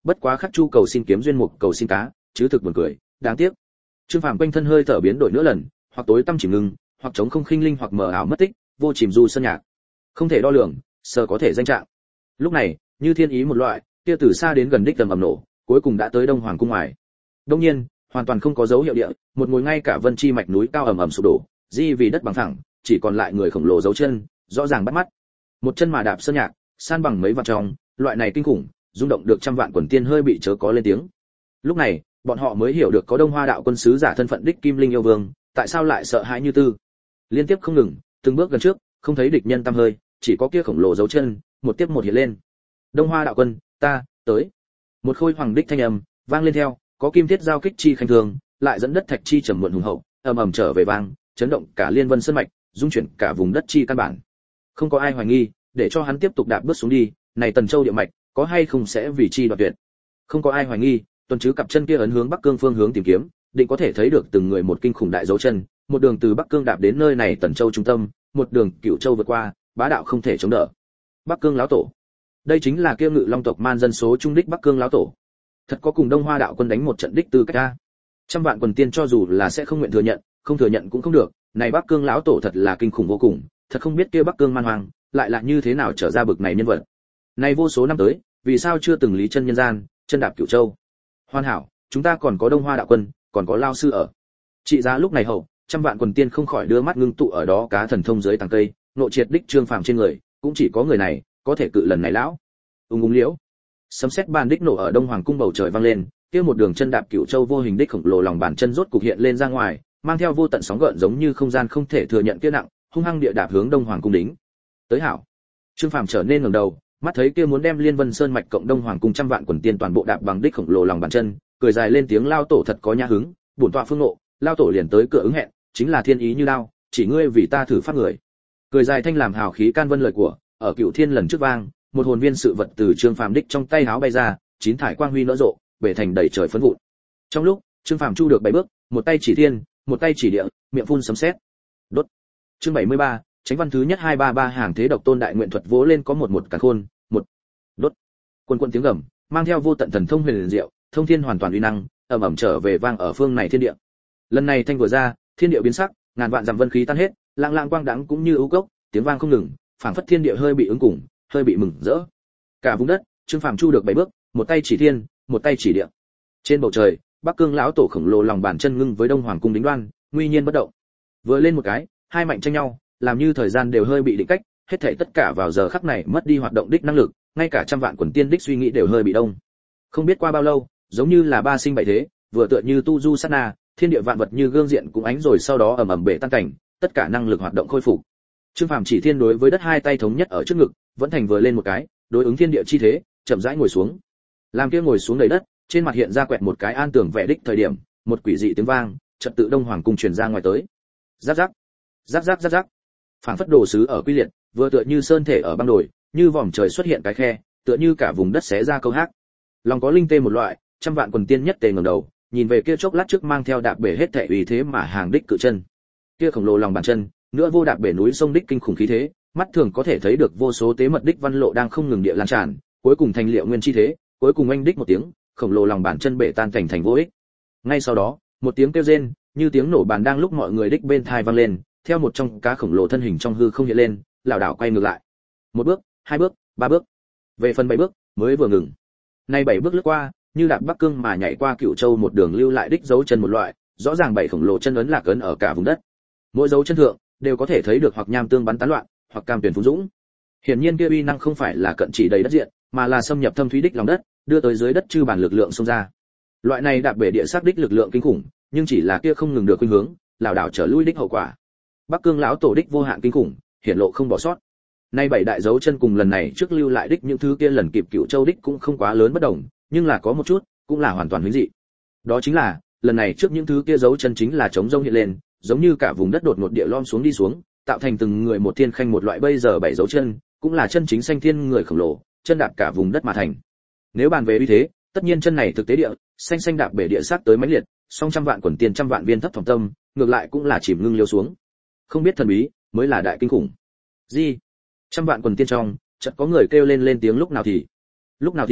bất quá khắc chu cầu xin kiếm duyên mục cầu xin cá, chứ thực buồn cười, đáng tiếc. Trương Phàm quanh thân hơi thở biến đổi nữa lần, hoặc tối tăm chìm ngưng, hoặc chống không khinh linh hoặc mờ ảo mất tích, vô chìm du sơn nhạc. Không thể đo lường, sơ có thể danh trạng. Lúc này, như thiên ý một loại, kia từ xa đến gần đích tầm ầm nổ, cuối cùng đã tới Đông Hoàng cung ngoài. Đương nhiên, hoàn toàn không có dấu hiệu địa, một ngồi ngay cả Vân Chi mạch núi cao ầm ầm sụp đổ, di vì đất bằng thẳng, chỉ còn lại người khổng lồ dấu chân, rõ ràng bắt mắt. Một chân mà đạp sơn nhạc, san bằng mấy vạn trong, loại này kinh khủng, rung động được trăm vạn quần tiên hơi bị chớ có lên tiếng. Lúc này, bọn họ mới hiểu được có Đông Hoa đạo quân sứ giả thân phận đích Kim Linh yêu vương, tại sao lại sợ hãi như tư. Liên tiếp không ngừng, từng bước gần trước, không thấy địch nhân tăm hơi, chỉ có kia khổng lồ dấu chân, một tiếp một hiện lên. Đông Hoa đạo quân, ta tới. Một khôi hoàng đích thanh âm vang lên theo, có kim thiết giao kích chi khanh thường, lại dẫn đất thạch chi trầm muộn hùng hậu, ầm ầm trở về vang, chấn động cả liên vân sơn mạch, dung chuyển cả vùng đất chi căn bản. Không có ai hoài nghi, để cho hắn tiếp tục đạp bước xuống đi, này Tần Châu địa mạch, có hay không sẽ vì chi đoạt tuyệt. Không có ai hoài nghi, tuần chứ cặp chân kia ấn hướng Bắc Cương phương hướng tìm kiếm, định có thể thấy được từng người một kinh khủng đại dấu chân, một đường từ Bắc Cương đạp đến nơi này Tần Châu trung tâm, một đường Cửu Châu vượt qua, bá đạo không thể chống đỡ. Bắc Cương lão tổ. Đây chính là kia Ngự Long tộc man dân số trung đích Bắc Cương lão tổ. Thật có cùng Đông Hoa đạo quân đánh một trận đích tư cách a. Trăm vạn quần tiên cho dù là sẽ không nguyện thừa nhận, không thừa nhận cũng không được, này Bắc Cương lão tổ thật là kinh khủng vô cùng, thật không biết kia Bắc Cương man hoàng lại là như thế nào trở ra bực này nhân vật. Này vô số năm tới, vì sao chưa từng lý chân nhân gian, chân đạp Cửu Châu. Hoàn hảo, chúng ta còn có Đông Hoa đạo quân, còn có lao sư ở. Trị giá lúc này hậu, trăm vạn quần tiên không khỏi đưa mắt ngưng tụ ở đó cá thần thông dưới tầng cây, nội triệt đích Trương Phàm trên người, cũng chỉ có người này có thể cự lần này lão. Ung liễu. Sấm sét bàn đích nổ ở Đông Hoàng cung bầu trời vang lên, kia một đường chân đạp Cửu Châu vô hình đích khổng lồ lòng bàn chân rốt cục hiện lên ra ngoài, mang theo vô tận sóng gợn giống như không gian không thể thừa nhận kia nặng, hung hăng địa đạp hướng Đông Hoàng cung đính. Tới hảo. Trương Phàm trở nên ngẩng đầu, mắt thấy kia muốn đem Liên Vân Sơn mạch cộng Đông Hoàng cung trăm vạn quần tiên toàn bộ đạp bằng đích khổng lồ lòng bàn chân, cười dài lên tiếng lao tổ thật có nhã hứng, bổn tọa phương nộ, lao tổ liền tới cửa ứng hẹn, chính là thiên ý như lao, chỉ ngươi vì ta thử phát người. Cười dài thanh làm hào khí can vân lời của, ở Cửu Thiên lần trước vang, một hồn viên sự vật từ Trương Phàm đích trong tay háo bay ra, chín thải quang huy nở rộ, bể thành đầy trời phấn vụn. Trong lúc, Trương Phàm chu được 7 bước, một tay chỉ thiên, một tay chỉ địa, miệng phun sấm sét. Đốt. Chương 73, Chánh văn thứ nhất 233 hàng thế độc tôn đại nguyện thuật vỗ lên có một càn khôn, một. Đốt. Quân quân tiếng gầm, mang theo vô tận thần thông huyền diệu, thông thiên hoàn toàn uy năng, ầm ầm trở về vang ở phương này thiên địa. Lần này thanh vừa ra, thiên địa biến sắc, ngàn vạn dặm vân khí tan hết, lạng lạng quang đãng cũng như ưu cốc, tiếng vang không ngừng, phảng phất thiên địa hơi bị ứng cùng, hơi bị mừng rỡ. Cả vùng đất, Trương Phàm chu được 7 bước, một tay chỉ thiên, một tay chỉ địa. Trên bầu trời, Bắc Cương lão tổ khổng lồ lòng bàn chân ngưng với Đông Hoàng cung đính đoan, nguy nhiên bất động. Vừa lên một cái, hai mạnh tranh nhau, làm như thời gian đều hơi bị định cách, hết thảy tất cả vào giờ khắc này mất đi hoạt động đích năng lực, ngay cả trăm vạn quần tiên đích suy nghĩ đều hơi bị đông. Không biết qua bao lâu, giống như là ba sinh bảy thế, vừa tựa như tu du sát na, thiên địa vạn vật như gương diện cũng ánh rồi sau đó ầm ầm bể tan cảnh, tất cả năng lực hoạt động khôi phục. Trương Phàm chỉ thiên đối với đất hai tay thống nhất ở trước ngực, vẫn thành vừa lên một cái, đối ứng thiên địa chi thế, chậm rãi ngồi xuống. Làm kia ngồi xuống đầy đất, trên mặt hiện ra quẹt một cái an tưởng vẻ đích thời điểm, một quỷ dị tiếng vang, trật tự Đông Hoàng cung truyền ra ngoài tới. Rắc rắc, rắc rắc rắc rắc. Phảng phất đồ sứ ở quy liệt, vừa tựa như sơn thể ở băng đồi, như vòm trời xuất hiện cái khe, tựa như cả vùng đất xé ra câu hát. Lòng có linh tê một loại, trăm vạn quần tiên nhất tề ngẩng đầu, nhìn về kia chốc lát trước mang theo đạp bể hết thảy uy thế mà hàng đích cự chân. Kia khổng lồ lòng bàn chân, nữa vô đạp bể núi sông đích kinh khủng khí thế, mắt thường có thể thấy được vô số tế mật đích văn lộ đang không ngừng địa lan tràn, cuối cùng thành liệu nguyên chi thế, cuối cùng anh đích một tiếng, khổng lồ lòng bàn chân bể tan cảnh thành vô ích. Ngay sau đó, một tiếng kêu rên, như tiếng nổ bàn đang lúc mọi người đích bên thai vang lên, theo một trong cá khổng lồ thân hình trong hư không hiện lên, lảo đảo quay ngược lại. Một bước, hai bước, ba bước. Về phần 7 bước, mới vừa ngừng. Nay 7 bước lướt qua, như đạp Bắc Cương mà nhảy qua Cửu Châu một đường lưu lại đích dấu chân một loại, rõ ràng 7 khổng lồ chân ấn lạc ấn ở cả vùng đất. Mỗi dấu chân thượng đều có thể thấy được hoặc nham tương bắn tán loạn, hoặc cam tuyển phú dũng. Hiển nhiên kia uy năng không phải là cận chỉ đầy đất diện, mà là xâm nhập thâm thúy đích lòng đất, đưa tới dưới đất chư bản lực lượng xông ra. Loại này đạp bể địa xác đích lực lượng kinh khủng, nhưng chỉ là kia không ngừng được khuynh hướng, lảo đảo trở lui đích hậu quả. Bắc Cương lão tổ đích vô hạn kinh khủng, hiển lộ không bỏ sót. Nay 7 đại dấu chân cùng lần này trước lưu lại đích những thứ kia lần kịp Cửu Châu đích cũng không quá lớn bất đồng, nhưng là có một chút, cũng là hoàn toàn huyễn dị. Đó chính là, lần này trước những thứ kia dấu chân chính là trống rông hiện lên, giống như cả vùng đất đột ngột địa lom xuống đi xuống, tạo thành từng người một thiên khanh một loại bây giờ 7 dấu chân, cũng là chân chính sanh thiên người khổng lồ, chân đạp cả vùng đất mà thành. Nếu bàn về uy thế, tất nhiên chân này thực tế địa, xanh đạp bể địa sát tới mãnh liệt, song trăm vạn quần tiền trăm vạn viên thấp phòng tâm, ngược lại cũng là chìm ngưng liêu xuống. Không biết thần bí, mới là đại kinh khủng. Gì? Trăm vạn quần tiên trong, chợt có người kêu lên tiếng lúc nào thì,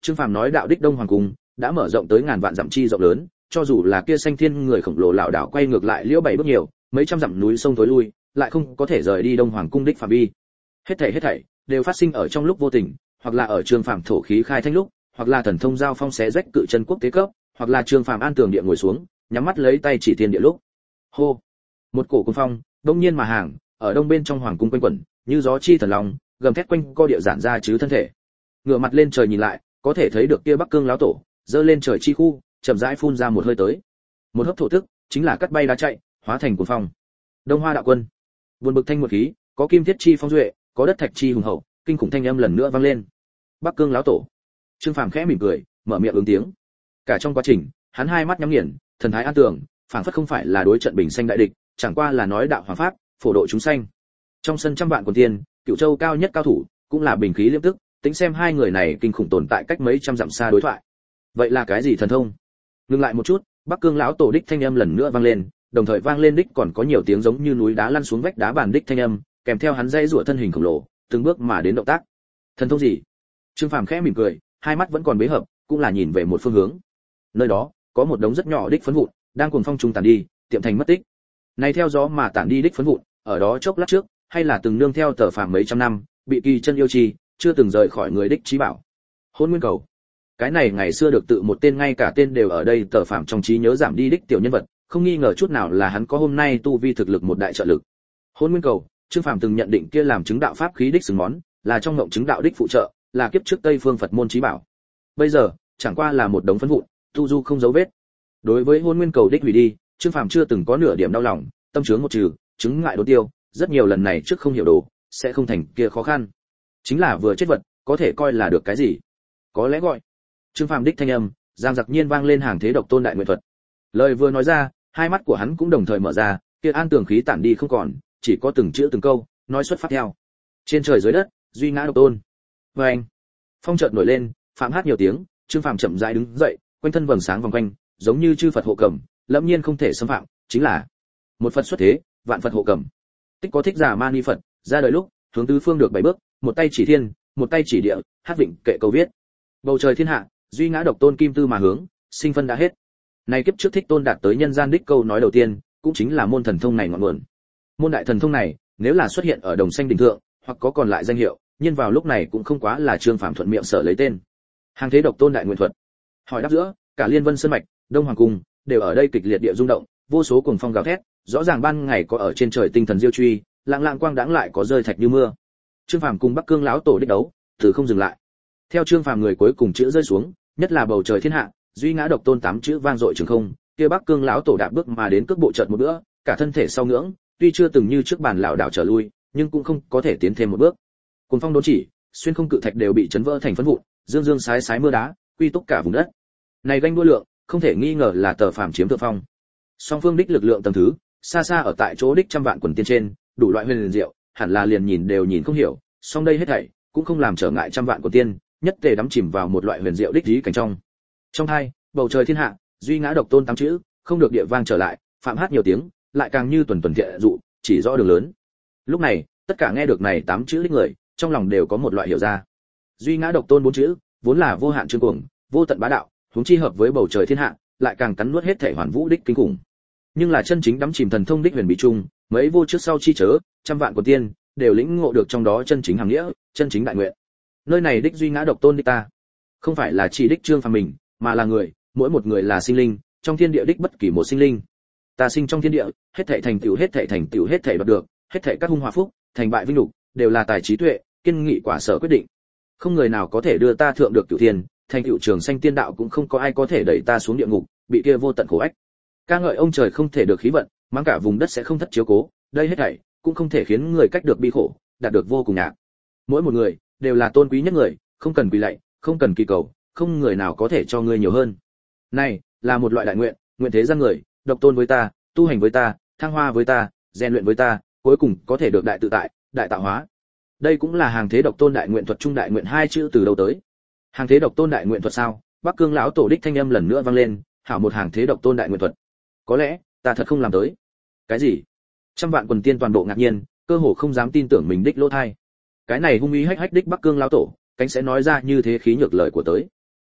Trương Phàm nói đạo đích Đông Hoàng cung đã mở rộng tới ngàn vạn dặm chi rộng lớn, cho dù là kia Sanh Thiên người khổng lồ lão đảo quay ngược lại liễu bảy bước nhiều, mấy trăm dặm núi sông tối lui, lại không có thể rời đi Đông Hoàng cung đích phạm vi. Hết thảy đều phát sinh ở trong lúc vô tình, hoặc là ở Trương Phàm thổ khí khai thanh lúc, hoặc là thần thông giao phong xé rách cự chân quốc tế cấp, hoặc là Trương Phàm an tường địa ngồi xuống, nhắm mắt lấy tay chỉ thiên địa lúc. Hô, một cổ cuồng phong đông nhiên mà hàng, ở đông bên trong hoàng cung quanh quẩn, như gió chi thần long, gầm thét quanh co địa giản ra chứ thân thể. Ngửa mặt lên trời nhìn lại, có thể thấy được kia Bắc Cương lão tổ, giơ lên trời chi khu, chậm rãi phun ra một hơi tới. Một hớp thổ tức, chính là cắt bay đá chạy, hóa thành cuồng phong. Đông Hoa đạo quân, buồn bực thanh một khí, có kim thiết chi phong duệ, có đất thạch chi hùng hậu, kinh khủng thanh âm lần nữa vang lên. Bắc Cương lão tổ. Trương Phàm khẽ mỉm cười, mở miệng ứng tiếng. Cả trong quá trình, hắn hai mắt nhắm nghiền, thần thái an tường, phảng phất không phải là đối trận bình sanh đại địch, chẳng qua là nói đạo hoàng pháp, phổ độ chúng sanh. Trong sân trăm vạn quần tiên, Cửu Châu cao nhất cao thủ, cũng là bình khí liêm tức, tính xem hai người này kinh khủng tồn tại cách mấy trăm dặm xa đối thoại. Vậy là cái gì thần thông? Ngừng lại một chút, Bắc Cương lão tổ đích thanh âm lần nữa vang lên, đồng thời vang lên đích còn có nhiều tiếng giống như núi đá lăn xuống vách đá bàn đích thanh âm, kèm theo hắn dây rủa thân hình khổng lồ, từng bước mà đến động tác. Thần thông gì? Trương Phàm khẽ mỉm cười, hai mắt vẫn còn bế hợp, cũng là nhìn về một phương hướng. Nơi đó, có một đống rất nhỏ đích phấn vụn, đang cuồng phong trung tàn đi, tiệm thành mất tích. Này theo gió mà tản đi đích phấn vụn, ở đó chốc lát trước, hay là từng nương theo Tở Phàm mấy trăm năm, bị kỳ chân yêu trì, chưa từng rời khỏi người đích trí bảo. Hôn Nguyên Cầu. Cái này ngày xưa được tự một tên ngay cả tên đều ở đây Tở Phàm trong trí nhớ giảm đi đích tiểu nhân vật, không nghi ngờ chút nào là hắn có hôm nay tu vi thực lực một đại trợ lực. Hôn Nguyên Cầu, Trương Phàm từng nhận định kia làm chứng đạo pháp khí đích xứng món, là trong ngộng chứng đạo đích phụ trợ, là kiếp trước Tây phương Phật môn trí bảo. Bây giờ, chẳng qua là một đống phấn vụn, tu du không dấu vết. Đối với Hôn Nguyên Cầu đích hủy đi, Trương Phàm chưa từng có nửa điểm đau lòng, tâm chướng một trừ, chứng ngại đốn tiêu, rất nhiều lần này trước không hiểu đồ, sẽ không thành kia khó khăn. Chính là vừa chết vật, có thể coi là được cái gì? Có lẽ gọi. Trương Phàm đích thanh âm, giang giặc nhiên vang lên hàng thế độc tôn đại nguyện thuật. Lời vừa nói ra, hai mắt của hắn cũng đồng thời mở ra, kia an tường khí tản đi không còn, chỉ có từng chữ từng câu, nói xuất phát theo. Trên trời dưới đất, duy ngã độc tôn. Và anh, phong chợt nổi lên, phạm hát nhiều tiếng, Trương Phàm chậm rãi đứng dậy, quanh thân vầng sáng vòng quanh, giống như chư Phật hộ cầm, lẫm nhiên không thể xâm phạm, chính là một Phật xuất thế, vạn Phật hộ cầm. Tích có thích giả mani Phật, ra đời lúc, hướng tứ phương được bảy bước, một tay chỉ thiên, một tay chỉ địa, hát vịnh kệ câu viết. Bầu trời thiên hạ, duy ngã độc tôn kim tư mà hướng, sinh phân đã hết. Này kiếp trước Thích Tôn đạt tới nhân gian đích câu nói đầu tiên, cũng chính là môn thần thông này ngọn nguồn. Môn đại thần thông này, nếu là xuất hiện ở đồng xanh đỉnh thượng, hoặc có còn lại danh hiệu, nhưng vào lúc này cũng không quá là Trương Phàm thuận miệng sở lấy tên. Hàng thế độc tôn đại nguyện thuật. Hỏi đáp giữa, cả Liên Vân Sơn mạch, Đông Hoàng cung đều ở đây kịch liệt địa rung động, vô số cuồng phong gào thét, rõ ràng ban ngày có ở trên trời tinh thần diêu truy, lặng lặng quang đãng lại có rơi thạch như mưa. Trương Phàm cùng Bắc Cương lão tổ đích đấu, từ không dừng lại. Theo Trương Phàm người cuối cùng chữ rơi xuống, nhất là bầu trời thiên hạ, duy ngã độc tôn tám chữ vang dội trường không, kia Bắc Cương lão tổ đạp bước mà đến cước bộ chợt một bữa, cả thân thể sau ngưỡng, tuy chưa từng như trước bàn lão đảo trở lui, nhưng cũng không có thể tiến thêm một bước. Cuồng phong đốn chỉ, xuyên không cự thạch đều bị chấn vỡ thành phấn vụn, dương dương sái sái mưa đá, quy túc cả vùng đất. Này ganh đua lượng, không thể nghi ngờ là Tở Phàm chiếm thượng phong. Song phương đích lực lượng tầng thứ, xa xa ở tại chỗ đích trăm vạn quần tiên trên, đủ loại huyền diệu, hẳn là liền nhìn đều nhìn không hiểu, song đây hết thảy cũng không làm trở ngại trăm vạn quần tiên, nhất tề đắm chìm vào một loại huyền diệu đích lý cảnh trong. Trong hai, bầu trời thiên hạ, duy ngã độc tôn tám chữ, không được địa vang trở lại, phạm hát nhiều tiếng, lại càng như tuần tuần thiện dụ, chỉ rõ đường lớn. Lúc này, tất cả nghe được này tám chữ đích người, trong lòng đều có một loại hiểu ra. Duy ngã độc tôn bốn chữ, vốn là vô hạn trương cuồng, vô tận bá đạo, huống chi hợp với bầu trời thiên hạ, lại càng cắn nuốt hết thể hoàn vũ đích kinh khủng. Nhưng là chân chính đắm chìm thần thông đích huyền bí trung, mấy vô trước sau chi chớ, trăm vạn của tiên, đều lĩnh ngộ được trong đó chân chính hàm nghĩa, chân chính đại nguyện. Nơi này đích duy ngã độc tôn đích ta, không phải là chỉ đích Trương Phàm mình, mà là người, mỗi một người là sinh linh, trong thiên địa đích bất kỳ một sinh linh. Ta sinh trong thiên địa, hết thảy thành tựu, hết thảy thành tựu, hết thảy đoạt được, hết thảy các hung hòa phúc, thành bại vinh nhục, đều là tài trí tuệ, kiên nghị quả sở quyết định. Không người nào có thể đưa ta thượng được cửu thiên, thành tựu trường sanh tiên đạo cũng không có ai có thể đẩy ta xuống địa ngục, bị kia vô tận khổ ách. Ca ngợi ông trời không thể được khí vận, mang cả vùng đất sẽ không thất chiếu cố, đây hết thảy cũng không thể khiến người cách được bi khổ, đạt được vô cùng nhạc. Mỗi một người đều là tôn quý nhất người, không cần quỳ lạy, không cần kỳ cầu, không người nào có thể cho ngươi nhiều hơn. Này là một loại đại nguyện, nguyện thế gian người, độc tôn với ta, tu hành với ta, thăng hoa với ta, rèn luyện với ta, cuối cùng có thể được đại tự tại, đại tạo hóa. Đây cũng là hàng thế độc tôn đại nguyện thuật trung đại nguyện hai chữ từ đâu tới. Hàng thế độc tôn đại nguyện thuật sao? Bắc Cương lão tổ đích thanh âm lần nữa vang lên, hảo một hàng thế độc tôn đại nguyện thuật. Có lẽ ta thật không làm tới. Cái gì? Trăm vạn quần tiên toàn bộ ngạc nhiên, cơ hồ không dám tin tưởng mình đích lỗ thai. Cái này hung ý hách hách đích Bắc Cương lão tổ, cánh sẽ nói ra như thế khí nhược lời của tới.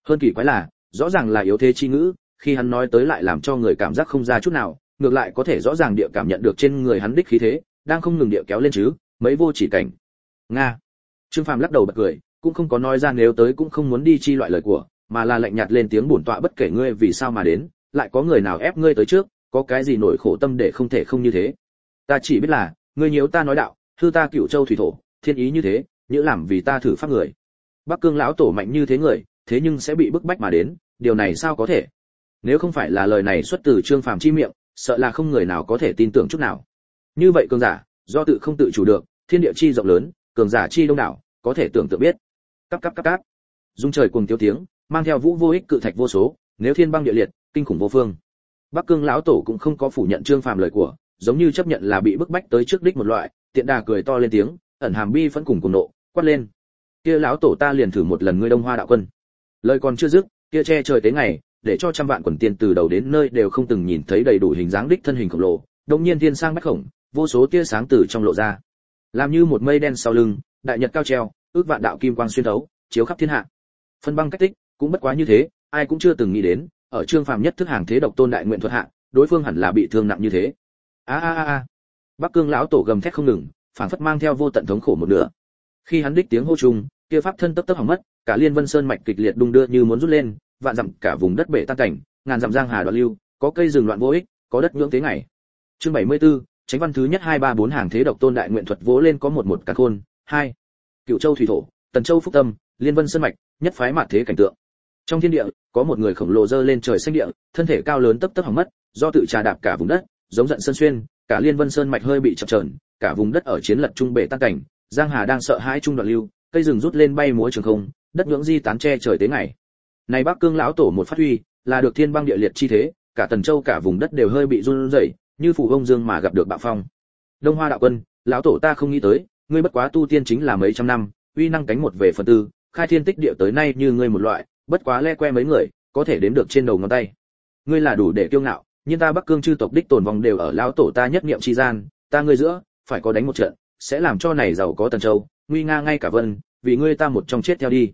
Hơn kỳ quái là, rõ ràng là yếu thế chi ngữ, khi hắn nói tới lại làm cho người cảm giác không ra chút nào, ngược lại có thể rõ ràng địa cảm nhận được trên người hắn đích khí thế đang không ngừng địa kéo lên chứ, mấy vô chỉ cảnh. Nga. Trương Phàm lắc đầu bật cười, cũng không có nói ra nếu tới cũng không muốn đi chi loại lời của, mà là lạnh nhạt lên tiếng bổn tọa bất kể ngươi vì sao mà đến, lại có người nào ép ngươi tới trước, có cái gì nỗi khổ tâm để không thể không như thế. Ta chỉ biết là, ngươi nhiễu ta nói đạo, hư ta Cửu Châu thủy thổ, thiên ý như thế, nhỡ làm vì ta thử pháp người. Bắc Cương lão tổ mạnh như thế người, thế nhưng sẽ bị bức bách mà đến, điều này sao có thể? Nếu không phải là lời này xuất từ Trương Phàm chi miệng, sợ là không người nào có thể tin tưởng chút nào. Như vậy cường giả, do tự không tự chủ được, thiên địa chi rộng lớn, cường giả chi đông đảo, có thể tưởng tượng biết. Cáp cáp cáp cáp. Dung trời cuồng tiêu tiếng, mang theo vũ vô ích cự thạch vô số, nếu thiên băng địa liệt, kinh khủng vô phương. Bắc Cương lão tổ cũng không có phủ nhận Trương Phàm lời của, giống như chấp nhận là bị bức bách tới trước đích một loại, tiện đà cười to lên tiếng, ẩn hàm bi phẫn cùng nộ, quát lên. Kia lão tổ ta liền thử một lần ngươi Đông Hoa đạo quân. Lời còn chưa dứt, kia che trời tới ngày, để cho trăm vạn quần tiên từ đầu đến nơi đều không từng nhìn thấy đầy đủ hình dáng đích thân hình khổng lồ, đột nhiên thiên sang bách khổng, vô số tia sáng từ trong lộ ra, làm như một mây đen sau lưng, đại nhật cao treo, ước vạn đạo kim quang xuyên thấu, chiếu khắp thiên hạ. Phân băng cách tích, cũng bất quá như thế, ai cũng chưa từng nghĩ đến, ở Trương Phàm nhất thức hàng thế độc tôn đại nguyện thuật hạ, đối phương hẳn là bị thương nặng như thế. A. Bắc Cương lão tổ gầm thét không ngừng, phảng phất mang theo vô tận thống khổ một nửa. Khi hắn đích tiếng hô chung, kia pháp thân tấp tấp hỏng mất, cả Liên Vân Sơn mạch kịch liệt đung đưa như muốn rút lên, vạn dặm cả vùng đất bể tan cảnh, ngàn dặm giang hà đoạn lưu, có cây rừng loạn vô ích, có đất nhưỡng thế ngày. Chương 74, Chánh văn thứ nhất 234 hàng thế độc tôn đại nguyện thuật vỗ lên có một cả khôn, 2. Cựu Châu thủy thổ, Tần Châu phúc tâm, Liên Vân Sơn mạch, nhất phái mạt thế cảnh tượng. Trong thiên địa, có một người khổng lồ dơ lên trời xanh địa, thân thể cao lớn tấp tấp hỏng mất, do tự trà đạp cả vùng đất, giống giận sơn xuyên, cả Liên Vân Sơn mạch hơi bị chập chờn, cả vùng đất ở chiến lật trung bể tan cảnh, giang hà đang sợ hãi trung đoạn lưu, cây rừng rút lên bay múa trường không, đất nhưỡng di tán che trời tới ngày. Này Bắc Cương lão tổ một phát huy, là được thiên băng địa liệt chi thế, cả Tần Châu cả vùng đất đều hơi bị run rẩy, như phủ ông dương mà gặp được bạo phong. Đông Hoa đạo quân, lão tổ ta không nghĩ tới, ngươi bất quá tu tiên chính là mấy trăm năm, uy năng cánh một về phần tư, khai thiên tích địa tới nay như ngươi một loại, bất quá le que mấy người, có thể đếm được trên đầu ngón tay. Ngươi là đủ để kiêu ngạo, nhưng ta Bắc Cương chư tộc đích tồn vong đều ở lão tổ ta nhất niệm chi gian, ta ngươi giữa, phải có đánh một trận, sẽ làm cho này giàu có Tần Châu, nguy nga ngay cả vân, vì ngươi ta một trong chết theo đi.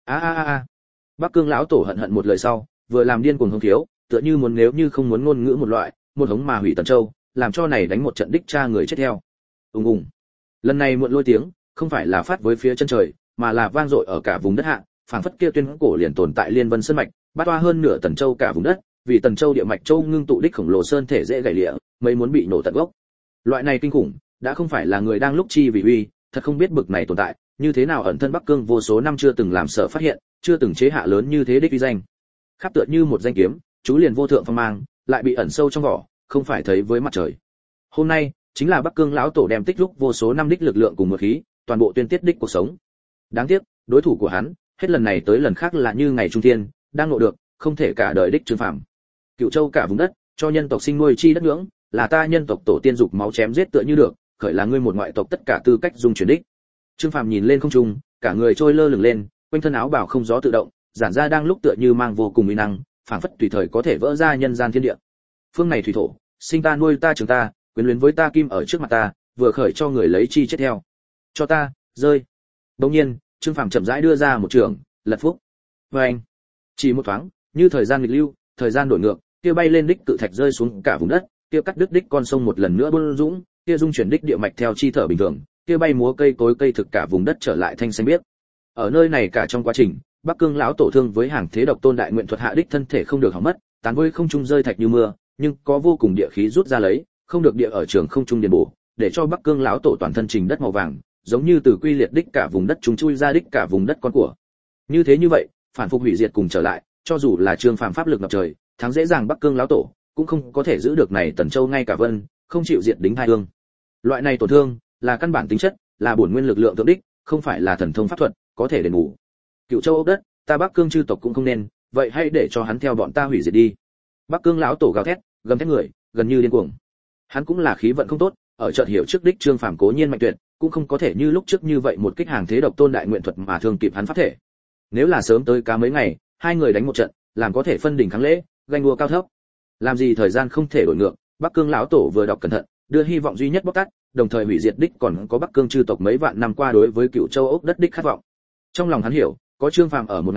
A. Bắc Cương lão tổ hận một lời sau, vừa làm điên cuồng hống thiếu, tựa như muốn nếu như không muốn ngôn ngữ một loại, một hống mà hủy Tần Châu, làm cho này đánh một trận đích cha người chết theo. Ùng. Lần này muộn lôi tiếng, không phải là phát với phía chân trời, mà là vang dội ở cả vùng đất hạ, phảng phất kia tuyên cổ liền tồn tại Liên Vân Sơn mạch, bát toa hơn nửa Tần Châu cả vùng đất, vì Tần Châu địa mạch châu ngưng tụ đích khổng lồ sơn thể dễ gãy lịa, mấy muốn bị nổ tận gốc. Loại này kinh khủng, đã không phải là người đang lúc chi vì uy, thật không biết bực này tồn tại, như thế nào ẩn thân Bắc Cương vô số năm chưa từng làm sợ phát hiện, chưa từng chế hạ lớn như thế đích uy danh. Khắp tựa như một danh kiếm, chú liền vô thượng phong mang, lại bị ẩn sâu trong vỏ, không phải thấy với mặt trời. Hôm nay, chính là Bắc Cương lão tổ đem tích lúc vô số năm đích lực lượng cùng một khí, toàn bộ tuyên tiết đích cuộc sống. Đáng tiếc, đối thủ của hắn, hết lần này tới lần khác là như ngày trung thiên, đang ngộ được, không thể cả đời đích Trương Phàm. Cựu Châu cả vùng đất, cho nhân tộc sinh nuôi chi đất nhưỡng, là ta nhân tộc tổ tiên dục máu chém giết tựa như được, khởi là ngươi một ngoại tộc tất cả tư cách dung chuyển đích. Trương Phàm nhìn lên không trung, cả người trôi lơ lửng lên, quanh thân áo bào không gió tự động, giản ra đang lúc tựa như mang vô cùng uy năng, phảng phất tùy thời có thể vỡ ra nhân gian thiên địa. Phương này thủy thổ, sinh ta nuôi ta trưởng ta, quyến luyến với ta kim ở trước mặt ta, vừa khởi cho người lấy chi chết theo. Cho ta, rơi. Đột nhiên, Trương Phàm chậm rãi đưa ra một trường, lật phúc. Oeng. Chỉ một thoáng, như thời gian nghịch lưu, thời gian đổi ngược, kia bay lên đích cự thạch rơi xuống cả vùng đất, kia cắt đứt đích con sông một lần nữa buôn dũng, kia dung chuyển đích địa mạch theo chi thở bình thường, kia bay múa cây cối cây thực cả vùng đất trở lại thanh xanh biếc. Ở nơi này cả trong quá trình, Bắc Cương lão tổ thương với hàng thế độc tôn đại nguyện thuật hạ đích thân thể không được hỏng mất, tán với không trung rơi thạch như mưa, nhưng có vô cùng địa khí rút ra lấy, không được địa ở trường không trung điền bổ, để cho Bắc Cương lão tổ toàn thân trình đất màu vàng, giống như từ quy liệt đích cả vùng đất chúng chui ra đích cả vùng đất con của. Như thế như vậy, phản phục hủy diệt cùng trở lại, cho dù là Trương Phàm pháp lực ngập trời, thắng dễ dàng Bắc Cương lão tổ, cũng không có thể giữ được này Tần Châu ngay cả vân, không chịu diệt đính hai hương. Loại này tổn thương là căn bản tính chất, là bổn nguyên lực lượng thượng đích, không phải là thần thông pháp thuật có thể đền bù. Cựu Châu ốc đất, ta Bắc Cương chư tộc cũng không nên, vậy hãy để cho hắn theo bọn ta hủy diệt đi. Bắc Cương lão tổ gào thét, gầm thét người, gần như điên cuồng. Hắn cũng là khí vận không tốt, ở chợt hiểu trước đích Trương Phàm cố nhiên mạnh tuyệt, cũng không có thể như lúc trước như vậy một kích hàng thế độc tôn đại nguyện thuật mà thương kịp hắn pháp thể. Nếu là sớm tới cá mấy ngày, hai người đánh một trận, làm có thể phân đỉnh kháng lễ, ganh đua cao thấp. Làm gì thời gian không thể đổi ngược, Bắc Cương lão tổ vừa đọc cẩn thận, đưa hy vọng duy nhất bóc tát, đồng thời hủy diệt đích còn có Bắc Cương chư tộc mấy vạn năm qua đối với Cựu Châu ốc đất đích khát vọng. Trong lòng hắn hiểu, có Trương Phàm ở một ngày,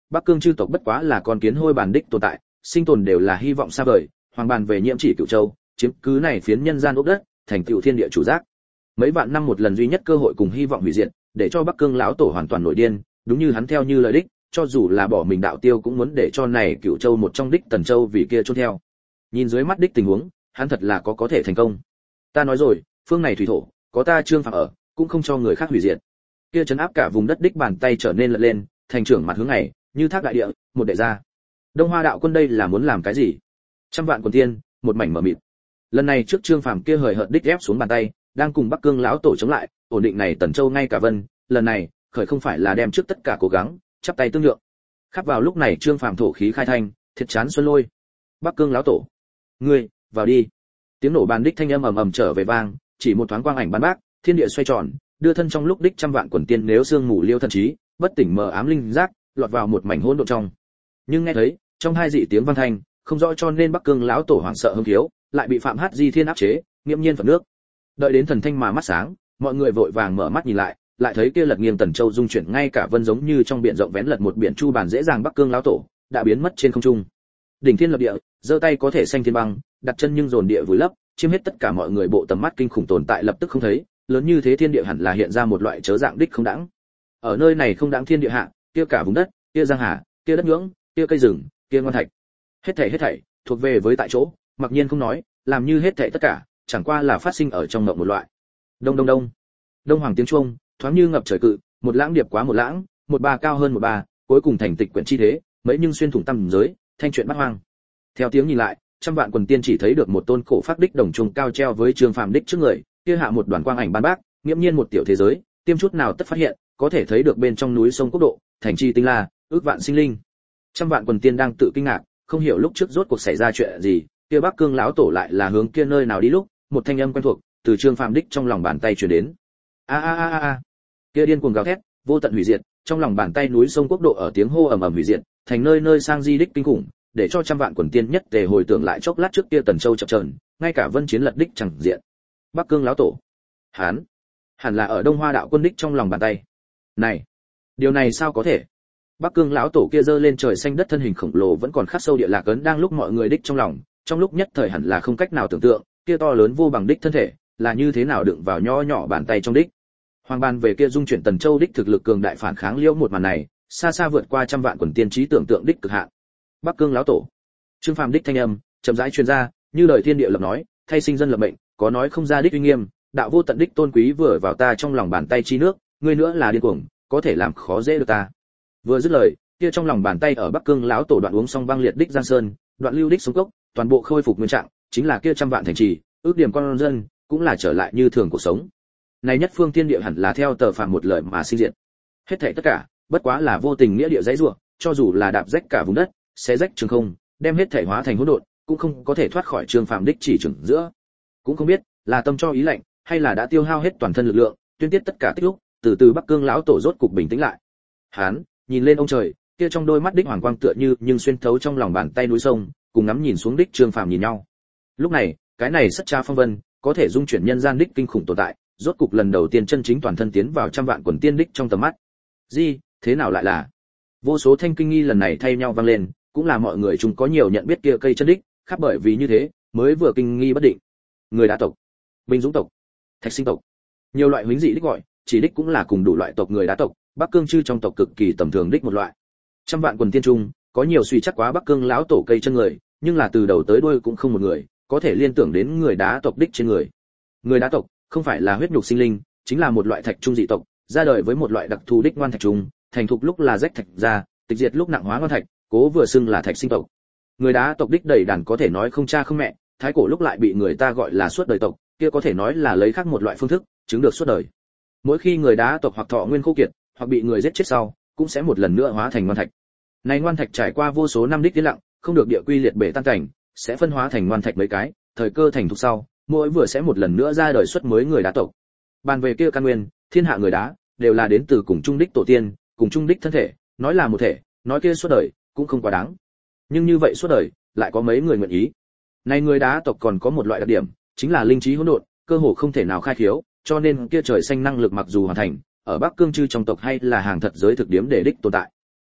Bắc Cương chư tộc bất quá là con kiến hôi bàn đích tồn tại, sinh tồn đều là hy vọng xa vời, hoàng bàn về nhiễm chỉ Cửu Châu, chiếm cứ này phiến nhân gian ốc đất, thành tựu thiên địa chủ giác. Mấy vạn năm một lần duy nhất cơ hội cùng hy vọng hủy diệt, để cho Bắc Cương lão tổ hoàn toàn nổi điên, đúng như hắn theo như lời đích, cho dù là bỏ mình đạo tiêu cũng muốn để cho này Cửu Châu một trong đích Tần Châu vì kia chôn theo. Nhìn dưới mắt đích tình huống, hắn thật là có thể thành công. Ta nói rồi, phương này thủy thổ, có ta Trương Phàm ở, cũng không cho người khác hủy diệt. Kia trấn áp cả vùng đất đích bàn tay trở nên lật lên, thành trưởng mặt hướng này, như thác đại địa, một đệ ra. Đông Hoa đạo quân đây là muốn làm cái gì? Trăm vạn quần tiên, một mảnh mở mịt. Lần này trước Trương Phàm kia hời hợt đích ép xuống bàn tay, đang cùng Bắc Cương lão tổ chống lại, ổn định này Tần Châu ngay cả vân, lần này, khởi không phải là đem trước tất cả cố gắng, chắp tay tương lượng. Khắp vào lúc này Trương Phàm thổ khí khai thanh, thiệt chán xuân lôi. Bắc Cương lão tổ, ngươi, vào đi. Tiếng nổ bàn đích thanh âm ầm ầm trở về vang, chỉ một thoáng quang ảnh ban bác, thiên địa xoay tròn, đưa thân trong lúc đích trăm vạn quần tiên nếu sương mù liêu thần trí, bất tỉnh mờ ám linh giác, lọt vào một mảnh hỗn độn trong. Nhưng nghe thấy, trong hai dị tiếng vang thanh, không rõ cho nên Bắc Cương lão tổ hoảng sợ hưng thiếu, lại bị Phạm Hát Di Thiên áp chế, nghiêm nhiên phật nước. Đợi đến thần thanh mà mắt sáng, mọi người vội vàng mở mắt nhìn lại, lại thấy kia lật nghiêng Tần Châu dung chuyển ngay cả vân giống như trong biển rộng vén lật một biển chu bàn dễ dàng Bắc Cương lão tổ đã biến mất trên không trung. Đỉnh thiên lập địa, giơ tay có thể xanh thiên băng, đặt chân nhưng dồn địa vùi lấp, chiếm hết tất cả mọi người bộ tầm mắt kinh khủng tồn tại lập tức không thấy, lớn như thế thiên địa hẳn là hiện ra một loại chớ dạng đích không đãng. Ở nơi này không đãng thiên địa hạ, kia cả vùng đất, kia giang hà, kia đất ngưỡng, kia cây rừng, kia ngoan thạch, hết thảy thuộc về với tại chỗ, mặc nhiên không nói, làm như hết thảy tất cả, chẳng qua là phát sinh ở trong mộng một loại. Đông đông đông, đông hoàng tiếng chuông, thoáng như ngập trời cự, một lãng điệp quá một lãng, một ba cao hơn một ba, cuối cùng thành tịch quyển chi thế, mấy nhưng xuyên thủng tầm giới, thanh chuyện bát hoang. Theo tiếng nhìn lại, trăm vạn quần tiên chỉ thấy được một tôn cổ phát đích đồng trung cao treo với Trương Phàm đích trước người, kia hạ một đoàn quang ảnh ban bác, nghiễm nhiên một tiểu thế giới, tiêm chút nào tất phát hiện, có thể thấy được bên trong núi sông quốc độ, thành trì tinh la, ước vạn sinh linh. Trăm vạn quần tiên đang tự kinh ngạc, không hiểu lúc trước rốt cuộc xảy ra chuyện gì, kia Bắc Cương lão tổ lại là hướng kia nơi nào đi lúc, một thanh âm quen thuộc từ Trương Phàm đích trong lòng bàn tay truyền đến. A a a a. Kia điên cuồng gào thét, vô tận hủy diệt, trong lòng bàn tay núi sông quốc độ ở tiếng hô ầm ầm hủy diệt, thành nơi nơi sang di đích kinh khủng, để cho trăm vạn quần tiên nhất tề hồi tưởng lại chốc lát trước kia Tần Châu chập chờn, ngay cả vân chiến lật đích chẳng diện. Bắc Cương lão tổ, hẳn là ở Đông Hoa đạo quân đích trong lòng bàn tay. Này, điều này sao có thể? Bắc Cương lão tổ kia giơ lên trời xanh đất thân hình khổng lồ vẫn còn khắc sâu địa lạc ấn đang lúc mọi người đích trong lòng, trong lúc nhất thời hẳn là không cách nào tưởng tượng, kia to lớn vô bằng đích thân thể, là như thế nào đựng vào nho nhỏ bàn tay trong đích. Hoàng bàn về kia dung chuyển Tần Châu đích thực lực cường đại phản kháng liễu một màn này, xa xa vượt qua trăm vạn quần tiên trí tưởng tượng đích cực hạn. Bắc Cương lão tổ, Trương Phàm đích thanh âm chậm rãi truyền ra, như lời thiên địa lập nói, thay sinh dân lập mệnh, có nói không ra đích uy nghiêm, đạo vô tận đích tôn quý vừa vào ta trong lòng bàn tay chi nước, ngươi nữa là điên cuồng, có thể làm khó dễ được ta. Vừa dứt lời, kia trong lòng bàn tay ở Bắc Cương lão tổ đoạn uống xong băng liệt đích giang sơn, đoạn lưu đích sống cốc, toàn bộ khôi phục nguyên trạng, chính là kia trăm vạn thành trì, ước điểm con dân, cũng là trở lại như thường cuộc sống. Này nhất phương thiên địa hẳn là theo tờ phàm một lời mà sinh diệt. Hết thảy tất cả, bất quá là vô tình nghĩa địa dãy rủa, cho dù là đạp rách cả vùng đất, xé rách trường không, đem hết thảy hóa thành hỗn độn, cũng không có thể thoát khỏi Trương Phàm đích chỉ trưởng giữa. Cũng không biết, là tâm cho ý lệnh, hay là đã tiêu hao hết toàn thân lực lượng, tuyên tiết tất cả tích lúc, từ từ Bắc Cương lão tổ rốt cục bình tĩnh lại. Hán, nhìn lên ông trời, kia trong đôi mắt đích hoàng quang tựa như nhưng xuyên thấu trong lòng bàn tay núi sông, cùng ngắm nhìn xuống đích Trương Phàm nhìn nhau. Lúc này, cái này sắt cha phong vân, có thể dung chuyển nhân gian đích kinh khủng tồn tại, rốt cục lần đầu tiên chân chính toàn thân tiến vào trăm vạn quần tiên đích trong tầm mắt. Gì, thế nào lại là? Vô số thanh kinh nghi lần này thay nhau vang lên, cũng là mọi người chung có nhiều nhận biết kia cây chân đích, khác bởi vì như thế, mới vừa kinh nghi bất định. Người đá tộc, binh dũng tộc, thạch sinh tộc, nhiều loại huống dị đích gọi, chỉ đích cũng là cùng đủ loại tộc người đá tộc, Bắc Cương chư trong tộc cực kỳ tầm thường đích một loại. Trăm vạn quần tiên trung, có nhiều suy chắc quá Bắc Cương lão tổ cây chân người, nhưng là từ đầu tới đuôi cũng không một người có thể liên tưởng đến người đá tộc đích trên người. Người đá tộc không phải là huyết nhục sinh linh, chính là một loại thạch trung dị tộc, ra đời với một loại đặc thù đích ngoan thạch trung, thành thục lúc là rách thạch ra, tịch diệt lúc nặng hóa ngoan thạch, cố vừa xưng là thạch sinh tộc. Người đá tộc đích đầy đàn có thể nói không cha không mẹ, thái cổ lúc lại bị người ta gọi là suốt đời tộc, kia có thể nói là lấy khác một loại phương thức chứng được suốt đời. Mỗi khi người đá tộc hoặc thọ nguyên khô kiệt, hoặc bị người giết chết sau, cũng sẽ một lần nữa hóa thành ngoan thạch. Này ngoan thạch trải qua vô số năm đích tiến lặng, không được địa quy liệt bể tan cảnh, sẽ phân hóa thành ngoan thạch mấy cái, thời cơ thành thục sau, mỗi vừa sẽ một lần nữa ra đời xuất mới người đá tộc. Bàn về kia căn nguyên, thiên hạ người đá đều là đến từ cùng chung đích tổ tiên, cùng chung đích thân thể, nói là một thể, nói kia suốt đời cũng không quá đáng. Nhưng như vậy suốt đời, lại có mấy người nguyện ý. Này người đá tộc còn có một loại đặc điểm, chính là linh trí hỗn độn, cơ hồ không thể nào khai khiếu, cho nên kia trời xanh năng lực mặc dù hoàn thành, ở Bắc Cương chư trong tộc hay là hàng thật giới thực điểm để đích tồn tại.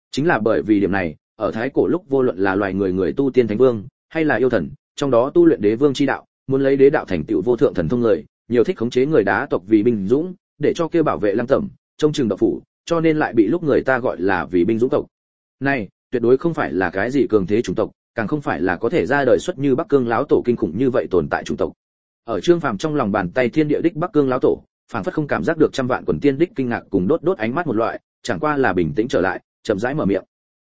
Chính là bởi vì điểm này, ở thái cổ lúc vô luận là loài người tu tiên thánh vương, hay là yêu thần, trong đó tu luyện đế vương chi đạo, muốn lấy đế đạo thành tựu vô thượng thần thông người, nhiều thích khống chế người đá tộc vì binh dũng, để cho kia bảo vệ lăng tẩm, trông chừng độc phủ, cho nên lại bị lúc người ta gọi là vì binh dũng tộc. Này, tuyệt đối không phải là cái gì cường thế chủng tộc, càng không phải là có thể ra đời xuất như Bắc Cương lão tổ kinh khủng như vậy tồn tại chủng tộc. Ở Trương Phàm trong lòng bàn tay thiên địa đích Bắc Cương lão tổ, phảng phất không cảm giác được trăm vạn quần tiên đích kinh ngạc cùng đốt đốt ánh mắt một loại, chẳng qua là bình tĩnh trở lại, chậm rãi mở miệng.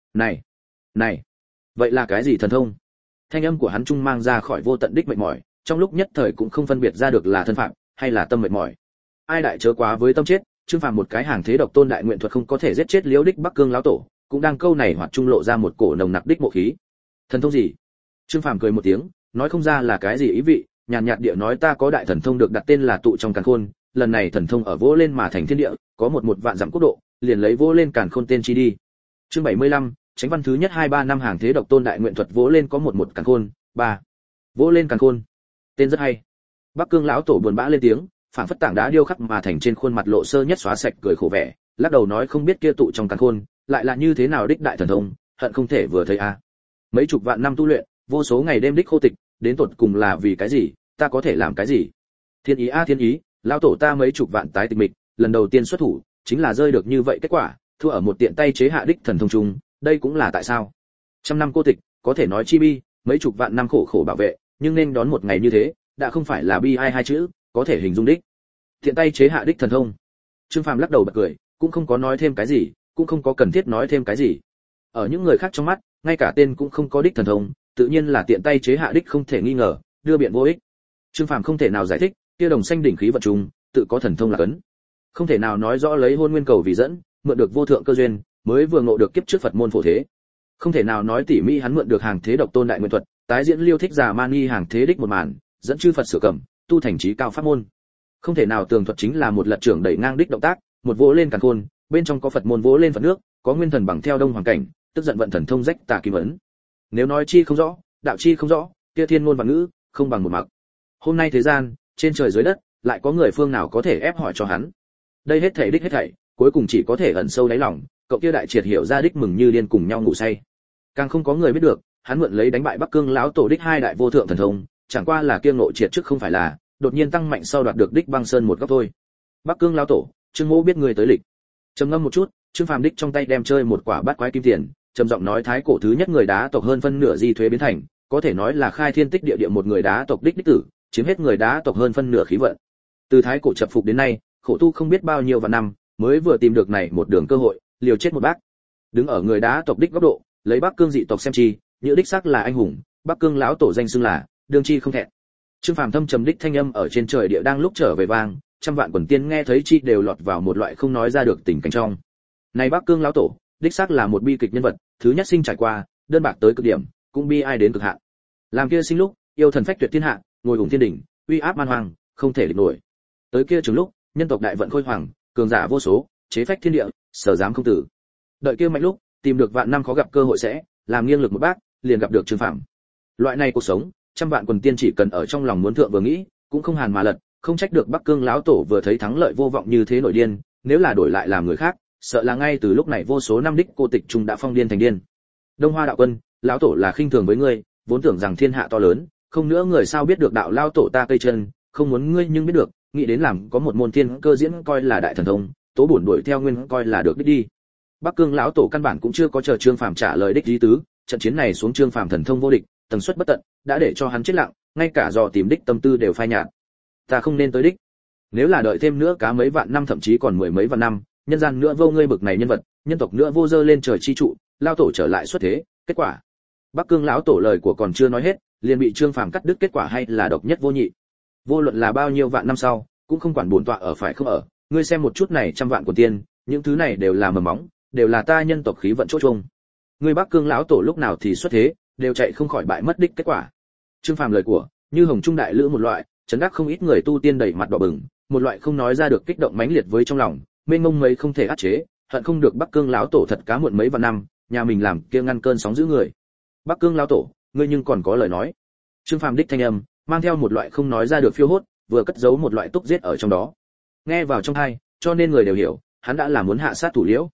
Này, vậy là cái gì thần thông? Thanh âm của hắn trung mang ra khỏi vô tận đích mệt mỏi, trong lúc nhất thời cũng không phân biệt ra được là thân phạm hay là tâm mệt mỏi. Ai đại chớ quá với tâm chết, Trương Phàm một cái hàng thế độc tôn đại nguyện thuật không có thể giết chết Liễu đích Bắc Cương lão tổ, cũng đang câu này hoặc trung lộ ra một cổ nồng nặc đích mộ khí. Thần thông gì? Trương Phàm cười một tiếng, nói không ra là cái gì ý vị, nhàn nhạt địa nói ta có đại thần thông được đặt tên là tụ trong càn khôn, lần này thần thông ở vỗ lên mà thành thiên địa, có một vạn dặm quốc độ, liền lấy vỗ lên càn khôn tên chi đi. Chương 75, Chánh văn thứ nhất 23 năm hàng thế độc tôn đại nguyện thuật vỗ lên có một càn khôn, 3. Vỗ lên càn khôn. Tên rất hay. Bắc Cương lão tổ buồn bã lên tiếng, phảng phất tảng đá điêu khắc mà thành trên khuôn mặt lộ sơ nhất xóa sạch cười khổ vẻ, lắc đầu nói không biết kia tụ trong càn khôn, lại là như thế nào đích đại thần thông, hận không thể vừa thấy a. Mấy chục vạn năm tu luyện, vô số ngày đêm đích khô tịch, đến tột cùng là vì cái gì, ta có thể làm cái gì? Thiên ý a thiên ý, lão tổ ta mấy chục vạn tái tịch mịch, lần đầu tiên xuất thủ, chính là rơi được như vậy kết quả, thua ở một tiện tay chế hạ đích thần thông chung, đây cũng là tại sao? Trăm năm cô tịch, có thể nói chi bi, mấy chục vạn năm khổ khổ bảo vệ, nhưng nên đón một ngày như thế, đã không phải là bi ai hai chữ, có thể hình dung đích. Tiện tay chế hạ đích thần thông. Trương Phàm lắc đầu bật cười, cũng không có nói thêm cái gì, cũng không có cần thiết nói thêm cái gì. Ở những người khác trong mắt, ngay cả tên cũng không có đích thần thông, tự nhiên là tiện tay chế hạ đích không thể nghi ngờ, đưa biện vô ích. Trương Phàm không thể nào giải thích, kia đồng xanh đỉnh khí vận trùng, tự có thần thông là cấn. Không thể nào nói rõ lấy hôn nguyên cầu vì dẫn, mượn được vô thượng cơ duyên, mới vừa ngộ được kiếp trước Phật môn phổ thế. Không thể nào nói tỉ mỉ hắn mượn được hàng thế độc tôn đại nguyên thuật, tái diễn Liêu Thích Giả Mani hàng thế đích một màn, dẫn chư Phật sửa cẩm, tu thành trí cao pháp môn. Không thể nào tường thuật chính là một lật trưởng đẩy ngang đích động tác, một vỗ lên càn khôn, bên trong có Phật môn vỗ lên Phật nước, có nguyên thần bằng theo đông hoàng cảnh, tức giận vận thần thông rách tà kim ấn. Nếu nói chi không rõ, đạo chi không rõ, kia thiên ngôn và ngữ, không bằng một mặc. Hôm nay thế gian, trên trời dưới đất, lại có người phương nào có thể ép hỏi cho hắn. Đây hết thảy đích hết thảy, cuối cùng chỉ có thể ẩn sâu đáy lòng, cậu kia đại triệt hiểu ra đích mừng như điên cùng nhau ngủ say. Càng không có người biết được, hắn mượn lấy đánh bại Bắc Cương lão tổ đích hai đại vô thượng thần thông, chẳng qua là kia ngộ triệt trước không phải là, đột nhiên tăng mạnh sau đoạt được đích băng sơn một góc thôi. Bắc Cương lão tổ, Trương Mỗ biết người tới lịch. Trầm ngâm một chút, Trương Phàm đích trong tay đem chơi một quả bát quái kim tiền, trầm giọng nói thái cổ thứ nhất người đá tộc hơn phân nửa di thuế biến thành, có thể nói là khai thiên tích địa địa một người đá tộc đích tử, chiếm hết người đá tộc hơn phân nửa khí vận. Từ thái cổ chập phục đến nay, khổ tu không biết bao nhiêu vạn năm, mới vừa tìm được này một đường cơ hội, liều chết một bác. Đứng ở người đá tộc đích góc độ, lấy Bắc Cương dị tộc xem chi, như đích xác là anh hùng, Bắc Cương lão tổ danh xưng là đương chi không thẹn. Trương Phàm thâm trầm đích thanh âm ở trên trời địa đang lúc trở về vang, trăm vạn quần tiên nghe thấy chi đều lọt vào một loại không nói ra được tình cảnh trong. Này Bắc Cương lão tổ, đích xác là một bi kịch nhân vật, thứ nhất sinh trải qua, đơn bạc tới cực điểm, cũng bi ai đến cực hạn. Làm kia sinh lúc, yêu thần phách tuyệt thiên hạ, ngồi hùng thiên đỉnh, uy áp man hoàng, không thể địch nổi. Tới kia trường lúc, nhân tộc đại vận khôi hoàng, cường giả vô số, chế phách thiên địa, sở dám không tử. Đợi kia mạnh lúc, tìm được vạn năm khó gặp cơ hội sẽ, làm nghiêng lực một bác, liền gặp được Trương Phàm. Loại này cuộc sống, trăm vạn quần tiên chỉ cần ở trong lòng muốn thượng vừa nghĩ, cũng không hàn mà lật, không trách được Bắc Cương lão tổ vừa thấy thắng lợi vô vọng như thế nổi điên, nếu là đổi lại làm người khác, sợ là ngay từ lúc này vô số năm đích cô tịch trung đã phong điên thành điên. Đông Hoa đạo quân, lão tổ là khinh thường với ngươi, vốn tưởng rằng thiên hạ to lớn, không nữa người sao biết được đạo lão tổ ta cây chân, không muốn ngươi nhưng biết được, nghĩ đến làm có một môn thiên cơ diễn coi là đại thần thông, tố bổn đuổi theo nguyên coi là được đích đi. Bắc Cương lão tổ căn bản cũng chưa có chờ Trương Phàm trả lời đích lý tứ, trận chiến này xuống Trương Phàm thần thông vô địch, tần suất bất tận, đã để cho hắn chết lặng, ngay cả dò tìm đích tâm tư đều phai nhạt. Ta không nên tới đích. Nếu là đợi thêm nữa cá mấy vạn năm thậm chí còn mười mấy vạn năm, nhân gian nữa vô ngươi bực này nhân vật, nhân tộc nữa vô dơ lên trời chi trụ, lao tổ trở lại xuất thế, kết quả. Bắc Cương lão tổ lời của còn chưa nói hết, liền bị Trương Phàm cắt đứt kết quả hay là độc nhất vô nhị. Vô luận là bao nhiêu vạn năm sau, cũng không quản bổn tọa ở phải không ở, ngươi xem một chút này trăm vạn của tiên, những thứ này đều là mầm móng, đều là ta nhân tộc khí vận chỗ chung. Ngươi Bắc Cương lão tổ lúc nào thì xuất thế, đều chạy không khỏi bại mất đích kết quả. Trương Phàm lời của, như hồng trung đại lữ một loại, chấn đắc không ít người tu tiên đầy mặt đỏ bừng, một loại không nói ra được kích động mãnh liệt với trong lòng, mênh mông mấy không thể áp chế, hận không được Bắc Cương lão tổ thật cá muộn mấy vạn năm, nhà mình làm kia ngăn cơn sóng giữ người. Bắc Cương lão tổ, ngươi nhưng còn có lời nói. Trương Phàm đích thanh âm, mang theo một loại không nói ra được phiêu hốt, vừa cất giấu một loại túc giết ở trong đó. Nghe vào trong tai, cho nên người đều hiểu, hắn đã là muốn hạ sát thủ liễu.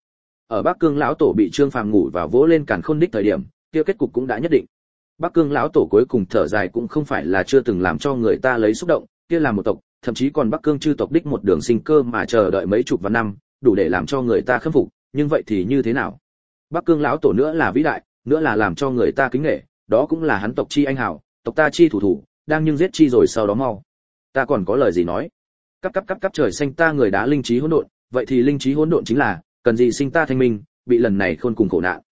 Ở Bắc Cương lão tổ bị Trương Phàm ngủ vào vỗ lên càn khôn đích thời điểm, kia kết cục cũng đã nhất định. Bắc Cương lão tổ cuối cùng thở dài cũng không phải là chưa từng làm cho người ta lấy xúc động, kia là một tộc, thậm chí còn Bắc Cương chư tộc đích một đường sinh cơ mà chờ đợi mấy chục vạn năm, đủ để làm cho người ta khâm phục, nhưng vậy thì như thế nào? Bắc Cương lão tổ nữa là vĩ đại, nữa là làm cho người ta kính nể, đó cũng là hắn tộc chi anh hào, tộc ta chi thủ thủ, đang nhưng giết chi rồi sau đó mau. Ta còn có lời gì nói? Cấp trời xanh ta người đá linh trí hỗn độn, vậy thì linh trí hỗn độn chính là, cần gì sinh ta thanh minh, bị lần này khôn cùng khổ nạn.